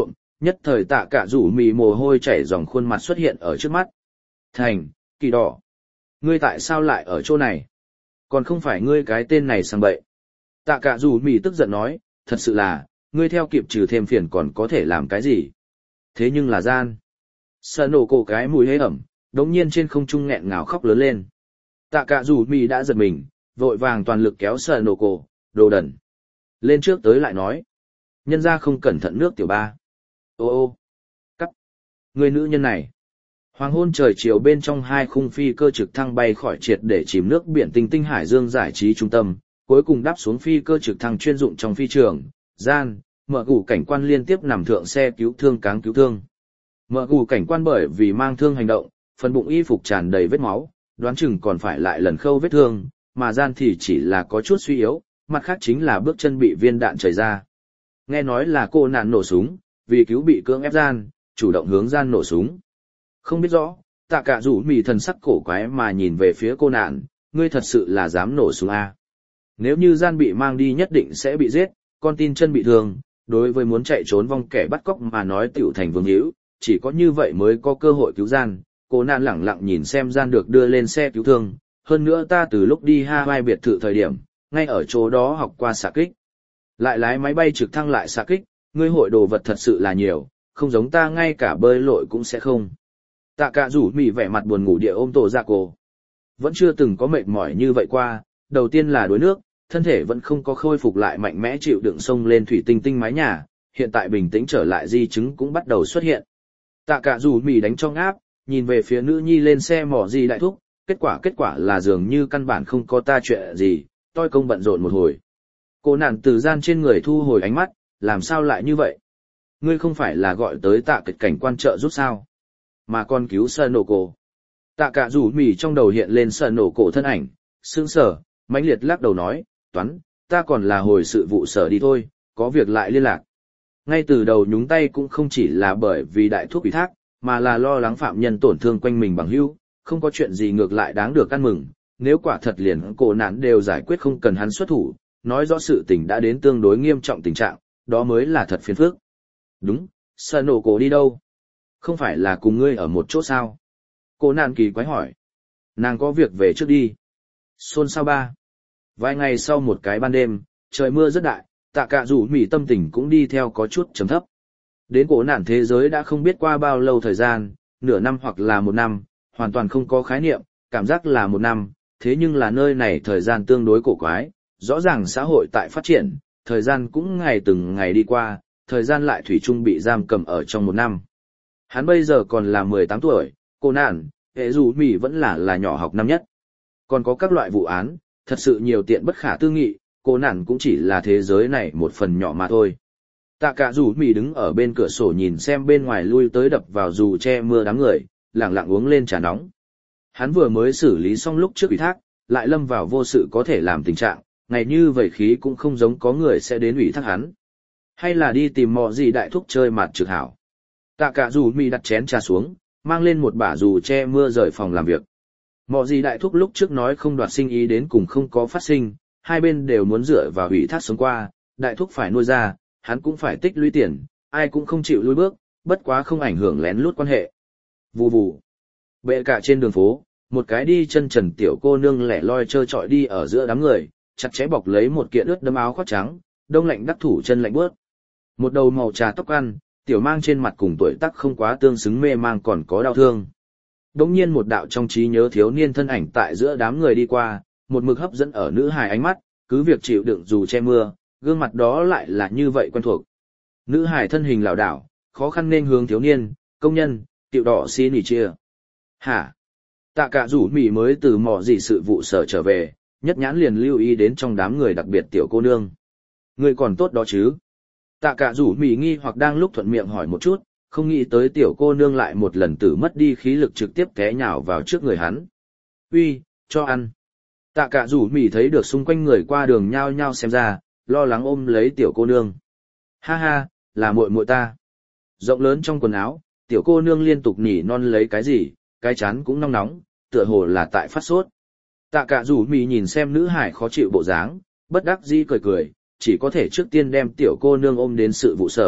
Nhất thời tạ cả rủ mì mồ hôi chảy dòng khuôn mặt xuất hiện ở trước mắt. Thành, kỳ đỏ. Ngươi tại sao lại ở chỗ này? Còn không phải ngươi cái tên này sang bậy. Tạ cả rủ mì tức giận nói, thật sự là, ngươi theo kịp trừ thêm phiền còn có thể làm cái gì? Thế nhưng là gian. Sợ nổ cổ cái mùi hế ẩm, đống nhiên trên không trung nghẹn ngào khóc lớn lên. Tạ cả rủ mì đã giật mình, vội vàng toàn lực kéo sợ nổ cổ, đồ đần. Lên trước tới lại nói. Nhân ra không cẩn thận nước tiểu ba. Ô ô. Cắt. Người nữ nhân này. Hoàng hôn trời chiều bên trong hai khung phi cơ trực thăng bay khỏi triệt để chìm nước biển tinh tinh hải dương giải trí trung tâm, cuối cùng đáp xuống phi cơ trực thăng chuyên dụng trong phi trường, gian, mở gù cảnh quan liên tiếp nằm thượng xe cứu thương cáng cứu thương. Mở gù cảnh quan bởi vì mang thương hành động, phần bụng y phục tràn đầy vết máu, đoán chừng còn phải lại lần khâu vết thương, mà gian thì chỉ là có chút suy yếu, mặt khác chính là bước chân bị viên đạn chảy ra. Nghe nói là cô nạn nổ súng, vì cứu bị cưỡng ép gian, chủ động hướng gian nổ súng. Không biết rõ, tạ cả rủ mì thần sắc cổ quái mà nhìn về phía cô nạn, ngươi thật sự là dám nổ súng à. Nếu như gian bị mang đi nhất định sẽ bị giết, con tin chân bị thương, đối với muốn chạy trốn vong kẻ bắt cóc mà nói tiểu thành vương hữu, chỉ có như vậy mới có cơ hội cứu gian. Cô nạn lẳng lặng nhìn xem gian được đưa lên xe cứu thương, hơn nữa ta từ lúc đi Hawaii biệt thự thời điểm, ngay ở chỗ đó học qua xạ kích. Lại lái máy bay trực thăng lại xạ kích, ngươi hội đồ vật thật sự là nhiều, không giống ta ngay cả bơi lội cũng sẽ không. Tạ cả rủ mì vẻ mặt buồn ngủ địa ôm tổ ra cô. Vẫn chưa từng có mệt mỏi như vậy qua, đầu tiên là đuối nước, thân thể vẫn không có khôi phục lại mạnh mẽ chịu đựng sông lên thủy tinh tinh mái nhà, hiện tại bình tĩnh trở lại di chứng cũng bắt đầu xuất hiện. Tạ cả rủ mì đánh trong áp, nhìn về phía nữ nhi lên xe mỏ gì đại thúc, kết quả kết quả là dường như căn bản không có ta chuyện gì, tôi công bận rộn một hồi. Cô nàng từ gian trên người thu hồi ánh mắt, làm sao lại như vậy? Ngươi không phải là gọi tới tạ kịch cảnh quan trợ giúp sao? Mà con cứu sợ nổ cổ. Tạ cả rủ mì trong đầu hiện lên sợ nổ cổ thân ảnh, sững sờ, mãnh liệt lắc đầu nói, toán, ta còn là hồi sự vụ sở đi thôi, có việc lại liên lạc. Ngay từ đầu nhúng tay cũng không chỉ là bởi vì đại thuốc ủy thác, mà là lo lắng phạm nhân tổn thương quanh mình bằng hữu, không có chuyện gì ngược lại đáng được ăn mừng, nếu quả thật liền cổ nạn đều giải quyết không cần hắn xuất thủ, nói rõ sự tình đã đến tương đối nghiêm trọng tình trạng, đó mới là thật phiền phức. Đúng, sợ nổ cổ đi đâu? Không phải là cùng ngươi ở một chỗ sao? Cô nạn kỳ quái hỏi. Nàng có việc về trước đi. Xôn xao ba. Vài ngày sau một cái ban đêm, trời mưa rất đại, tạ cả rủ mỉ tâm tình cũng đi theo có chút trầm thấp. Đến cổ nạn thế giới đã không biết qua bao lâu thời gian, nửa năm hoặc là một năm, hoàn toàn không có khái niệm, cảm giác là một năm, thế nhưng là nơi này thời gian tương đối cổ quái, rõ ràng xã hội tại phát triển, thời gian cũng ngày từng ngày đi qua, thời gian lại thủy chung bị giam cầm ở trong một năm. Hắn bây giờ còn là mười tám tuổi, cô nạn, hệ dù mỉ vẫn là là nhỏ học năm nhất. Còn có các loại vụ án, thật sự nhiều tiện bất khả tư nghị, cô nạn cũng chỉ là thế giới này một phần nhỏ mà thôi. Tạ cả rủ mỉ đứng ở bên cửa sổ nhìn xem bên ngoài lui tới đập vào dù che mưa đám người, lặng lặng uống lên trà nóng. Hắn vừa mới xử lý xong lúc trước ủy thác, lại lâm vào vô sự có thể làm tình trạng, ngày như vậy khí cũng không giống có người sẽ đến ủy thác hắn. Hay là đi tìm mọ gì đại thúc chơi mặt trực hảo. Tạ cả rủ mỉ đặt chén trà xuống, mang lên một bả dù che mưa rời phòng làm việc. Mọ gì đại thúc lúc trước nói không đoạt sinh ý đến cùng không có phát sinh, hai bên đều muốn dựa vào ủy thác sống qua, đại thúc phải nuôi ra, hắn cũng phải tích lũy tiền, ai cũng không chịu lùi bước, bất quá không ảnh hưởng lén lút quan hệ. Vù vù. Bệ cả trên đường phố, một cái đi chân trần tiểu cô nương lẻ loi trơ trọi đi ở giữa đám người, chặt chẽ bọc lấy một kiện ướt đẫm áo khoác trắng, đông lạnh đắc thủ chân lạnh bước. Một đầu màu trà tóc ăn, tiểu mang trên mặt cùng tuổi tác không quá tương xứng mê mang còn có đau thương. Đống nhiên một đạo trong trí nhớ thiếu niên thân ảnh tại giữa đám người đi qua, một mực hấp dẫn ở nữ hài ánh mắt, cứ việc chịu đựng dù che mưa, gương mặt đó lại là như vậy quen thuộc. Nữ hài thân hình lảo đảo, khó khăn nên hướng thiếu niên, công nhân, tiểu đỏ xin nghỉ chia. Hả? Tạ cả rủ mỉ mới từ mò gì sự vụ sở trở về, nhất nhãn liền lưu ý đến trong đám người đặc biệt tiểu cô nương. Người còn tốt đó chứ? Tạ cả rủ mỉ nghi hoặc đang lúc thuận miệng hỏi một chút, không nghĩ tới tiểu cô nương lại một lần tử mất đi khí lực trực tiếp té nhào vào trước người hắn. Uy, cho ăn. Tạ cả rủ mỉ thấy được xung quanh người qua đường nhao nhao xem ra, lo lắng ôm lấy tiểu cô nương. Ha ha, là muội muội ta. Rộng lớn trong quần áo, tiểu cô nương liên tục nỉ non lấy cái gì, cái chán cũng nóng nóng, tựa hồ là tại phát sốt. Tạ cả rủ mỉ nhìn xem nữ hải khó chịu bộ dáng, bất đắc dĩ cười cười, chỉ có thể trước tiên đem tiểu cô nương ôm đến sự vụ sở,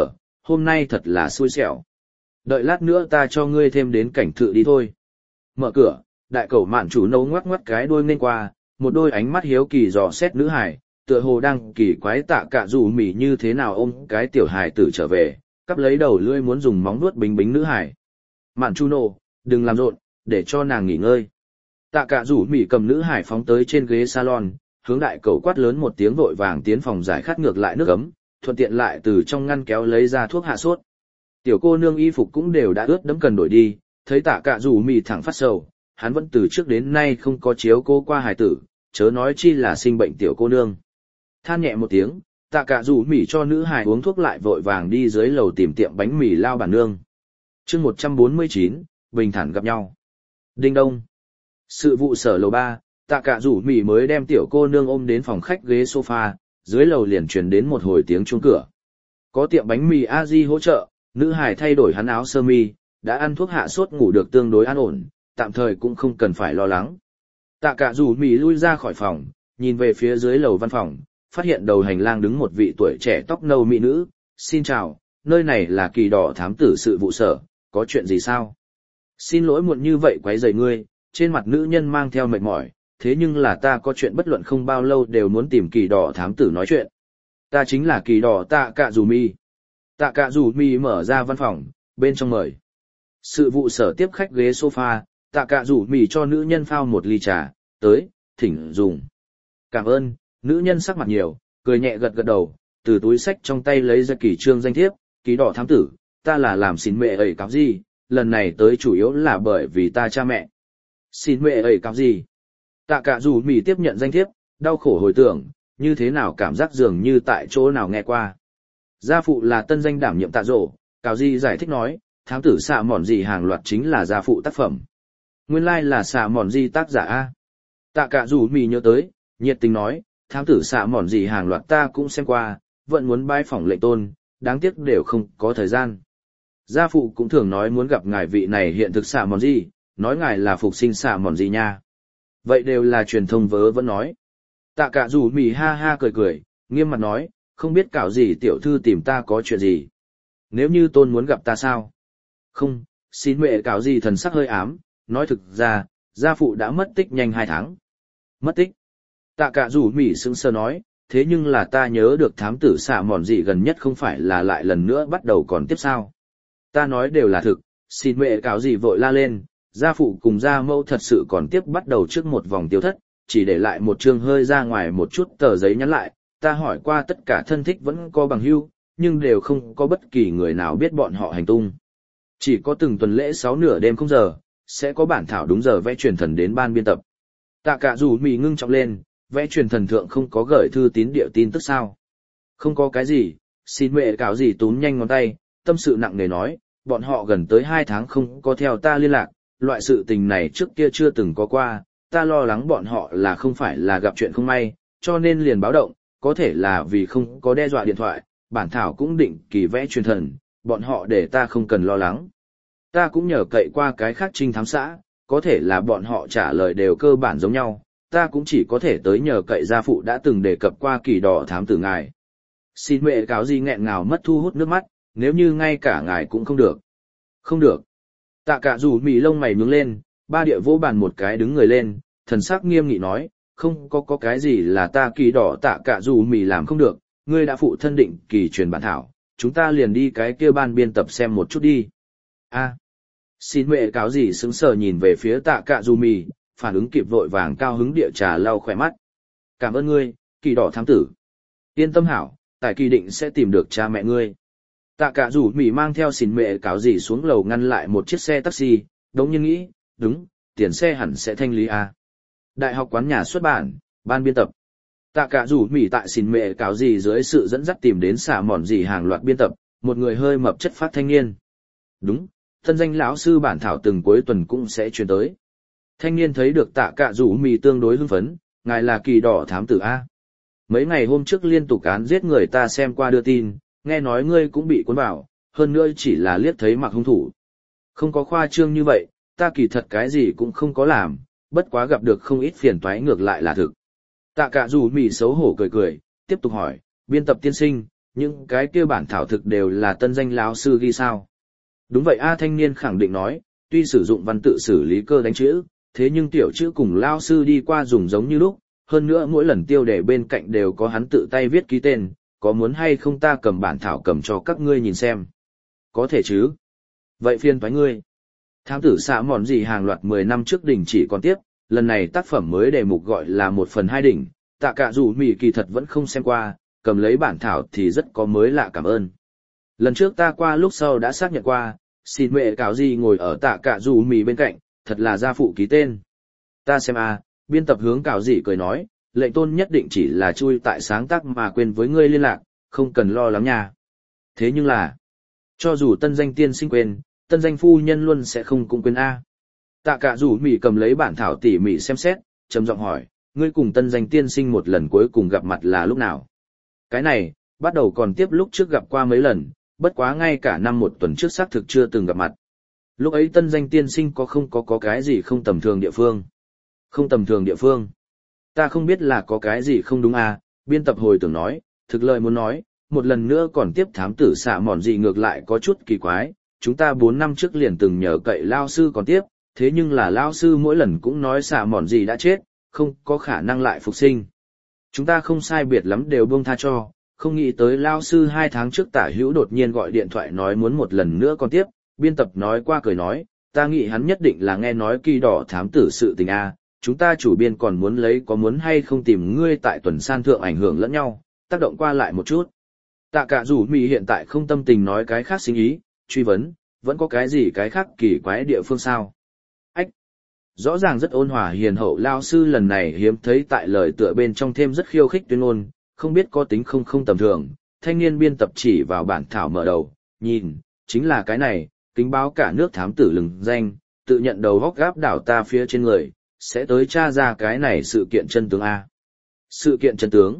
hôm nay thật là xui xẻo. Đợi lát nữa ta cho ngươi thêm đến cảnh thự đi thôi. Mở cửa, đại cẩu mạn chủ nấu ngoắc ngoắc cái đuôi nên qua, một đôi ánh mắt hiếu kỳ dò xét nữ hải, tựa hồ đang kỳ quái Tạ Cả Dù Mỉ như thế nào ôm cái tiểu hải tử trở về, cắp lấy đầu lưỡi muốn dùng móng vuốt bính bính nữ hải. Mạn chủ nô, đừng làm rộn, để cho nàng nghỉ ngơi. Tạ Cả Dù Mỉ cầm nữ hải phóng tới trên ghế salon, hướng đại cẩu quát lớn một tiếng vội vàng tiến phòng giải khát ngược lại nước ấm, thuận tiện lại từ trong ngăn kéo lấy ra thuốc hạ sốt. Tiểu cô nương y phục cũng đều đã ướt đẫm cần đổi đi, thấy Tạ Cả Dù Mỉ thẳng phát sầu, hắn vẫn từ trước đến nay không có chiếu cô qua hài tử, chớ nói chi là sinh bệnh tiểu cô nương. Than nhẹ một tiếng, Tạ Cả Dù Mỉ cho nữ hài uống thuốc lại vội vàng đi dưới lầu tìm tiệm bánh mì lao bản nương. Chương một trăm bốn mươi chín, bình thản gặp nhau. Đinh đông. Sự vụ sở lầu ba, Tạ Cả Dù Mỉ mới đem tiểu cô nương ôm đến phòng khách ghế sofa, dưới lầu liền truyền đến một hồi tiếng chuông cửa. Có tiệm bánh mì a di hỗ trợ, nữ hài thay đổi hắn áo sơ mi, đã ăn thuốc hạ sốt ngủ được tương đối an ổn, tạm thời cũng không cần phải lo lắng. Tạ Cả Dù Mỉ lui ra khỏi phòng, nhìn về phía dưới lầu văn phòng, phát hiện đầu hành lang đứng một vị tuổi trẻ tóc nâu mỹ nữ. Xin chào, nơi này là Kỳ Đỏ thám tử sự vụ sở, có chuyện gì sao? Xin lỗi muộn như vậy quấy rầy ngươi, trên mặt nữ nhân mang theo mệt mỏi, thế nhưng là ta có chuyện bất luận không bao lâu đều muốn tìm Kỳ Đỏ thám tử nói chuyện. Ta chính là Kỳ Đỏ Tạ Cả Dù Mỉ. Tạ Cả Dù Mỉ mở ra văn phòng, bên trong mời. Sự vụ sở tiếp khách ghế sofa, Tạ Cả Dù Mỉ cho nữ nhân phao một ly trà, tới, thỉnh dùng. Cảm ơn, nữ nhân sắc mặt nhiều, cười nhẹ gật gật đầu, từ túi sách trong tay lấy ra kỳ trương danh thiếp, Kỳ Đỏ thám tử, ta là làm xin mẹ ấy cáo gì, lần này tới chủ yếu là bởi vì ta cha mẹ. Xin mẹ ấy cáo gì? Tạ Cả Dù Mỉ tiếp nhận danh thiếp, đau khổ hồi tưởng, như thế nào cảm giác dường như tại chỗ nào nghe qua. Gia phụ là tân danh đảm nhiệm Tạ Rổ, cáo gì giải thích nói, thám tử xạ mòn gì hàng loạt chính là gia phụ tác phẩm. Nguyên lai like là xạ mòn gì tác giả A. Tạ Cả Dù Mỉ nhớ tới, nhiệt tình nói, thám tử xạ mòn gì hàng loạt ta cũng xem qua, vẫn muốn bái phỏng lệnh tôn, đáng tiếc đều không có thời gian. Gia phụ cũng thường nói muốn gặp ngài vị này hiện thực xạ mòn gì, nói ngài là phục sinh xạ mòn gì nha. Vậy đều là truyền thông vớ vẫn nói. Tạ Cả Dù Mỉ ha ha cười cười, nghiêm mặt nói, không biết cảo gì tiểu thư tìm ta có chuyện gì. Nếu như tôn muốn gặp ta sao? Không, xin mẹ cảo gì thần sắc hơi ám, nói thực ra, gia phụ đã mất tích nhanh hai tháng. Mất tích? Tạ Cả Dù Mỉ sững sờ nói, thế nhưng là ta nhớ được thám tử xạ mòn gì gần nhất không phải là lại lần nữa bắt đầu còn tiếp sao. Ta nói đều là thực, xin mẹ cảo gì vội la lên, gia phụ cùng gia mẫu thật sự còn tiếp bắt đầu trước một vòng tiêu thất, chỉ để lại một chương hơi ra ngoài một chút tờ giấy nhắn lại, ta hỏi qua tất cả thân thích vẫn có bằng hữu, nhưng đều không có bất kỳ người nào biết bọn họ hành tung. Chỉ có từng tuần lễ sáu nửa đêm không giờ, sẽ có bản thảo đúng giờ vẽ truyền thần đến ban biên tập. Tạ Cả Dù Mỉ ngưng trọng lên, vẽ truyền thần thượng không có gửi thư tín địa tin tức sao? Không có cái gì, xin mẹ cảo gì túm nhanh ngón tay, tâm sự nặng nề nói, bọn họ gần tới hai tháng không có theo ta liên lạc, loại sự tình này trước kia chưa từng có qua, ta lo lắng bọn họ là không phải là gặp chuyện không may, cho nên liền báo động, có thể là vì không có đe dọa điện thoại, bản thảo cũng định kỳ vẽ truyền thần, bọn họ để ta không cần lo lắng. Ta cũng nhờ cậy qua cái khác trinh thám xã, có thể là bọn họ trả lời đều cơ bản giống nhau, ta cũng chỉ có thể tới nhờ cậy gia phụ đã từng đề cập qua Kỳ Đỏ thám tử ngài. Xin mẹ cáo gì nghẹn ngào mất thu hút nước mắt, nếu như ngay cả ngài cũng không được. Không được. Tạ Cả Dù Mỉ lông mày nhướng lên, ba địa vô bàn một cái đứng người lên, thần sắc nghiêm nghị nói, không có có cái gì là ta Kỳ Đỏ Tạ Cả Dù Mỉ làm không được, ngươi đã phụ thân định kỳ truyền bản thảo, chúng ta liền đi cái kia ban biên tập xem một chút đi. A. Xin mẹ cáo gì sững sờ nhìn về phía Tạ Cả Dù Mỉ, phản ứng kịp vội vàng cao hứng địa trà lau khỏe mắt. Cảm ơn ngươi, Kỳ Đỏ thám tử. Yên tâm hảo, tại kỳ định sẽ tìm được cha mẹ ngươi. Tạ Cả Dù Mỉ mang theo xin mẹ cáo gì xuống lầu ngăn lại một chiếc xe taxi, đống nhiên nghĩ, đúng, tiền xe hẳn sẽ thanh lý a. Đại học quán nhà xuất bản, ban biên tập. Tạ Cả Dù Mỉ tại xin mẹ cáo gì dưới sự dẫn dắt tìm đến xả mòn gì hàng loạt biên tập, một người hơi mập chất phát thanh niên. Đúng, thân danh lão sư bản thảo từng cuối tuần cũng sẽ truyền tới. Thanh niên thấy được Tạ Cả Dù Mỉ tương đối hưng phấn, ngài là Kỳ Đỏ thám tử a. Mấy ngày hôm trước liên tục án giết người ta xem qua đưa tin, nghe nói ngươi cũng bị cuốn vào, hơn nữa chỉ là liếc thấy mặc hung thủ. Không có khoa trương như vậy, ta kỳ thật cái gì cũng không có làm, bất quá gặp được không ít phiền toái ngược lại là thực. Tạ Cả Dù Mỉ xấu hổ cười cười, tiếp tục hỏi, biên tập tiên sinh, những cái kia bản thảo thực đều là tân danh lão sư ghi sao? Đúng vậy a, thanh niên khẳng định nói, tuy sử dụng văn tự xử lý cơ đánh chữ, thế nhưng tiểu chữ cùng lão sư đi qua dùng giống như lúc, hơn nữa mỗi lần tiêu đề bên cạnh đều có hắn tự tay viết ký tên, có muốn hay không ta cầm bản thảo cầm cho các ngươi nhìn xem? Có thể chứ? Vậy phiền toái ngươi. Thám tử xạ mòn gì hàng loạt mười năm trước đỉnh chỉ còn tiếp, lần này tác phẩm mới đề mục gọi là một phần hai đỉnh, tạ cả dù mỉ kỳ thật vẫn không xem qua, cầm lấy bản thảo thì rất có mới lạ cảm ơn. Lần trước ta qua lúc sau đã xác nhận qua, xin mẹ cáo gì ngồi ở tạ cả dù mỉ bên cạnh, thật là gia phụ ký tên. Ta xem a, biên tập hướng cáo gì cười nói, lệnh tôn nhất định chỉ là chui tại sáng tác mà quên với ngươi liên lạc, không cần lo lắng nha. Thế nhưng là, cho dù tân danh tiên sinh quên, tân danh phu nhân luôn sẽ không cũng quên a. Tạ cả rủ mỉ cầm lấy bản thảo tỉ mỉ xem xét, trầm giọng hỏi, ngươi cùng tân danh tiên sinh một lần cuối cùng gặp mặt là lúc nào? Cái này, bắt đầu còn tiếp lúc trước gặp qua mấy lần, bất quá ngay cả năm một tuần trước xác thực chưa từng gặp mặt. Lúc ấy tân danh tiên sinh có không có có cái gì không tầm thường địa phương? Không tầm thường địa phương? Ta không biết là có cái gì không đúng à, biên tập hồi tưởng nói, thực lời muốn nói, một lần nữa còn tiếp thám tử xạ mòn gì ngược lại có chút kỳ quái, chúng ta bốn năm trước liền từng nhờ cậy lao sư còn tiếp, thế nhưng là lao sư mỗi lần cũng nói xạ mòn gì đã chết, không có khả năng lại phục sinh. Chúng ta không sai biệt lắm đều buông tha cho, không nghĩ tới lao sư hai tháng trước tả hữu đột nhiên gọi điện thoại nói muốn một lần nữa còn tiếp, biên tập nói qua cười nói, ta nghĩ hắn nhất định là nghe nói kỳ đỏ thám tử sự tình a. Chúng ta chủ biên còn muốn lấy có muốn hay không tìm ngươi tại tuần san thượng ảnh hưởng lẫn nhau, tác động qua lại một chút. Tạ cả rủ mì hiện tại không tâm tình nói cái khác sinh ý, truy vấn, vẫn có cái gì cái khác kỳ quái địa phương sao? Ách! Rõ ràng rất ôn hòa hiền hậu lao sư lần này hiếm thấy tại lời tựa bên trong thêm rất khiêu khích tuyên ngôn, không biết có tính không không tầm thường. Thanh niên biên tập chỉ vào bản thảo mở đầu, nhìn, chính là cái này, kính báo cả nước thám tử lừng danh, tự nhận đầu góc gáp đảo ta phía trên người. Sẽ tới tra ra cái này sự kiện chân tướng A. Sự kiện chân tướng.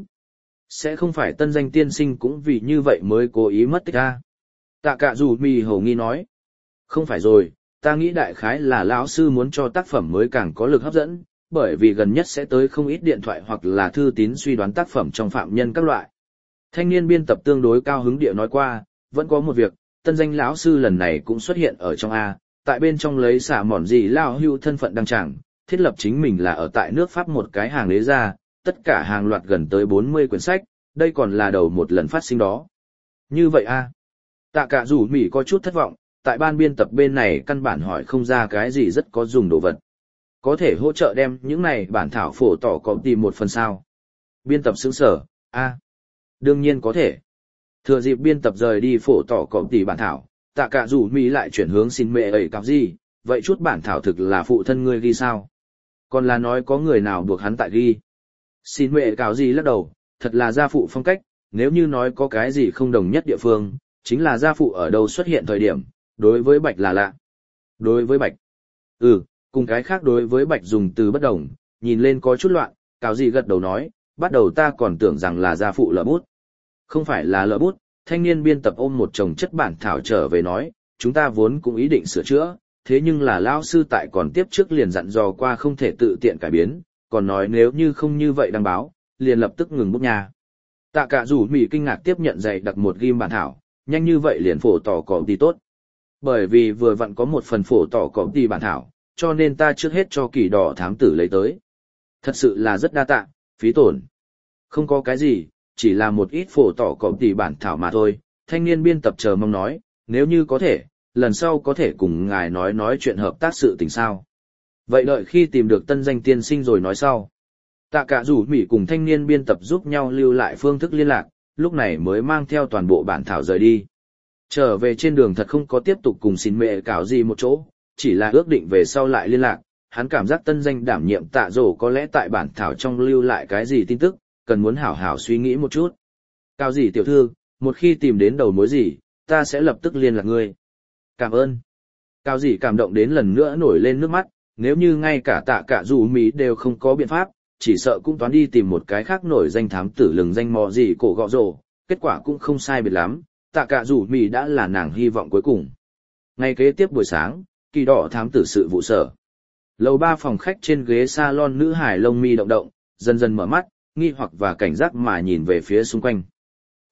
Sẽ không phải tân danh tiên sinh cũng vì như vậy mới cố ý mất tích A. Tạ cả dù mì hầu nghi nói. Không phải rồi, ta nghĩ đại khái là lão sư muốn cho tác phẩm mới càng có lực hấp dẫn, bởi vì gần nhất sẽ tới không ít điện thoại hoặc là thư tín suy đoán tác phẩm trong phạm nhân các loại. Thanh niên biên tập tương đối cao hứng địa nói qua, vẫn có một việc, tân danh lão sư lần này cũng xuất hiện ở trong A, tại bên trong lấy xả mòn gì lao hưu thân phận đăng tràng. Thiết lập chính mình là ở tại nước Pháp một cái hàng đế ra, tất cả hàng loạt gần tới bốn mươi quyển sách, đây còn là đầu một lần phát sinh đó. Như vậy a, Tạ cả rủ mỉ có chút thất vọng, tại ban biên tập bên này căn bản hỏi không ra cái gì rất có dùng đồ vật. Có thể hỗ trợ đem những này bản thảo phổ tỏ có tìm một phần sao. Biên tập sững sở, a, đương nhiên có thể. Thừa dịp biên tập rời đi phổ tỏ có tỷ bản thảo, tạ cả rủ mỉ lại chuyển hướng xin mẹ ấy cáo gì, vậy chút bản thảo thực là phụ thân ngươi ghi sao? Còn là nói có người nào buộc hắn tại ghi. Xin mẹ cáo gì lắc đầu, thật là gia phụ phong cách, nếu như nói có cái gì không đồng nhất địa phương, chính là gia phụ ở đâu xuất hiện thời điểm, đối với Bạch là lạ. Đối với Bạch. Ừ, cùng cái khác đối với Bạch dùng từ bất đồng, nhìn lên có chút loạn, cáo gì gật đầu nói, bắt đầu ta còn tưởng rằng là gia phụ lỡ bút. Không phải là lỡ bút, thanh niên biên tập ôm một chồng chất bản thảo trở về nói, chúng ta vốn cũng ý định sửa chữa. Thế nhưng là lão sư tại còn tiếp trước liền dặn dò qua không thể tự tiện cải biến, còn nói nếu như không như vậy đăng báo, liền lập tức ngừng bút nha. Tạ cả rủ mỉ kinh ngạc tiếp nhận dày đặt một ghim bản thảo, nhanh như vậy liền phổ tỏ có tí tốt. Bởi vì vừa vặn có một phần phổ tỏ có tí bản thảo, cho nên ta trước hết cho kỳ đỏ thám tử lấy tới. Thật sự là rất đa tạ, phí tổn. Không có cái gì, chỉ là một ít phổ tỏ có tí bản thảo mà thôi, thanh niên biên tập chờ mong nói, nếu như có thể. Lần sau có thể cùng ngài nói nói chuyện hợp tác sự tình sao. Vậy đợi khi tìm được tân danh tiên sinh rồi nói sau. Tạ cả rủ mỉ cùng thanh niên biên tập giúp nhau lưu lại phương thức liên lạc, lúc này mới mang theo toàn bộ bản thảo rời đi. Trở về trên đường thật không có tiếp tục cùng xin mẹ cáo gì một chỗ, chỉ là ước định về sau lại liên lạc. Hắn cảm giác tân danh đảm nhiệm tạ rổ có lẽ tại bản thảo trong lưu lại cái gì tin tức, cần muốn hảo hảo suy nghĩ một chút. Cao gì tiểu thư, một khi tìm đến đầu mối gì, ta sẽ lập tức liên lạc ngươi. Cảm ơn. Cao dì cảm động đến lần nữa nổi lên nước mắt, nếu như ngay cả tạ cả dù Mỹ đều không có biện pháp, chỉ sợ cũng toán đi tìm một cái khác nổi danh thám tử lừng danh mò gì cổ gọ rổ, kết quả cũng không sai biệt lắm, tạ cả dù Mỹ đã là nàng hy vọng cuối cùng. Ngày kế tiếp buổi sáng, kỳ đỏ thám tử sự vụ sở. Lầu ba phòng khách trên ghế salon nữ hải lông mi động động, dần dần mở mắt, nghi hoặc và cảnh giác mà nhìn về phía xung quanh.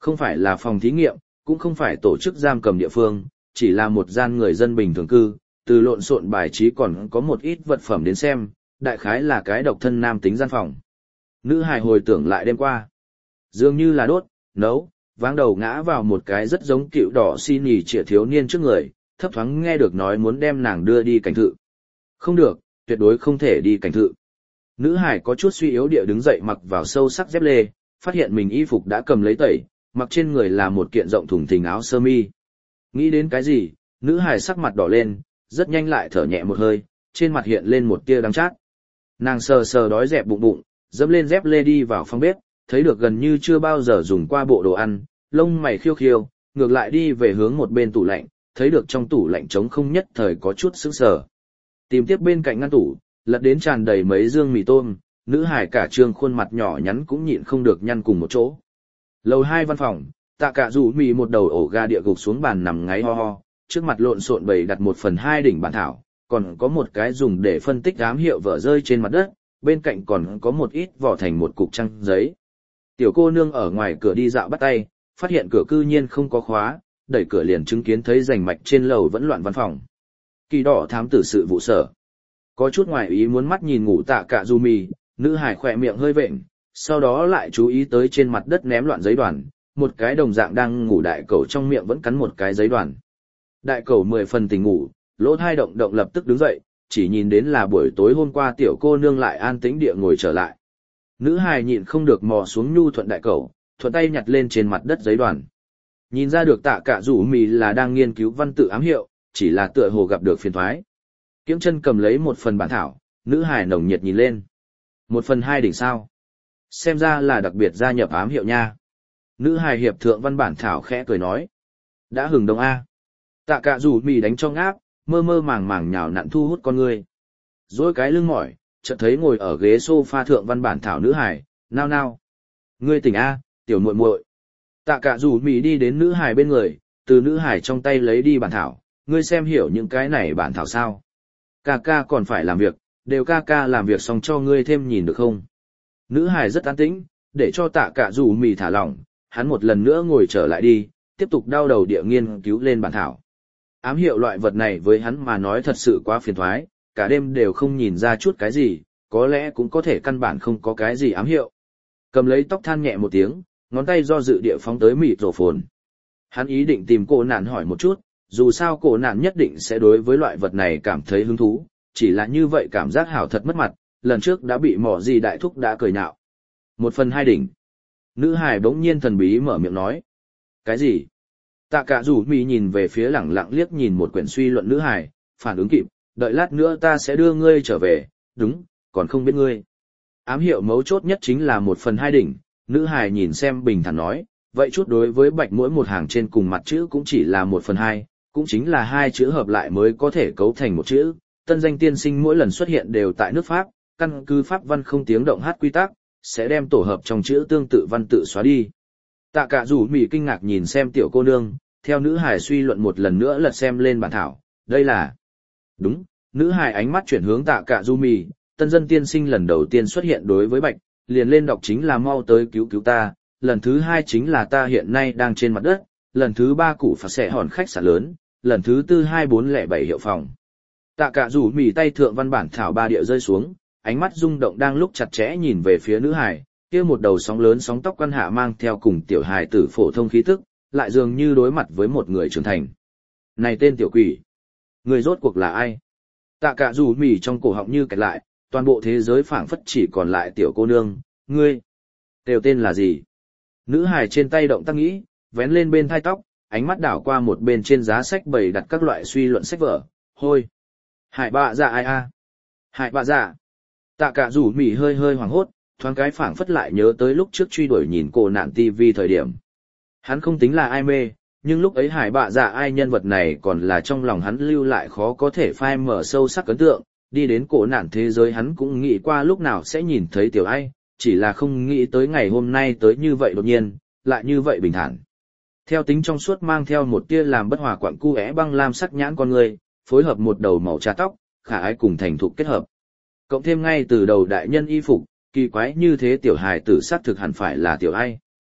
Không phải là phòng thí nghiệm, cũng không phải tổ chức giam cầm địa phương, chỉ là một gian người dân bình thường cư, từ lộn xộn bài trí còn có một ít vật phẩm đến xem, đại khái là cái độc thân nam tính gian phòng. Nữ hài hồi tưởng lại đêm qua. Dường như là đốt, nấu, váng đầu ngã vào một cái rất giống cựu đỏ xin nhì trịa thiếu niên trước người, thấp thoáng nghe được nói muốn đem nàng đưa đi cảnh thự. Không được, tuyệt đối không thể đi cảnh thự. Nữ hải có chút suy yếu địa đứng dậy mặc vào sâu sắc dép lê, phát hiện mình y phục đã cầm lấy tẩy, mặc trên người là một kiện rộng thùng thình áo sơ mi. Nghĩ đến cái gì, nữ hải sắc mặt đỏ lên, rất nhanh lại thở nhẹ một hơi, trên mặt hiện lên một tia đắng chát. Nàng sờ sờ đói dẹp bụng bụng, dẫm lên dép lê đi vào phòng bếp, thấy được gần như chưa bao giờ dùng qua bộ đồ ăn, lông mày khiêu khiêu, ngược lại đi về hướng một bên tủ lạnh, thấy được trong tủ lạnh trống không nhất thời có chút sững sờ. Tìm tiếp bên cạnh ngăn tủ, lật đến tràn đầy mấy dương mì tôm, nữ hải cả trương khuôn mặt nhỏ nhắn cũng nhịn không được nhăn cùng một chỗ. Lầu hai văn phòng, Tạ Cả rủ mì một đầu ổ ga địa gục xuống bàn nằm ngáy ho ho, trước mặt lộn xộn bày đặt một phần hai đỉnh bản thảo, còn có một cái dùng để phân tích ám hiệu vỡ rơi trên mặt đất, bên cạnh còn có một ít vỏ thành một cục trăng giấy. Tiểu cô nương ở ngoài cửa đi dạo bắt tay, phát hiện cửa cư nhiên không có khóa, đẩy cửa liền chứng kiến thấy rành mạch trên lầu vẫn loạn văn phòng. Kỳ đỏ thám tử sự vụ sở. Có chút ngoài ý muốn mắt nhìn ngủ Tạ Cả rủ mì, nữ hải khỏe miệng hơi vện, sau đó lại chú ý tới trên mặt đất ném loạn giấy đoàn, một cái đồng dạng đang ngủ đại cẩu trong miệng vẫn cắn một cái giấy đoàn. Đại cẩu mười phần tỉnh ngủ, lỗ thai động động lập tức đứng dậy, chỉ nhìn đến là buổi tối hôm qua tiểu cô nương lại an tĩnh địa ngồi trở lại. Nữ hài nhịn không được mò xuống nhu thuận đại cẩu, thuận tay nhặt lên trên mặt đất giấy đoàn. Nhìn ra được Tạ Cả rủ mì là đang nghiên cứu văn tự ám hiệu, chỉ là tựa hồ gặp được phiền toái. Kiễng chân cầm lấy một phần bản thảo, nữ hài nồng nhiệt nhìn lên. Một phần hai đỉnh sao? Xem ra là đặc biệt gia nhập ám hiệu nha. Nữ hài hiệp thượng văn bản thảo khẽ cười nói. Đã hừng đông A. Tạ Cả rủ mì đánh cho ngáp, mơ mơ màng màng nhào nặn thu hút con người. Dối cái lưng mỏi, chợt thấy ngồi ở ghế sofa thượng văn bản thảo nữ hài, nao nao. Ngươi tỉnh A, tiểu muội muội. Tạ Cả rủ mì đi đến nữ hài bên người, từ nữ hài trong tay lấy đi bản thảo, ngươi xem hiểu những cái này bản thảo sao? Ca ca còn phải làm việc, đều ca ca làm việc xong cho ngươi thêm nhìn được không? Nữ hài rất an tĩnh, để cho Tạ Cả rủ mì thả lỏng, hắn một lần nữa ngồi trở lại đi, tiếp tục đau đầu địa nghiên cứu lên bản thảo. Ám hiệu loại vật này với hắn mà nói thật sự quá phiền thoái, cả đêm đều không nhìn ra chút cái gì, có lẽ cũng có thể căn bản không có cái gì ám hiệu. Cầm lấy tóc than nhẹ một tiếng, ngón tay do dự địa phóng tới mịt rổ phồn. Hắn ý định tìm cô nạn hỏi một chút, dù sao cô nạn nhất định sẽ đối với loại vật này cảm thấy hứng thú, chỉ là như vậy cảm giác hảo thật mất mặt, lần trước đã bị mỏ gì đại thúc đã cười nhạo. Một phần hai đỉnh. Nữ hài bỗng nhiên thần bí mở miệng nói. Cái gì? Tạ Cả rủ mì nhìn về phía lẳng lặng liếc nhìn một quyển suy luận nữ hài, phản ứng kịp, đợi lát nữa ta sẽ đưa ngươi trở về, đúng, còn không biết ngươi. Ám hiệu mấu chốt nhất chính là một phần hai đỉnh, nữ hài nhìn xem bình thản nói, vậy chút đối với bạch mỗi một hàng trên cùng mặt chữ cũng chỉ là một phần hai, cũng chính là hai chữ hợp lại mới có thể cấu thành một chữ, tân danh tiên sinh mỗi lần xuất hiện đều tại nước Pháp, căn cứ Pháp văn không tiếng động hát quy tắc, sẽ đem tổ hợp trong chữ tương tự văn tự xóa đi. Tạ Cả rủ mì kinh ngạc nhìn xem tiểu cô nương, theo nữ hài suy luận một lần nữa lật xem lên bản thảo, đây là... Đúng, nữ hài ánh mắt chuyển hướng Tạ Cả rủ mì, tân dân tiên sinh lần đầu tiên xuất hiện đối với bạch, liền lên đọc chính là mau tới cứu cứu ta, lần thứ hai chính là ta hiện nay đang trên mặt đất, lần thứ ba cụ phạt xẻ hòn khách sạn lớn, lần thứ tư hai bốn lẻ bảy hiệu phòng. Tạ Cả rủ mì tay thượng văn bản thảo ba địa rơi xuống, ánh mắt rung động đang lúc chặt chẽ nhìn về phía nữ hài, kia một đầu sóng lớn sóng tóc quan hạ mang theo cùng tiểu hài tử phổ thông khí tức, lại dường như đối mặt với một người trưởng thành. Này tên tiểu quỷ, người rốt cuộc là ai? Tạ Cả rủ mì trong cổ họng như kẹt lại, toàn bộ thế giới phảng phất chỉ còn lại tiểu cô nương, ngươi, đều tên là gì? Nữ hài trên tay động tác nghĩ, vén lên bên thai tóc, ánh mắt đảo qua một bên trên giá sách bày đặt các loại suy luận sách vở, hôi. Hải bạ dạ ai a? Hải bạ dạ. Tạ Cả rủ mì hơi hơi hoảng hốt, thoáng cái phảng phất lại nhớ tới lúc trước truy đuổi nhìn cô nạn tivi thời điểm. Hắn không tính là ai mê, nhưng lúc ấy hải bạ dạ ai nhân vật này còn là trong lòng hắn lưu lại khó có thể phai mở sâu sắc ấn tượng, đi đến cổ nạn thế giới hắn cũng nghĩ qua lúc nào sẽ nhìn thấy tiểu ai, chỉ là không nghĩ tới ngày hôm nay tới như vậy đột nhiên, lại như vậy bình thản. Theo tính trong suốt mang theo một tia làm bất hòa quặng cu é băng lam sắc nhãn con người, phối hợp một đầu màu trà tóc, khả ái cùng thành thục kết hợp. Cộng thêm ngay từ đầu đại nhân y phục, kỳ quái như thế tiểu hài tử sát thực hẳn phải là tiểu ai.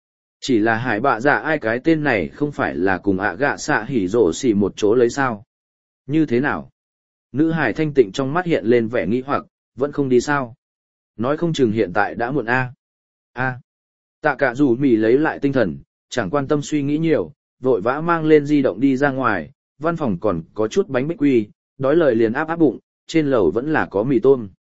Chỉ là hải bạ dạ ai cái tên này không phải là cùng ạ gạ xạ hỉ rổ xỉ một chỗ lấy sao? Như thế nào? Nữ hải thanh tịnh trong mắt hiện lên vẻ nghi hoặc, vẫn không đi sao? Nói không chừng hiện tại đã muộn a. A. Tạ cả dù mì lấy lại tinh thần, chẳng quan tâm suy nghĩ nhiều, vội vã mang lên di động đi ra ngoài, văn phòng còn có chút bánh bích quy, đói lời liền áp áp bụng, trên lầu vẫn là có mì tôm.